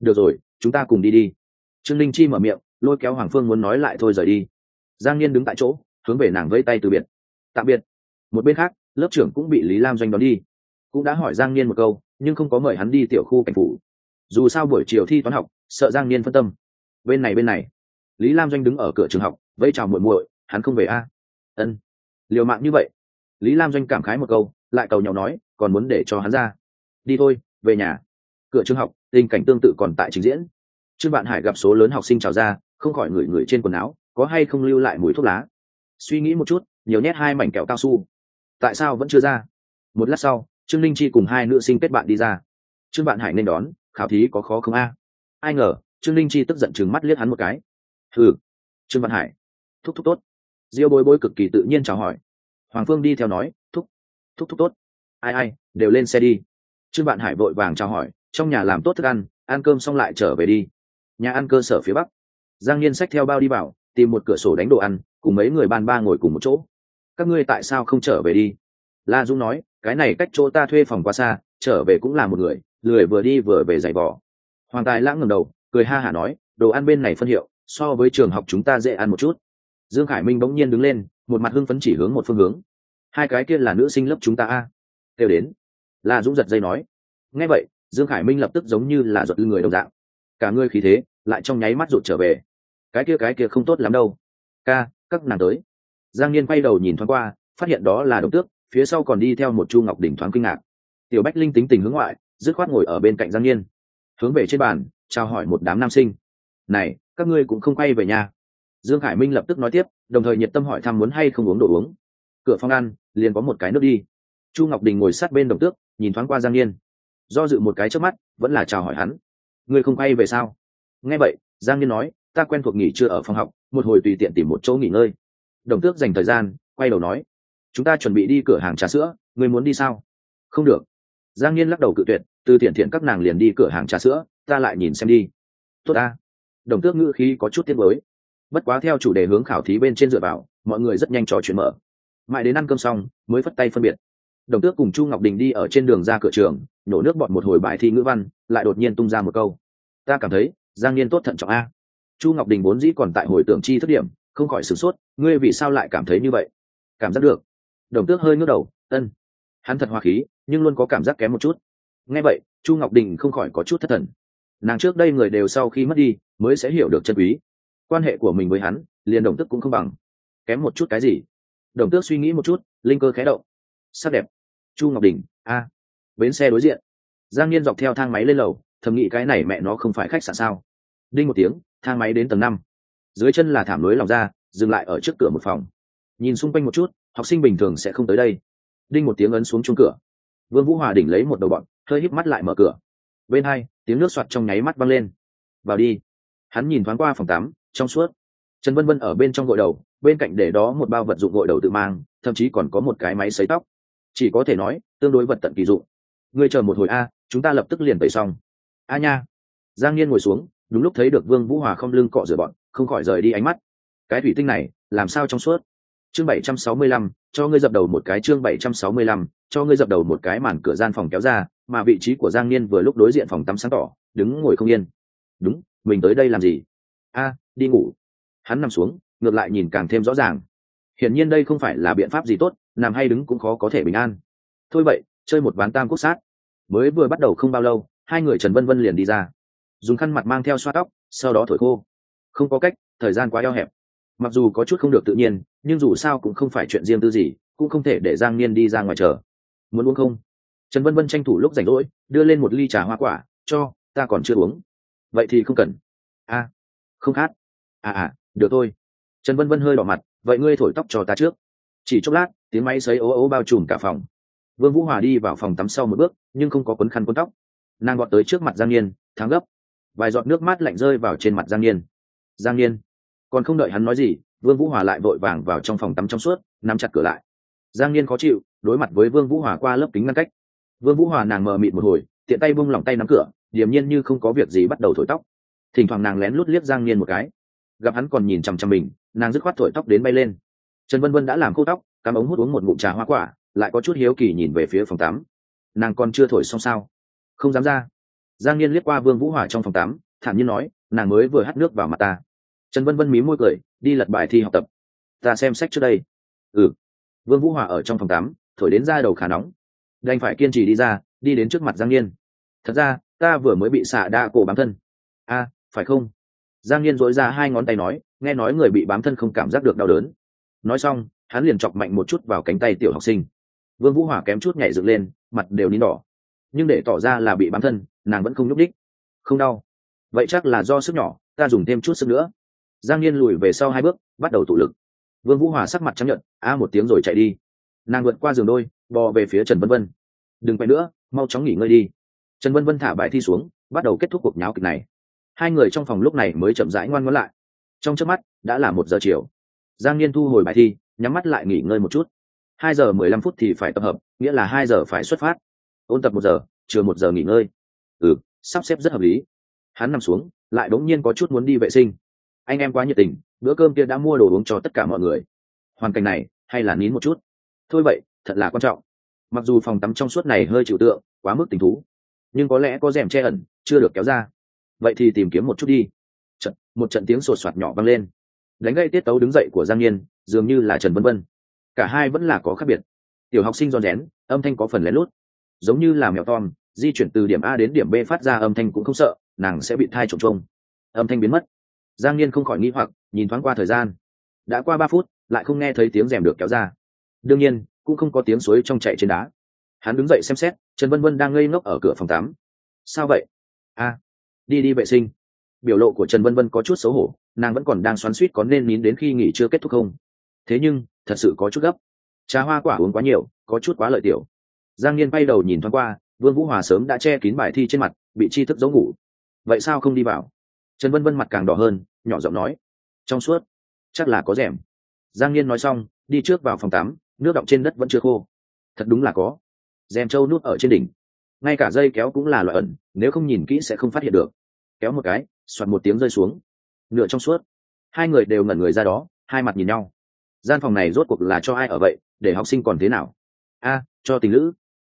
được rồi, chúng ta cùng đi đi. Trương Linh Chi mở miệng, lôi kéo Hoàng Phương muốn nói lại thôi rời đi. Giang Niên đứng tại chỗ, hướng về nàng vẫy tay từ biệt. Tạm biệt. Một bên khác, lớp trưởng cũng bị Lý Lam Doanh đón đi, cũng đã hỏi Giang Niên một câu, nhưng không có mời hắn đi tiểu khu cảnh phủ. Dù sao buổi chiều thi toán học, sợ Giang Niên phân tâm. Bên này, Lý Lam Doanh đứng ở cửa trường học, vẫy chào muội muội, hắn không về a? Ân. Liều mạng như vậy. Lý Lam Doanh cảm khái một câu, lại cầu nhau nói, còn muốn để cho hắn ra. Đi thôi, về nhà. Cửa trường học, tình cảnh tương tự còn tại trình diễn. Trương Vạn Hải gặp số lớn học sinh trào ra, không khỏi ngửi trên quần áo, có hay không lưu lại mùi thuốc lá. Suy nghĩ một chút, nhiều nhét 2 mảnh kẹo cao su. Tại sao vẫn chưa ra? Một lát sau, Trương Linh Chi cùng 2 nữ sinh kết bạn đi ra. Trương Vạn Hải nên đón, khảo thí có khó không a? Ai ngờ, Trương Linh Chi tức giận trừng mắt liếc hắn một cái. Hừ. Trương Vạn Hải, thúc tốt. Diêu Bối Bối cực kỳ tự nhiên chào hỏi. Hoàng Phương đi theo nói, thúc tốt. Ai, đều lên xe đi. Trương Vạn Hải vội vàng chào hỏi, trong nhà làm tốt thức ăn cơm xong lại trở về đi. Nhà ăn cơ sở phía bắc. Giang Niên xách theo bao đi vào, tìm một cửa sổ đánh đồ ăn, cùng mấy người ban ba ngồi cùng một chỗ. Các ngươi tại sao không trở về đi? La Dung nói, cái này cách chỗ ta thuê phòng quá xa, trở về cũng là một người, lười vừa đi vừa về giày vò. Hoàng Tài Lãng ngẩng đầu, cười ha hả nói, đồ ăn bên này phân hiệu, so với trường học chúng ta dễ ăn một chút. Dương Khải Minh bỗng nhiên đứng lên, một mặt hưng phấn chỉ hướng một phương hướng. Hai cái kia là nữ sinh lớp chúng ta a. Kêu đến. La Dũng giật dây nói. Nghe vậy, Dương Khải Minh lập tức giống như là giật người đồng dạng. Cả người khí thế, lại trong nháy mắt rụt trở về. Cái kia không tốt lắm đâu. Ca, các nàng tới. Giang Niên quay đầu nhìn thoáng qua, phát hiện đó là Đồng Tước, phía sau còn đi theo một Chu Ngọc Đỉnh thoáng kinh ngạc. Tiểu Bách Linh tính tình hướng ngoại, dứt khoát ngồi ở bên cạnh Giang Niên, hướng về trên bàn, chào hỏi một đám nam sinh. Này, các ngươi cũng không quay về nhà. Dương Khải Minh lập tức nói tiếp, đồng thời nhiệt tâm hỏi thăm muốn hay không uống đồ uống. Cửa phòng ăn liền có một cái nước đi. Chu Ngọc Đình ngồi sát bên Đồng Tước, nhìn thoáng qua Giang Niên, do dự một cái trước mắt, vẫn là chào hỏi hắn. Ngươi không quay về sao? Nghe vậy, Giang Niên nói, ta quen thuộc nghỉ trưa ở phòng học, một hồi tùy tiện tìm một chỗ nghỉ ngơi. Đồng Tước dành thời gian, quay đầu nói, chúng ta chuẩn bị đi cửa hàng trà sữa, ngươi muốn đi sao? Không được. Giang Niên lắc đầu cự tuyệt, từ thiện thiện các nàng liền đi cửa hàng trà sữa, ta lại nhìn xem đi. Tốt ta. Đồng Tước ngữ khí có chút tiếc nuối. Bất quá theo chủ đề hướng khảo thí bên trên dựa vào, mọi người rất nhanh trò chuyện mở. Mãi đến ăn cơm xong, mới phất tay phân biệt. Đồng Tước cùng Chu Ngọc Đình đi ở trên đường ra cửa trường, nhổ nước bọt một hồi bài thi ngữ văn, lại đột nhiên tung ra một câu. Ta cảm thấy, Giang Niên tốt thận trọng a. Chu Ngọc Đình vốn dĩ còn tại hồi tưởng chi thức điểm, không khỏi sửng sốt, ngươi vì sao lại cảm thấy như vậy? Cảm giác được. Đồng Tước hơi ngước đầu, ân. Hắn thật hòa khí, nhưng luôn có cảm giác kém một chút. Nghe vậy, Chu Ngọc Đình không khỏi có chút thất thần. Nàng trước đây người đều sau khi mất đi, mới sẽ hiểu được chân quý. Quan hệ của mình với hắn, liền Đồng Tước cũng không bằng. Kém một chút cái gì? Đồng Tước suy nghĩ một chút, linh cơ khẽ động. Sắc đẹp. Chu Ngọc Đình, a. Bến xe đối diện. Giang Niên dọc theo thang máy lên lầu, thầm nghĩ cái này mẹ nó không phải khách sạn sao? Đinh một tiếng, thang máy đến tầng 5. Dưới chân là thảm lối lòng ra, dừng lại ở trước cửa một phòng. Nhìn xung quanh một chút, học sinh bình thường sẽ không tới đây. Đinh một tiếng ấn xuống chuông cửa. Vương Vũ Hòa đỉnh lấy một đầu bọn, hơi híp mắt lại mở cửa. Bên hai, tiếng nước xoạt trong nháy mắt văng lên. Vào đi. Hắn nhìn thoáng qua phòng tắm, trong suốt. Trần Vân Vân ở bên trong gội đầu, bên cạnh để đó một bao vật dụng gội đầu tự mang, thậm chí còn có một cái máy sấy tóc. Chỉ có thể nói, tương đối vật tận kỳ dụng. Ngươi chờ một hồi a, chúng ta lập tức liền tẩy xong. A nha. Giang Niên ngồi xuống, đúng lúc thấy được Vương Vũ Hòa không lưng cọ rửa bọn, không khỏi rời đi ánh mắt. Cái thủy tinh này, làm sao trong suốt? Chương 765, cho ngươi dập đầu một cái. Chương 765, cho ngươi dập đầu một cái. Màn cửa gian phòng kéo ra, mà vị trí của Giang Niên vừa lúc đối diện phòng tắm sáng tỏ, đứng ngồi không yên. Đúng, mình tới đây làm gì? A, đi ngủ. Hắn nằm xuống, ngược lại nhìn càng thêm rõ ràng. Hiển nhiên đây không phải là biện pháp gì tốt, nằm hay đứng cũng khó có thể bình an. Thôi vậy, chơi một ván tam quốc sát. Mới vừa bắt đầu không bao lâu, hai người Trần Vân Vân liền đi ra, dùng khăn mặt mang theo xoa tóc, sau đó thổi khô. Không có cách, thời gian quá eo hẹp. Mặc dù có chút không được tự nhiên, nhưng dù sao cũng không phải chuyện riêng tư gì, cũng không thể để Giang Niên đi ra ngoài chờ. Muốn uống không? Trần Vân Vân tranh thủ lúc rảnh rỗi, đưa lên một ly trà hoa quả, cho, ta còn chưa uống. Vậy thì không cần. A, không khát. Được thôi. Trần Vân Vân hơi đỏ mặt, vậy ngươi thổi tóc cho ta trước. Chỉ chốc lát, tiếng máy sấy ố ố bao trùm cả phòng. Vương Vũ Hòa đi vào phòng tắm sau một bước, nhưng không có quấn khăn quấn tóc. Nàng gọt tới trước mặt Giang Niên, thắng gấp. Vài giọt nước mát lạnh rơi vào trên mặt Giang Niên. Giang Niên. Còn không đợi hắn nói gì, Vương Vũ Hòa lại vội vàng vào trong phòng tắm trong suốt, nắm chặt cửa lại. Giang Niên khó chịu, đối mặt với Vương Vũ Hòa qua lớp kính ngăn cách. Vương Vũ Hòa nàng mờ mịt một hồi, tiện tay buông lỏng tay nắm cửa, điềm nhiên như không có việc gì bắt đầu thổi tóc. Thỉnh thoảng nàng lén lút liếc Giang Niên một cái. Gặp hắn còn nhìn chằm chằm mình, nàng dứt khoát thổi tóc đến bay lên. Trần Vân Vân đã làm khô tóc, cắm ống hút uống một ngụm trà hoa quả, lại có chút hiếu kỳ nhìn về phía phòng tắm. Nàng còn chưa thổi xong sao? Không dám ra. Giang Niên liếc qua Vương Vũ Hòa trong phòng tắm, thản nhiên nói, nàng mới vừa hắt nước vào mặt ta. Trần Vân Vân mí môi cười, đi lật bài thi học tập. Ta xem sách trước đây. Ừ. Vương Vũ Hòa ở trong phòng tắm, thổi đến da đầu khá nóng, đành phải kiên trì đi ra, đi đến trước mặt Giang Niên. Thật ra ta vừa mới bị xạ đa cổ bám thân. A, phải không? Giang Niên dối ra hai ngón tay nói, nghe nói người bị bám thân không cảm giác được đau đớn. Nói xong hắn liền chọc mạnh một chút vào cánh tay tiểu học sinh. Vương Vũ Hòa kém chút nhảy dựng lên, mặt đều nín đỏ, nhưng để tỏ ra là bị bám thân, nàng vẫn không nhúc đích. Không đau. Vậy chắc là do sức nhỏ, ta dùng thêm chút sức nữa. Giang Niên lùi về sau 2 bước, bắt đầu tụ lực. Vương Vũ Hòa sắc mặt trắng nhợt, a một tiếng rồi chạy đi. Nàng vượt qua giường đôi, bò về phía Trần Vân Vân. Đừng quay nữa, mau chóng nghỉ ngơi đi. Trần Vân Vân thả bài thi xuống, bắt đầu kết thúc cuộc nháo kịch này. Hai người trong phòng lúc này mới chậm rãi ngoan ngoãn lại. Trong chớp mắt đã là 1 giờ chiều. Giang Niên thu hồi bài thi, nhắm mắt lại nghỉ ngơi một chút. 2 giờ 15 phút thì phải tập hợp, nghĩa là 2 giờ phải xuất phát. Ôn tập 1 giờ, trừ 1 giờ nghỉ ngơi. Sắp xếp rất hợp lý. Hắn nằm xuống, lại đống nhiên có chút muốn đi vệ sinh. Anh em quá nhiệt tình, bữa cơm kia đã mua đồ uống cho tất cả mọi người. Hoàn cảnh này, hay là nín một chút. Thôi vậy, thật là quan trọng. Mặc dù phòng tắm trong suốt này hơi chịu tượng, quá mức tình thú, nhưng có lẽ có rèm che ẩn, chưa được kéo ra. Vậy thì tìm kiếm một chút đi. Một trận tiếng sột soạt nhỏ vang lên, đánh gây tiết tấu đứng dậy của Giang Niên, dường như là Trần Vân Vân. Cả hai vẫn là có khác biệt. Tiểu học sinh rón rén, âm thanh có phần lén lút, giống như là mèo Tom di chuyển từ điểm A đến điểm B phát ra âm thanh cũng không sợ nàng sẽ bị thai trộm trông. Âm thanh biến mất. Giang Niên không khỏi nghi hoặc, nhìn thoáng qua thời gian, đã qua 3 phút, lại không nghe thấy tiếng rèm được kéo ra. Đương nhiên cũng không có tiếng suối trong chảy trên đá. Hắn đứng dậy xem xét, Trần Vân Vân đang ngây ngốc ở cửa phòng tắm. Sao vậy? Đi vệ sinh. Biểu lộ của Trần Vân Vân có chút xấu hổ, nàng vẫn còn đang xoắn xuýt có nên nín đến khi nghỉ chưa kết thúc không. Thế nhưng thật sự có chút gấp. Trà hoa quả uống quá nhiều, có chút quá lợi tiểu. Giang Niên bay đầu nhìn thoáng qua, Vương Vũ Hòa sớm đã che kín bài thi trên mặt, bị tri thức giấu ngủ. Vậy sao không đi vào? Trần Vân Vân mặt càng đỏ hơn, nhỏ giọng nói, trong suốt, chắc là có rèm. Giang Niên nói xong, đi trước vào phòng tắm, nước đọng trên đất vẫn chưa khô. Thật đúng là có rèm trâu nút ở trên đỉnh, ngay cả dây kéo cũng là loại ẩn, nếu không nhìn kỹ sẽ không phát hiện được. Kéo một cái, xoạt một tiếng rơi xuống, nửa trong suốt. Hai người đều ngẩn người ra đó, hai mặt nhìn nhau. Gian phòng này rốt cuộc là cho ai ở vậy, để học sinh còn thế nào? Cho tình lữ.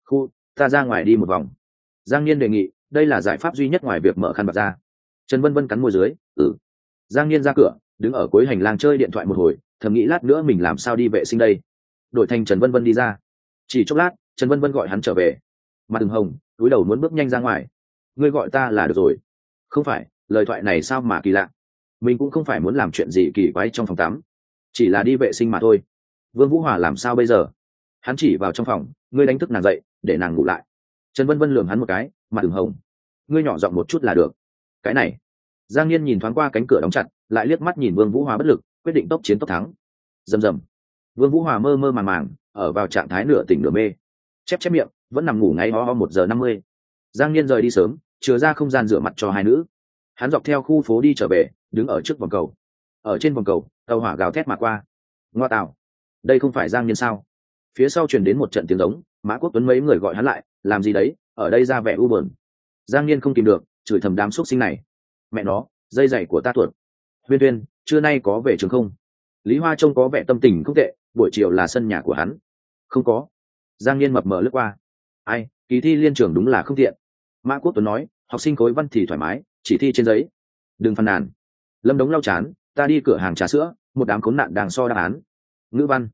Ta ra ngoài đi một vòng. Giang Niên đề nghị, đây là giải pháp duy nhất ngoài việc mở khăn bạc ra. Trần Vân Vân cắn môi dưới, Giang Niên ra cửa, đứng ở cuối hành lang chơi điện thoại một hồi, thầm nghĩ lát nữa mình làm sao đi vệ sinh đây. Đổi thành Trần Vân Vân đi ra. Chỉ chốc lát, Trần Vân Vân gọi hắn trở về, mặt ửng hồng, cúi đầu muốn bước nhanh ra ngoài. Ngươi gọi ta là được rồi. Không phải, lời thoại này sao mà kỳ lạ. Mình cũng không phải muốn làm chuyện gì kỳ quái trong phòng tắm, chỉ là đi vệ sinh mà thôi. Vương Vũ Hòa làm sao bây giờ? Hắn chỉ vào trong phòng, ngươi đánh thức nàng dậy, để nàng ngủ lại. Trần Vân Vân lườm hắn một cái, mặt ửng hồng. Ngươi nhỏ giọng một chút là được. Cái này. Giang Niên nhìn thoáng qua cánh cửa đóng chặt, lại liếc mắt nhìn Vương Vũ Hòa bất lực, quyết định tốc chiến tốc thắng. Rầm rầm. Vương Vũ Hòa mơ mơ màng màng, ở vào trạng thái nửa tỉnh nửa mê, chép miệng, vẫn nằm ngủ ngáy ho ho 1 giờ 50. Giang Niên rời đi sớm, chừa ra không gian rửa mặt cho hai nữ. Hắn dọc theo khu phố đi trở về, đứng ở trước vòng cầu. Ở trên vòng cầu, tàu hỏa gào thét mà qua. Ngoa tạo, đây không phải Giang Niên sao? Phía sau truyền đến một trận tiếng giống, Mã Quốc Tuấn mấy người gọi hắn lại, làm gì đấy, ở đây ra vẻ u buồn. Giang Niên không kìm được, chửi thầm đám xúc sinh này. Mẹ nó, dây giày của ta tuột. Huyên Huyên, trưa nay có về trường không? Lý Hoa trông có vẻ tâm tình không tệ, buổi chiều là sân nhà của hắn. Không có. Giang Niên mập mờ lướt qua. Ai, kỳ thi liên trường đúng là không tiện. Mã Quốc Tuấn nói, học sinh khối văn thì thoải mái, chỉ thi trên giấy. Đừng phàn nàn. Lâm Đống lau chán, ta đi cửa hàng trà sữa, một đám khốn nạn đang so đáp án. Ngữ văn.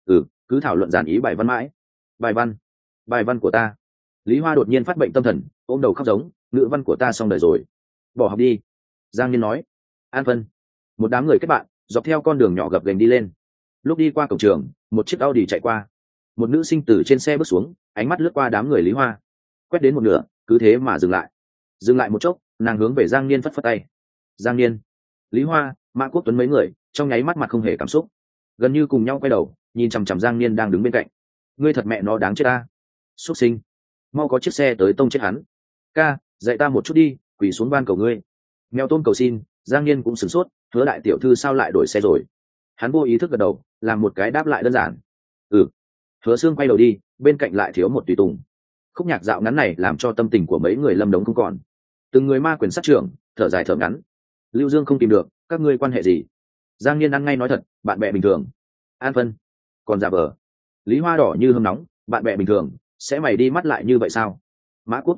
Cứ thảo luận giản ý bài văn mãi. Bài văn của ta. Lý Hoa đột nhiên phát bệnh tâm thần, ôm đầu khóc giống, ngữ văn của ta xong đời rồi. Bỏ học đi. Giang Niên nói. An phân. Một đám người kết bạn, dọc theo con đường nhỏ gập ghềnh đi lên. Lúc đi qua cổng trường, một chiếc Audi chạy qua. Một nữ sinh từ trên xe bước xuống, ánh mắt lướt qua đám người Lý Hoa, quét đến một nửa, cứ thế mà dừng lại một chốc, nàng hướng về Giang Niên phất phất tay. Giang Niên, Lý Hoa, Mã Quốc Tuấn mấy người trong nháy mắt mặt không hề cảm xúc, gần như cùng nhau quay đầu nhìn chằm chằm Giang Niên đang đứng bên cạnh. Ngươi thật mẹ nó đáng chết ta, xuất sinh, mau có chiếc xe tới tông chết hắn. Ca, dạy ta một chút đi, quỳ xuống van cầu ngươi. Mèo tôm cầu xin. Giang Niên cũng sửng sốt, Hứa đại tiểu thư sao lại đổi xe rồi? Hắn vô ý thức gật đầu, làm một cái đáp lại đơn giản. Hứa Sương quay đầu đi, bên cạnh lại thiếu một tùy tùng. Khúc nhạc dạo ngắn này làm cho tâm tình của mấy người Lâm Đống không còn. Từng người ma quyền sát trưởng, thở dài thở ngắn. Lưu Dương không tìm được, các ngươi quan hệ gì? Giang Niên ăn ngay nói thật, bạn bè bình thường. An phân. Còn giả vờ. Lý Hoa đỏ như hâm nóng, bạn bè bình thường, sẽ mày đi mắt lại như vậy sao? Mã Quốc Tuấn hỏi,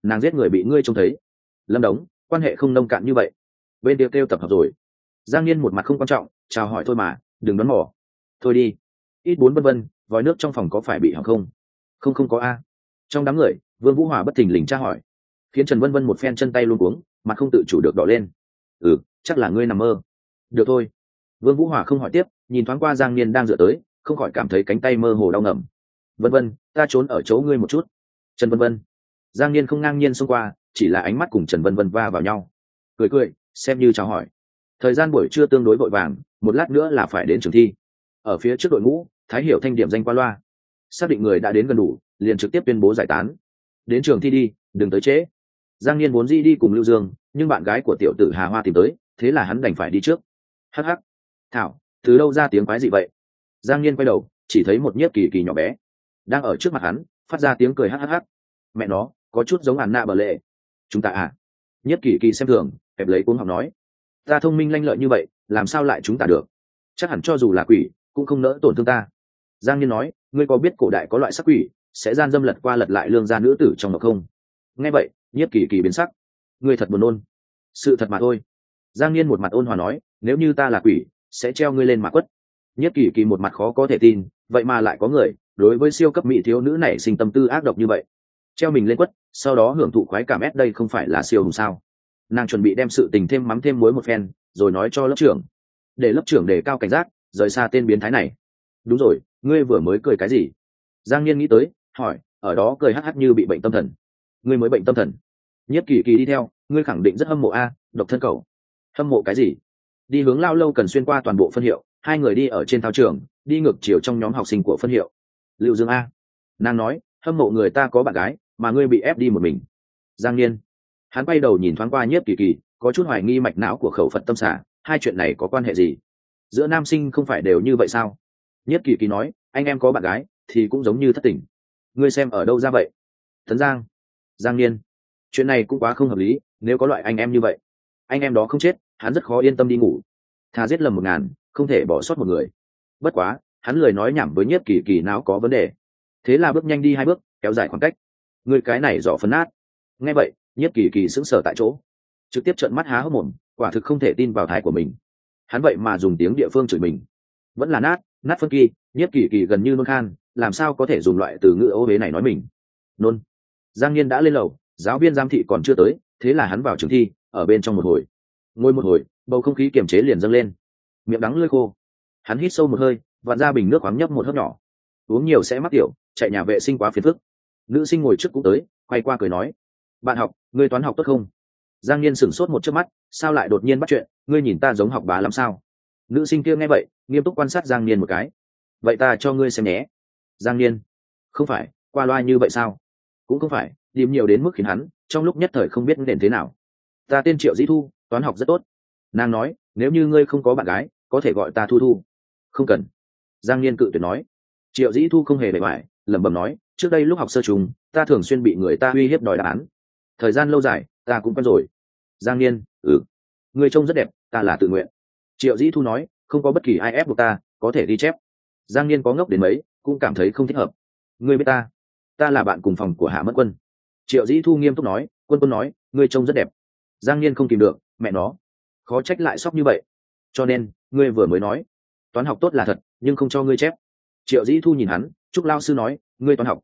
nàng giết người bị ngươi trông thấy. Lâm Đống, quan hệ không nông cạn như vậy. Bên kia kêu tập hợp rồi. Giang Niên một mặt không quan trọng, chào hỏi thôi mà, đừng đoán mò. Thôi đi. Ít bốn vân vân, vòi nước trong phòng có phải bị hỏng không? Không, không có a. Trong đám người, Vương Vũ Hòa bất thình lình tra hỏi, khiến Trần Vân Vân một phen chân tay luống cuống, mặt không tự chủ được đỏ lên. Chắc là ngươi nằm mơ. Được thôi. Vương Vũ Hòa không hỏi tiếp, nhìn thoáng qua Giang Niên đang dựa tới, không khỏi cảm thấy cánh tay mơ hồ đau ngầm. Vân Vân, ta trốn ở chỗ ngươi một chút. Trần Vân Vân. Giang Niên không ngang nhiên xông qua, chỉ là ánh mắt cùng Trần Vân Vân va vào nhau. Cười cười, xem như chào hỏi. Thời gian buổi trưa tương đối vội vàng, một lát nữa là phải đến trường thi. Ở phía trước đội ngũ, Thái Hiểu thanh điểm danh qua loa, xác định người đã đến gần đủ, liền trực tiếp tuyên bố giải tán. Đến trường thi đi, đừng tới trễ. Giang Niên vốn dĩ đi cùng Lưu Dương, nhưng bạn gái của tiểu tử Hà Hoa tìm tới, thế là hắn đành phải đi trước. Hắc hắc. Thảo, từ đâu ra tiếng quái gì vậy? Giang Niên quay đầu, chỉ thấy một Nhiếp Kỳ Kỳ nhỏ bé đang ở trước mặt hắn, phát ra tiếng cười hắc hắc hắc. Mẹ nó, có chút giống Anna Bờ Lệ. Chúng ta à? Nhiếp Kỳ Kỳ xem thường, kẹp lấy cuống học nói, ta thông minh lanh lợi như vậy, làm sao lại chúng ta được? Chắc hẳn cho dù là quỷ, cũng không nỡ tổn thương ta. Giang Niên nói, ngươi có biết cổ đại có loại sắc quỷ sẽ gian dâm lật qua lật lại lương gia nữ tử trong ngọc không? Nghe vậy, Nhiếp Kỳ Kỳ biến sắc. Ngươi thật buồn nôn. Sự thật mà thôi. Giang Niên một mặt ôn hòa nói, nếu như ta là quỷ, sẽ treo ngươi lên mà quất. Nhiếp Kỳ Kỳ một mặt khó có thể tin, vậy mà lại có người đối với siêu cấp mỹ thiếu nữ này sinh tâm tư ác độc như vậy, treo mình lên quất, sau đó hưởng thụ khoái cảm ép, đây không phải là siêu hùng sao? Nàng chuẩn bị đem sự tình thêm mắm thêm muối một phen, rồi nói cho lớp trưởng, để lớp trưởng đề cao cảnh giác, rời xa tên biến thái này. Đúng rồi, ngươi vừa mới cười cái gì? Giang Niên nghĩ tới, hỏi, ở đó cười hắc hắc như bị bệnh tâm thần. Ngươi mới bệnh tâm thần? Nhiếp Kỳ Kỳ đi theo, ngươi khẳng định rất hâm mộ a, độc thân cậu. Hâm mộ cái gì? Đi hướng Lao Lâu cần xuyên qua toàn bộ phân hiệu, hai người đi ở trên thao trường, đi ngược chiều trong nhóm học sinh của phân hiệu. Lưu Dương a. Nàng nói, hâm mộ người ta có bạn gái, mà ngươi bị ép đi một mình. Giang Niên. Hắn quay đầu nhìn thoáng qua Nhiếp Kỳ Kỳ, có chút hoài nghi mạch não của khẩu Phật tâm xả, hai chuyện này có quan hệ gì? Giữa nam sinh không phải đều như vậy sao? Nhiếp Kỳ Kỳ nói, anh em có bạn gái thì cũng giống như thất tình. Ngươi xem ở đâu ra vậy? Tấn Giang. Giang Niên. Chuyện này cũng quá không hợp lý, nếu có loại anh em như vậy, anh em đó không chết, hắn rất khó yên tâm đi ngủ. Thà giết lầm 1000, không thể bỏ sót một người. Bất quá, hắn lười nói nhảm với Nhiếp Kỳ Kỳ não có vấn đề. Thế là bước nhanh đi 2 bước, kéo dài khoảng cách. Người cái này dọ phấn nát. Nghe vậy, Nhiếp Kỳ Kỳ sững sờ tại chỗ, trực tiếp trợn mắt há hốc mồm, quả thực không thể tin vào thái của mình. Hắn vậy mà dùng tiếng địa phương chửi mình. Vẫn là nát, nát phân kỳ. Nhiếp Kỳ Kỳ gần như nôn khan, làm sao có thể dùng loại từ ngữ ô uế này nói mình. Nôn. Giang Niên đã lên lầu, giáo viên giám thị còn chưa tới, thế là hắn vào trường thi, ở bên trong một hồi. Ngồi một hồi, bầu không khí kiềm chế liền dâng lên. Miệng đắng lưỡi khô. Hắn hít sâu một hơi, vặn ra bình nước khoáng nhấp một hớp nhỏ. Uống nhiều sẽ mắc tiểu, chạy nhà vệ sinh quá phiền phức. Nữ sinh ngồi trước cũng tới, quay qua cười nói, bạn học, ngươi toán học tốt không? Giang Niên sửng sốt một chớp mắt, sao lại đột nhiên bắt chuyện, ngươi nhìn ta giống học bá lắm sao? Nữ sinh kia nghe vậy, nghiêm túc quan sát Giang Niên một cái. Vậy ta cho ngươi xem nhé. Giang Niên. Không phải, qua loa như vậy sao? Cũng không phải, điểm nhiều đến mức khiến hắn trong lúc nhất thời không biết nên thế nào. Ta tên Triệu Dĩ Thu, toán học rất tốt. Nàng nói, nếu như ngươi không có bạn gái, có thể gọi ta Thu Thu. Không cần. Giang Niên cự tuyệt nói. Triệu Dĩ Thu không hề bề bại, lẩm bẩm nói, trước đây lúc học sơ trùng, ta thường xuyên bị người ta uy hiếp đòi đáp án. Thời gian lâu dài, ta cũng quen rồi. Giang Niên. Ngươi trông rất đẹp, ta là tự nguyện. Triệu Dĩ Thu nói, không có bất kỳ ai ép buộc ta, có thể ghi chép. Giang Niên có ngốc đến mấy, cũng cảm thấy không thích hợp. Ngươi biết ta là bạn cùng phòng của Hạ Mất Quân. Triệu Dĩ Thu nghiêm túc nói, Quân Quân nói, ngươi trông rất đẹp. Giang Niên không kìm được, mẹ nó, khó trách lại sốc như vậy. Cho nên, ngươi vừa mới nói, toán học tốt là thật, nhưng không cho ngươi chép. Triệu Dĩ Thu nhìn hắn, Trúc lao sư nói, ngươi toán học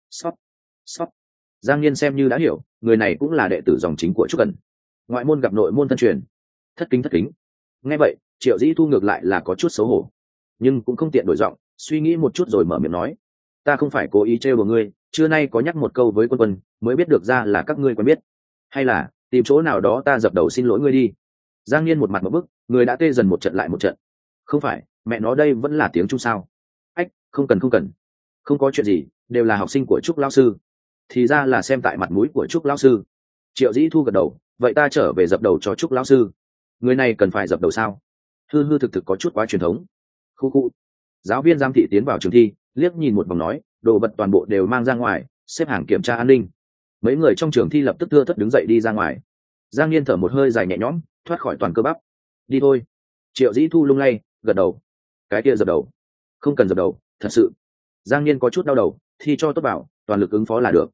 sót. Giang Niên xem như đã hiểu, người này cũng là đệ tử dòng chính của Trúc Cẩn. Ngoại môn gặp nội môn thân truyền. Thất kính. Nghe vậy, Triệu Dĩ Thu ngược lại là có chút xấu hổ, nhưng cũng không tiện đổi giọng, suy nghĩ một chút rồi mở miệng nói, ta không phải cố ý trêu vào ngươi, trưa nay có nhắc một câu với Quân Quân, mới biết được ra là các ngươi quen biết. Hay là tìm chỗ nào đó ta dập đầu xin lỗi ngươi đi. Giang Niên một mặt một bức, người đã tê dần một trận lại một trận. Không phải, mẹ nó đây vẫn là tiếng Trung sao? Ách, không cần. Không có chuyện gì, đều là học sinh của Trúc lão sư. Thì ra là xem tại mặt mũi của Trúc lão sư. Triệu Dĩ Thu gật đầu, vậy ta trở về dập đầu cho Trúc lão sư. Người này cần phải dập đầu sao? Hư thực có chút quá truyền thống. Khu. Giáo viên giám thị tiến vào trường thi, liếc nhìn một vòng nói, đồ vật toàn bộ đều mang ra ngoài, xếp hàng kiểm tra an ninh. Mấy người trong trường thi lập tức thưa thất đứng dậy đi ra ngoài. Giang Niên thở một hơi dài nhẹ nhõm, thoát khỏi toàn cơ bắp. Đi thôi. Triệu Dĩ Thu lung lay, gật đầu. Cái kia dập đầu. Không cần dập đầu, thật sự. Giang Niên có chút đau đầu, thi cho tốt bảo, toàn lực ứng phó là được.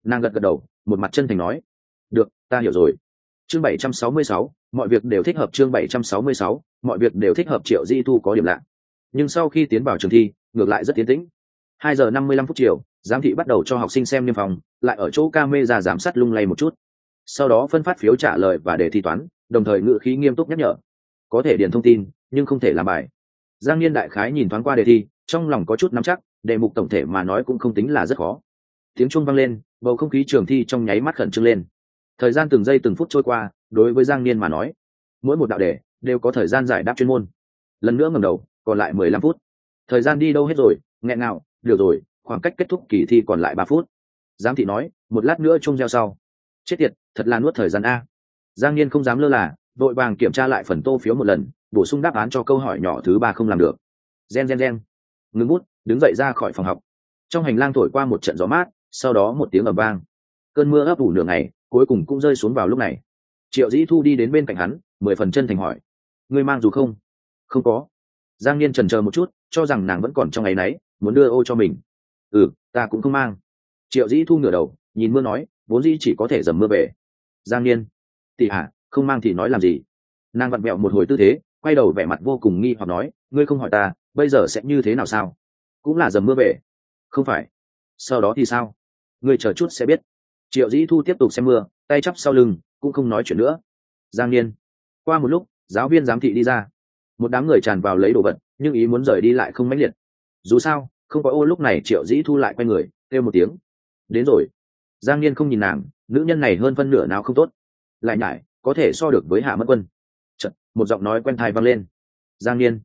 Nàng gật gật đầu, một mặt chân thành nói, được, ta hiểu rồi. Chương 766, mọi việc đều thích hợp. Chương 766, mọi việc đều thích hợp. Triệu Di Thu có điểm lạ, nhưng sau khi tiến vào trường thi ngược lại rất tiến tĩnh. 2:55 chiều, giám thị bắt đầu cho học sinh xem niêm phòng, lại ở chỗ camera giám sát lung lay một chút, sau đó phân phát phiếu trả lời và đề thi toán, đồng thời ngữ khí nghiêm túc nhắc nhở, có thể điền thông tin nhưng không thể làm bài. Giang Niên đại khái nhìn thoáng qua đề thi, trong lòng có chút nắm chắc, đề mục tổng thể mà nói cũng không tính là rất khó. Tiếng chuông vang lên, bầu không khí trường thi trong nháy mắt khẩn trương lên. Thời gian từng giây từng phút trôi qua, đối với Giang Niên mà nói, mỗi một đạo đề đều có thời gian giải đáp chuyên môn. Lần nữa ngẩng đầu, còn lại 15 phút. Thời gian đi đâu hết rồi, nghẹn ngào, được rồi, khoảng cách kết thúc kỳ thi còn lại 3 phút. Giám thị nói, một lát nữa chuông reo sau. Chết tiệt, thật là nuốt thời gian a. Giang Niên không dám lơ là, vội vàng kiểm tra lại phần tô phiếu một lần, bổ sung đáp án cho câu hỏi nhỏ thứ 3 không làm được. Gen. Ngưng bút, đứng dậy ra khỏi phòng học. Trong hành lang thổi qua một trận gió mát, sau đó một tiếng ầm vang. Cơn mưa ấp ủ nửa ngày, cuối cùng cũng rơi xuống vào lúc này. Triệu Dĩ Thu đi đến bên cạnh hắn, 10 phần chân thành hỏi, ngươi mang dù không? Không có. Giang Niên chần chờ một chút, cho rằng nàng vẫn còn trong ngày nấy, muốn đưa ô cho mình. Ta cũng không mang. Triệu Dĩ Thu ngửa đầu, nhìn mưa nói, vốn dĩ chỉ có thể dầm mưa về. Giang Niên, tỷ à, không mang thì nói làm gì? Nàng vặn vẹo một hồi tư thế, quay đầu vẻ mặt vô cùng nghi hoặc nói, ngươi không hỏi ta, bây giờ sẽ như thế nào sao? Cũng là dầm mưa về. Không phải. Sau đó thì sao? Ngươi chờ chút sẽ biết. Triệu Dĩ Thu tiếp tục xem mưa, tay chắp sau lưng, cũng không nói chuyện nữa. Giang Niên. Qua một lúc, giáo viên giám thị đi ra. Một đám người tràn vào lấy đồ vật, nhưng ý muốn rời đi lại không mãnh liệt. Dù sao, không có ô. Lúc này Triệu Dĩ Thu lại quay người, kêu một tiếng, đến rồi. Giang Niên không nhìn nàng, nữ nhân này hơn phân nửa nào không tốt, lại nhải có thể so được với Hạ Mất Quân. Chợt, một giọng nói quen tai vang lên. Giang Niên.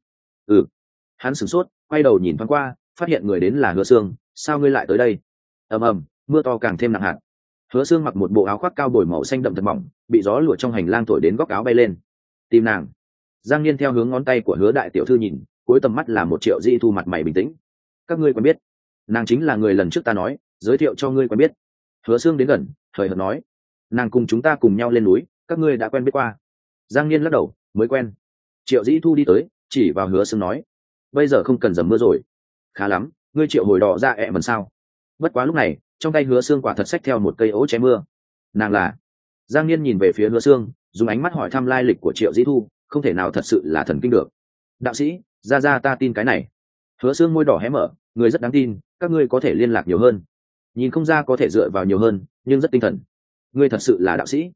Hắn sửng sốt, quay đầu nhìn thoáng qua, phát hiện người đến là Hứa Sương. Sao ngươi lại tới đây? Ầm ầm, mưa to càng thêm nặng hạt. Hứa Sương mặc một bộ áo khoác cao bồi màu xanh đậm thật mỏng, bị gió lùa trong hành lang thổi đến góc áo bay lên. Tìm nàng. Giang Niên theo hướng ngón tay của Hứa đại tiểu thư nhìn, cuối tầm mắt là một Triệu Di Thu mặt mày bình tĩnh. Các ngươi quen biết? Nàng chính là người lần trước ta nói, giới thiệu cho ngươi quen biết. Hứa Sương đến gần, hời hợt nói, nàng cùng chúng ta cùng nhau lên núi, các ngươi đã quen biết qua. Giang Niên lắc đầu, mới quen. Triệu Dĩ Thu đi tới, chỉ vào Hứa Sương nói, bây giờ không cần dầm mưa rồi. Khá lắm, ngươi Triệu hồi đỏ ra ẹ mần sao? Bất quá lúc này, trong tay Hứa Sương quả thật xách theo một cây ố che mưa. Nàng là? Giang Niên nhìn về phía Hứa Sương, dùng ánh mắt hỏi thăm lai lịch của Triệu Dĩ Thu, không thể nào thật sự là thần kinh được. Đạo sĩ, ra ta tin cái này. Hứa Sương môi đỏ hé mở, người rất đáng tin, các ngươi có thể liên lạc nhiều hơn. Nhìn không ra có thể dựa vào nhiều hơn, nhưng rất tinh thần. Ngươi thật sự là đạo sĩ?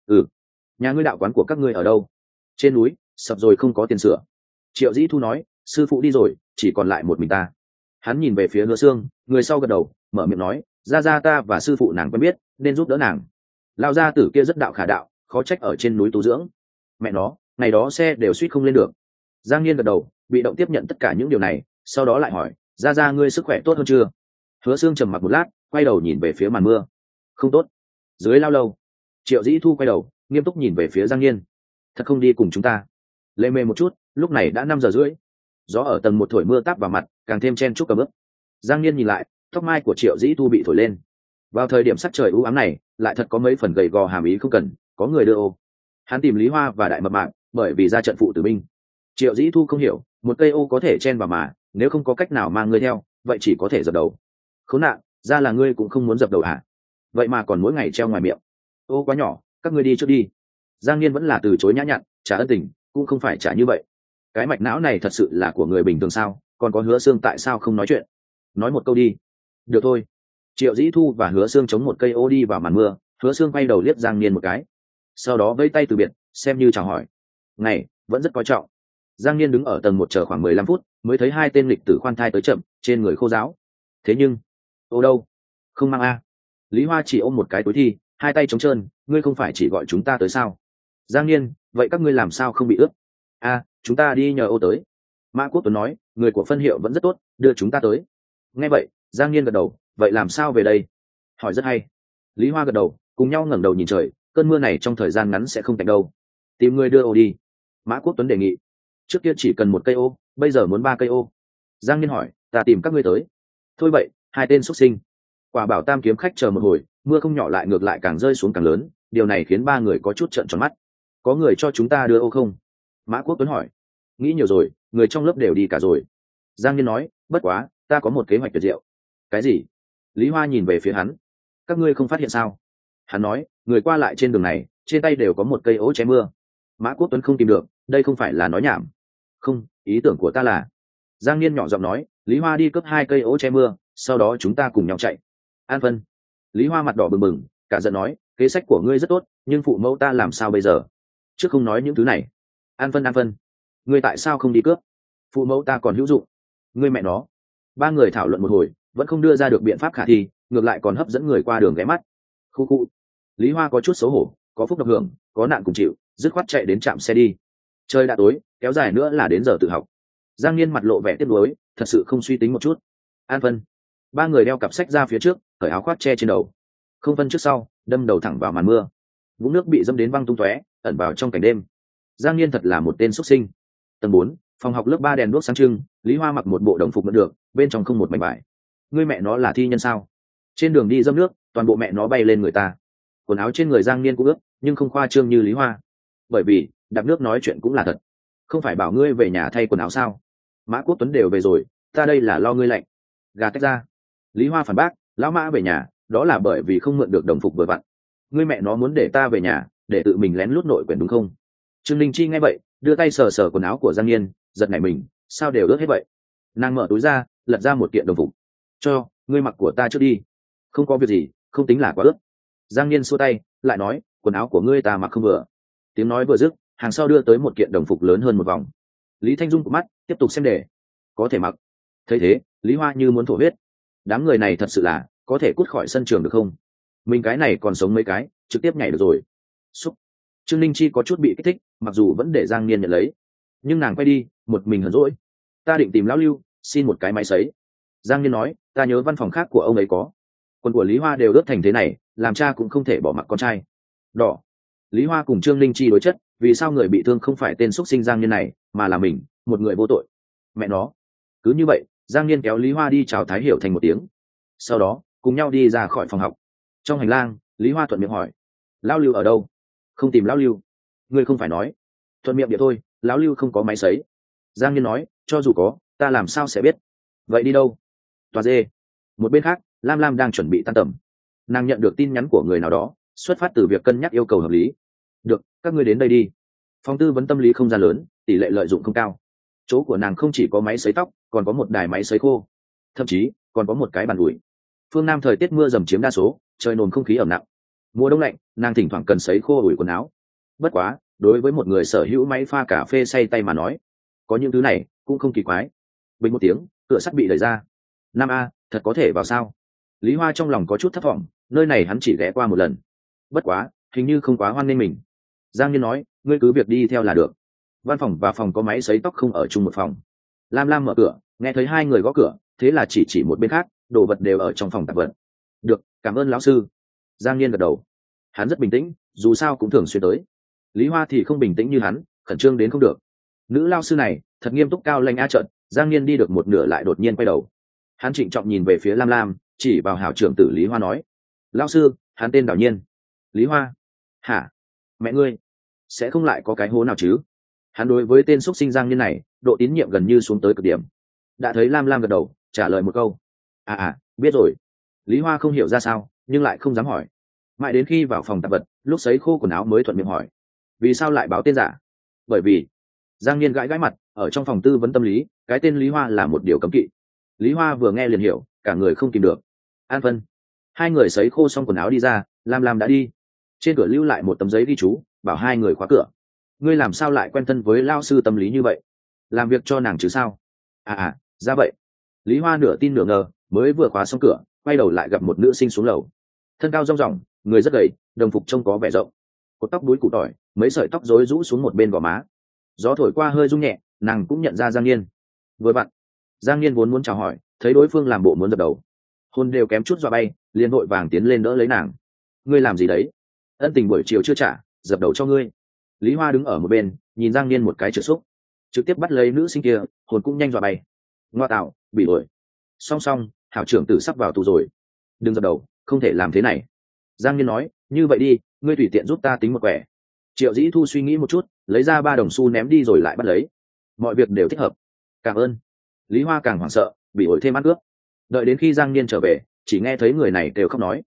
Nhà ngươi đạo quán của các ngươi ở đâu? Trên núi, sập rồi không có tiền sửa. Triệu Dĩ Thu nói, sư phụ đi rồi, chỉ còn lại một mình ta. Hắn nhìn về phía Hứa Sương, người sau gật đầu, mở miệng nói, ra ta và sư phụ nàng quen biết, nên giúp đỡ nàng. Lão gia tử kia rất đạo khả đạo, khó trách ở trên núi tu dưỡng. Mẹ nó, ngày đó xe đều suýt không lên được. Giang Niên gật đầu, bị động tiếp nhận tất cả những điều này, sau đó lại hỏi, ra ngươi sức khỏe tốt hơn chưa? Hứa Sương trầm mặc một lát, quay đầu nhìn về phía màn mưa. Không tốt. Dưới lao lâu. Triệu Dĩ Thu quay đầu, nghiêm túc nhìn về phía Giang Niên. Thật không đi cùng chúng ta? Lê mê một chút, lúc này đã 5:30. Gió ở tầng 1 thổi mưa táp vào mặt, càng thêm chen chúc cả bước. Giang Niên nhìn lại, tóc mai của Triệu Dĩ Thu bị thổi lên. Vào thời điểm sắc trời u ám này, lại thật có mấy phần gầy gò hàm ý không cần, có người đưa ô. Hắn tìm Lý Hoa và Đại Mập Mạp, bởi vì ra trận phụ tử binh. Triệu Dĩ Thu không hiểu, một cây ô có thể chen vào mà, nếu không có cách nào mang ngươi theo, vậy chỉ có thể dập đầu. Khốn nạn, ra là ngươi cũng không muốn dập đầu hả? Vậy mà còn mỗi ngày treo ngoài miệng. Ô quá nhỏ, các ngươi đi trước đi. Giang Niên vẫn là từ chối nhã nhặn, trả ân tình, cũng không phải trả như vậy. Cái mạch não này thật sự là của người bình thường sao? Còn có Hứa Sương tại sao không nói chuyện? Nói một câu đi. Được thôi. Triệu Dĩ Thu và Hứa Sương chống một cây ô đi vào màn mưa. Hứa Sương quay đầu liếc Giang Niên một cái, sau đó vẫy tay từ biệt, xem như chào hỏi. Ngày vẫn rất coi trọng. Giang Niên đứng ở tầng 1 chờ khoảng 15 phút, mới thấy hai tên lịch tử khoan thai tới chậm, trên người khô ráo. Thế nhưng, ô đâu? Không mang a. Lý Hoa chỉ ôm một cái túi thi, hai tay trống trơn, ngươi không phải chỉ gọi chúng ta tới sao? Giang Niên, vậy các ngươi làm sao không bị ướt? Chúng ta đi nhờ ô tới. Mã Quốc Tuấn nói, người của phân hiệu vẫn rất tốt, đưa chúng ta tới. Nghe vậy, Giang Niên gật đầu, vậy làm sao về đây? Hỏi rất hay. Lý Hoa gật đầu, cùng nhau ngẩng đầu nhìn trời, cơn mưa này trong thời gian ngắn sẽ không tạnh đâu. Tìm người đưa ô đi. Mã Quốc Tuấn đề nghị. Trước kia chỉ cần một cây ô, bây giờ muốn 3 cây ô. Giang Niên hỏi, ta tìm các ngươi tới. Thôi vậy, hai tên xuất sinh. Quả bảo tam kiếm khách chờ một hồi, mưa không nhỏ lại ngược lại càng rơi xuống càng lớn, điều này khiến 3 người có chút trợn tròn mắt. Có người cho chúng ta đưa ô không? Mã Quốc Tuấn hỏi. Nghĩ nhiều rồi, người trong lớp đều đi cả rồi. Giang Niên nói, bất quá, ta có một kế hoạch tuyệt diệu. Cái gì? Lý Hoa nhìn về phía hắn. các ngươi không phát hiện sao? Hắn nói, người qua lại trên đường này trên tay đều có một cây ố che mưa. Mã Quốc Tuấn không tìm được, đây không phải là nói nhảm. Không, ý tưởng của ta là, Giang Niên nhỏ giọng nói, Lý Hoa đi cướp 2 cây ố che mưa, sau đó chúng ta cùng nhau chạy. An Vân. Lý Hoa mặt đỏ bừng bừng, cả giận nói, kế sách của ngươi rất tốt, nhưng phụ mẫu ta làm sao bây giờ? Trước không nói những thứ này. An Vân, ngươi tại sao không đi cướp? Phụ mẫu ta còn hữu dụng. Ngươi mẹ nó. Ba người thảo luận một hồi, vẫn không đưa ra được biện pháp khả thi, ngược lại còn hấp dẫn người qua đường ghé mắt. Khu khu. Lý Hoa có chút xấu hổ, có phúc độc hưởng, có nạn cùng chịu, dứt khoát chạy đến trạm xe đi. Trời đã tối, kéo dài nữa là đến giờ tự học. Giang Niên mặt lộ vẻ tiếc nuối, thật sự không suy tính một chút. An Vân. Ba người đeo cặp sách ra phía trước, cởi áo khoác che trên đầu. Không phân trước sau, đâm đầu thẳng vào màn mưa. Vũng nước bị dẫm đến văng tung tóe, ẩn vào trong cảnh đêm. Giang Niên thật là một tên xuất sinh. Tầng 4, phòng học lớp 3 đèn đuốc sáng trưng, Lý Hoa mặc một bộ đồng phục mượn được, bên trong không một mảnh vải. Ngươi mẹ nó là thi nhân sao? Trên đường đi dẫm nước, toàn bộ mẹ nó bay lên người ta. Quần áo trên người Giang Niên cũng ướt, nhưng không khoa trương như Lý Hoa. Bởi vì, đạp nước nói chuyện cũng là thật. Không phải bảo ngươi về nhà thay quần áo sao? Mã Quốc Tuấn đều về rồi, ta đây là lo ngươi lạnh. Gà tách ra. Lý Hoa phản bác, lão Mã về nhà, đó là bởi vì không mượn được đồng phục vừa vặn. Ngươi mẹ nó muốn để ta về nhà, để tự mình lén lút nội quyền đúng không? Trương Linh Chi nghe vậy, đưa tay sờ sờ quần áo của Giang Niên, giật nảy mình, sao đều ướt hết vậy? Nàng mở túi ra, lật ra một kiện đồng phục. Cho, ngươi mặc của ta trước đi. Không có việc gì, không tính là quá ướt. Giang Niên xua tay, lại nói, quần áo của ngươi ta mặc không vừa. Tiếng nói vừa dứt, hàng sau đưa tới một kiện đồng phục lớn hơn một vòng. Lý Thanh Dung của mắt tiếp tục xem đề, có thể mặc. Thấy thế, Lý Hoa như muốn thổ huyết. Đám người này thật sự là có thể cút khỏi sân trường được không? Mình cái này còn sống mấy cái, trực tiếp nhảy được rồi. Xúc. Trương Linh Chi có chút bị kích thích, mặc dù vẫn để Giang Niên nhận lấy, nhưng nàng quay đi, một mình hờn dỗi. Ta định tìm lão Lưu, xin một cái máy sấy. Giang Niên nói, ta nhớ văn phòng khác của ông ấy có. Quần của Lý Hoa đều ướt thành thế này, làm cha cũng không thể bỏ mặc con trai. Đỏ. Lý Hoa cùng Trương Linh Chi đối chất, vì sao người bị thương không phải tên xuất sinh Giang Niên này, mà là mình, một người vô tội. Mẹ nó. Cứ như vậy, Giang Niên kéo Lý Hoa đi chào Thái Hiểu thành một tiếng. Sau đó, cùng nhau đi ra khỏi phòng học. Trong hành lang, Lý Hoa thuận miệng hỏi, lão Lưu ở đâu? Không tìm lão Lưu. Ngươi không phải nói. Thuận miệng địa thôi, lão Lưu không có máy sấy. Giang Niên nói, cho dù có, ta làm sao sẽ biết? Vậy đi đâu? Tòa dê. Một bên khác, Lam Lam đang chuẩn bị tan tầm. Nàng nhận được tin nhắn của người nào đó, xuất phát từ việc cân nhắc yêu cầu hợp lý. Được, các ngươi đến đây đi. Phòng tư vấn tâm lý không gian lớn, tỷ lệ lợi dụng không cao. Chỗ của nàng không chỉ có máy sấy tóc, còn có một đài máy sấy khô, thậm chí còn có một cái bàn ủi. Phương Nam thời tiết mưa dầm chiếm đa số, trời nồm không khí ẩm nặng. Mùa đông lạnh, nàng thỉnh thoảng cần sấy khô ủi quần áo. Bất quá, đối với một người sở hữu máy pha cà phê xay tay mà nói, có những thứ này cũng không kỳ quái. Bình một tiếng, cửa sắt bị đẩy ra. Nam A, thật có thể vào sao? Lý Hoa trong lòng có chút thất vọng, nơi này hắn chỉ ghé qua một lần. Bất quá, hình như không quá hoan nghênh mình. Giang Niên nói, ngươi cứ việc đi theo là được. Văn phòng và phòng có máy sấy tóc không ở chung một phòng. Lam Lam mở cửa, nghe thấy hai người gõ cửa, thế là chỉ một bên khác, đồ vật đều ở trong phòng tạp vật. Được, cảm ơn lão sư. Giang Niên gật đầu. Hắn rất bình tĩnh, dù sao cũng thường xuyên tới. Lý Hoa thì không bình tĩnh như hắn, khẩn trương đến không được. Nữ lao sư này thật nghiêm túc cao lanh a trợn. Giang Niên đi được một nửa lại đột nhiên quay đầu. Hắn trịnh trọng nhìn về phía Lam Lam, chỉ vào hảo trưởng tử Lý Hoa nói, lao sư, hắn tên Đào Nhiên. Lý Hoa. Hả? Mẹ ngươi sẽ không lại có cái hố nào chứ? Hắn đối với tên xuất sinh Giang Niên này độ tín nhiệm gần như xuống tới cực điểm. Đã thấy Lam Lam gật đầu trả lời một câu, biết rồi. Lý Hoa không hiểu ra sao, nhưng lại không dám hỏi. Mãi đến khi vào phòng tạp vật, lúc sấy khô quần áo mới thuận miệng hỏi, vì sao lại báo tên giả? Bởi vì Giang Niên gãi mặt, ở trong phòng tư vấn tâm lý, cái tên Lý Hoa là một điều cấm kỵ. Lý Hoa vừa nghe liền hiểu, cả người không kìm được. An Vân. Hai người sấy khô xong quần áo đi ra, Lam Lam đã đi. Trên cửa lưu lại một tấm giấy ghi chú, bảo hai người khóa cửa. Ngươi làm sao lại quen thân với lao sư tâm lý như vậy? Làm việc cho nàng chứ sao? Ra vậy. Lý Hoa nửa tin nửa ngờ, mới vừa khóa xong cửa, quay đầu lại gặp một nữ sinh xuống lầu. Thân cao rong ròng, người rất gầy, đồng phục trông có vẻ rộng. Cột tóc búi củ tỏi, mấy sợi tóc rối rũ xuống một bên gò má. Gió thổi qua hơi rung nhẹ, nàng cũng nhận ra Giang Niên. Vừa vặn, Giang Niên vốn muốn chào hỏi, thấy đối phương làm bộ muốn dập đầu, hôn đều kém chút dọa bay, liền vội vàng tiến lên đỡ lấy nàng. Ngươi làm gì đấy? Ân tình buổi chiều chưa trả, dập đầu cho ngươi. Lý Hoa đứng ở một bên, nhìn Giang Niên một cái trượt xúc, trực tiếp bắt lấy nữ sinh kia, hồn cũng nhanh dọa bay. Ngoa tạo, bị đuổi. Song, hảo trưởng tử sắp vào tù rồi. Đừng dập đầu, không thể làm thế này. Giang Niên nói, như vậy đi, ngươi tùy tiện giúp ta tính một quẻ. Triệu Dĩ Thu suy nghĩ một chút, lấy ra 3 đồng xu ném đi rồi lại bắt lấy. Mọi việc đều thích hợp. Cảm ơn. Lý Hoa càng hoảng sợ, bị ổi thêm ăn cướp. Đợi đến khi Giang Niên trở về, chỉ nghe thấy người này đều khóc nói,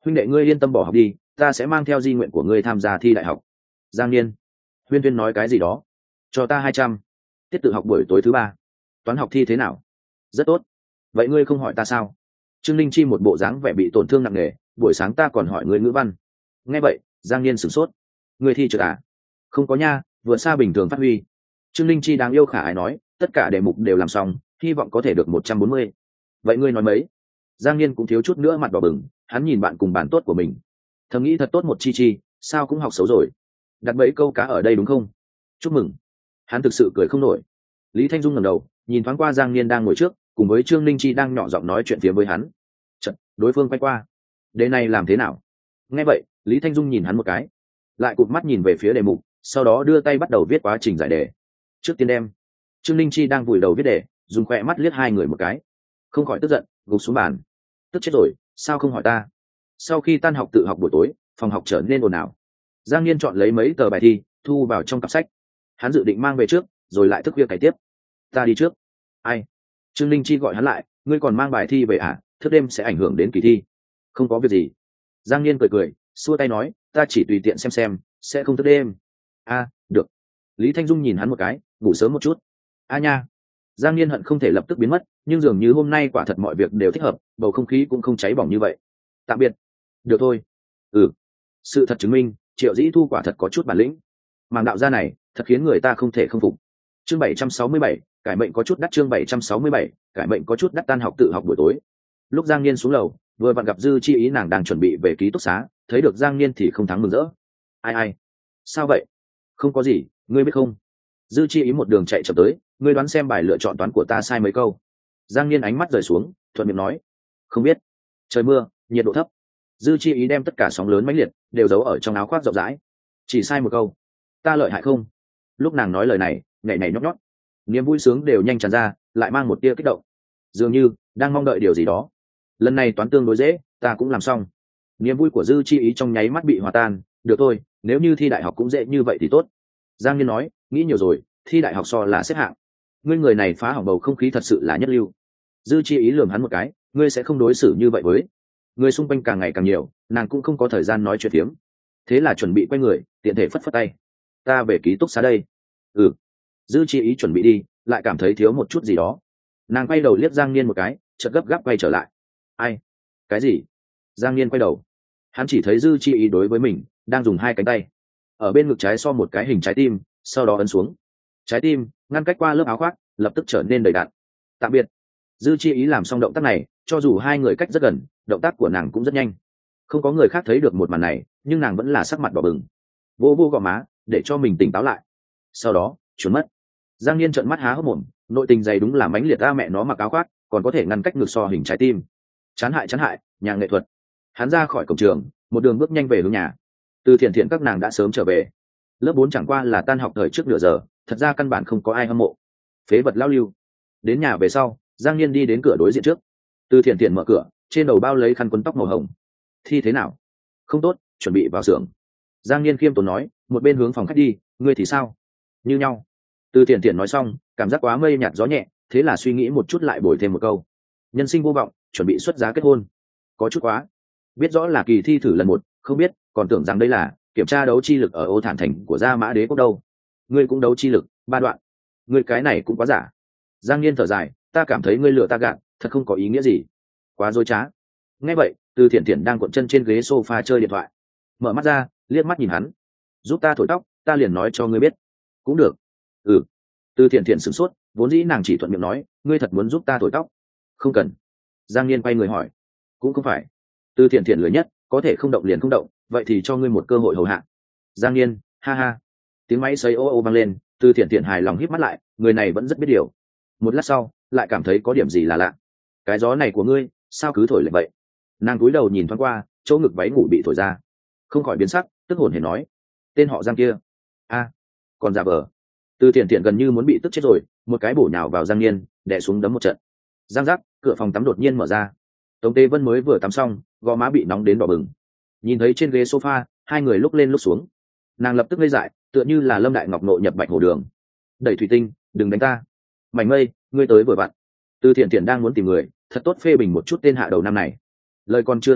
huynh đệ ngươi yên tâm bỏ học đi, ta sẽ mang theo di nguyện của ngươi tham gia thi đại học. Giang Niên. Huyên Huyên nói cái gì đó. Cho ta 200. Tiết tự học buổi tối thứ 3. Toán học thi thế nào? Rất tốt. Vậy ngươi không hỏi ta sao? Trương Linh Chi một bộ dáng vẻ bị tổn thương nặng nề, buổi sáng ta còn hỏi ngươi ngữ văn. Nghe vậy, Giang Niên sửng sốt. Ngươi thi trượt à? Không có nha, vượt xa bình thường phát huy. Trương Linh Chi đáng yêu khả ái nói, tất cả đề mục đều làm xong, hy vọng có thể được 140. Vậy ngươi nói mấy? Giang Niên cũng thiếu chút nữa mặt đỏ bừng, hắn nhìn bạn cùng bàn tốt của mình, thầm nghĩ thật tốt một chi chi, sao cũng học xấu rồi. Đặt bẫy câu cá ở đây đúng không? Chúc mừng. Hắn thực sự cười không nổi. Lý Thanh Dung ngẩng đầu, nhìn thoáng qua Giang Niên đang ngồi trước, cùng với Trương Linh Chi đang nhỏ giọng nói chuyện phía với hắn. Chợt, đối phương quay qua. Đề này làm thế nào? Nghe vậy, Lý Thanh Dung nhìn hắn một cái, lại cụp mắt nhìn về phía đề mục, sau đó đưa tay bắt đầu viết quá trình giải đề. Trước tiên đem. Trương Linh Chi đang vùi đầu viết đề, dùng khỏe mắt liếc hai người một cái, không khỏi tức giận, gục xuống bàn. Tức chết rồi, sao không hỏi ta? Sau khi tan học tự học buổi tối, phòng học trở nên ồn ào. Giang Niên chọn lấy mấy tờ bài thi, thu vào trong cặp sách. Hắn dự định mang về trước, rồi lại thức khuya cày tiếp. Ta đi trước. Ai? Trương Linh Chi gọi hắn lại, ngươi còn mang bài thi về à? Thức đêm sẽ ảnh hưởng đến kỳ thi. Không có việc gì. Giang Niên cười cười, xua tay nói, ta chỉ tùy tiện xem, sẽ không thức đêm. A, được. Lý Thanh Dung nhìn hắn một cái, ngủ sớm một chút. A nha. Giang Niên hận không thể lập tức biến mất, nhưng dường như hôm nay quả thật mọi việc đều thích hợp, bầu không khí cũng không cháy bỏng như vậy. Tạm biệt. Được thôi. Ừ. Sự thật chứng minh, Triệu Dĩ Thu quả thật có chút bản lĩnh. Màng đạo gia này, thật khiến người ta không thể không phục. Chương 767, cải mệnh có chút đắt. Chương 767, cải mệnh có chút đắt. Tan học tự học buổi tối. Lúc Giang Niên xuống lầu, vừa vặn gặp Dư Chi Ý, nàng đang chuẩn bị về ký túc xá, thấy được Giang Niên thì không thắng mừng rỡ. Ai? Sao vậy? Không có gì, ngươi biết không? Dư Chi Ý một đường chạy chậm tới, ngươi đoán xem bài lựa chọn toán của ta sai mấy câu. Giang Niên ánh mắt rời xuống, thuận miệng nói, không biết. Trời mưa, nhiệt độ thấp. Dư Chi Ý đem tất cả sóng lớn mãnh liệt đều giấu ở trong áo khoác rộng rãi. Chỉ sai một câu. Ta lợi hại không? Lúc nàng nói lời này, nhảy nhót nhót, niềm vui sướng đều nhanh tràn ra, lại mang một tia kích động, dường như đang mong đợi điều gì đó. Lần này toán tương đối dễ, ta cũng làm xong. Niềm vui của Dư Chi Ý trong nháy mắt bị hòa tan. Được thôi, nếu như thi đại học cũng dễ như vậy thì tốt. Giang Niên nói, nghĩ nhiều rồi, thi đại học so là xếp hạng. Ngươi người này phá hỏng bầu không khí thật sự là nhất lưu. Dư Chi Ý lườm hắn một cái, ngươi sẽ không đối xử như vậy với người xung quanh. Càng ngày càng nhiều, nàng cũng không có thời gian nói chuyện phiếm, thế là chuẩn bị quay người, tiện thể phất phất tay. Ta về ký túc xá đây. Ừ. Dư Chi Ý chuẩn bị đi, lại cảm thấy thiếu một chút gì đó. Nàng quay đầu liếc Giang Niên một cái, chợt gấp gáp quay trở lại. Ai? Cái gì? Giang Niên quay đầu, hắn chỉ thấy Dư Chi Ý đối với mình đang dùng hai cánh tay ở bên ngực trái so một cái hình trái tim, sau đó ấn xuống. Trái tim ngăn cách qua lớp áo khoác, lập tức trở nên đầy đặn. Tạm biệt. Dư Chi Ý làm xong động tác này, cho dù hai người cách rất gần, động tác của nàng cũng rất nhanh. Không có người khác thấy được một màn này, nhưng nàng vẫn là sắc mặt đỏ bừng, vô vô gò má để cho mình tỉnh táo lại. Sau đó trốn mất. Giang Niên trợn mắt há hốc mồm, nội tình dày đúng là mãnh liệt. Ta mẹ nó, mặc áo khoác còn có thể ngăn cách ngực so hình trái tim. Chán hại, nhà nghệ thuật. Hắn ra khỏi cổng trường, một đường bước nhanh về hướng nhà. Từ Thiện Thiện các nàng đã sớm trở về. Lớp 4 chẳng qua là tan học thời trước nửa giờ, thật ra căn bản không có ai hâm mộ. Phế vật lao lưu. Đến nhà về sau, Giang Niên đi đến cửa đối diện trước. Từ Thiện Thiện mở cửa, trên đầu bao lấy khăn quấn tóc màu hồng. Thi thế nào? Không tốt, chuẩn bị vào xưởng. Giang Niên khiêm tốn nói, một bên hướng phòng khách đi. Ngươi thì sao? Như nhau. Từ Thiện Thiện nói xong, cảm giác quá mây nhạt gió nhẹ, thế là suy nghĩ một chút lại bồi thêm một câu. Nhân sinh vô vọng, chuẩn bị xuất giá kết hôn. Có chút quá. Biết rõ là kỳ thi thử lần 1, không biết, còn tưởng rằng đây là kiểm tra đấu chi lực ở Ô Thản Thành của Gia Mã Đế Quốc đâu. Ngươi cũng đấu chi lực 3 đoạn. Ngươi cái này cũng quá giả. Giang Niên thở dài, ta cảm thấy ngươi lừa ta gạt, thật không có ý nghĩa gì. Quá dối trá. Nghe vậy, Từ Thiện Thiện đang cuộn chân trên ghế sofa chơi điện thoại, mở mắt ra, liếc mắt nhìn hắn. Giúp ta thổi tóc, ta liền nói cho ngươi biết. Cũng được. Ừ. Từ Thiện Thiện sửng sốt, vốn dĩ nàng chỉ thuận miệng nói, ngươi thật muốn giúp ta thổi tóc? Không cần. Giang Niên quay người hỏi. Cũng không phải. Từ Thiện Thiện lười nhất, có thể không động liền không động, vậy thì cho ngươi một cơ hội hầu hạ. Giang Niên, ha ha. Tiếng máy sấy ô ô vang lên, Từ Thiện Thiện hài lòng híp mắt lại, người này vẫn rất biết điều. Một lát sau, lại cảm thấy có điểm gì là lạ. Cái gió này của ngươi, sao cứ thổi lại vậy? Nàng cúi đầu nhìn thoáng qua, chỗ ngực váy ngủ bị thổi ra, không khỏi biến sắc, tức hồn hển nói, tên họ Giang kia. A, còn giả vờ. Từ Thiện Thiện gần như muốn bị tức chết rồi, một cái bổ nhào vào Giang Niên, đè xuống đấm một trận. Giang giác, cửa phòng tắm đột nhiên mở ra. Tống Tế Vân mới vừa tắm xong, gò má bị nóng đến đỏ bừng. Nhìn thấy trên ghế sofa, hai người lúc lên lúc xuống, nàng lập tức ngây dại, tựa như là Lâm Đại Ngọc nội nhập Bạch Hồ Đường. Đẩy thủy tinh, đừng đánh ta. Mảnh Mây, ngươi tới vừa vặn. Từ Thiện Thiện đang muốn tìm người thật tốt phê bình một chút tên hạ đầu năm này, lời còn chưa nói hết,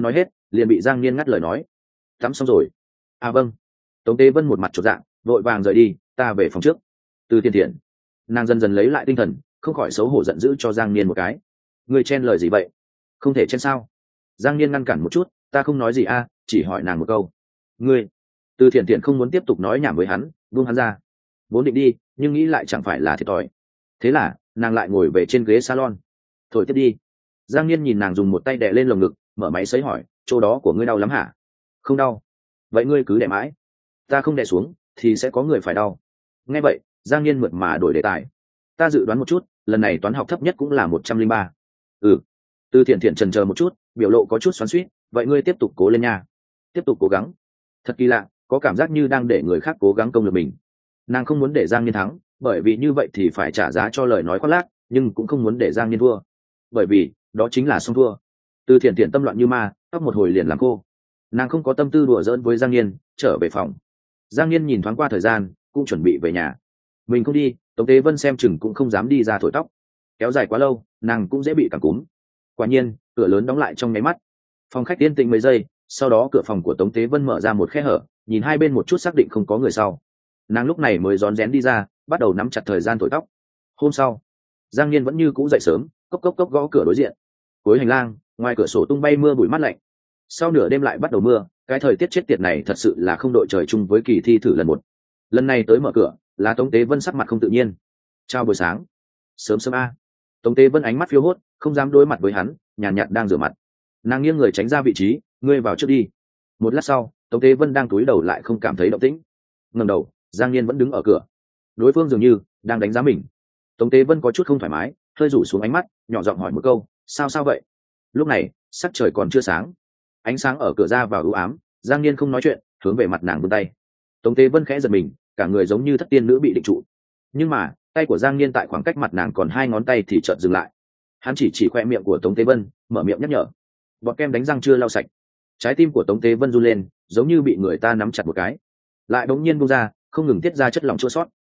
liền bị Giang Niên ngắt lời nói. Tắm xong rồi. À vâng. Tống Tế Vân một mặt chột dạ, vội vàng rời đi, ta về phòng trước. Từ Thiện Thiện, nàng dần dần lấy lại tinh thần, không khỏi xấu hổ giận dữ cho Giang Niên một cái. Ngươi chen lời gì vậy? Không thể chen sao? Giang Niên ngăn cản một chút, ta không nói gì a, chỉ hỏi nàng một câu. Ngươi? Từ Thiện Thiện không muốn tiếp tục nói nhảm với hắn, buông hắn ra. Vốn định đi, nhưng nghĩ lại chẳng phải là thiệt thòi. Thế là, nàng lại ngồi về trên ghế salon. Thổi tiếp đi. Giang Niên nhìn nàng dùng một tay đè lên lồng ngực, mở máy sấy hỏi, chỗ đó của ngươi đau lắm hả? Không đau. Vậy ngươi cứ đè mãi. Ta không đè xuống, thì sẽ có người phải đau. Nghe vậy, Giang Niên mượt mà đổi đề tài. Ta dự đoán một chút, lần này toán học thấp nhất cũng là 103. Ừ. Từ Thiện Thiện chần chờ một chút, biểu lộ có chút xoắn xuýt, vậy ngươi tiếp tục cố lên nha. Tiếp tục cố gắng. Thật kỳ lạ, có cảm giác như đang để người khác cố gắng công lực mình. Nàng không muốn để Giang Niên thắng, bởi vì như vậy thì phải trả giá cho lời nói khoác lác, nhưng cũng không muốn để Giang Niên thua, bởi vì đó chính là xong thua. Từ Thiện Thiện tâm loạn như ma, tóc một hồi liền làm cô. Nàng không có tâm tư đùa giỡn với Giang Niên, trở về phòng. Giang Niên nhìn thoáng qua thời gian, cũng chuẩn bị về nhà. Mình không đi, Tống Tế Vân xem chừng cũng không dám đi ra thổi tóc. Kéo dài quá lâu, nàng cũng dễ bị cảm cúm. Quả nhiên, cửa lớn đóng lại trong nháy mắt. Phòng khách yên tĩnh mấy giây, sau đó cửa phòng của Tống Tế Vân mở ra một khe hở, nhìn hai bên một chút xác định không có người sau. Nàng lúc này mới rón rén đi ra, bắt đầu nắm chặt thời gian thổi tóc. Hôm sau, Giang Niên vẫn như cũ dậy sớm, cốc cốc cốc gõ cửa đối diện. Cuối hành lang, ngoài cửa sổ tung bay mưa bụi mát lạnh. Sau nửa đêm lại bắt đầu mưa, cái thời tiết chết tiệt này thật sự là không đội trời chung với kỳ thi thử lần một. Lần này tới mở cửa, là Tống Tế Vân sắc mặt không tự nhiên. Chào buổi sáng. Sớm sớm a. Tống Tế Vân ánh mắt phiêu hốt, không dám đối mặt với hắn, nhàn nhạt đang rửa mặt. Nàng nghiêng người tránh ra vị trí, ngươi vào trước đi. Một lát sau, Tống Tế Vân đang cúi đầu lại không cảm thấy động tĩnh. Ngẩng đầu, Giang Niên vẫn đứng ở cửa. Đối phương dường như đang đánh giá mình. Tống Tế Vân có chút không thoải mái, hơi rủ xuống ánh mắt, nhỏ giọng hỏi một câu, sao vậy? Lúc này, sắc trời còn chưa sáng, ánh sáng ở cửa ra vào u ám. Giang Niên không nói chuyện, hướng về mặt nàng vươn tay. Tống Tế Vân khẽ giật mình, cả người giống như thất tiên nữ bị định trụ. Nhưng mà tay của Giang Niên tại khoảng cách mặt nàng còn 2 ngón tay thì chợt dừng lại. Hắn chỉ khoe miệng của Tống Tế Vân, mở miệng nhắc nhở. Bọt kem đánh răng chưa lau sạch. Trái tim của Tống Tế Vân run lên, giống như bị người ta nắm chặt một cái, lại bỗng nhiên buông ra, không ngừng tiết ra chất lỏng chua xót.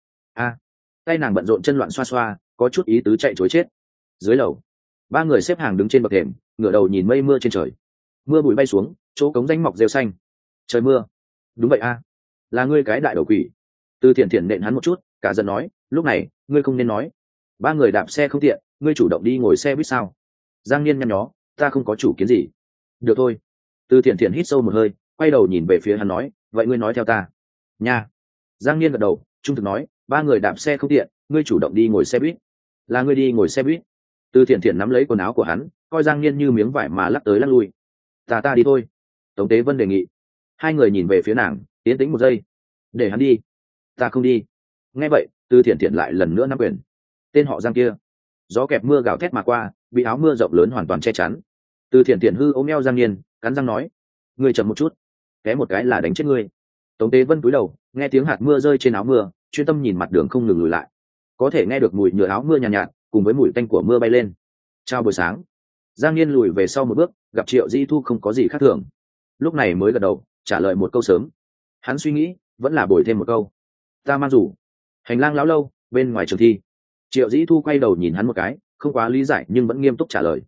Tay nàng bận rộn chân loạn xoa xoa, có chút ý tứ chạy chối chết. Dưới lầu, 3 người xếp hàng đứng trên bậc thềm, ngửa đầu nhìn mây mưa trên trời. Mưa bụi bay xuống, chỗ cống rãnh mọc rêu xanh. Trời mưa. Đúng vậy là ngươi cái đại đầu quỷ. Từ Thiện Thiện nện hắn một chút, cả giận nói, lúc này ngươi không nên nói. 3 người đạp xe không tiện, ngươi chủ động đi ngồi xe buýt sao? Giang Niên nhăn nhó, ta không có chủ kiến gì. Được thôi. Từ Thiện Thiện hít sâu một hơi, quay đầu nhìn về phía hắn nói, vậy ngươi nói theo ta nha. Giang Niên gật đầu, trung thực nói, 3 người đạp xe không tiện, ngươi chủ động đi ngồi xe buýt. Là ngươi đi ngồi xe buýt. Từ Thiện Thiện nắm lấy quần áo của hắn, coi Giang Niên như miếng vải mà lắc tới lắc lui. Ta đi thôi. Tống Tế Vân đề nghị. Hai người nhìn về phía nàng, yên tĩnh một giây. Để hắn đi. Ta không đi. Nghe vậy, Từ Thiện Thiện lại lần nữa nắm quyền. Tên họ Giang kia. Gió kẹp mưa gào thét mà qua, bị áo mưa rộng lớn hoàn toàn che chắn. Từ Thiện Thiện hư ôm eo Giang Niên, cắn răng nói, ngươi chậm một chút, té một cái là đánh chết ngươi. Tống Tế Vân cúi đầu, nghe tiếng hạt mưa rơi trên áo mưa, chuyên tâm nhìn mặt đường không ngừng lùi lại. Có thể nghe được mùi nhựa áo mưa nhàn nhạt, cùng với mùi tanh của mưa bay lên. Chào buổi sáng. Giang Niên lùi về sau một bước, gặp Triệu Dĩ Thu không có gì khác thường, lúc này mới gật đầu, trả lời một câu sớm. Hắn suy nghĩ, vẫn là bồi thêm một câu, ta mang rủ. Hành lang lão lâu, bên ngoài trường thi. Triệu Dĩ Thu quay đầu nhìn hắn một cái, không quá lý giải nhưng vẫn nghiêm túc trả lời,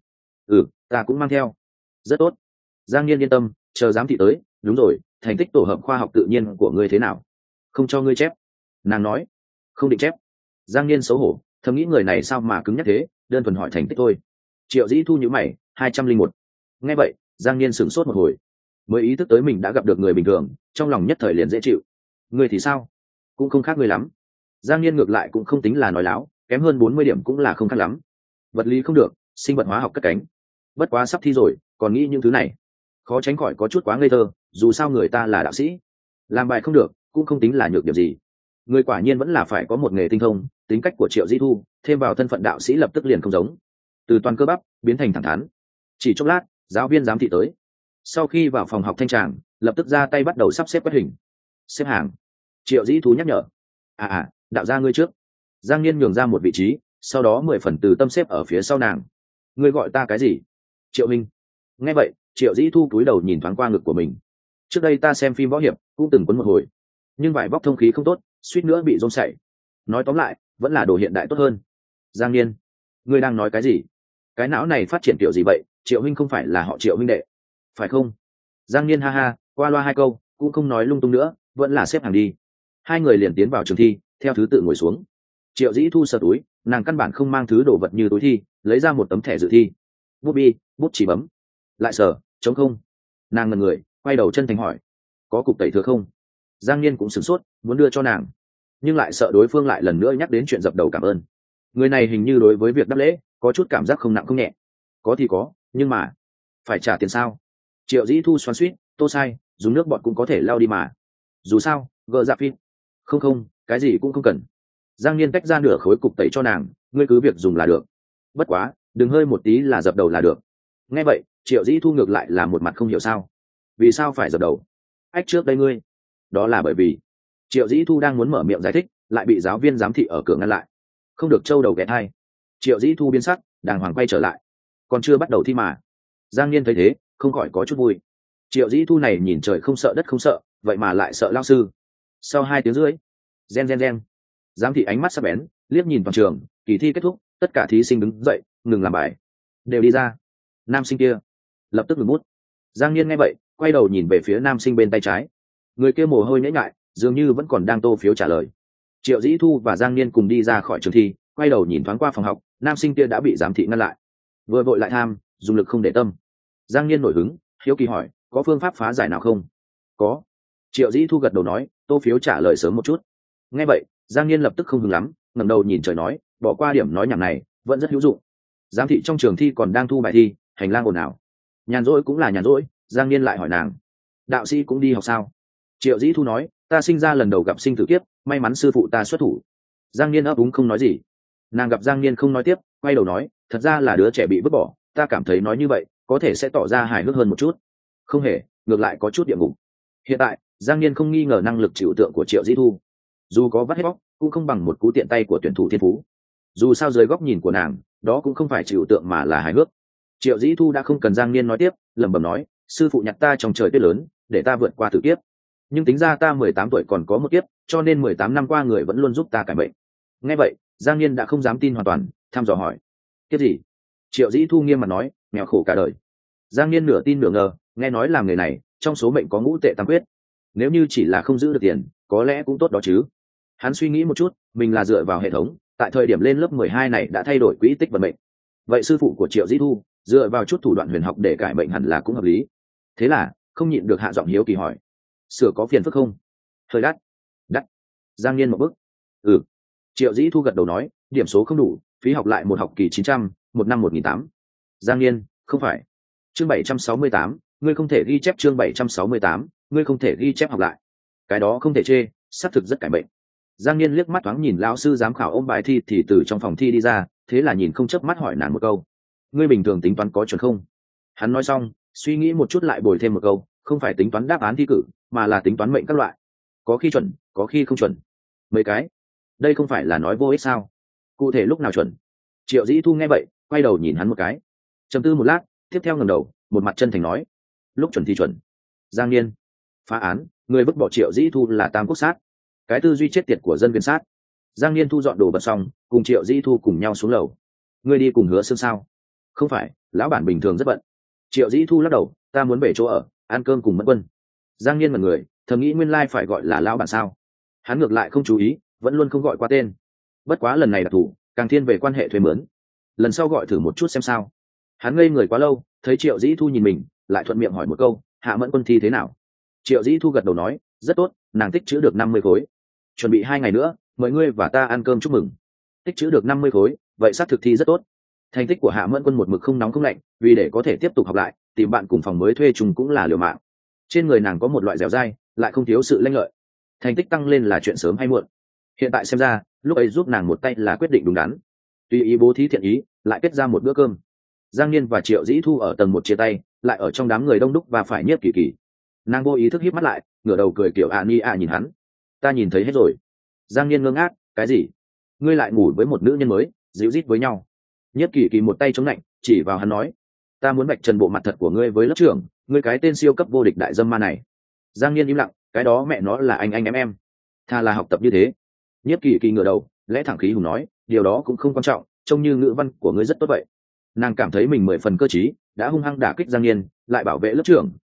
ta cũng mang theo. Rất tốt. Giang Niên yên tâm, chờ giám thị tới. Đúng rồi, thành tích tổ hợp khoa học tự nhiên của ngươi thế nào? Không cho ngươi chép. Nàng nói, không định chép. Giang Niên xấu hổ, thầm nghĩ người này sao mà cứng nhắc thế, đơn thuần hỏi thành tích thôi. Triệu Dĩ Thu nhíu mày, 201. Nghe vậy, Giang Niên sửng sốt một hồi, mới ý thức tới mình đã gặp được người bình thường, trong lòng nhất thời liền dễ chịu. Ngươi thì sao? Cũng không khác ngươi lắm. Giang Niên ngược lại cũng không tính là nói láo, kém hơn 40 điểm cũng là không khác lắm. Vật lý không được, sinh vật hóa học cất cánh. Bất quá sắp thi rồi, còn nghĩ những thứ này, khó tránh khỏi có chút quá ngây thơ, dù sao người ta là đạo sĩ. Làm bài không được, cũng không tính là nhược điểm gì. Người quả nhiên vẫn là phải có một nghề tinh thông, tính cách của Triệu Dĩ Thu, thêm vào thân phận đạo sĩ lập tức liền không giống. Từ toàn cơ bắp, biến thành thẳng thắn. Chỉ chốc lát, giáo viên giám thị tới. Sau khi vào phòng học thanh tràng, lập tức ra tay bắt đầu sắp xếp quét hình. Xếp hàng. Triệu Dĩ Thu nhắc nhở. Đạo gia ngươi trước. Giang Niên nhường ra một vị trí, sau đó 10 phần từ tâm xếp ở phía sau nàng. Ngươi gọi ta cái gì? Triệu Minh. Nghe vậy, Triệu Dĩ Thu cúi đầu nhìn thoáng qua ngực của mình. Trước đây ta xem phim võ hiệp cũng từng quấn một hồi, nhưng vải vóc thông khí không tốt, suýt nữa bị rôm sảy. Nói tóm lại, vẫn là đồ hiện đại tốt hơn. Giang Niên, ngươi đang nói cái gì? Cái não này phát triển kiểu gì vậy? Triệu Minh không phải là họ Triệu huynh đệ, phải không? Giang Niên ha ha qua loa hai câu cũng không nói lung tung nữa, vẫn là xếp hàng đi. Hai người liền tiến vào trường thi, theo thứ tự ngồi xuống. Triệu Dĩ Thu sờ túi, nàng căn bản không mang thứ đồ vật như túi thi, lấy ra một tấm thẻ dự thi. Bút bi, bút chỉ bấm, lại sờ, trống không. Nàng ngần người, quay đầu chân thành hỏi, có cục tẩy thừa không? Giang Niên cũng sửng sốt, muốn đưa cho nàng, nhưng lại sợ đối phương lại lần nữa nhắc đến chuyện dập đầu cảm ơn. Người này hình như đối với việc đáp lễ có chút cảm giác không nặng không nhẹ. Có thì có, nhưng mà phải trả tiền sao? Triệu Dĩ Thu xoắn xuýt, tô sai, dùng nước bọt cũng có thể lau đi mà. Dù sao, gỡ dạ phim. Không không, cái gì cũng không cần. Giang Niên tách ra nửa khối cục tẩy cho nàng, ngươi cứ việc dùng là được. Bất quá, đừng hơi một tí là dập đầu là được. Nghe vậy, Triệu Dĩ Thu ngược lại là một mặt không hiểu sao. Vì sao phải dập đầu? Ách trước đây ngươi. Đó là bởi vì Triệu Dĩ Thu đang muốn mở miệng giải thích, lại bị giáo viên giám thị ở cửa ngăn lại. Không được trâu đầu ghé thai. Triệu Dĩ Thu biến sắc, đàng hoàng quay trở lại. Còn chưa bắt đầu thi mà. Giang Niên thấy thế, không khỏi có chút vui. Triệu Dĩ Thu này nhìn trời không sợ đất không sợ, vậy mà lại sợ lao sư. Sau 2 tiếng rưỡi, gen. Giám thị ánh mắt sắc bén, liếc nhìn toàn trường, kỳ thi kết thúc, tất cả thí sinh đứng dậy, ngừng làm bài, đều đi ra. Nam sinh kia lập tức ngừng bút. Giang Niên nghe vậy, quay đầu nhìn về phía nam sinh bên tay trái. Người kia mồ hôi nhễ nhại, dường như vẫn còn đang tô phiếu trả lời. Triệu Dĩ Thu và Giang Niên cùng đi ra khỏi trường thi, quay đầu nhìn thoáng qua phòng học, nam sinh kia đã bị giám thị ngăn lại. Vừa vội lại tham, dùng lực không để tâm. Giang Niên nổi hứng, hiếu kỳ hỏi, có phương pháp phá giải nào không? Có. Triệu Dĩ Thu gật đầu nói, tô phiếu trả lời sớm một chút. Nghe vậy, Giang Niên lập tức không hứng lắm, ngẩng đầu nhìn trời nói, bỏ qua điểm nói nhảm này, vẫn rất hữu dụng. Giám thị trong trường thi còn đang thu bài thi, hành lang ồn ào. Nhàn rỗi cũng là nhàn rỗi. Giang Niên lại hỏi nàng, đạo sĩ cũng đi học sao? Triệu Dĩ Thu nói, ta sinh ra lần đầu gặp sinh tử kiếp, may mắn sư phụ ta xuất thủ. Giang Niên ấp úng không nói gì. Nàng gặp Giang Niên không nói tiếp, quay đầu nói, thật ra là đứa trẻ bị vứt bỏ, ta cảm thấy nói như vậy có thể sẽ tỏ ra hài hước hơn một chút. Không hề, ngược lại có chút địa ngục. Hiện tại Giang Niên không nghi ngờ năng lực chịu tượng của Triệu Dĩ Thu, dù có vắt hết bóc cũng không bằng một cú tiện tay của tuyển thủ thiên phú. Dù sao dưới góc nhìn của nàng, đó cũng không phải chịu tượng mà là hài hước. Triệu Dĩ Thu đã không cần Giang Niên nói tiếp, lẩm bẩm nói, sư phụ nhặt ta trong trời tuyết lớn, để ta vượt qua tử kiếp. Nhưng tính ra ta 18 tuổi còn có một kiếp, cho nên 18 năm qua người vẫn luôn giúp ta cải mệnh. Nghe vậy, Giang Niên đã không dám tin hoàn toàn, thăm dò hỏi, kiếp gì? Triệu Dĩ Thu nghiêm mặt nói, nghèo khổ cả đời. Giang Niên nửa tin nửa ngờ, nghe nói làm người này trong số mệnh có ngũ tệ tam quyết, nếu như chỉ là không giữ được tiền có lẽ cũng tốt đó chứ. Hắn suy nghĩ một chút, mình là dựa vào hệ thống, tại thời điểm lên lớp 12 này đã thay đổi quỹ tích vận mệnh. Vậy sư phụ của Triệu Dĩ Thu dựa vào chút thủ đoạn huyền học để cải mệnh hẳn là cũng hợp lý. Thế là không nhịn được hạ giọng hiếu kỳ hỏi, sửa có phiền phức không? Hơi đắt. Giang Niên một bức. Ừ. Triệu Dĩ Thu gật đầu nói, điểm số không đủ, phí học lại một học kỳ 900, một năm 1.800. Giang Niên, không phải. Chương 768, ngươi không thể ghi chép. Chương 768, ngươi không thể ghi chép học lại. Cái đó không thể chê, xác thực rất cải mệnh. Giang Niên liếc mắt thoáng nhìn lão sư giám khảo ôm bài thi thì từ trong phòng thi đi ra, thế là nhìn không chớp mắt hỏi nàng một câu, ngươi bình thường tính toán có chuẩn không? Hắn nói xong, suy nghĩ một chút lại bồi thêm một câu, không phải tính toán đáp án thi cử, mà là tính toán mệnh các loại, có khi chuẩn, có khi không chuẩn. Mấy cái đây không phải là nói vô ích sao? Cụ thể lúc nào chuẩn? Triệu Dĩ Thu nghe vậy, quay đầu nhìn hắn một cái, trầm tư một lát, tiếp theo ngẩng đầu, một mặt chân thành nói, lúc chuẩn thì chuẩn. Giang Niên, phá án, người vứt bỏ Triệu Dĩ Thu là tam quốc sát, cái tư duy chết tiệt của dân viên sát. Giang Niên thu dọn đồ vật xong, cùng Triệu Dĩ Thu cùng nhau xuống lầu. Ngươi đi cùng Hứa Sương sao? Không phải, lão bản bình thường rất bận. Triệu Dĩ Thu lắc đầu, ta muốn về chỗ ở, ăn cơm cùng Mẫn Quân. Giang Niên mật người, thầm nghĩ nguyên lai phải gọi là lão bản sao? Hắn ngược lại không chú ý, vẫn luôn không gọi qua tên. Bất quá lần này đặc thù, càng thiên về quan hệ thuê mướn. Lần sau gọi thử một chút xem sao. Hắn ngây người quá lâu, thấy Triệu Dĩ Thu nhìn mình, lại thuận miệng hỏi một câu, Hạ Mẫn Quân thi thế nào? Triệu Dĩ Thu gật đầu nói, rất tốt, nàng tích trữ được 50 khối. Chuẩn bị 2 ngày nữa, mời ngươi và ta ăn cơm chúc mừng. Tích trữ được 50 khối, vậy xác thực thi rất tốt. Thành tích của Hạ Mẫn Quân một mực không nóng không lạnh, vì để có thể tiếp tục học lại, tìm bạn cùng phòng mới thuê chung cũng là liều mạng. Trên người nàng có một loại dẻo dai, lại không thiếu sự lanh lợi. Thành tích tăng lên là chuyện sớm hay muộn. Hiện tại xem ra, lúc ấy giúp nàng một tay là quyết định đúng đắn. Tùy ý bố thí thiện ý, lại kết ra một bữa cơm. Giang Niên và Triệu Dĩ Thu ở tầng 1 chia tay, lại ở trong đám người đông đúc và phải Nhiếp Kỳ Kỳ. Nàng vô ý thức híp mắt lại, ngửa đầu cười kiểu ni nhìn hắn. Ta nhìn thấy hết rồi. Giang Niên ngơ ngác, cái gì? Ngươi lại ngủ với một nữ nhân mới, díu dít với nhau? Nhiếp Kỳ Kỳ một tay chống lạnh, chỉ vào hắn nói, ta muốn vạch trần bộ mặt thật của ngươi với lớp trưởng, ngươi cái tên siêu cấp vô địch đại dâm ma này. Giang Niên im lặng, cái đó mẹ nó là anh em. Thà là học tập như thế. Nhiếp Kỳ Kỳ ngửa đầu, lẽ thẳng khí hùng nói, điều đó cũng không quan trọng, trông như ngữ văn của ngươi rất tốt vậy. Nàng cảm thấy mình 10 phần cơ trí, đã hung hăng đả kích Giang Niên, lại bảo vệ lớp trưởng,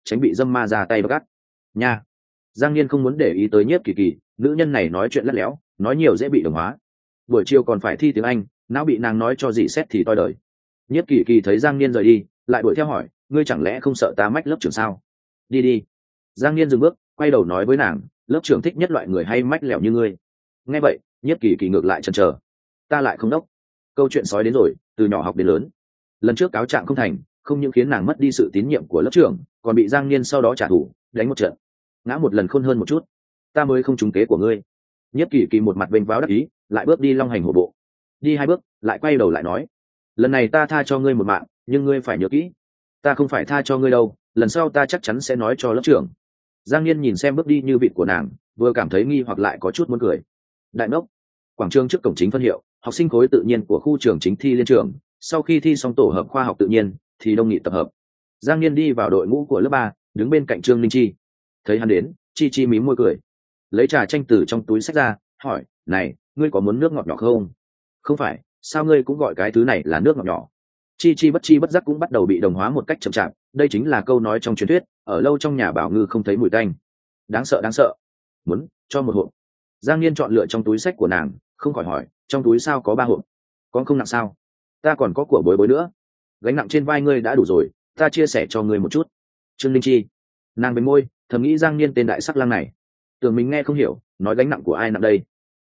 tránh bị dâm ma ra tay gắt nha. Giang Niên không muốn để ý tới Nhiếp Kỳ Kỳ, nữ nhân này nói chuyện lắt léo, nói nhiều dễ bị đồng hóa. Buổi chiều còn phải thi tiếng Anh, não bị nàng nói cho gì xét thì toi đời. Nhiếp Kỳ Kỳ thấy Giang Niên rời đi, lại đuổi theo hỏi, ngươi chẳng lẽ không sợ ta mách lớp trưởng sao? Đi đi. Giang Niên dừng bước, quay đầu nói với nàng, lớp trưởng thích nhất loại người hay mách lẻo như ngươi. Nghe vậy, Nhiếp Kỳ Kỳ ngược lại chần chờ. Ta lại không đốc. Câu chuyện sói đến rồi, từ nhỏ học đến lớn. Lần trước cáo trạng không thành, không những khiến nàng mất đi sự tín nhiệm của lớp trưởng, còn bị Giang Niên sau đó trả thù, đánh một trận, ngã một lần khôn hơn một chút. Ta mới không trúng kế của ngươi. Nhiếp Kỳ Kỳ một mặt vênh váo đắc ý, lại bước đi long hành hổ bộ. Đi 2 bước, lại quay đầu lại nói, lần này ta tha cho ngươi một mạng, nhưng ngươi phải nhớ kỹ, ta không phải tha cho ngươi đâu, lần sau ta chắc chắn sẽ nói cho lớp trưởng. Giang Niên nhìn xem bước đi như vịt của nàng, vừa cảm thấy nghi hoặc lại có chút muốn cười. Đại ngốc. Quảng trường trước cổng chính phân hiệu, học sinh khối tự nhiên của khu trường chính thi liên trường, sau khi thi xong tổ hợp khoa học tự nhiên thì đông nghị tập hợp. Giang Niên đi vào đội ngũ của lớp 3, đứng bên cạnh Trương Linh Chi. Thấy hắn đến, Chi Chi mím môi cười, lấy trà chanh từ trong túi xách ra, hỏi, này, ngươi có muốn nước ngọt nhỏ không? Không phải, sao ngươi cũng gọi cái thứ này là nước ngọt nhỏ? Chi Chi bất giác cũng bắt đầu bị đồng hóa một cách chậm chạp, đây chính là câu nói trong truyền thuyết, ở lâu trong nhà bảo ngư không thấy mùi tanh. Đáng sợ đáng sợ. Muốn cho một hộp. Giang Niên chọn lựa trong túi sách của nàng, không khỏi hỏi, trong túi sao có 3 hộp? Con không nặng sao? Ta còn có của bối bối nữa. Gánh nặng trên vai ngươi đã đủ rồi, ta chia sẻ cho ngươi một chút. Trương Linh Chi. Nàng bên môi, thầm nghĩ Giang Niên tên đại sắc lang này, tưởng mình nghe không hiểu, nói gánh nặng của ai nặng đây?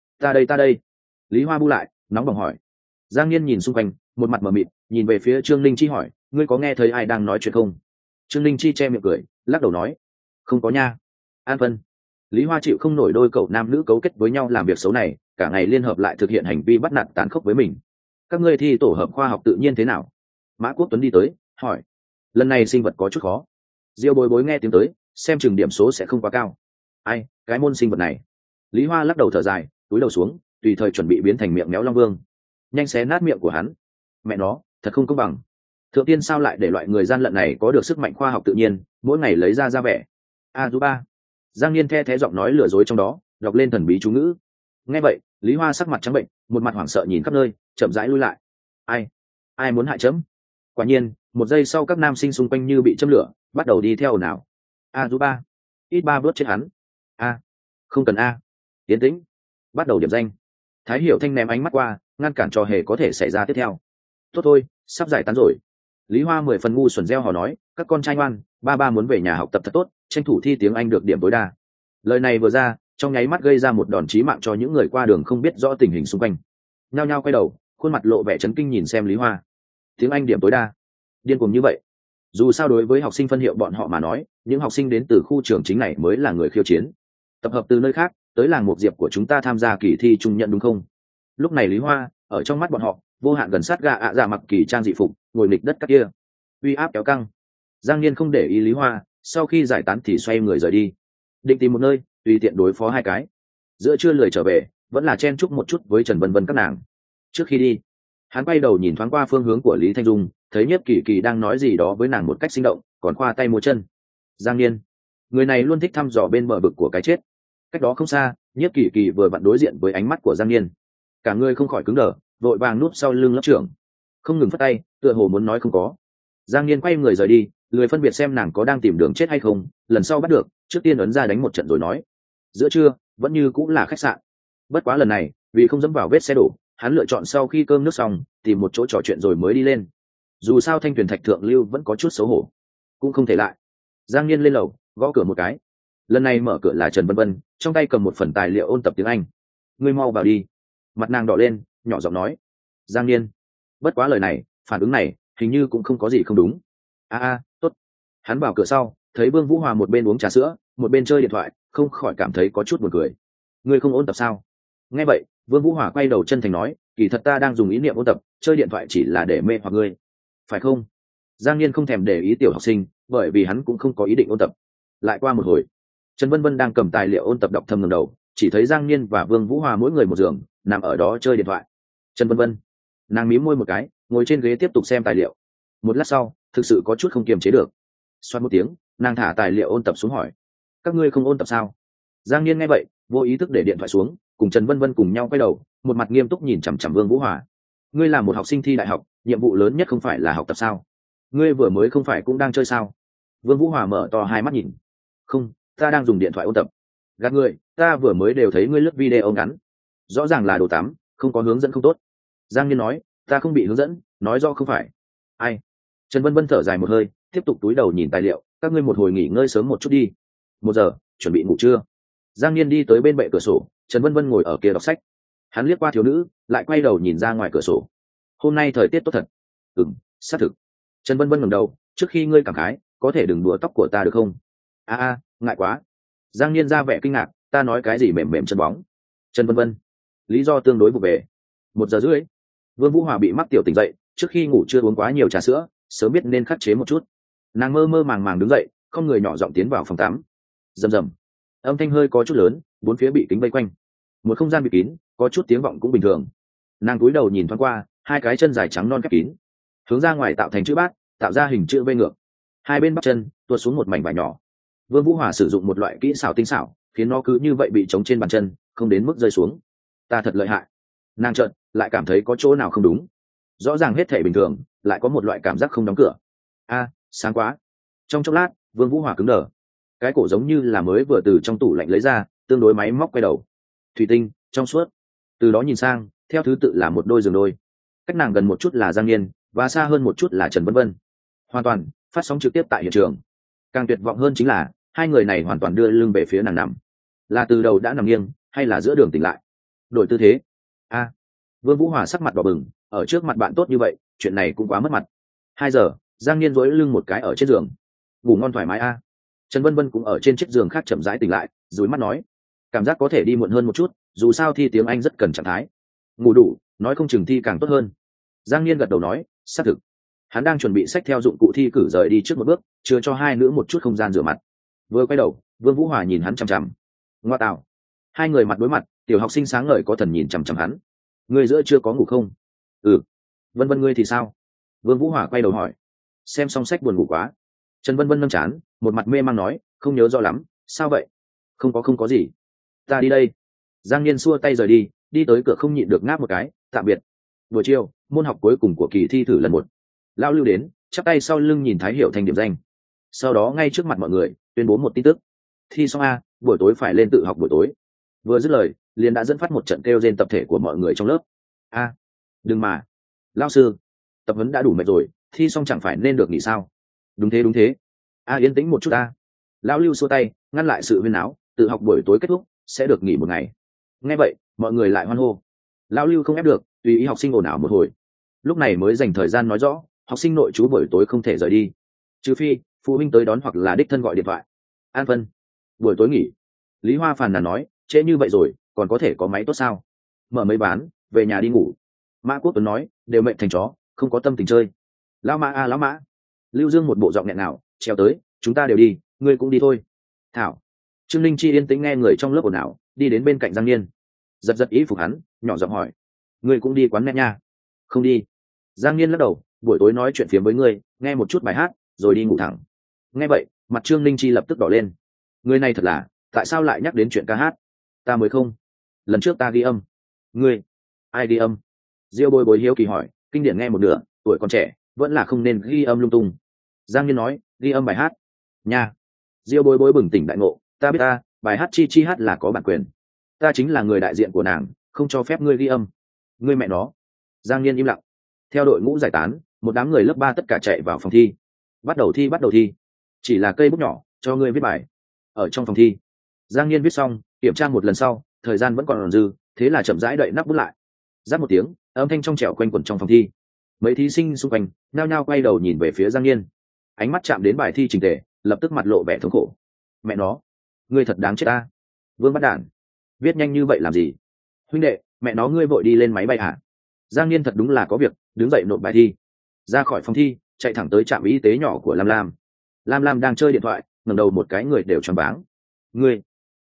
Ta đây. Lý Hoa bu lại, nóng bỏng hỏi. Giang Niên nhìn xung quanh, một mặt mờ mịt, nhìn về phía Trương Linh Chi hỏi, ngươi có nghe thấy ai đang nói chuyện không? Trương Linh Chi che miệng cười, lắc đầu nói, không có nha. An Vân. Lý Hoa chịu không nổi đôi cậu nam nữ cấu kết với nhau làm việc xấu này, cả ngày liên hợp lại thực hiện hành vi bắt nạt tàn khốc với mình. Các ngươi thi tổ hợp khoa học tự nhiên thế nào? Mã Quốc Tuấn đi tới, hỏi. Lần này sinh vật có chút khó. Diêu Bối Bối nghe tiếng tới, xem chừng điểm số sẽ không quá cao. Ai, cái môn sinh vật này? Lý Hoa lắc đầu thở dài, túi đầu xuống, tùy thời chuẩn bị biến thành miệng méo long vương, nhanh xé nát miệng của hắn. Mẹ nó, thật không công bằng. Thượng tiên sao lại để loại người gian lận này có được sức mạnh khoa học tự nhiên, mỗi ngày lấy ra vẻ. A du ba. Giang Niên the thé giọng nói lừa dối trong đó, đọc lên thần bí chú ngữ. Nghe vậy, Lý Hoa sắc mặt trắng bệnh, một mặt hoảng sợ nhìn khắp nơi, chậm rãi lui lại. Ai muốn hại chấm? Quả nhiên, một giây sau các nam sinh xung quanh như bị châm lửa, bắt đầu đi theo ồn ào. A du ba. Ít 3 bước chết hắn. A. Không cần A. Tiến tĩnh. Bắt đầu điểm danh. Thái Hiểu Thanh ném ánh mắt qua, ngăn cản trò hề có thể xảy ra tiếp theo. Tốt thôi, sắp giải tán rồi. Lý Hoa 10 phần ngu xuẩn reo hò nói, các con trai ngoan, ba muốn về nhà học tập thật tốt, tranh thủ thi tiếng Anh được điểm tối đa. Lời này vừa ra, trong nháy mắt gây ra một đòn chí mạng cho những người qua đường không biết rõ tình hình xung quanh. Nhao nhao quay đầu, khuôn mặt lộ vẻ chấn kinh nhìn xem Lý Hoa. Tiếng Anh điểm tối đa? Điên cuồng như vậy? Dù sao đối với học sinh phân hiệu bọn họ mà nói, những học sinh đến từ khu trường chính này mới là người khiêu chiến. Tập hợp từ nơi khác tới làng Mộc Diệp của chúng ta tham gia kỳ thi trung nhận đúng không? Lúc này Lý Hoa, ở trong mắt bọn họ, vô hạn gần sát gà ạ dạ mặc kỳ trang dị phục, ngồi nghịch đất các kia, uy áp kéo căng. Giang Niên không để ý Lý Hoa, sau khi giải tán thì xoay người rời đi, định tìm một nơi tùy tiện đối phó 2 cái. Giữa trưa lười trở về, vẫn là chen chúc một chút với Trần Vân Vân các nàng. Trước khi đi, hắn quay đầu nhìn thoáng qua phương hướng của Lý Thanh Dung, thấy Nhiếp Kỳ Kỳ đang nói gì đó với nàng một cách sinh động, còn khoa tay múa chân. Giang Niên, người này luôn thích thăm dò bên bờ vực của cái chết. Cách đó không xa, Nhiếp Kỳ Kỳ vừa vặn đối diện với ánh mắt của Giang Niên, cả người không khỏi cứng đờ, vội vàng núp sau lưng lớp trưởng, không ngừng phất tay, tựa hồ muốn nói không có. Giang Niên quay người rời đi, lười phân biệt xem nàng có đang tìm đường chết hay không, lần sau bắt được, trước tiên ấn ra đánh một trận rồi nói. Giữa trưa, vẫn như cũng là khách sạn. Bất quá lần này, vì không dẫm vào vết xe đổ, hắn lựa chọn sau khi cơm nước xong, tìm một chỗ trò chuyện rồi mới đi lên. Dù sao Thanh Tuyền Thạch Thượng Lưu vẫn có chút xấu hổ, cũng không thể lại. Giang Niên lên lầu, gõ cửa một cái. Lần này mở cửa là Trần Vân Vân, trong tay cầm một phần tài liệu ôn tập tiếng Anh. Ngươi mau vào đi. Mặt nàng đỏ lên, nhỏ giọng nói. Giang Niên. Bất quá lời này, phản ứng này, hình như cũng không có gì không đúng. Tốt. Hắn vào cửa sau, thấy Vương Vũ Hòa một bên uống trà sữa, một bên chơi điện thoại, không khỏi cảm thấy có chút buồn cười. Ngươi không ôn tập sao? Nghe vậy, Vương Vũ Hòa quay đầu chân thành nói, kỳ thật ta đang dùng ý niệm ôn tập, chơi điện thoại chỉ là để mê hoặc ngươi, phải không? Giang Niên không thèm để ý tiểu học sinh, bởi vì hắn cũng không có ý định ôn tập. Lại qua một hồi, Trần Vân Vân đang cầm tài liệu ôn tập đọc thầm ngẩng đầu, chỉ thấy Giang Niên và Vương Vũ Hòa mỗi người một giường, nằm ở đó chơi điện thoại. Trần Vân Vân, nàng mím môi một cái, ngồi trên ghế tiếp tục xem tài liệu. Một lát sau, thực sự có chút không kiềm chế được, xoát một tiếng, nàng thả tài liệu ôn tập xuống hỏi, các ngươi không ôn tập sao? Giang Niên nghe vậy, vô ý thức để điện thoại xuống, cùng Trần Vân Vân cùng nhau quay đầu, một mặt nghiêm túc nhìn chằm chằm Vương Vũ Hòa. Ngươi là một học sinh thi đại học, nhiệm vụ lớn nhất không phải là học tập sao? Ngươi vừa mới không phải cũng đang chơi sao? Vương Vũ Hòa mở to hai mắt nhìn. Không, ta đang dùng điện thoại ôn tập. Gạt người, ta vừa mới đều thấy ngươi lướt video ngắn, rõ ràng là đồ tắm, không có hướng dẫn không tốt. Giang Niên nói, ta không bị hướng dẫn, nói rõ không phải. Ai? Trần Vân Vân thở dài một hơi, tiếp tục túi đầu nhìn tài liệu, các ngươi một hồi nghỉ ngơi sớm một chút đi. 1 giờ, chuẩn bị ngủ trưa. Giang Niên đi tới bên bệ cửa sổ, Trần Vân Vân ngồi ở kia đọc sách. Hắn liếc qua thiếu nữ, lại quay đầu nhìn ra ngoài cửa sổ. Hôm nay thời tiết tốt thật. Xác thực. Trần Vân Vân ngẩng đầu, trước khi ngươi cảm khái, có thể đừng đùa tóc của ta được không? Ngại quá. Giang Niên ra vẻ kinh ngạc, ta nói cái gì mềm mềm chân bóng. Trần Vân Vân, lý do tương đối vụ về. 1 giờ rưỡi. Vương Vũ Hòa bị mắc tiểu tỉnh dậy, trước khi ngủ chưa uống quá nhiều trà sữa, sớm biết nên khắc chế một chút. Nàng mơ mơ màng màng đứng dậy, không người nhỏ giọng tiến vào phòng tắm. Rầm rầm. Âm thanh hơi có chút lớn, bốn phía bị kính vây quanh. Một không gian bị kín, có chút tiếng vọng cũng bình thường. Nàng cúi đầu nhìn thoáng qua, hai cái chân dài trắng non khép kín, hướng ra ngoài tạo thành chữ bát, tạo ra hình chữ V ngược. Hai bên bắp chân tuột xuống một mảnh vải nhỏ. Vương Vũ Hòa sử dụng một loại kỹ xảo tinh xảo, khiến nó cứ như vậy bị chống trên bàn chân, không đến mức rơi xuống. Ta thật lợi hại. Nàng chợt lại cảm thấy có chỗ nào không đúng. Rõ ràng hết thể bình thường, lại có một loại cảm giác không đóng cửa. Sáng quá. Trong chốc lát, Vương Vũ Hòa cứng đờ. Cái cổ giống như là mới vừa từ trong tủ lạnh lấy ra, tương đối máy móc quay đầu. Thủy tinh, trong suốt. Từ đó nhìn sang, theo thứ tự là một đôi giường đôi. Cách nàng gần một chút là Giang Niên, và xa hơn một chút là Trần Vân Vân. Hoàn toàn phát sóng trực tiếp tại hiện trường. Càng tuyệt vọng hơn chính là hai người này hoàn toàn đưa lưng về phía nàng nằm, là từ đầu đã nằm nghiêng hay là giữa đường tỉnh lại. Đổi tư thế. Vương Vũ Hòa sắc mặt đỏ bừng, ở trước mặt bạn tốt như vậy, chuyện này cũng quá mất mặt. 2 giờ, Giang Niên duỗi lưng một cái ở trên giường, ngủ ngon thoải mái Trần Vân Vân cũng ở trên chiếc giường khác chậm rãi tỉnh lại, dúi mắt nói, cảm giác có thể đi muộn hơn một chút, dù sao thi tiếng Anh rất cần trạng thái. Ngủ đủ, nói không chừng thi càng tốt hơn. Giang Niên gật đầu nói, xác thực. Hắn đang chuẩn bị xách theo dụng cụ thi cử rời đi trước một bước, chừa cho hai nữ một chút không gian rửa mặt. Vừa quay đầu, Vương Vũ Hòa nhìn hắn chằm chằm. Ngoa tạo. Hai người mặt đối mặt, tiểu học sinh sáng ngời có thần nhìn chằm chằm hắn. Ngươi giữa chưa có ngủ không? Vân Vân ngươi thì sao? Vương Vũ Hòa quay đầu hỏi. Xem xong sách buồn ngủ quá. Trần Vân Vân nâng chán, một mặt mê mang nói, không nhớ rõ lắm. Sao vậy? Không có gì. Ta đi đây. Giang Niên xua tay rời đi, đi tới cửa không nhịn được ngáp một cái, tạm biệt. Buổi chiều, môn học cuối cùng của kỳ thi thử lần 1. Lão Lưu đến, chắp tay sau lưng nhìn Thái Hiểu thành điểm danh. Sau đó ngay trước mặt mọi người, tuyên bố một tin tức. Thi xong buổi tối phải lên tự học buổi tối. Vừa dứt lời, liền đã dẫn phát một trận kêu rên tập thể của mọi người trong lớp. Đừng mà. Lão sư, tập huấn đã đủ mệt rồi, thi xong chẳng phải nên được nghỉ sao? Đúng thế. Yên tĩnh một chút Lão Lưu xua tay, ngăn lại sự huyên náo, tự học buổi tối kết thúc, sẽ được nghỉ 1 ngày. Nghe vậy, mọi người lại hoan hô. Lão Lưu không ép được, tùy ý học sinh ồn ào một hồi. Lúc này mới dành thời gian nói rõ, học sinh nội trú buổi tối không thể rời đi, trừ phi phụ huynh tới đón hoặc là đích thân gọi điện thoại. An Phân, buổi tối nghỉ. Lý Hoa phàn nàn nói, trễ như vậy rồi, còn có thể có máy tốt sao? Mở mấy bán, về nhà đi ngủ. Mã Quốc Tuấn nói, đều mệnh thành chó, không có tâm tình chơi. Lão Mã lão Mã. Lưu Dương một bộ giọng nghẹn ngào, treo tới, chúng ta đều đi, ngươi cũng đi thôi. Thảo. Trương Linh Chi yên tĩnh nghe người trong lớp ồn ào, đi đến bên cạnh Giang Niên, giật ý phục hắn, nhỏ giọng hỏi, ngươi cũng đi quán net nha? Không đi. Giang Niên lắc đầu, buổi tối nói chuyện phiếm với ngươi, nghe một chút bài hát, rồi đi ngủ thẳng. Nghe vậy, mặt Trương Linh Chi lập tức đỏ lên. Người này thật là, tại sao lại nhắc đến chuyện ca hát? Ta mới không. Lần trước ta ghi âm. Ngươi? Ai ghi âm? Diêu Bối Bối hiếu kỳ hỏi, kinh điển nghe một nửa, tuổi còn trẻ, vẫn là không nên ghi âm lung tung. Giang Niên nói, ghi âm bài hát. Nha. Diêu Bối Bối bừng tỉnh đại ngộ, ta biết bài hát chi hát là có bản quyền. Ta chính là người đại diện của nàng, không cho phép ngươi ghi âm. Ngươi mẹ nó. Giang Niên im lặng. Theo đội ngũ giải tán, một đám người lớp 3 tất cả chạy vào phòng thi. Bắt đầu thi. Chỉ là cây bút nhỏ, cho ngươi viết bài. Ở trong phòng thi, Giang Niên viết xong, kiểm tra một lần sau, thời gian vẫn còn dư, thế là chậm rãi đậy nắp bút lại. Rát một tiếng, âm thanh trong trẻo quanh quẩn trong phòng thi. Mấy thí sinh xung quanh nhao nhao quay đầu nhìn về phía Giang Niên. Ánh mắt chạm đến bài thi trình tề, lập tức mặt lộ vẻ thống khổ. Mẹ nó, ngươi thật đáng chết ta. Vương Bắt Đản, viết nhanh như vậy làm gì? Huynh đệ, mẹ nó ngươi vội đi lên máy bay hả? Giang Niên thật đúng là có việc, đứng dậy nộp bài thi. Ra khỏi phòng thi, chạy thẳng tới trạm y tế nhỏ của Lam Lam. Lam Lam đang chơi điện thoại, ngẩng đầu một cái người đều choáng váng. Ngươi